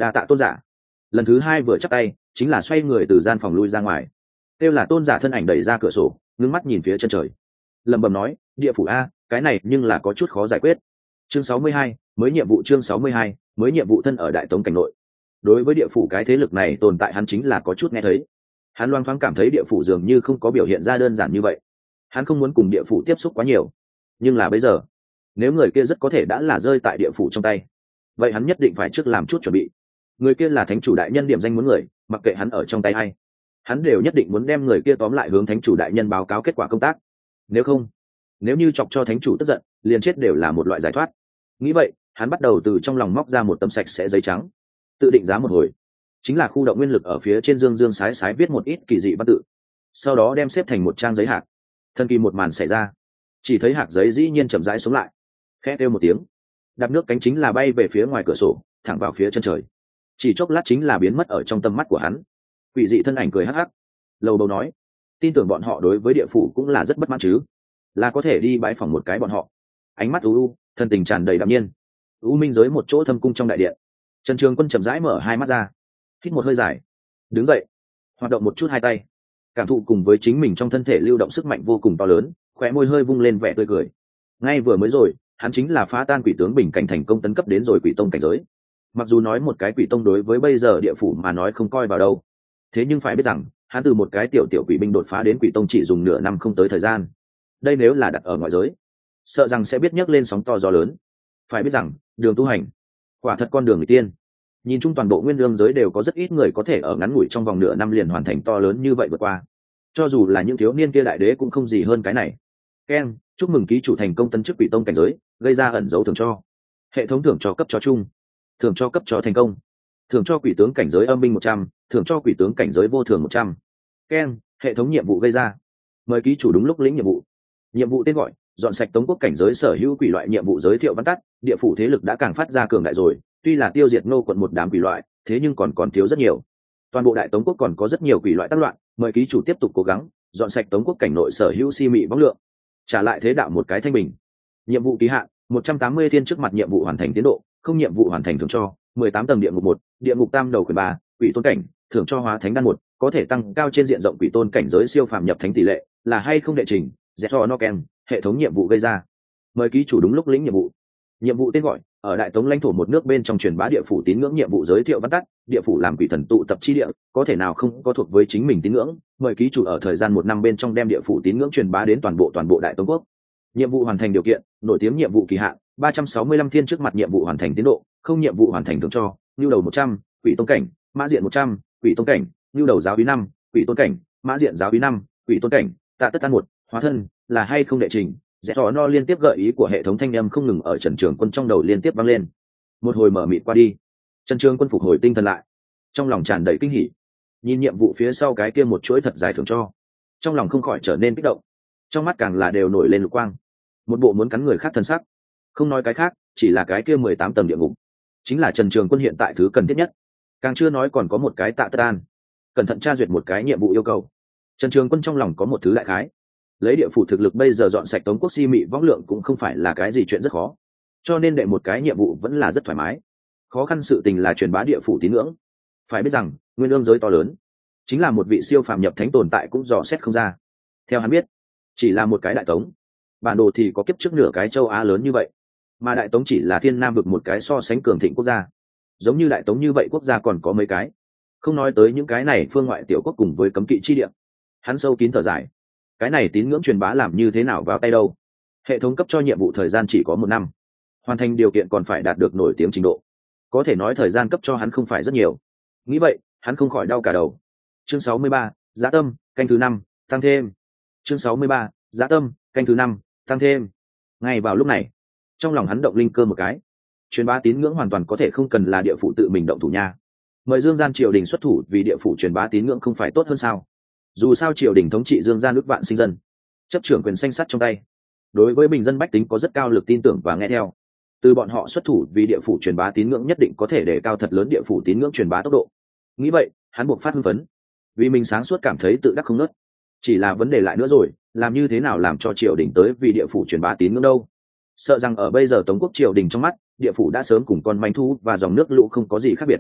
đa tạ tôn giả. Lần thứ hai vừa chắp tay chính là xoay người từ gian phòng lui ra ngoài. Kêu là tôn giả thân ảnh đẩy ra cửa sổ, ngưng mắt nhìn phía chân trời, lẩm bẩm nói, địa phủ a, cái này nhưng là có chút khó giải quyết. Chương 62, mới nhiệm vụ. Chương 62, mới nhiệm vụ. Thân ở Đại Tống cảnh nội, đối với địa phủ cái thế lực này tồn tại hắn chính là có chút nghe thấy. Hắn loang thoáng cảm thấy địa phủ dường như không có biểu hiện ra đơn giản như vậy. Hắn không muốn cùng địa phủ tiếp xúc quá nhiều, nhưng là bây giờ nếu người kia rất có thể đã là rơi tại địa phủ trong tay, vậy hắn nhất định phải trước làm chút chuẩn bị. Người kia là thánh chủ đại nhân điểm danh muốn người, mặc kệ hắn ở trong tay hay, hắn đều nhất định muốn đem người kia tóm lại hướng thánh chủ đại nhân báo cáo kết quả công tác. Nếu không, nếu như chọc cho thánh chủ tức giận, liền chết đều là một loại giải thoát. Nghĩ vậy, hắn bắt đầu từ trong lòng móc ra một tấm sạch sẽ giấy trắng, tự định giá một hồi, chính là khu động nguyên lực ở phía trên dương dương sái sái viết một ít kỳ dị văn tự, sau đó đem xếp thành một trang giấy hạt. Thần kỳ một màn xảy ra, chỉ thấy hạt giấy dĩ nhiên chậm rãi xuống lại, khẽ kêu một tiếng, đạp nước cánh chính là bay về phía ngoài cửa sổ, thẳng vào phía chân trời. Chỉ chốc lát chính là biến mất ở trong tầm mắt của hắn. Quỷ dị thân ảnh cười hắc hắc, lầu bầu nói, tin tưởng bọn họ đối với địa phủ cũng là rất bất mãn chứ, là có thể đi bãi phòng một cái bọn họ. Ánh mắt u u, thân tình tràn đầy đạm nhiên. U minh giới một chỗ thâm cung trong đại điện, Trần Trường Quân chậm rãi mở hai mắt ra, hít một hơi dài, đứng dậy, hoạt động một chút hai tay, cảm thụ cùng với chính mình trong thân thể lưu động sức mạnh vô cùng to lớn, khóe môi hơi vung lên vẻ tươi cười. Ngay vừa mới rồi, hắn chính là phá tan quỷ tướng bình cảnh thành công tấn cấp đến rồi quỷ tông cảnh giới. Mặc dù nói một cái quỷ tông đối với bây giờ địa phủ mà nói không coi vào đâu, thế nhưng phải biết rằng hắn từ một cái tiểu tiểu quỷ binh đột phá đến quỷ tông chỉ dùng nửa năm không tới thời gian. Đây nếu là đặt ở ngoại giới, sợ rằng sẽ biết nhấc lên sóng to gió lớn. Phải biết rằng đường tu hành quả thật con đường người tiên. Nhìn chung toàn bộ nguyên lương giới đều có rất ít người có thể ở ngắn ngủi trong vòng nửa năm liền hoàn thành to lớn như vậy vượt qua. Cho dù là những thiếu niên kia đại đế cũng không gì hơn cái này. Ken, chúc mừng ký chủ thành công tấn chức quỷ tông cảnh giới, gây ra ẩn dấu thưởng cho. Hệ thống thưởng cho cấp cho chung, thưởng cho cấp cho thành công, thưởng cho quỷ tướng cảnh giới âm binh 100, thưởng cho quỷ tướng cảnh giới vô thường 100. Ken, hệ thống nhiệm vụ gây ra. Mời ký chủ đúng lúc lĩnh nhiệm vụ. Nhiệm vụ tên gọi: dọn sạch Tống quốc cảnh giới sở hữu quỷ loại. Nhiệm vụ giới thiệu văn tắt: địa phủ thế lực đã càng phát ra cường đại rồi, tuy là tiêu diệt Ngô quận một đám quỷ loại, thế nhưng còn thiếu rất nhiều. Toàn bộ đại Tống quốc còn có rất nhiều quỷ loại tác loạn, mời ký chủ tiếp tục cố gắng dọn sạch Tống quốc cảnh nội sở hữu si mị võng lượng, trả lại thế đạo một cái thanh bình. Nhiệm vụ kỳ hạn 180 thiên. Trước mặt nhiệm vụ hoàn thành tiến độ không. Nhiệm vụ hoàn thành thưởng cho 18 tầng địa ngục 1, địa ngục tam đầu quyển 3, quỷ tôn cảnh, thưởng cho hóa thánh đan 1, có thể tăng cao trên diện rộng quỷ tôn cảnh giới siêu phàm nhập thánh tỷ lệ, là hay không đệ trình. Zetro Noken, hệ thống nhiệm vụ gây ra. Mời ký chủ đúng lúc lĩnh nhiệm vụ. Nhiệm vụ tên gọi: ở đại Tống lãnh thổ một nước bên trong truyền bá địa phủ tín ngưỡng. Nhiệm vụ giới thiệu văn tắt: địa phủ làm quỷ thần tụ tập chi địa, có thể nào không có thuộc với chính mình tín ngưỡng. Mời ký chủ ở thời gian 1 năm bên trong đem địa phủ tín ngưỡng truyền bá đến toàn bộ đại Tống quốc. Nhiệm vụ hoàn thành điều kiện: nổi tiếng nhiệm vụ kỳ hạn 365 thiên. Trước mặt nhiệm vụ hoàn thành tiến độ không. Nhiệm vụ hoàn thành thưởng cho: nhu đầu 100, quỷ tôn cảnh, mã diện 100, quỷ tôn cảnh, nhu đầu giáo úy 5, quỷ tôn cảnh, mã diện giáo úy 5, quỷ tôn cảnh, tạ tất an 1, hóa thân, là hay không đệ trình. Zetro no liên tiếp gợi ý của hệ thống thanh âm không ngừng ở Trần Trường Quân trong đầu liên tiếp vang lên. Một hồi mở mịt qua đi, Trần Trường Quân phục hồi tinh thần lại, trong lòng tràn đầy kinh hỉ. Nhìn nhiệm vụ phía sau cái kia một chuỗi thật dài thưởng cho, trong lòng không khỏi trở nên kích động, trong mắt càng là đều nổi lên lục quang, một bộ muốn cắn người khác thân sắc. Không nói cái khác, chỉ là cái kia 18 tầng địa ngục chính là Trần Trường Quân hiện tại thứ cần thiết nhất. Càng chưa nói còn có một cái tạ tất an, cẩn thận tra duyệt một cái nhiệm vụ yêu cầu. Trần Trường Quân trong lòng có một thứ đại khái: lấy địa phủ thực lực bây giờ dọn sạch Tống quốc si mị võng lượng cũng không phải là cái gì chuyện rất khó, cho nên đệ một cái nhiệm vụ vẫn là rất thoải mái. Khó khăn sự tình là truyền bá địa phủ tín ngưỡng. Phải biết rằng nguyên lương giới to lớn, chính là một vị siêu phàm nhập thánh tồn tại cũng dò xét không ra. Theo hắn biết, chỉ là một cái đại Tống, bản đồ thì có kiếp trước nửa cái châu Á lớn như vậy, mà đại Tống chỉ là thiên nam vực một cái so sánh cường thịnh quốc gia. Giống như đại Tống như vậy quốc gia còn có mấy cái, không nói tới những cái này phương ngoại tiểu quốc cùng với cấm kỵ chi địa. Hắn sâu kín thở dài, cái này tín ngưỡng truyền bá làm như thế nào vào tay đâu. Hệ thống cấp cho nhiệm vụ thời gian chỉ có 1 năm, hoàn thành điều kiện còn phải đạt được nổi tiếng trình độ, có thể nói thời gian cấp cho hắn không phải rất nhiều. Nghĩ vậy, hắn không khỏi đau cả đầu. Chương 63, Giá Tâm, canh thứ 5, tăng thêm. Chương 63, Giá Tâm, canh thứ 5, tăng thêm. Ngay vào lúc này, trong lòng hắn động linh cơ một cái. Truyền bá tín ngưỡng hoàn toàn có thể không cần là địa phủ tự mình động thủ nha. Mời Dương Gian triều đình xuất thủ vì địa phủ truyền bá tín ngưỡng không phải tốt hơn sao? Dù sao triều đình thống trị Dương Gian nước vạn sinh dân, chấp trưởng quyền xanh sắt trong tay, đối với bình dân bách tính có rất cao lực tin tưởng và nghe theo. Từ bọn họ xuất thủ vì địa phủ truyền bá tín ngưỡng nhất định có thể để cao thật lớn địa phủ tín ngưỡng truyền bá tốc độ. Nghĩ vậy, hắn buộc phát hưng phấn, vì mình sáng suốt cảm thấy tự đắc không nớt. Chỉ là vấn đề lại nữa rồi, làm như thế nào làm cho triều đình tới vì địa phủ truyền bá tín ngưỡng đâu? Sợ rằng ở bây giờ Tống quốc triều đình trong mắt, địa phủ đã sớm cùng con manh thu và dòng nước lũ không có gì khác biệt.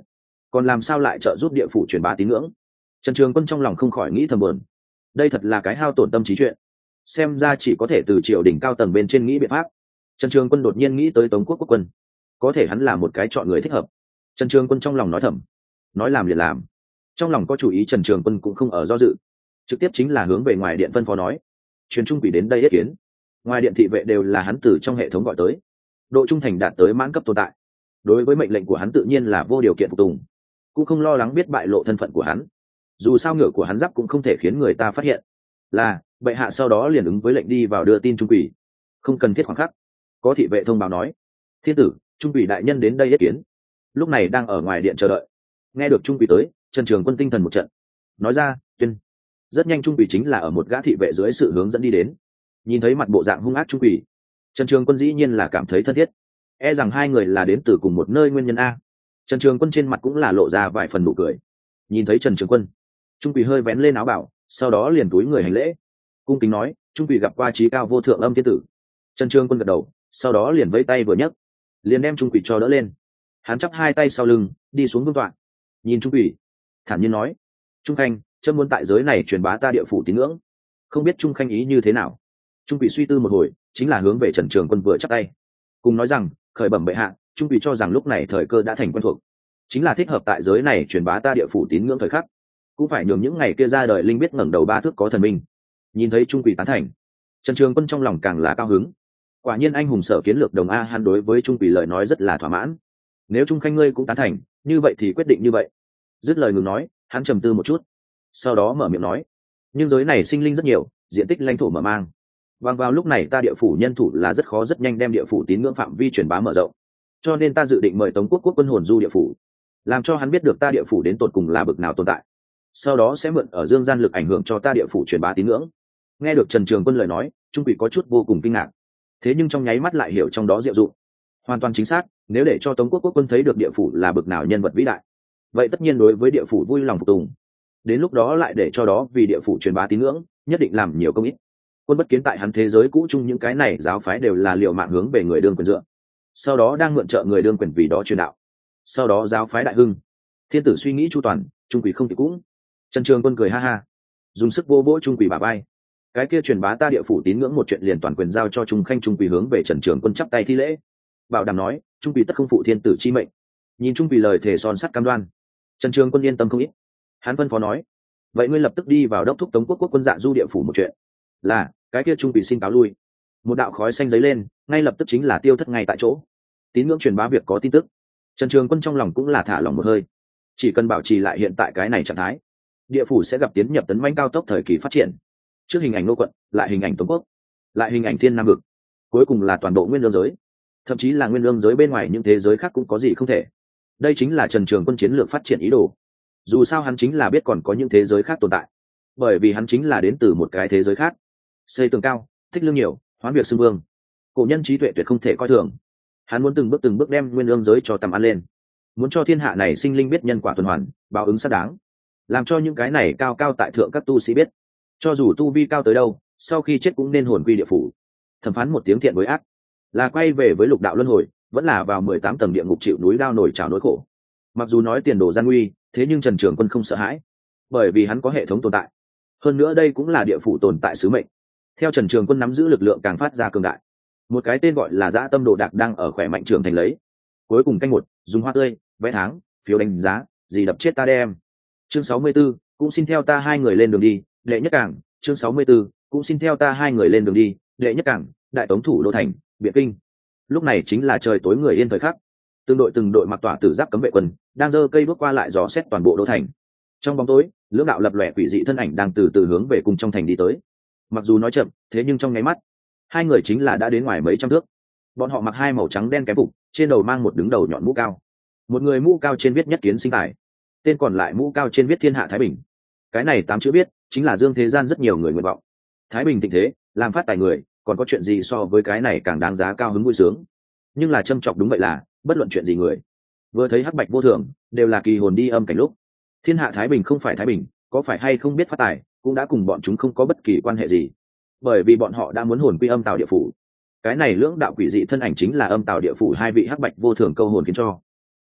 còn làm sao lại trợ giúp địa phủ truyền bá tín ngưỡng? Trần Trường Quân trong lòng không khỏi nghĩ thầm buồn. Đây thật là cái hao tổn tâm trí chuyện, xem ra chỉ có thể từ triều đình cao tầng bên trên nghĩ biện pháp. Trần Trường Quân đột nhiên nghĩ tới Tống Quốc quốc quân, có thể hắn là một cái chọn người thích hợp. Trần Trường Quân trong lòng nói thầm, nói làm liền làm. Trong lòng có chủ ý, Trần Trường Quân cũng không ở do dự, trực tiếp chính là hướng về ngoài điện phân phó nói, truyền trung quỷ đến đây yết kiến. Ngoài điện thị vệ đều là hắn từ trong hệ thống gọi tới, độ trung thành đạt tới mãn cấp tồn tại, đối với mệnh lệnh của hắn tự nhiên là vô điều kiện phục tùng, cũng không lo lắng biết bại lộ thân phận của hắn. Dù sao ngựa của hắn giáp cũng không thể khiến người ta phát hiện. Là bệ hạ sau đó liền ứng với lệnh đi vào đưa tin trung quỷ, không cần thiết khoảng khắc. Có thị vệ thông báo nói, thiên tử, trung quỷ đại nhân đến đây yết kiến. Lúc này đang ở ngoài điện chờ đợi. Nghe được trung quỷ tới, Trần Trường Quân tinh thần một trận, nói ra, tuyên. Rất nhanh trung quỷ chính là ở một gã thị vệ dưới sự hướng dẫn đi đến. Nhìn thấy mặt bộ dạng hung ác trung quỷ, Trần Trường Quân dĩ nhiên là cảm thấy thân thiết. E rằng hai người là đến từ cùng một nơi nguyên nhân a. Trần Trường Quân trên mặt cũng là lộ ra vài phần nụ cười. Nhìn thấy Trần Trường Quân, trung quỷ hơi vén lên áo bảo, sau đó liền túi người hành lễ, cung kính nói, trung quỷ gặp qua trí cao vô thượng Âm thiên tử. Trần Trường Quân gật đầu, sau đó liền vẫy tay vừa nhấc, liền đem trung quỷ cho đỡ lên. Hắn chắp hai tay sau lưng, đi xuống vương tọa, nhìn trung quỷ, thản nhiên nói, trung khanh, trâm muốn tại giới này truyền bá ta địa phủ tín ngưỡng, không biết trung khanh ý như thế nào? Trung quỷ suy tư một hồi, chính là hướng về Trần Trường Quân vừa chắp tay, cùng nói rằng, khởi bẩm bệ hạ, trung quỷ cho rằng lúc này thời cơ đã thành quen thuộc, chính là thích hợp tại giới này truyền bá ta địa phủ tín ngưỡng thời khắc, cũng phải nhường những ngày kia ra đời linh biết ngẩng đầu ba thước có thần minh. Nhìn thấy trung quỷ tán thành, Trần Trường Quân trong lòng càng là cao hứng. Quả nhiên anh hùng sở kiến lược đồng a, hắn đối với trung quỷ lời nói rất là thỏa mãn. Nếu trung khanh ngươi cũng tán thành, như vậy thì quyết định như vậy. Dứt lời ngừng nói, hắn trầm tư một chút, sau đó mở miệng nói, nhưng giới này sinh linh rất nhiều, diện tích lãnh thổ mở mang, bằng vào lúc này ta địa phủ nhân thủ là rất khó rất nhanh đem địa phủ tín ngưỡng phạm vi truyền bá mở rộng, cho nên ta dự định mời Tống Quốc quốc quân hồn du địa phủ, làm cho hắn biết được ta địa phủ đến tột cùng là bực nào tồn tại, sau đó sẽ mượn ở dương gian lực ảnh hưởng cho ta địa phủ truyền bá tín ngưỡng. Nghe được Trần Trường Quân lời nói, trung quỷ có chút vô cùng kinh ngạc, thế nhưng trong nháy mắt lại hiểu trong đó diệu dụng. Hoàn toàn chính xác, nếu để cho Tống Quốc quốc quân thấy được địa phủ là bực nào nhân vật vĩ đại, vậy tất nhiên đối với địa phủ vui lòng phục tùng. Đến lúc đó lại để cho đó vì địa phủ truyền bá tín ngưỡng, nhất định làm nhiều công ít. Quân bất kiến tại hắn thế giới cũ chung những cái này giáo phái đều là liều mạng hướng về người đương quyền dựa, sau đó đang mượn trợ người đương quyền vì đó truyền đạo, sau đó giáo phái đại hưng. Thiên tử suy nghĩ chu toàn, trung quỷ không thì cũng. Trần Trường Quân cười ha ha, dùng sức vô vỗ trung quỷ bả vai. Cái kia truyền bá ta địa phủ tín ngưỡng một chuyện liền toàn quyền giao cho trung khanh. Trung quỷ hướng về Trần Trường Quân chắp tay thi lễ, bảo đảm nói, trung quỷ tất không phụ thiên tử chi mệnh. Nhìn trung quỷ lời thề son sắt cam đoan, Trần Trường Quân yên tâm không ít. Hắn phân phó nói, vậy ngươi lập tức đi vào đốc thúc Tống Quốc quốc quân dạ du địa phủ một chuyện. Là, cái kia trung quỷ xin cáo lui. Một đạo khói xanh giấy lên, ngay lập tức chính là tiêu thất ngay tại chỗ. Tín ngưỡng truyền bá việc có tin tức, Trần Trường Quân trong lòng cũng là thả lòng một hơi. Chỉ cần bảo trì lại hiện tại cái này trạng thái, địa phủ sẽ gặp tiến nhập tấn manh cao tốc thời kỳ phát triển. Trước hình ảnh Nô quận, lại hình ảnh Tống Quốc, lại hình ảnh Thiên Nam vực, cuối cùng là toàn bộ nguyên lương giới, thậm chí là nguyên lương giới bên ngoài những thế giới khác cũng có gì không thể. Đây chính là Trần Trường Quân chiến lược phát triển ý đồ. Dù sao hắn chính là biết còn có những thế giới khác tồn tại, bởi vì hắn chính là đến từ một cái thế giới khác. Xây tường cao, thích lương nhiều, hoán việc xưng vương, cổ nhân trí tuệ tuyệt không thể coi thường. Hắn muốn từng bước đem nguyên lương giới cho tầm ăn lên, muốn cho thiên hạ này sinh linh biết nhân quả tuần hoàn, báo ứng xác đáng, làm cho những cái này cao cao tại thượng các tu sĩ biết, cho dù tu vi cao tới đâu, sau khi chết cũng nên hồn quy địa phủ, thẩm phán một tiếng thiện với ác, là quay về với lục đạo luân hồi, vẫn là vào 18 tầng địa ngục chịu núi đao nổi trào nỗi khổ. Mặc dù nói tiền đồ gian nguy, thế nhưng Trần Trường Quân không sợ hãi, bởi vì hắn có hệ thống tồn tại. Hơn nữa đây cũng là địa phủ tồn tại sứ mệnh. Theo Trần Trường Quân nắm giữ lực lượng càng phát ra cường đại, một cái tên gọi là Dã Tâm Đồ Đạc đang ở khỏe mạnh trưởng thành lấy. Cuối cùng canh một, dùng hoa tươi, vé tháng, phiếu đánh giá, gì đập chết ta đem. Chương 64, cũng xin theo ta hai người lên đường đi, đệ nhất cảng. Chương 64, cũng xin theo ta hai người lên đường đi, đệ nhất cảng, đại tống thủ đô thành, Biện Kinh. Lúc này chính là trời tối người yên thời khắc. Từng đội mặc tỏa tử giáp cấm vệ quân đang giơ cây bước qua lại dò xét toàn bộ đô thành. Trong bóng tối, lưỡng đạo lập lòe quỷ dị thân ảnh đang từ từ hướng về cùng trong thành đi tới. Mặc dù nói chậm, thế nhưng trong nháy mắt, hai người chính là đã đến ngoài mấy trăm thước. Bọn họ mặc hai màu trắng đen kém phục, trên đầu mang một đứng đầu nhọn mũ cao. Một người mũ cao trên viết nhất kiến sinh tài, tên còn lại mũ cao trên viết thiên hạ thái bình. Cái này 8 chữ viết chính là dương thế gian rất nhiều người nguyện vọng. Thái bình thịnh thế, làm phát tài người, còn có chuyện gì so với cái này càng đáng giá cao hứng vui sướng. Nhưng là châm chọc đúng vậy là, bất luận chuyện gì người vừa thấy hắc bạch vô thường đều là kỳ hồn đi âm cảnh lúc. Thiên hạ thái bình không phải thái bình, có phải hay không biết phát tài, cũng đã cùng bọn chúng không có bất kỳ quan hệ gì, bởi vì bọn họ đã muốn hồn quy âm tào địa phủ. Cái này lưỡng đạo quỷ dị thân ảnh chính là âm tào địa phủ hai vị hắc bạch vô thường câu hồn khiến cho.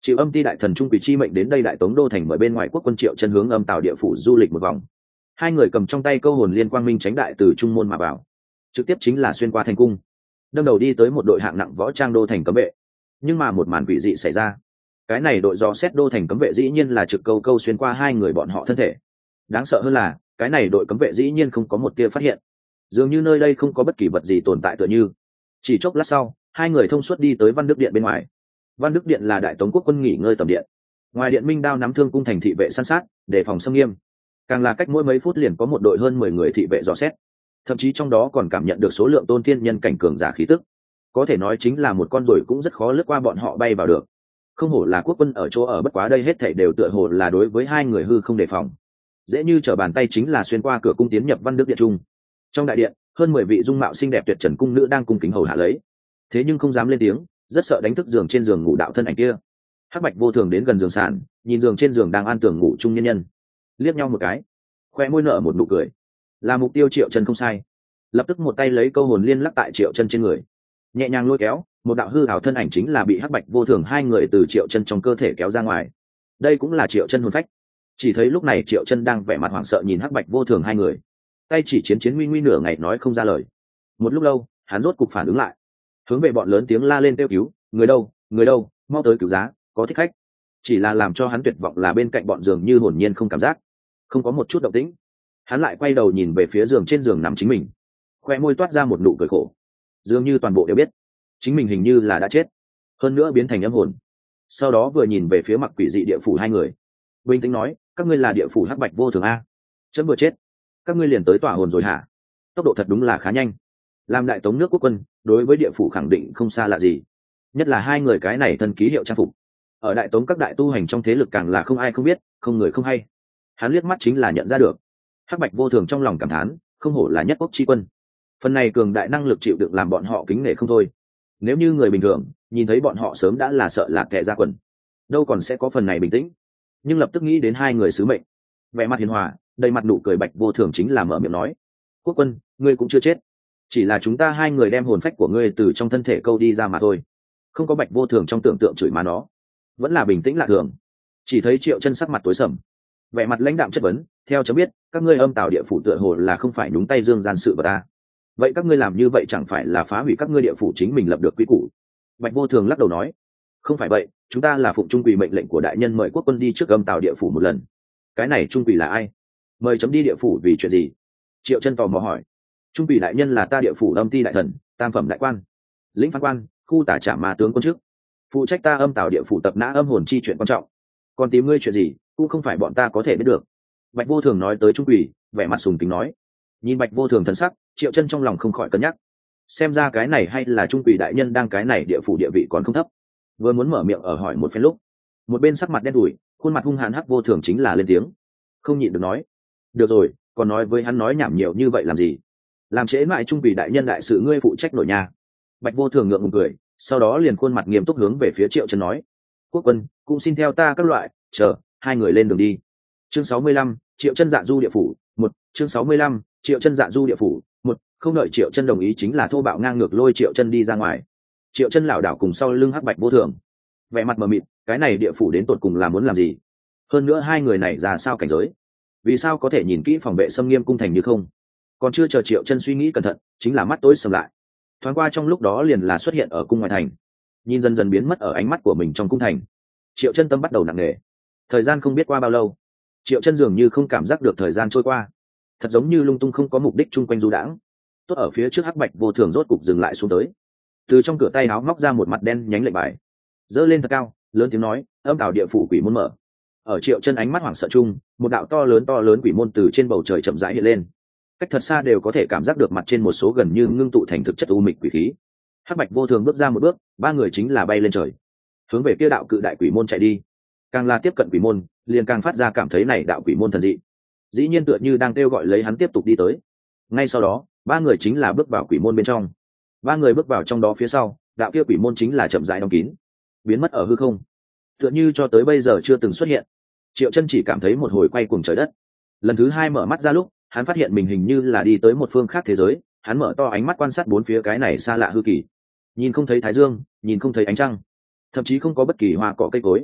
chịu âm ti đại thần trung quỷ chi mệnh đến đây đại tống đô thành mời bên ngoài quốc quân Triệu Chân hướng âm tào địa phủ du lịch một vòng. Hai người cầm trong tay câu hồn liên quang minh tránh đại từ trung môn mà vào, trực tiếp chính là xuyên qua thành cung, đâm đầu đi tới một đội hạng nặng võ trang đô thành cấm vệ. Nhưng mà một màn quỷ dị xảy ra, cái này đội dò xét đô thành cấm vệ dĩ nhiên là trực câu xuyên qua hai người bọn họ thân thể. Đáng sợ hơn là cái này đội cấm vệ dĩ nhiên không có một tia phát hiện, dường như nơi đây không có bất kỳ vật gì tồn tại tựa như. Chỉ chốc lát sau, hai người thông suốt đi tới Văn Đức Điện bên ngoài. Văn Đức Điện là đại tống quốc quân nghỉ ngơi tầm điện, ngoài điện minh đao nắm thương cung thành thị vệ săn sát đề phòng xâm nghiêm, càng là cách mỗi mấy phút liền có một đội hơn 10 người thị vệ dò xét, thậm chí trong đó còn cảm nhận được số lượng tôn thiên nhân cảnh cường giả khí tức, có thể nói chính là một con ruồi cũng rất khó lướt qua bọn họ bay vào được. Không hổ là quốc quân ở chỗ ở, bất quá đây hết thảy đều tựa hồ là đối với hai người hư không đề phòng, dễ như trở bàn tay chính là xuyên qua cửa cung tiến nhập Văn Đức Điện trung. Trong đại điện, hơn 10 vị dung mạo xinh đẹp tuyệt trần cung nữ đang cung kính hầu hạ lấy, thế nhưng không dám lên tiếng, rất sợ đánh thức giường trên giường ngủ đạo thân ảnh kia. Hắc Bạch Vô Thường đến gần giường sàn, nhìn giường trên giường đang an tường ngủ chung nhân nhân, liếc nhau một cái, khoe môi nở một nụ cười. Là mục tiêu Triệu Chân không sai, lập tức một tay lấy câu hồn liên lắc tại Triệu Chân trên người, nhẹ nhàng lôi kéo, một đạo hư ảo thân ảnh chính là bị Hắc Bạch Vô Thường hai người từ Triệu Chân trong cơ thể kéo ra ngoài. Đây cũng là Triệu Chân hồn phách. Chỉ thấy lúc này Triệu Chân đang vẻ mặt hoảng sợ nhìn Hắc Bạch Vô Thường hai người, tay chỉ chiến nguy nửa ngày nói không ra lời. Một lúc lâu, hắn rốt cục phản ứng lại, hướng về bọn lớn tiếng la lên kêu cứu, người đâu, mau tới cứu giá, có thích khách. Chỉ là làm cho hắn tuyệt vọng là bên cạnh bọn giường như hồn nhiên không cảm giác, không có một chút động tĩnh. Hắn lại quay đầu nhìn về phía giường trên giường nằm chính mình, khoe môi toát ra một nụ cười khổ, dường như toàn bộ đều biết chính mình hình như là đã chết, hơn nữa biến thành âm hồn. Sau đó vừa nhìn về phía mặc quỷ dị địa phủ hai người, bình tĩnh nói, các ngươi là địa phủ Hắc Bạch Vô Thường a? Chấm vừa chết các ngươi liền tới tỏa hồn rồi hả? Tốc độ thật đúng là khá nhanh. Làm đại tống nước quốc quân, đối với địa phủ khẳng định không xa lạ gì, nhất là hai người cái này thân ký hiệu trang phục, ở đại tống các đại tu hành trong thế lực càng là không ai không biết, không người không hay. Hắn liếc mắt chính là nhận ra được. Hắc Bạch Vô Thường trong lòng cảm thán, không hổ là nhất quốc chi quân, phần này cường đại năng lực chịu đựng làm bọn họ kính nể không thôi. Nếu như người bình thường nhìn thấy bọn họ sớm đã là sợ lạc kẻ ra quần, đâu còn sẽ có phần này bình tĩnh. Nhưng lập tức nghĩ đến hai người sứ mệnh, vẻ mặt hiền hòa, đầy mặt nụ cười Bạch Vô Thường chính là mở miệng nói, quốc quân, ngươi cũng chưa chết, chỉ là chúng ta hai người đem hồn phách của ngươi từ trong thân thể câu đi ra mà thôi. Không có Bạch Vô Thường trong tưởng tượng chửi má nó, vẫn là bình tĩnh lạ thường. Chỉ thấy Triệu Chân sắc mặt tối sầm, vẻ mặt lãnh đạm chất vấn, theo chấm biết các ngươi âm tào địa phủ tựa hồ là không phải nhúng tay dương gian sự vật ta, vậy các ngươi làm như vậy chẳng phải là phá hủy các ngươi địa phủ chính mình lập được quy củ? Bạch Vô Thường lắc đầu nói, không phải vậy, chúng ta là phụng trung quỷ mệnh lệnh của đại nhân mời quốc quân đi trước âm tào địa phủ một lần. Cái này trung quỷ là ai? Mời chấm đi địa phủ vì chuyện gì? Triệu Chân tò mò hỏi. Trung quỷ đại nhân là ta địa phủ âm ti đại thần, tam phẩm đại quan, lĩnh phán quan, khu tả trả ma tướng quân chức, phụ trách ta âm tào địa phủ tập nã âm hồn chi chuyện quan trọng. Còn tìm ngươi chuyện gì cũng không phải bọn ta có thể biết được. Bạch Vô Thường nói tới trung quỷ, vẻ mặt sùng kính nói. Nhìn Bạch Vô Thường thần sắc, Triệu Chân trong lòng không khỏi cân nhắc, xem ra cái này hay là trung quỷ đại nhân đang cái này địa phủ địa vị còn không thấp. Vừa muốn mở miệng ở hỏi một phen lúc, một bên sắc mặt đen đủi, khuôn mặt hung hãn Hắc Vô Thường chính là lên tiếng, không nhịn được nói, được rồi, còn nói với hắn nói nhảm nhiều như vậy làm gì? Làm trễ mãi trung quỷ đại nhân đại sự ngươi phụ trách nội nhà. Bạch Vô Thường ngượng ngùng cười, sau đó liền khuôn mặt nghiêm túc hướng về phía Triệu Chân nói, quốc quân cũng xin theo ta các loại, chờ hai người lên đường đi. Chương 65, Triệu Chân dạ du địa phủ, một. Chương 65, Triệu Chân dạ du địa phủ, một. Không đợi Triệu Chân đồng ý chính là thô bạo ngang ngược lôi Triệu Chân đi ra ngoài. Triệu Chân lảo đảo cùng sau lưng Hắc Bạch Vô Thường, vẻ mặt mờ mịt, cái này địa phủ đến tột cùng là muốn làm gì? Hơn nữa hai người này ra sao cảnh giới? Vì sao có thể nhìn kỹ phòng vệ xâm nghiêm cung thành như không? Còn chưa chờ Triệu Chân suy nghĩ cẩn thận, chính là mắt tối sầm lại. Thoáng qua trong lúc đó liền là xuất hiện ở cung ngoại thành, nhìn dần dần biến mất ở ánh mắt của mình trong cung thành. Triệu Chân tâm bắt đầu nặng nề. Thời gian không biết qua bao lâu, Triệu Chân dường như không cảm giác được thời gian trôi qua, thật giống như lung tung không có mục đích chung quanh du đãng. Tốt ở phía trước Hắc Bạch Vô Thường rốt cục dừng lại xuống tới, từ trong cửa tay áo móc ra một mặt đen nhánh lệnh bài, giơ lên thật cao, lớn tiếng nói, âm tào địa phủ quỷ môn mở. Ở Triệu Chân ánh mắt hoảng sợ chung, một đạo to lớn quỷ môn từ trên bầu trời chậm rãi hiện lên, cách thật xa đều có thể cảm giác được mặt trên một số gần như ngưng tụ thành thực chất u mịch quỷ khí. Hắc Bạch Vô Thường bước ra một bước, ba người chính là bay lên trời, hướng về kia đạo cự đại quỷ môn chạy đi. Càng là tiếp cận quỷ môn, liền càng phát ra cảm thấy này đạo quỷ môn thần dị, dĩ nhiên tựa như đang kêu gọi lấy hắn tiếp tục đi tới. Ngay sau đó, ba người chính là bước vào quỷ môn bên trong. Ba người bước vào trong đó phía sau, đạo kia quỷ môn chính là chậm rãi đóng kín, biến mất ở hư không, tựa như cho tới bây giờ chưa từng xuất hiện. Triệu Chân chỉ cảm thấy một hồi quay cuồng trời đất. Lần thứ hai mở mắt ra lúc, hắn phát hiện mình hình như là đi tới một phương khác thế giới. Hắn mở to ánh mắt quan sát bốn phía cái này xa lạ hư kỳ, nhìn không thấy thái dương, nhìn không thấy ánh trăng, thậm chí không có bất kỳ hoa cỏ cây cối,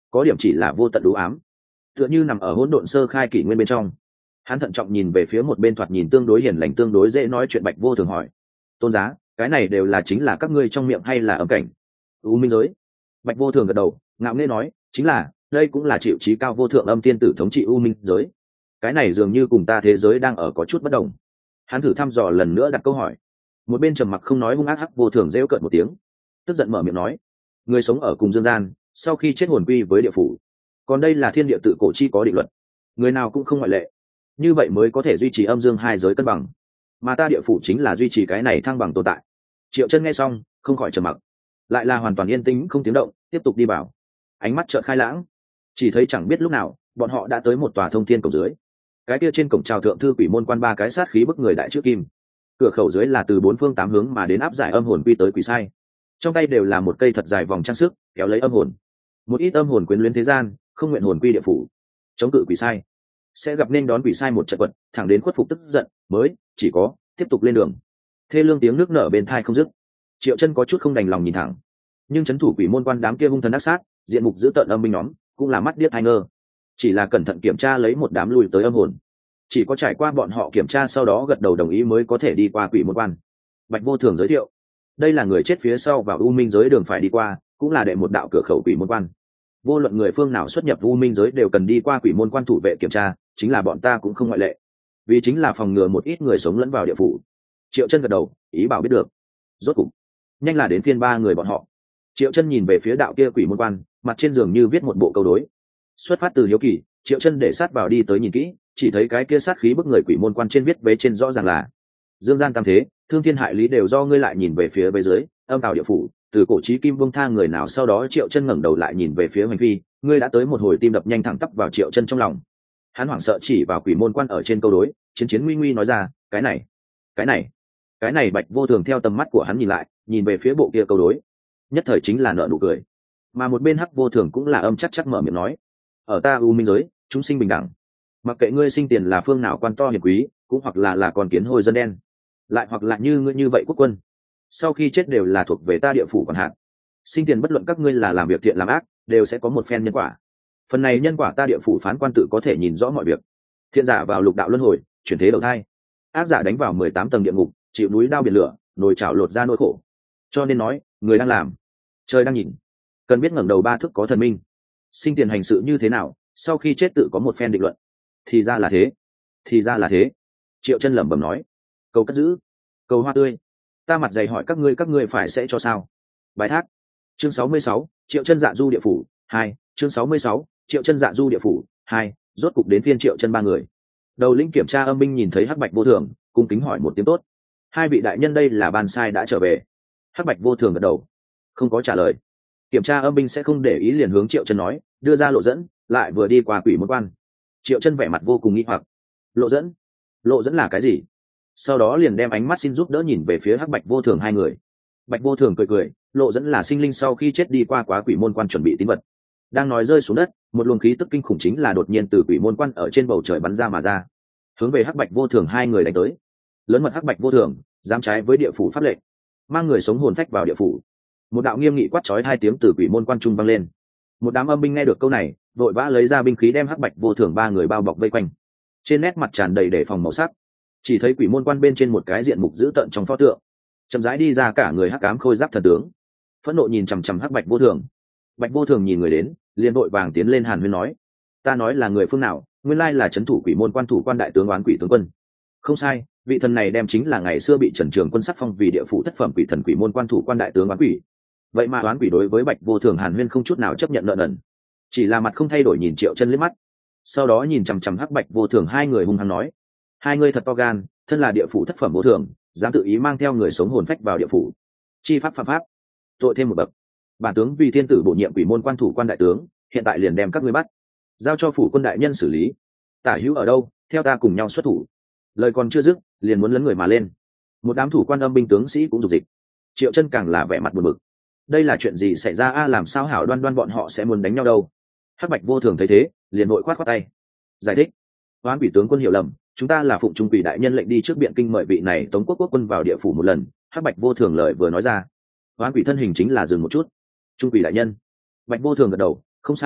có điểm chỉ là vô tận đủ ám, tựa như nằm ở hỗn độn sơ khai kỷ nguyên bên trong. Hắn thận trọng nhìn về phía một bên thoạt nhìn tương đối hiền lành, tương đối dễ nói chuyện Bạch Vô Thường hỏi: tôn giá, cái này đều là chính là các ngươi trong miệng hay là âm cảnh? U minh giới. Bạch Vô Thường gật đầu, ngạo nghễ nói: chính là, đây cũng là chịu trí cao vô thượng âm tiên tử thống trị u minh giới. Cái này dường như cùng ta thế giới đang ở có chút bất đồng. Hắn thử thăm dò lần nữa đặt câu hỏi. Một bên trầm mặc không nói hung ác Hắc Vô Thường rêu cợt một tiếng, tức giận mở miệng nói: người sống ở cùng dương gian, sau khi chết hồn quy với địa phủ, còn đây là thiên địa tự cổ chi có định luật, người nào cũng không ngoại lệ, như vậy mới có thể duy trì âm dương hai giới cân bằng, mà ta địa phủ chính là duy trì cái này thăng bằng tồn tại. Triệu Chân nghe xong không khỏi trầm mặc, lại là hoàn toàn yên tĩnh không tiếng động, tiếp tục đi vào. Ánh mắt chợt khai lãng, chỉ thấy chẳng biết lúc nào bọn họ đã tới một tòa thông thiên cổng dưới. Cái kia trên cổng chào thượng thư quỷ môn quan ba cái sát khí bức người đại chữ kim, cửa khẩu dưới là từ bốn phương tám hướng mà đến áp giải âm hồn quy tới quỷ sai, trong tay đều là một cây thật dài vòng trang sức kéo lấy âm hồn. Một ít âm hồn quyến luyến thế gian, không nguyện hồn quy địa phủ, chống cự quỷ sai, sẽ gặp nên đón quỷ sai một trận vật, thẳng đến khuất phục tức giận mới chỉ có tiếp tục lên đường. Thê lương tiếng nước nở bên thai không dứt. Triệu Chân có chút không đành lòng nhìn thẳng, nhưng chấn thủ quỷ môn quan đám kia hung thần ác sát, diện mục dữ tợn âm binh nhóm cũng là mắt điếc hai ngơ, chỉ là cẩn thận kiểm tra lấy một đám lùi tới âm hồn. Chỉ có trải qua bọn họ kiểm tra sau đó gật đầu đồng ý mới có thể đi qua quỷ môn quan. Bạch Vô Thường giới thiệu, đây là người chết phía sau vào u minh giới đường phải đi qua, cũng là đệ một đạo cửa khẩu quỷ môn quan. Vô luận người phương nào xuất nhập u minh giới đều cần đi qua quỷ môn quan thủ vệ kiểm tra, chính là bọn ta cũng không ngoại lệ, vì chính là phòng ngừa một ít người sống lẫn vào địa phủ. Triệu Chân gật đầu, ý bảo biết được. Rốt cục nhanh là đến phiên ba người bọn họ. Triệu Chân nhìn về phía đạo kia quỷ môn quan, mặt trên giường như viết một bộ câu đối. Xuất phát từ hiếu kỳ, Triệu Chân để sát vào đi tới nhìn kỹ, chỉ thấy cái kia sát khí bức người quỷ môn quan trên viết vế trên rõ ràng là: dương gian tam thế, thương thiên hại lý đều do ngươi. Lại nhìn về phía vế dưới, âm tào địa phủ, từ cổ chí kim vương tha người nào. Sau đó Triệu Chân ngẩng đầu lại nhìn về phía Hoành Phi, ngươi đã tới. một hồi tim đập nhanh thẳng tắp vào Triệu Chân trong lòng. Hắn hoảng sợ chỉ vào quỷ môn quan ở trên câu đối, chiến chiến nguy nguy nói ra: cái này, cái này, cái này. Bạch Vô Thường theo tầm mắt của hắn nhìn lại, nhìn về phía bộ kia câu đối, nhất thời chính là nở nụ cười. Mà một bên Hắc Vô Thường cũng là âm chắc chắc mở miệng nói: ở ta u minh giới, chúng sinh bình đẳng, mặc kệ ngươi sinh tiền là phương nào quan to hiền quý, cũng hoặc là con kiến hôi dân đen, lại hoặc là như ngươi như vậy quốc quân, sau khi chết đều là thuộc về ta địa phủ quản hạt. Sinh tiền bất luận các ngươi là làm việc thiện làm ác, đều sẽ có một phen nhân quả. Phần này nhân quả ta địa phủ phán quan tự có thể nhìn rõ mọi việc. Thiện giả vào lục đạo luân hồi, chuyển thế đầu thai, ác giả đánh vào 18 tầng địa ngục, chịu núi đao biển lửa, nồi chảo lột ra nỗi khổ. Cho nên nói, người đang làm, trời đang nhìn, cần biết ngẩng đầu ba thước có thần minh. Sinh tiền hành sự như thế nào, sau khi chết tự có một phen định luận. Thì ra là thế, thì ra là thế. Triệu Chân lẩm bẩm nói: cầu cất giữ, cầu hoa tươi, ta mặt dày hỏi các ngươi phải sẽ cho sao? Bài thác. Chương 66, Triệu Chân dạ du địa phủ 2. Chương 66, Triệu Chân dạ du địa phủ 2. Rốt cục đến phiên Triệu Chân ba người. Đầu lĩnh kiểm tra âm binh nhìn thấy Hắc Bạch Vô Thường, cung kính hỏi một tiếng tốt. Hai vị đại nhân đây là ban sai đã trở về. Hắc Bạch Vô Thường gật đầu, không có trả lời. Kiểm tra âm binh sẽ không để ý, liền hướng Triệu Chân nói, đưa ra lộ dẫn, lại vừa đi qua quỷ môn quan. Triệu Chân vẻ mặt vô cùng nghi hoặc. Lộ dẫn? Lộ dẫn là cái gì? Sau đó liền đem ánh mắt xin giúp đỡ nhìn về phía Hắc Bạch Vô Thường hai người. Bạch Vô Thường cười cười, lộ dẫn là sinh linh sau khi chết đi qua quá quỷ môn quan chuẩn bị tín vật. Đang nói rơi xuống đất, một luồng khí tức kinh khủng chính là đột nhiên từ quỷ môn quan ở trên bầu trời bắn ra mà ra, hướng về Hắc Bạch Vô Thường hai người đánh tới. Lớn mật Hắc Bạch Vô Thường, dám trái với địa phủ pháp lệnh, mang người sống hồn phách vào địa phủ. Một đạo nghiêm nghị quát chói hai tiếng từ quỷ môn quan trung vang lên. Một đám âm binh nghe được câu này, vội vã lấy ra binh khí đem Hắc Bạch Vô Thường ba người bao bọc vây quanh. Trên nét mặt tràn đầy đề phòng màu sắc. Chỉ thấy quỷ môn quan bên trên một cái diện mục dữ tợn trong pho tượng, chậm rãi đi ra cả người hắc ám khôi giáp thần tướng, phẫn nộ nhìn chằm chằm Hắc Bạch Vô Thường. Bạch Vô Thường nhìn người đến, liền vội vàng tiến lên hàn huyên nói: ta nói là người phương nào? Nguyên lai là trấn thủ quỷ môn quan thủ quan đại tướng Oán Quỷ tướng quân. Không sai, vị thần này đem chính là ngày xưa bị Trần Trường Quân sắc phong vì địa phủ thất phẩm quỷ thần quỷ môn quan thủ quan đại tướng Oán Quỷ. Vậy mà Oán Quỷ đối với Bạch Vô Thường hàn huyên không chút nào chấp nhận nợ nần, chỉ là mặt không thay đổi nhìn Triệu Chân liếc mắt, sau đó nhìn chằm chằm Hắc Bạch Vô Thường hai người hung hăng nói: hai người thật to gan, thân là địa phủ thất phẩm Vô Thường, dám tự ý mang theo người sống hồn phách vào địa phủ, chi pháp phạm pháp, tội thêm một bậc. Bản tướng vì thiên tử bổ nhiệm quỷ môn quan thủ quan đại tướng, hiện tại liền đem các ngươi bắt, giao cho phủ quân đại nhân xử lý. Tả hữu ở đâu, theo ta cùng nhau xuất thủ. Lời còn chưa dứt, liền muốn lấn người mà lên. Một đám thủ quan âm binh tướng sĩ cũng dục dịch. Triệu Chân càng là vẻ mặt buồn bực. Đây là chuyện gì xảy ra a? Làm sao hảo đoan đoan bọn họ sẽ muốn đánh nhau đâu? Hắc Bạch Vô Thường thấy thế, liền vội khoát tay giải thích: Oán Quỷ tướng quân hiểu lầm, chúng ta là phụng trung quỷ đại nhân lệnh đi trước biện kinh mời vị này Tống Quốc quốc quân vào địa phủ một lần. Hắc Bạch Vô Thường lời vừa nói ra, Oán Quỷ thân hình chính là dừng một chút. Trung quỷ đại nhân. Bạch Vô Thường gật đầu, không sai,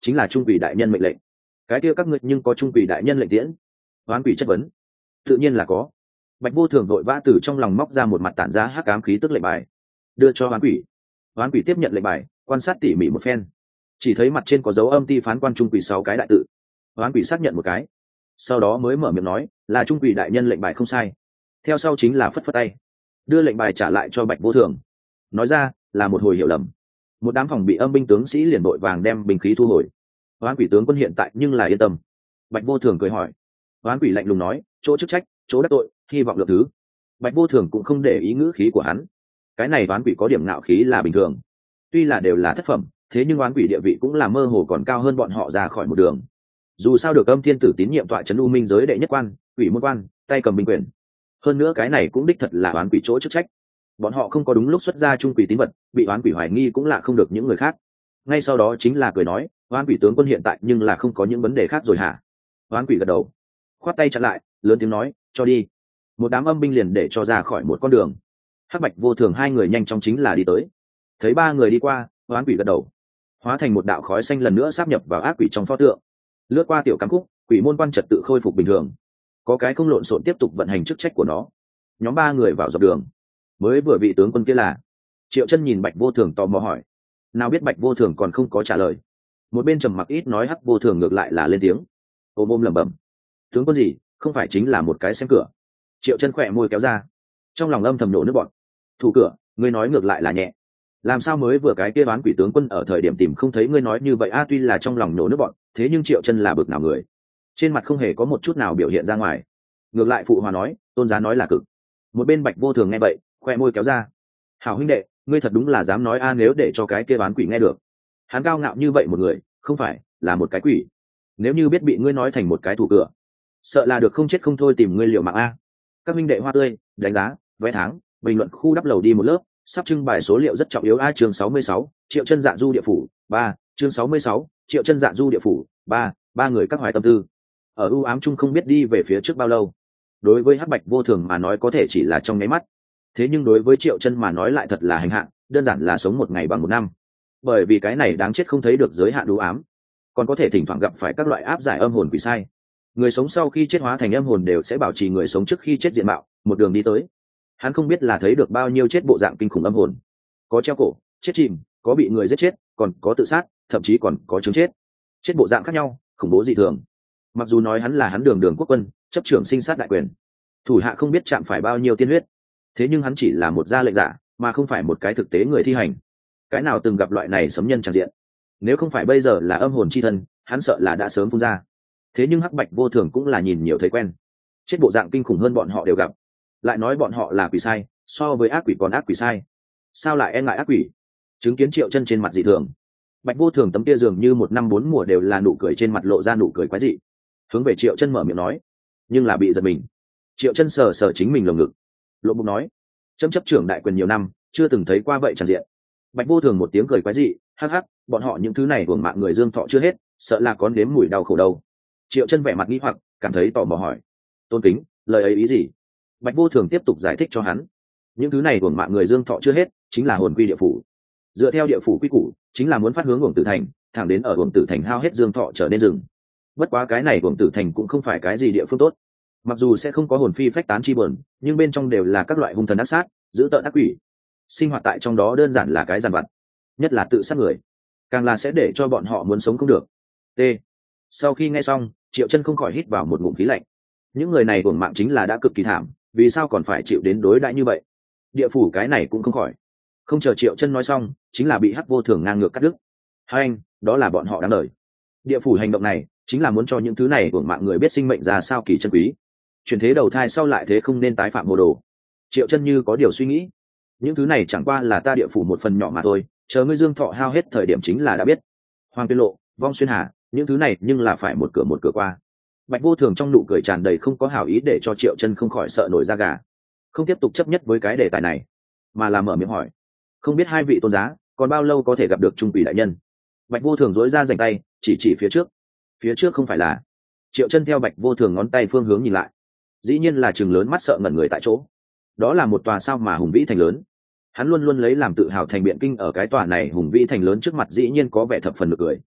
chính là trung quỷ đại nhân mệnh lệnh. Cái kia các ngươi nhưng có trung quỷ đại nhân lệnh tiễn? Hoán quỷ chất vấn. Tự nhiên là có. Bạch Vô Thường vội vã từ trong lòng móc ra một mặt tản ra hắc ám khí tức lệnh bài, đưa cho hoán quỷ. Hoán quỷ tiếp nhận lệnh bài, quan sát tỉ mỉ một phen, chỉ thấy mặt trên có dấu âm ti phán quan trung quỷ 6 cái đại tự. Hoán quỷ xác nhận một cái, sau đó mới mở miệng nói là trung quỷ đại nhân lệnh bài không sai. Theo sau chính là phất phất tay, đưa lệnh bài trả lại cho Bạch Vô Thường, nói ra là một hồi hiểu lầm. Một đám phòng bị âm binh tướng sĩ liền đội vàng đem binh khí thu hồi. Hoán quỷ tướng quân hiện tại nhưng là yên tâm. Bạch Vô Thường cười hỏi. Hoán quỷ lạnh lùng nói, chỗ chức trách, chỗ đắc tội, hy vọng lượng thứ. Bạch Vô Thường cũng không để ý ngữ khí của hắn. Cái này hoán quỷ có điểm ngạo khí là bình thường. Tuy là đều là thất phẩm, thế nhưng hoán quỷ địa vị cũng là mơ hồ còn cao hơn bọn họ ra khỏi một đường. Dù sao được Âm Thiên Tử tín nhiệm tọa trấn U Minh giới đệ nhất quan, quỷ môn quan, tay cầm binh quyền. Hơn nữa cái này cũng đích thật là hoán quỷ chỗ chức trách. Bọn họ không có đúng lúc xuất ra trung quỷ tín vật, bị hoán quỷ hoài nghi cũng là không được những người khác. Ngay sau đó chính là cười nói, hoán quỷ tướng quân hiện tại nhưng là không có những vấn đề khác rồi hả? Hoán quỷ gật đầu, khoát tay chặn lại, lớn tiếng nói, cho đi. Một đám âm binh liền để cho ra khỏi một con đường. Hắc Bạch Vô Thường hai người nhanh chóng chính là đi tới. Thấy ba người đi qua, hoán quỷ gật đầu, hóa thành một đạo khói xanh lần nữa sáp nhập vào ác quỷ trong pho tượng, lướt qua tiểu cắm khúc, quỷ môn quan trật tự khôi phục bình thường. Có cái không lộn xộn tiếp tục vận hành chức trách của nó. Nhóm ba người vào dọc đường. Mới vừa vị tướng quân kia là? Triệu Chân nhìn Bạch Vô Thường tò mò hỏi. Nào biết Bạch Vô Thường còn không có trả lời. Một bên trầm mặc ít nói Hắc Vô Thường ngược lại là lên tiếng, ôm ôm lẩm bẩm, tướng quân gì, không phải chính là một cái xem cửa. Triệu Chân khỏe môi kéo ra, trong lòng âm thầm nổ nước bọt. Thủ cửa, ngươi nói ngược lại là nhẹ. Làm sao mới vừa cái kia đoán quỷ tướng quân ở thời điểm tìm không thấy ngươi nói như vậy a? Tuy là trong lòng nổ nước bọt, thế nhưng Triệu Chân là bực nào người, trên mặt không hề có một chút nào biểu hiện ra ngoài. Ngược lại phụ hòa nói, tôn giá nói là cực. Một bên Bạch Vô Thường nghe vậy, khoe môi kéo ra. Hảo huynh đệ, ngươi thật đúng là dám nói a, nếu để cho cái kia đoán quỷ nghe được. Hắn cao ngạo như vậy một người, không phải là một cái quỷ. Nếu như biết bị ngươi nói thành một cái thủ cửa, sợ là được không chết không thôi tìm ngươi liệu mạng a. Các huynh đệ hoa tươi, đánh giá, vé tháng, bình luận khu đắp lầu đi một lớp, sắp trưng bày số liệu rất trọng yếu a. Chương 66, Triệu Chân Dạ Du địa phủ 3, chương 66, Triệu Chân Dạ Du địa phủ 3, ba người các hoài tâm tư. Ở u ám chung không biết đi về phía trước bao lâu. Đối với Hắc Bạch Vô Thường mà nói có thể chỉ là trong nháy mắt, thế nhưng đối với Triệu Chân mà nói lại thật là hành hạ, đơn giản là sống một ngày bằng một năm. Bởi vì cái này đáng chết không thấy được giới hạn u ám, còn có thể thỉnh thoảng gặp phải các loại áp giải âm hồn quỷ sai. Người sống sau khi chết hóa thành âm hồn đều sẽ bảo trì người sống trước khi chết diện mạo, một đường đi tới. Hắn không biết là thấy được bao nhiêu chết bộ dạng kinh khủng âm hồn, có treo cổ, chết chìm, có bị người giết chết, còn có tự sát, thậm chí còn có chứng chết. Chết bộ dạng khác nhau, khủng bố dị thường. Mặc dù nói hắn là hắn đường quốc quân, chấp trưởng sinh sát đại quyền, thủ hạ không biết chạm phải bao nhiêu tiên huyết, thế nhưng hắn chỉ là một gia lệnh giả, mà không phải một cái thực tế người thi hành. Cái nào từng gặp loại này sấm nhân tràn diện, nếu không phải bây giờ là âm hồn chi thân, hắn sợ là đã sớm phun ra. Thế nhưng Hắc Bạch Vô Thường cũng là nhìn nhiều thấy quen, chết bộ dạng kinh khủng hơn bọn họ đều gặp. Lại nói bọn họ là quỷ sai, so với ác quỷ còn ác quỷ sai, sao lại e ngại ác quỷ? Chứng kiến Triệu Chân trên mặt dị thường, Bạch Vô Thường tấm kia dường như một năm bốn mùa đều là nụ cười trên mặt lộ ra nụ cười quái dị, hướng về Triệu Chân mở miệng nói, nhưng là bị giật mình. Triệu Chân sờ sờ chính mình lồng ngực, lộ bụng nói, chấm chấp trưởng đại quyền nhiều năm, chưa từng thấy qua vậy tràn diện. Bạch Vô Thường một tiếng cười quái dị, hắc hắc, bọn họ những thứ này hưởng mạng người dương thọ chưa hết, sợ là có nếm mùi đau khổ đâu. Triệu Chân vẻ mặt nghi hoặc, cảm thấy tò mò hỏi, tôn kính, lời ấy ý gì? Bạch Vô Thường tiếp tục giải thích cho hắn, những thứ này hưởng mạng người dương thọ chưa hết, chính là hồn quy địa phủ. Dựa theo địa phủ quy củ, chính là muốn phát hướng hưởng tử thành, thẳng đến ở hưởng tử thành hao hết dương thọ trở nên rừng. Bất quá cái này hưởng tử thành cũng không phải cái gì địa phương tốt, mặc dù sẽ không có hồn phi phách tán chi bờn, nhưng bên trong đều là các loại hung thần ác sát, dữ tợn ác quỷ, sinh hoạt tại trong đó đơn giản là cái giàn vặt, nhất là tự sát người, càng là sẽ để cho bọn họ muốn sống không được. T. Sau khi nghe xong, Triệu Chân không khỏi hít vào một ngụm khí lạnh. Những người này hưởng mạng chính là đã cực kỳ thảm, vì sao còn phải chịu đến đối đãi như vậy? Địa phủ cái này cũng không khỏi. Không chờ Triệu Chân nói xong, chính là bị Hắc Vô Thường ngang ngược cắt đứt. Hai anh, đó là bọn họ đáng đời. Địa phủ hành động này chính là muốn cho những thứ này hưởng mạng người biết sinh mệnh ra sao kỳ chân quý, chuyển thế đầu thai sau lại thế không nên tái phạm hồ đồ. Triệu Chân như có điều suy nghĩ, những thứ này chẳng qua là ta địa phủ một phần nhỏ mà thôi, chờ ngươi dương thọ hao hết thời điểm chính là đã biết. Hoàng Tuyên Lộ, Vong Xuyên Hà, những thứ này nhưng là phải một cửa qua. Bạch Vô Thường trong nụ cười tràn đầy không có hảo ý để cho Triệu Chân không khỏi sợ nổi da gà, không tiếp tục chấp nhất với cái đề tài này, mà là mở miệng hỏi, không biết hai vị tôn giá còn bao lâu có thể gặp được trung quỷ đại nhân? Bạch Vô Thường dối ra rảnh tay, chỉ phía trước không phải là? Triệu Chân theo Bạch Vô Thường ngón tay phương hướng nhìn lại, dĩ nhiên là chừng lớn mắt sợ ngẩn người tại chỗ. Đó là một tòa sao mà hùng vĩ thành lớn, hắn luôn luôn lấy làm tự hào thành Biện Kinh, ở cái tòa này hùng vĩ thành lớn trước mặt dĩ nhiên có vẻ thập phần nực cười.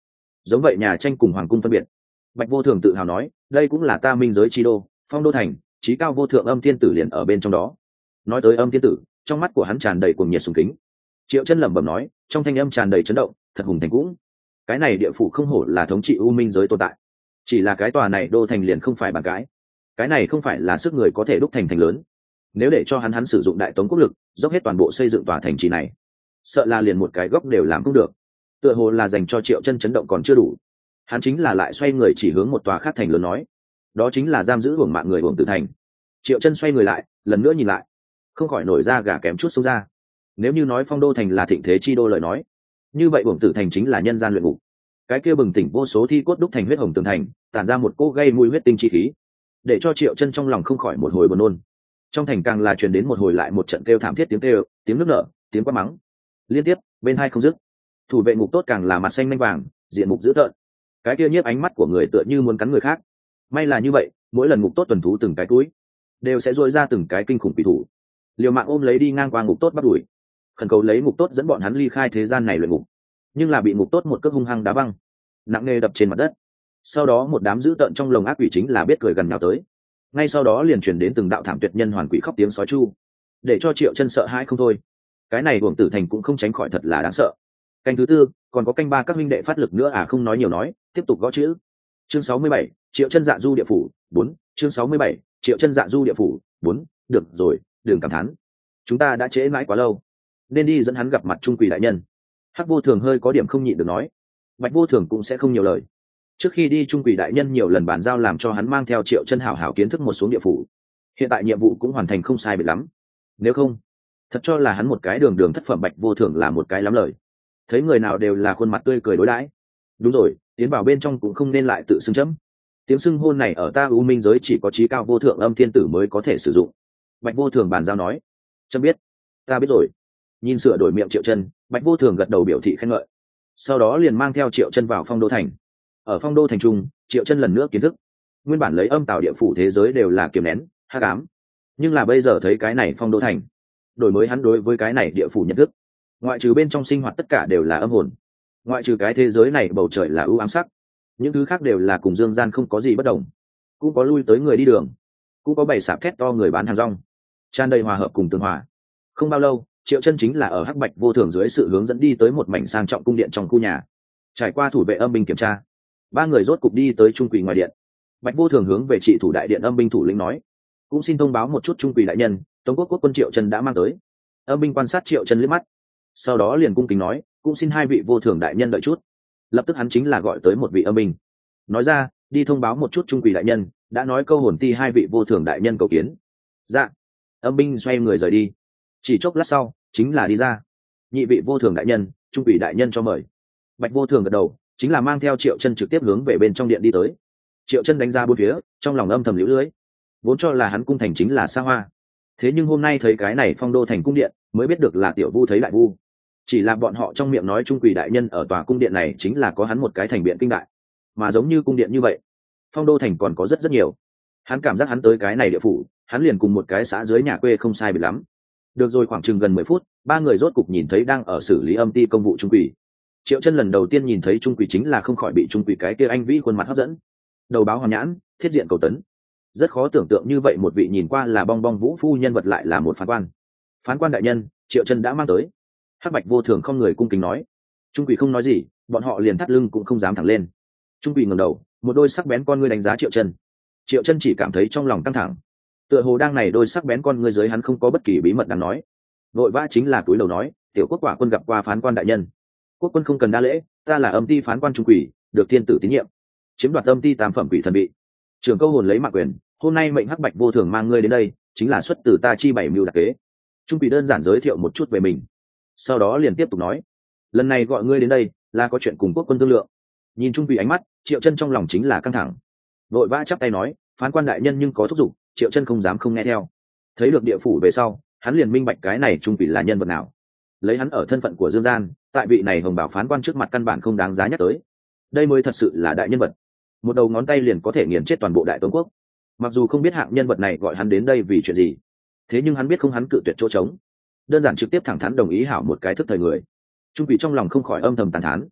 giống vậy nhà tranh cùng hoàng cung phân biệt. Bạch Vô Thường tự hào nói, đây cũng là ta minh giới chi đô, phong đô thành, chí cao vô thượng Âm Thiên Tử liền ở bên trong đó. Nói tới Âm Thiên Tử, trong mắt của hắn tràn đầy cuồng nhiệt sùng kính. Triệu Chân lẩm bẩm nói, trong thanh âm tràn đầy chấn động, thật hùng thành cũng. Cái này địa phủ không hổ là thống trị u minh giới tồn tại. Chỉ là cái tòa này đô thành liền không phải bàn cái này không phải là sức người có thể đúc thành thành lớn. Nếu để cho hắn sử dụng đại tống quốc lực, dốc hết toàn bộ xây dựng tòa thành trì này, sợ là liền một cái góc đều làm không được. Tựa hồ là dành cho Triệu Chân chấn động còn chưa đủ, hắn chính là lại xoay người chỉ hướng một tòa khác thành lớn nói, đó chính là giam giữ uổng mạng người uổng tử thành. Triệu Chân xoay người lại, lần nữa nhìn lại, không khỏi nổi da gà kém chút xông ra. Nếu như nói phong đô thành là thịnh thế chi đô lời nói, như vậy uổng tử thành chính là nhân gian luyện ngục. Cái kia bừng tỉnh vô số thi cốt đúc thành huyết hồng tường thành, tản ra một cỗ gây mùi huyết tinh chi khí, để cho Triệu Chân trong lòng không khỏi một hồi buồn nôn. Trong thành càng là truyền đến một hồi lại một trận kêu thảm thiết, tiếng kêu, tiếng nước nở, tiếng quát mắng liên tiếp bên hai không dứt. Thủ vệ ngục tốt càng là mặt xanh nanh vàng, diện mục dữ tợn, cái kia nhiếp ánh mắt của người tựa như muốn cắn người khác. May là như vậy, mỗi lần ngục tốt tuần thú từng cái túi đều sẽ dội ra từng cái kinh khủng bị thủ, liều mạng ôm lấy đi ngang qua ngục tốt bắt đuổi, khẩn cầu lấy ngục tốt dẫn bọn hắn ly khai thế gian này luyện ngục. Nhưng là bị ngục tốt một cước hung hăng đá văng, nặng nề đập trên mặt đất. Sau đó một đám dữ tợn trong lồng ác quỷ chính là biết cười gần nhào tới. Ngay sau đó liền truyền đến từng đạo thảm tuyệt nhân hoàn quỷ khóc tiếng sói chu, để cho Triệu Chân sợ hãi không thôi. Cái này uổng tử thành cũng không tránh khỏi thật là đáng sợ. Canh thứ tư còn có canh ba, các huynh đệ phát lực nữa à? Không nói nhiều nói, tiếp tục gõ chữ. Chương 67, Triệu Chân dạ du địa phủ 4. Chương 67, Triệu Chân dạ du địa phủ 4. Được rồi, đừng cảm thán, chúng ta đã trễ mãi quá lâu, nên đi dẫn hắn gặp mặt Trung Quỷ đại nhân. Hắc Vô Thường hơi có điểm không nhịn được nói. Bạch Vô Thường cũng sẽ không nhiều lời. Trước khi đi Trung Quỷ đại nhân nhiều lần bàn giao làm cho hắn mang theo Triệu Chân hảo hảo kiến thức một số địa phủ. Hiện tại nhiệm vụ cũng hoàn thành không sai biệt lắm. Nếu không, thật cho là hắn một cái đường đường thất phẩm Bạch Vô Thường là một cái lắm lời. Thấy người nào đều là khuôn mặt tươi cười đối đãi. Đúng rồi, tiến vào bên trong cũng không nên lại tự xưng chấm. Tiếng xưng hôn này ở ta u minh giới chỉ có chí cao vô thượng Âm Thiên Tử mới có thể sử dụng. Bạch Vô Thường bàn giao nói. Chấm biết, ta biết rồi. Nhìn sửa đổi miệng Triệu Chân, Bạch Vô Thường gật đầu biểu thị khen ngợi. Sau đó liền mang theo Triệu Chân vào phong đô thành. Ở phong đô thành trung, Triệu Chân lần nữa kiến thức. Nguyên bản lấy âm tào địa phủ thế giới đều là kiềm nén, hắc ám. Nhưng là bây giờ thấy cái này phong đô thành, đổi mới hắn đối với cái này địa phủ nhận thức. Ngoại trừ bên trong sinh hoạt tất cả đều là âm hồn, ngoại trừ cái thế giới này bầu trời là ưu ám sắc, những thứ khác đều là cùng dương gian không có gì bất đồng. Cũng có lui tới người đi đường, cũng có bày sạp thét to người bán hàng rong, tràn đầy hòa hợp cùng tương hòa. Không bao lâu, Triệu Chân chính là ở Hắc Bạch Vô Thường dưới sự hướng dẫn đi tới một mảnh sang trọng cung điện trong khu nhà. Trải qua thủ vệ âm binh kiểm tra, ba người rốt cục đi tới Trung Quỷ ngoài điện. Bạch Vô Thường hướng về trị thủ đại điện âm binh thủ lĩnh nói, cũng xin thông báo một chút Trung Quỷ đại nhân, Tống Quốc quốc quân Triệu Chân đã mang tới. Âm binh quan sát Triệu Chân liếc mắt, sau đó liền cung kính nói, cũng xin hai vị vô thường đại nhân đợi chút. Lập tức hắn chính là gọi tới một vị âm binh, nói ra, đi thông báo một chút Trung Quỷ đại nhân đã nói câu hồn ti hai vị vô thường đại nhân cầu kiến. Dạ. Âm binh xoay người rời đi. Chỉ chốc lát sau chính là đi ra. Nhị vị vô thường đại nhân, Trung Quỷ đại nhân cho mời. Bạch Vô Thường gật đầu, chính là mang theo Triệu Chân trực tiếp hướng về bên trong điện đi tới. Triệu Chân đánh ra bốn phía, trong lòng âm thầm liễu lưới, vốn cho là hắn cung thành chính là xa hoa, thế nhưng hôm nay thấy cái này phong đô thành cung điện mới biết được là tiểu vu thấy đại vu. Chỉ là bọn họ trong miệng nói Trung Quỷ đại nhân ở tòa cung điện này chính là có hắn một cái thành biện kinh đại, mà giống như cung điện như vậy phong đô thành còn có rất rất nhiều. Hắn cảm giác hắn tới cái này địa phủ, hắn liền cùng một cái xã dưới nhà quê không sai biệt lắm. Được rồi, khoảng chừng gần 10 phút, ba người rốt cục nhìn thấy đang ở xử lý âm ti công vụ Trung Quỷ. Triệu Chân lần đầu tiên nhìn thấy Trung Quỷ chính là không khỏi bị Trung Quỷ cái kia anh vĩ khuôn mặt hấp dẫn. Đầu báo hoàn nhãn, thiết diện cầu tấn, rất khó tưởng tượng như vậy một vị nhìn qua là bong bong vũ phu nhân vật lại là một phán quan. Phán quan đại nhân, Triệu Chân đã mang tới. Hắc Bạch Vô Thường không người cung kính nói. Trung Quỷ không nói gì, bọn họ liền thắt lưng cũng không dám thẳng lên. Trung Quỷ ngẩng đầu, một đôi sắc bén con ngươi đánh giá Triệu Chân. Triệu Chân chỉ cảm thấy trong lòng căng thẳng, tựa hồ đang này đôi sắc bén con ngươi dưới hắn không có bất kỳ bí mật đáng nói. Vội vã chính là cúi đầu nói, tiểu quốc quả quân gặp qua phán quan đại nhân. Quốc quân không cần đa lễ, ta là âm ti phán quan Trung Quỷ, được thiên tử tín nhiệm, chiếm đoạt âm ti tam phẩm quỷ thần bị, trưởng câu hồn lấy mạng quyền. Hôm nay mệnh Hắc Bạch Vô Thường mang ngươi đến đây, chính là xuất từ ta chi bảy mưu đặc kế. Trung Quỷ đơn giản giới thiệu một chút về mình, sau đó liền tiếp tục nói, lần này gọi ngươi đến đây là có chuyện cùng quốc quân thương lượng. Nhìn Trung Quỷ ánh mắt, Triệu Chân trong lòng chính là căng thẳng, vội vã chắp tay nói, phán quan đại nhân nhưng có thúc giục. Triệu Chân không dám không nghe theo. Thấy được địa phủ về sau, hắn liền minh bạch cái này Trung Quỷ là nhân vật nào. Lấy hắn ở thân phận của dương gian, tại vị này hồng bảo phán quan trước mặt căn bản không đáng giá nhắc tới. Đây mới thật sự là đại nhân vật, một đầu ngón tay liền có thể nghiền chết toàn bộ Đại Tống quốc. Mặc dù không biết hạng nhân vật này gọi hắn đến đây vì chuyện gì, thế nhưng hắn biết không hắn cự tuyệt chỗ trống, đơn giản trực tiếp thẳng thắn đồng ý hảo một cái thức thời người. Trung Quỷ trong lòng không khỏi âm thầm tàn thán,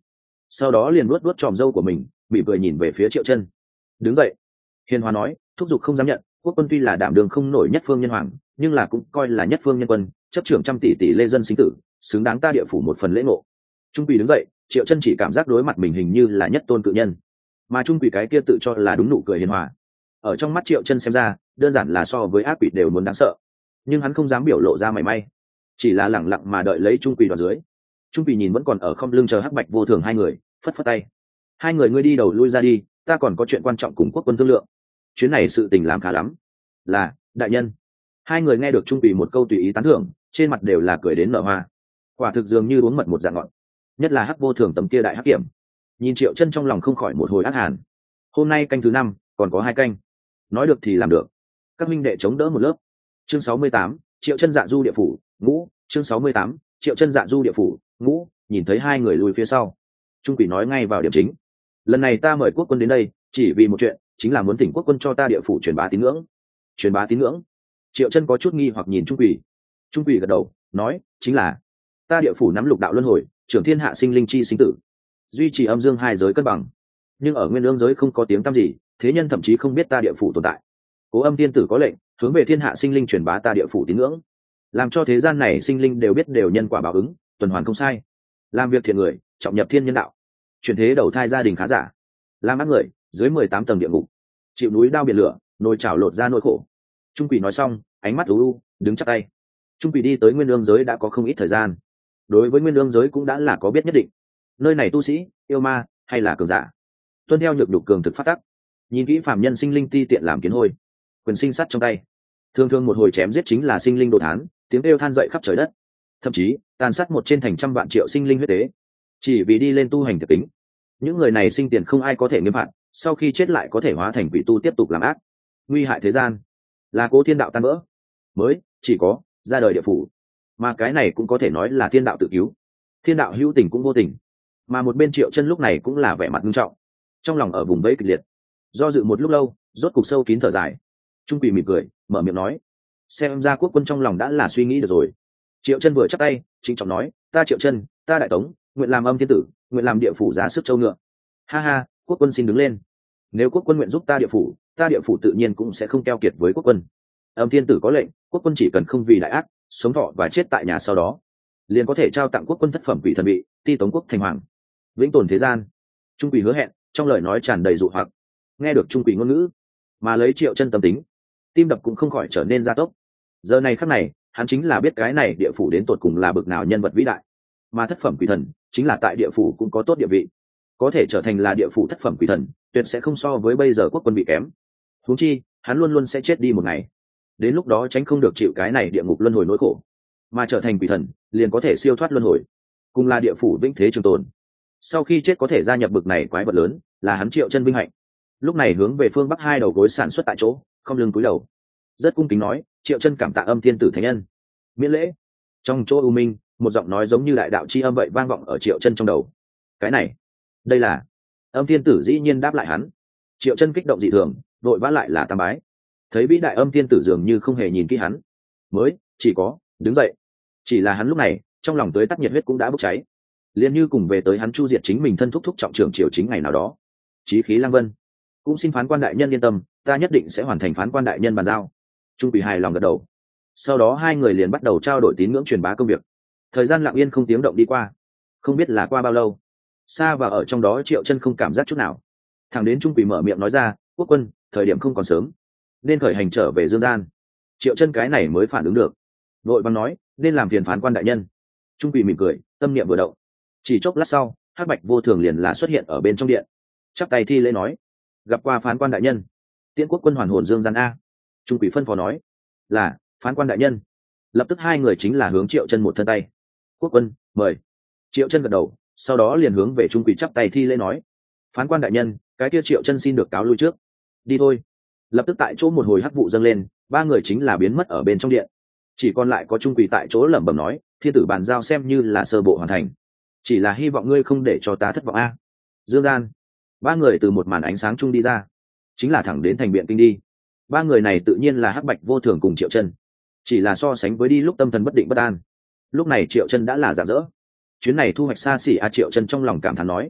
sau đó liền luốt luốt tròm râu của mình, bị cười nhìn về phía Triệu Chân. Đứng dậy, hiền hòa nói, thúc giục không dám nhận, quốc quân tuy là đảm đường không nổi nhất phương nhân hoàng, nhưng là cũng coi là nhất phương nhân quân, chấp trưởng trăm tỷ tỷ lê dân sinh tử, xứng đáng ta địa phủ một phần lễ ngộ. Trung Quỳ đứng dậy, Triệu Chân chỉ cảm giác đối mặt mình hình như là nhất tôn cự nhân, mà Trung Quỳ cái kia tự cho là đúng nụ cười hiền hòa, ở trong mắt Triệu Chân xem ra đơn giản là so với ác quỷ đều muốn đáng sợ, nhưng hắn không dám biểu lộ ra mảy may, chỉ là lẳng lặng mà đợi lấy Trung Quỳ đoạt dưới. Trung Quỳ nhìn vẫn còn ở không lưng chờ Hắc Bạch Vô Thường hai người, phất phất tay, hai người ngươi đi đầu lui ra đi, ta còn có chuyện quan trọng cùng quốc quân thương lượng, chuyến này sự tình làm khá lắm. Là đại nhân. Hai người nghe được Trung Quỳ một câu tùy ý tán thưởng, trên mặt đều là cười đến nở hoa, quả thực dường như uống mật một dạng ngọt, nhất là Hắc Vô Thường tấm kia đại hắc kiểm, nhìn Triệu Chân trong lòng không khỏi một hồi ác hàn. Hôm nay canh thứ 5, còn có 2 canh, nói được thì làm được, các minh đệ chống đỡ một lớp. Chương 68, Triệu Chân dạ du địa phủ ngũ. Chương 68, Triệu Chân dạ du địa phủ ngũ. Nhìn thấy hai người lùi phía sau, Trung Quỷ nói ngay vào điểm chính. Lần này ta mời quốc quân đến đây chỉ vì một chuyện, chính là muốn thỉnh quốc quân cho ta địa phủ truyền bá tín ngưỡng. Truyền bá tín ngưỡng? Triệu Chân có chút nghi hoặc nhìn Trung Quỷ. Trung Quỷ gật đầu nói, chính là ta địa phủ nắm lục đạo luân hồi, trưởng thiên hạ sinh linh chi sinh tử, duy trì âm dương hai giới cân bằng, nhưng ở nguyên lương giới không có tiếng tăm gì, thế nhân thậm chí không biết ta địa phủ tồn tại. Cố Âm tiên tử có lệnh hướng về thiên hạ sinh linh truyền bá ta địa phủ tín ngưỡng, làm cho thế gian này sinh linh đều biết đều nhân quả báo ứng, tuần hoàn không sai, làm việc thiện người trọng nhập thiên nhân đạo, chuyển thế đầu thai gia đình khá giả, làm ác người dưới 18 tầng địa ngục, chịu núi đao biển lửa, nồi chảo lột ra nỗi khổ. Trung Quỷ nói xong, ánh mắt u u, đứng chắp tay. Trung Quỷ đi tới nguyên lương giới đã có không ít thời gian, đối với nguyên lương giới cũng đã là có biết nhất định. Nơi này tu sĩ, yêu ma hay là cường giả, tuân theo nhược nhục cường thực phát tắc, nhìn kỹ phàm nhân sinh linh ti tiện làm kiến hôi, quyền sinh sắt trong tay, thường thường một hồi chém giết chính là sinh linh đồ thán, tiếng kêu than dậy khắp trời đất, thậm chí tàn sát một trên thành trăm vạn triệu sinh linh huyết tế, chỉ vì đi lên tu hành thực tính. Những người này sinh tiền không ai có thể nghiêm phạt, sau khi chết lại có thể hóa thành quỷ tu tiếp tục làm ác, nguy hại thế gian, là cố thiên đạo tan vỡ mới chỉ có ra đời địa phủ, mà cái này cũng có thể nói là thiên đạo tự cứu. Thiên đạo hữu tình cũng vô tình, mà một bên Triệu Chân lúc này cũng là vẻ mặt nghiêm trọng, trong lòng ở vùng vẫy kịch liệt, do dự một lúc lâu, rốt cục sâu kín thở dài. Trung Quỷ mỉm cười mở miệng nói, xem ra quốc quân trong lòng đã là suy nghĩ được rồi. Triệu Chân vừa chắp tay trịnh trọng nói, ta Triệu Chân, ta đại tống, nguyện làm âm thiên tử, nguyện làm địa phủ giá sức châu ngựa. Ha ha, quốc quân xin đứng lên, nếu quốc quân nguyện giúp ta địa phủ tự nhiên cũng sẽ không keo kiệt với quốc quân. Âm thiên tử có lệnh, quốc quân chỉ cần không vì đại ác sống thọ và chết tại nhà, sau đó liền có thể trao tặng quốc quân thất phẩm quỷ thần vị, ti tống quốc thành hoàng, vĩnh tồn thế gian. Trung Quỷ hứa hẹn, trong lời nói tràn đầy dụ hoặc. Nghe được Trung Quỷ ngôn ngữ, mà lấy Triệu Chân tâm tính, tim đập cũng không khỏi trở nên gia tốc. Giờ này khắc này, hắn chính là biết cái này địa phủ đến tột cùng là bực nào nhân vật vĩ đại, mà thất phẩm quỷ thần chính là tại địa phủ cũng có tốt địa vị, có thể trở thành là địa phủ thất phẩm quỷ thần, tuyệt sẽ không so với bây giờ quốc quân bị kém. Huống chi hắn luôn luôn sẽ chết đi một ngày, đến lúc đó tránh không được chịu cái này địa ngục luân hồi nỗi khổ, mà trở thành quỷ thần liền có thể siêu thoát luân hồi, cùng là địa phủ vĩnh thế trường tồn. Sau khi chết có thể gia nhập bực này quái vật lớn, là hắn Triệu Chân vinh hạnh. Lúc này hướng về phương bắc hai đầu gối sản xuất tại chỗ, không lưng cúi đầu, rất cung kính nói, Triệu Chân cảm tạ âm thiên tử thánh nhân, miễn lễ. Trong chỗ u minh, một giọng nói giống như đại đạo chi âm vậy vang vọng ở Triệu Chân trong đầu. Cái này, đây là âm thiên tử dĩ nhiên đáp lại hắn. Triệu Chân kích động dị thường, đội vã lại là tam bái. Thấy vĩ đại âm thiên tử dường như không hề nhìn kỹ hắn, mới chỉ có đứng dậy. Chỉ là hắn lúc này trong lòng tới tắt nhiệt huyết cũng đã bốc cháy, liền như cùng về tới hắn chu diệt chính mình thân thúc thúc trọng trưởng triều chính ngày nào đó. Chí khí lăng vân, cũng xin phán quan đại nhân yên tâm, ta nhất định sẽ hoàn thành phán quan đại nhân bàn giao. Trung Quỷ hài lòng gật đầu. Sau đó hai người liền bắt đầu trao đổi tín ngưỡng truyền bá công việc. Thời gian lặng yên không tiếng động đi qua, không biết là qua bao lâu, xa và ở trong đó Triệu Chân không cảm giác chút nào. Thẳng đến Trung Quỷ mở miệng nói ra, quốc quân, thời điểm không còn sớm, nên khởi hành trở về dương gian. Triệu Chân cái này mới phản ứng được, vội vàng nói, nên làm phiền phán quan đại nhân. Trung Quỷ mỉm cười, tâm niệm vừa động, chỉ chốc lát sau, Hắc Bạch Vô Thường liền là xuất hiện ở bên trong điện, chắp tay thi lễ nói, gặp qua phán quan đại nhân, tiễn quốc quân hoàn hồn dương gian a. Trung Quỷ phân phó nói, là phán quan đại nhân. Lập tức hai người chính là hướng Triệu Chân một thân tay, quốc quân mời. Triệu Chân gật đầu, sau đó liền hướng về Trung Quỷ chắp tay thi lễ nói, phán quan đại nhân, cái kia Triệu Chân xin được cáo lui trước, đi thôi. Lập tức tại chỗ một hồi hắc vụ dâng lên, ba người chính là biến mất ở bên trong điện, chỉ còn lại có Trung Quỷ tại chỗ lẩm bẩm nói, thiên tử bàn giao xem như là sơ bộ hoàn thành, chỉ là hy vọng ngươi không để cho ta thất vọng a. Dương gian, ba người từ một màn ánh sáng chung đi ra, chính là thẳng đến thành Biện Kinh đi. Ba người này tự nhiên là Hắc Bạch Vô Thường cùng Triệu Chân, chỉ là so sánh với đi lúc tâm thần bất định bất an, lúc này Triệu Chân đã là rạng rỡ. Chuyến này thu hoạch xa xỉ a. Triệu Chân trong lòng cảm thán nói,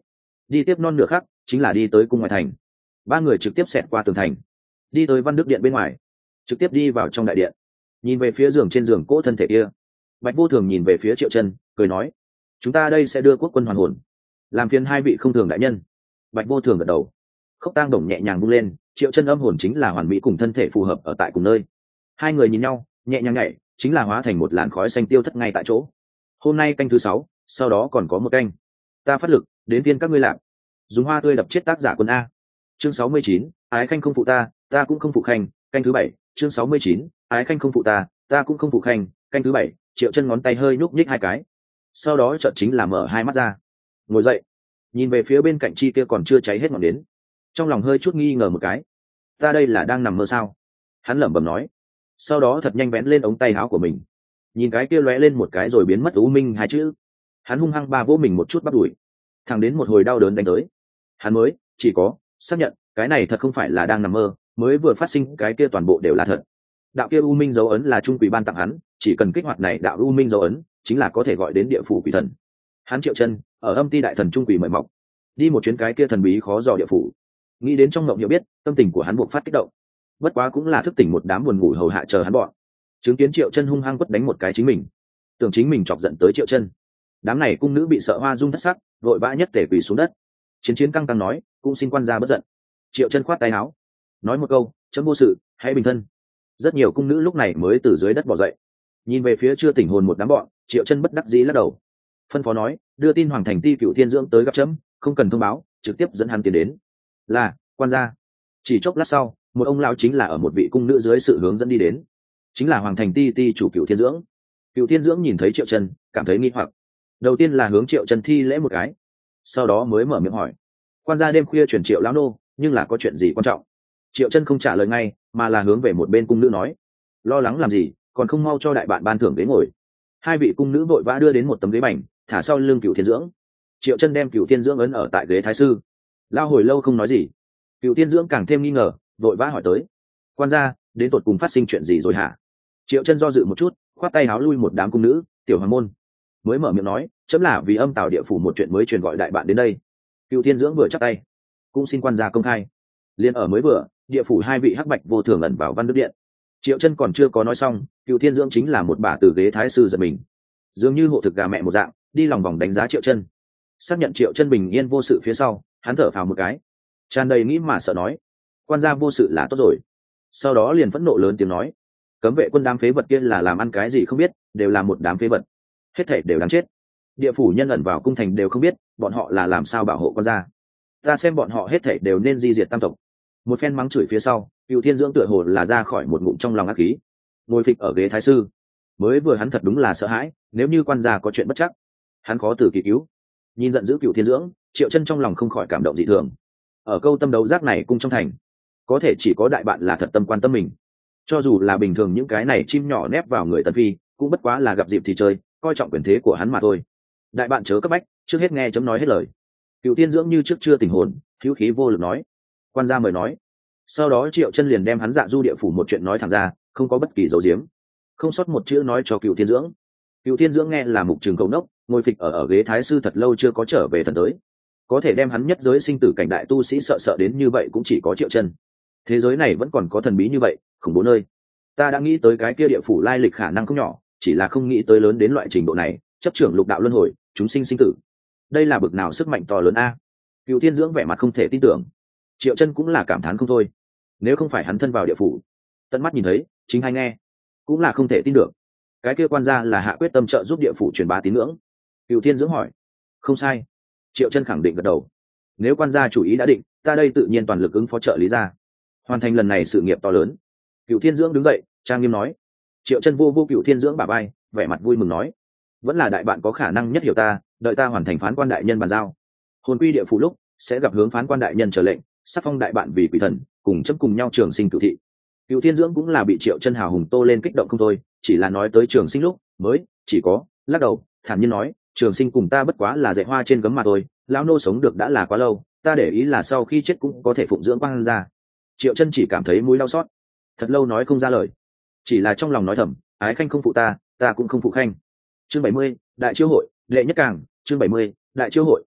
đi tiếp non nửa khắc chính là đi tới cung ngoại thành. Ba người trực tiếp xẹt qua tường thành, đi tới Văn Đức điện bên ngoài, trực tiếp đi vào trong đại điện. Nhìn về phía giường trên giường cỗ thân thể kia, Bạch Vô Thường nhìn về phía Triệu Chân, cười nói: chúng ta đây sẽ đưa quốc quân hoàn hồn, làm phiền hai vị không thường đại nhân. Bạch Vô Thường gật đầu. Khốc tang đồng nhẹ nhàng vung lên, Triệu Chân âm hồn chính là hoàn mỹ cùng thân thể phù hợp ở tại cùng nơi. Hai người nhìn nhau, nhẹ nhàng nhảy, chính là hóa thành một làn khói xanh tiêu thất ngay tại chỗ. Hôm nay canh thứ 6, sau đó còn có một canh. Ta phát lực, đến viên các ngươi làm. Dùng hoa tươi đập chết tác giả quân A. Chương 69, ái khanh không phụ ta, ta cũng không phụ khanh, canh thứ 7. Chương 69, ái khanh không phụ ta, ta cũng không phụ khanh, canh thứ 7. Triệu Chân ngón tay hơi nhúc nhích hai cái, sau đó chợt chính là mở hai mắt ra, ngồi dậy, nhìn về phía bên cạnh chi kia còn chưa cháy hết ngọn đến, trong lòng hơi chút nghi ngờ một cái. Ta đây là đang nằm mơ sao? Hắn lẩm bẩm nói, sau đó thật nhanh vén lên ống tay áo của mình, nhìn cái kia lóe lên một cái rồi biến mất u minh hai chữ. Hắn hung hăng ba vỗ mình một chút bắt đuổi, thẳng đến một hồi đau đớn đánh tới, hắn mới chỉ có xác nhận cái này thật không phải là đang nằm mơ, mới vừa phát sinh cái kia toàn bộ đều là thật. Đạo kia u minh dấu ấn là trung quỷ ban tặng hắn, chỉ cần kích hoạt này đạo u minh dấu ấn chính là có thể gọi đến địa phủ quỷ thần. Hắn Triệu Chân ở âm ti đại thần trung quỷ mời mọc, đi một chuyến cái kia thần bí khó dò địa phủ. Nghĩ đến trong mộng hiểu biết, tâm tình của hắn buộc phát kích động, bất quá cũng là thức tỉnh một đám buồn ngủ hầu hạ chờ hắn bọn. Chứng kiến Triệu Chân hung hăng quất đánh một cái chính mình, tưởng chính mình chọc giận tới Triệu Chân. Đám này cung nữ bị sợ hoa dung thất sắc, vội vã nhất tề quỳ xuống đất. Chiến căng căng nói, cũng xin quan gia bất giận. Triệu Chân khoát tay áo, nói một câu, chấm vô sự, hãy bình thân. Rất nhiều cung nữ lúc này mới từ dưới đất bò dậy, nhìn về phía chưa tỉnh hồn một đám bọn. Triệu Chân bất đắc dĩ lắc đầu, phân phó nói, đưa tin Hoàng Thành Ti Cựu Thiên Dưỡng tới gặp chấm, không cần thông báo, trực tiếp dẫn hắn tiến đến. Là quan gia. Chỉ chốc lát sau, một ông lão chính là ở một vị cung nữ dưới sự hướng dẫn đi đến, chính là Hoàng Thành Ti Ti chủ Cựu Thiên Dưỡng. Cựu Thiên Dưỡng nhìn thấy Triệu Chân, cảm thấy nghi hoặc, đầu tiên là hướng Triệu Chân thi lễ một cái, sau đó mới mở miệng hỏi, quan gia đêm khuya chuyển Triệu lão nô, nhưng là có chuyện gì quan trọng? Triệu Chân không trả lời ngay, mà là hướng về một bên cung nữ nói, lo lắng làm gì, còn không mau cho đại bạn ban thưởng ghế ngồi. Hai vị cung nữ vội vã đưa đến một tấm ghế bành, thả sau lưng Cựu Thiên Dưỡng. Triệu Chân đem Cựu Thiên Dưỡng ấn ở tại ghế thái sư. Lao hồi lâu không nói gì, Cựu Thiên Dưỡng càng thêm nghi ngờ, vội vã hỏi tới, quan gia đến tột cùng phát sinh chuyện gì rồi hả? Triệu Chân do dự một chút, khoát tay háo lui một đám cung nữ, tiểu hoàng môn, mới mở miệng nói, chấm là vì âm tào địa phủ một chuyện mới truyền gọi đại bạn đến đây. Cựu Thiên Dưỡng vừa chắp tay, cũng xin quan gia công khai. Liên ở mới vừa, địa phủ hai vị hắc bạch vô thường ẩn vào Văn Đức điện. Triệu Chân còn chưa có nói xong, Cựu Thiên Dưỡng chính là một bà từ ghế thái sư giật mình, dường như hộ thực gà mẹ một dạng, đi lòng vòng đánh giá Triệu Chân. Xác nhận Triệu Chân bình yên vô sự phía sau, hắn thở phào một cái, tràn đầy nghĩ mà sợ nói, quan gia vô sự là tốt rồi. Sau đó liền phẫn nộ lớn tiếng nói, cấm vệ quân đám phế vật kia là làm ăn cái gì không biết, đều là một đám phế vật, hết thảy đều đáng chết. Địa phủ nhân ẩn vào cung thành đều không biết bọn họ là làm sao bảo hộ quan gia, ta xem bọn họ hết thảy đều nên di diệt tam tộc. Một phen mắng chửi phía sau, Cựu Thiên Dưỡng tựa hồ là ra khỏi một ngụm trong lòng ác khí, ngồi phịch ở ghế thái sư. Mới vừa hắn thật đúng là sợ hãi, nếu như quan gia có chuyện bất chắc, hắn khó từ kỳ cứu. Nhìn giận dữ Cựu Thiên Dưỡng, Triệu Chân trong lòng không khỏi cảm động dị thường. Ở câu tâm đấu giác này cung trong thành, có thể chỉ có đại bạn là thật tâm quan tâm mình. Cho dù là bình thường những cái này chim nhỏ nép vào người tần phi, cũng bất quá là gặp dịp thì chơi, coi trọng quyền thế của hắn mà thôi. Đại bạn chớ cấp bách, trước hết nghe chấm nói hết lời. Cựu Thiên Dưỡng như trước chưa tỉnh hồn, hữu khí vô lực nói, quan gia mời nói. Sau đó Triệu Chân liền đem hắn Dạ Du địa phủ một chuyện nói thẳng ra, không có bất kỳ dấu diếm, không sót một chữ nói cho Cựu Thiên Dưỡng. Cựu Thiên Dưỡng nghe là mục trường cầu nốc, ngồi phịch ở ghế thái sư thật lâu chưa có trở về thần tới. Có thể đem hắn nhất giới sinh tử cảnh đại tu sĩ sợ đến như vậy cũng chỉ có Triệu Chân. Thế giới này vẫn còn có thần bí như vậy, khủng bố nơi. Ta đã nghĩ tới cái kia địa phủ lai lịch khả năng không nhỏ, chỉ là không nghĩ tới lớn đến loại trình độ này, chấp trưởng lục đạo luân hồi, chúng sinh sinh tử. Đây là bực nào sức mạnh to lớn a? Cựu Thiên Dưỡng vẻ mặt không thể tin tưởng. Triệu Chân cũng là cảm thán không thôi. Nếu không phải hắn thân vào địa phủ, tận mắt nhìn thấy, chính hay nghe, cũng là không thể tin được. Cái kia quan gia là hạ quyết tâm trợ giúp địa phủ truyền bá tín ngưỡng. Cựu Thiên Dưỡng hỏi. Không sai. Triệu Chân khẳng định gật đầu. Nếu quan gia chủ ý đã định, ta đây tự nhiên toàn lực ứng phó trợ lý gia, hoàn thành lần này sự nghiệp to lớn. Cựu Thiên Dưỡng đứng dậy, trang nghiêm nói. Triệu Chân vô Cựu Thiên Dưỡng bả vai, vẻ mặt vui mừng nói, vẫn là đại bạn có khả năng nhất hiểu ta, đợi ta hoàn thành phán quan đại nhân bàn giao, hồn quy địa phủ lúc sẽ gặp hướng phán quan đại nhân trở lệnh, sắc phong đại bạn vì quỷ thần, cùng chấp cùng nhau trường sinh cửu thị. Cựu Thiên Dưỡng cũng là bị Triệu Chân hào hùng tô lên kích động không thôi, chỉ là nói tới trường sinh lúc mới chỉ có lắc đầu, thản nhiên nói, trường sinh cùng ta bất quá là dạy hoa trên gấm mà thôi, lão nô sống được đã là quá lâu, ta để ý là sau khi chết cũng có thể phụng dưỡng quan gia. Triệu Chân chỉ cảm thấy mũi đau xót, thật lâu nói không ra lời, chỉ là trong lòng nói thầm, ái khanh không phụ ta, ta cũng không phụ khanh. Chương 70, đại chiêu hội, đệ nhất càng. Chương 70, đại chiêu hội,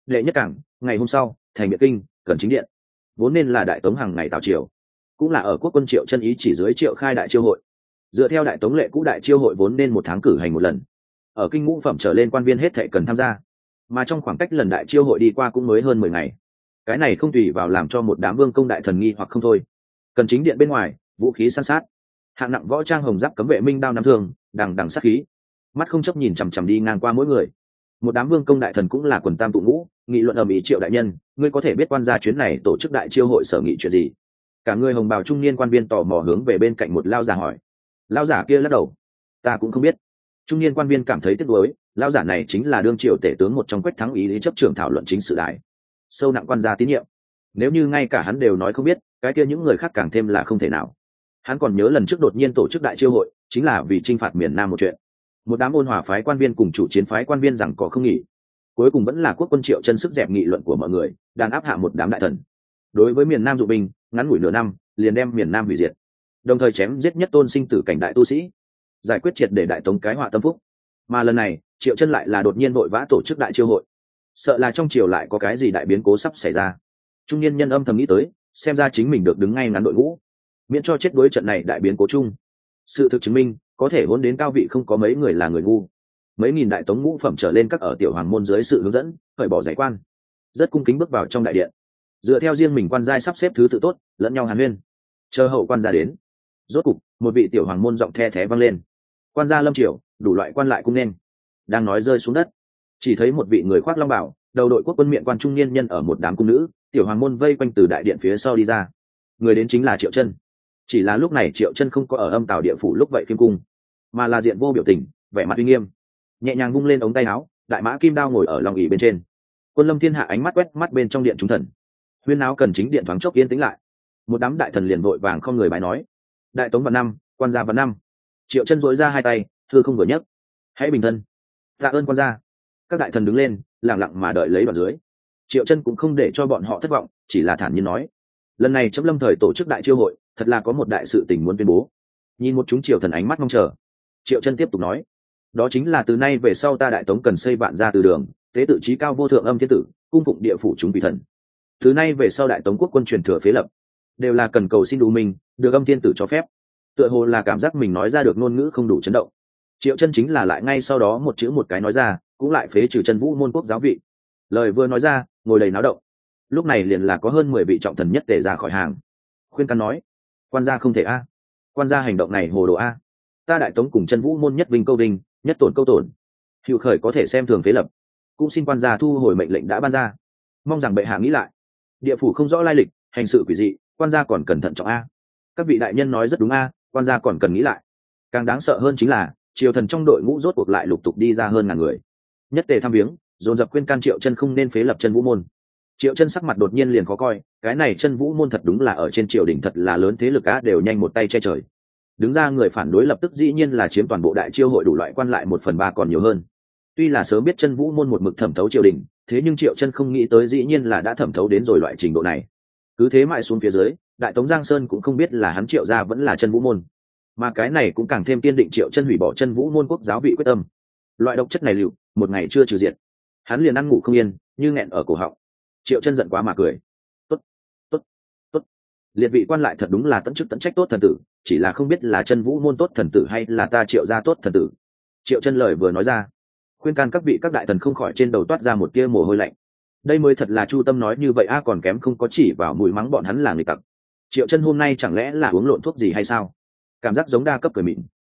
đệ nhất cảng, ngày hôm sau thành biện kinh cần chính điện, vốn nên là đại tống hàng ngày tào triều, cũng là ở quốc quân Triệu Chân ý chỉ dưới triệu khai đại chiêu hội. Dựa theo đại tống lệ cũ, đại chiêu hội vốn nên một tháng cử hành một lần, ở kinh ngũ phẩm trở lên quan viên hết thệ cần tham gia, mà trong khoảng cách lần đại chiêu hội đi qua cũng mới hơn 10 ngày. Cái này không tùy vào làm cho một đám vương công đại thần nghi hoặc không thôi. Cần chính điện bên ngoài, vũ khí san sát, hạng nặng võ trang hồng giáp cấm vệ minh đao nắm thương, đằng đằng sát khí, mắt không chấp nhìn chằm chằm đi ngang qua mỗi người. Một đám vương công đại thần cũng là quần tam tụ ngũ, nghị luận ầm ĩ. Triệu đại nhân, ngươi có thể biết quan gia chuyến này tổ chức đại chiêu hội sở nghị chuyện gì? Cả người hồng bào trung niên quan viên tò mò hướng về bên cạnh một lao giả hỏi. Lao giả kia lắc đầu, ta cũng không biết. Trung niên quan viên cảm thấy tiếc nuối, lao giả này chính là đương triều tể tướng một trong Quách Thắng ý lý chấp trưởng thảo luận chính sự đại, sâu nặng quan gia tín nhiệm. Nếu như ngay cả hắn đều nói không biết, cái kia những người khác càng thêm là không thể nào. Hắn còn nhớ lần trước đột nhiên tổ chức đại chiêu hội chính là vì chinh phạt miền Nam một chuyện, một đám ôn hòa phái quan viên cùng chủ chiến phái quan viên rằng có không nghỉ, cuối cùng vẫn là quốc quân Triệu Chân sức dẹp nghị luận của mọi người, đàn áp hạ một đám đại thần. Đối với miền Nam dụ binh, ngắn ngủi nửa năm liền đem miền Nam hủy diệt, đồng thời chém giết nhất tôn sinh tử cảnh đại tu sĩ, giải quyết triệt để đại tống cái họa tâm phúc. Mà lần này Triệu Chân lại là đột nhiên vội vã tổ chức đại chiêu hội, sợ là trong triều lại có cái gì đại biến cố sắp xảy ra. Trung niên nhân âm thầm nghĩ tới, xem ra chính mình được đứng ngay ngắn đội ngũ, miễn cho chết đuối trận này đại biến cố chung. Sự thực chứng minh, có thể hôn đến cao vị không có mấy người là người ngu. Mấy nghìn đại tống ngũ phẩm trở lên các ở tiểu hoàng môn dưới sự hướng dẫn, cởi bỏ giày quan, rất cung kính bước vào trong đại điện, dựa theo riêng mình quan giai sắp xếp thứ tự tốt, lẫn nhau hàn huyên. Chờ hậu quan gia đến, rốt cục một vị tiểu hoàng môn giọng the thé vang lên. Quan gia lâm triều, đủ loại quan lại cung nên. Đang nói rơi xuống đất, chỉ thấy một vị người khoác long bào, đầu đội quốc quân miện quan trung niên nhân ở một đám cung nữ tiểu hoàng môn vây quanh từ đại điện phía sau đi ra. Người đến chính là Triệu Chân. Chỉ là lúc này Triệu Chân không có ở âm tào địa phủ lúc vậy kim cung, mà là diện vô biểu tình, vẻ mặt uy nghiêm, nhẹ nhàng vung lên ống tay áo, đại mã kim đao ngồi ở long ỷ bên trên. Quân Lâm Thiên Hạ ánh mắt quét mắt bên trong điện chúng thần, huyên áo cần chính điện thoáng chốc yên tĩnh lại. Một đám đại thần liền vội vàng không người bái nói. Đại tống vạn năm, quan gia vạn năm. Triệu Chân dội ra hai tay, thưa không vừa nhấc, hãy bình thân, tạ ơn quan gia. Các đại thần đứng lên, lặng lặng mà đợi lấy đoạn dưới. Triệu Chân cũng không để cho bọn họ thất vọng, chỉ là thản nhiên nói, lần này chấm lâm thời tổ chức đại chiêu hội, thật là có một đại sự tình muốn tuyên bố. Nhìn một chúng triều thần ánh mắt mong chờ, Triệu Chân tiếp tục nói, đó chính là từ nay về sau ta đại tống cần xây vạn gia từ đường, tế tự trí cao vô thượng âm thiên tử, cung phụng địa phủ chúng vị thần. Từ nay về sau đại tống quốc quân truyền thừa phế lập, đều là cần cầu xin đủ mình, được âm thiên tử cho phép. Tựa hồ là cảm giác mình nói ra được ngôn ngữ không đủ chấn động, Triệu Chân chính là lại ngay sau đó một chữ một cái nói ra, cũng lại phế trừ Chân Vũ môn quốc giáo vị. Lời vừa nói ra, ngồi đầy náo động. Lúc này liền là có hơn 10 vị trọng thần nhất tề ra khỏi hàng. Khuyên can nói, quan gia không thể a, quan gia hành động này hồ đồ a. Ta đại tống cùng Chân Vũ môn nhất vinh câu vinh, nhất tổn câu tổn. Hữu khởi có thể xem thường phế lập, cũng xin quan gia thu hồi mệnh lệnh đã ban ra. Mong rằng bệ hạ nghĩ lại. Địa phủ không rõ lai lịch, hành sự quỷ dị, quan gia còn cần thận trọng a. Các vị đại nhân nói rất đúng a, quan gia còn cần nghĩ lại. Càng đáng sợ hơn chính là triều thần trong đội ngũ rốt cuộc lại lục tục đi ra hơn ngàn người, nhất tề thăm viếng, dồn dập khuyên can Triệu Chân không nên phế lập Chân Vũ môn. Triệu Chân sắc mặt đột nhiên liền khó coi, cái này Chân Vũ môn thật đúng là ở trên triều đình thật là lớn thế lực á, đều nhanh một tay che trời. Đứng ra người phản đối lập tức dĩ nhiên là chiếm toàn bộ đại chiêu hội đủ loại quan lại 1/3 còn nhiều hơn. Tuy là sớm biết Chân Vũ môn một mực thẩm thấu triều đình, thế nhưng Triệu Chân không nghĩ tới dĩ nhiên là đã thẩm thấu đến rồi loại trình độ này. Cứ thế mãi xuống phía dưới, đại tống Giang Sơn cũng không biết là hắn Triệu gia vẫn là Chân Vũ môn, mà cái này cũng càng thêm kiên định Triệu Chân hủy bỏ Chân Vũ môn quốc giáo vị quyết tâm. Loại độc chất này lưu một ngày chưa trừ diệt, hắn liền ăn ngủ không yên, như nghẹn ở cổ họng. Triệu Chân giận quá mà cười, tốt, tốt, tốt, liệt vị quan lại thật đúng là tận chức tận trách tốt thần tử, chỉ là không biết là Chân Vũ môn tốt thần tử hay là ta Triệu gia tốt thần tử. Triệu Chân lời vừa nói ra, khuyên can các vị các đại thần không khỏi trên đầu toát ra một tia mồ hôi lạnh. Đây mới thật là chu tâm nói như vậy a, còn kém không có chỉ vào mũi mắng bọn hắn là người tặc. Triệu Chân hôm nay chẳng lẽ là uống lộn thuốc gì hay sao? Cảm giác giống đa cấp cười mịn.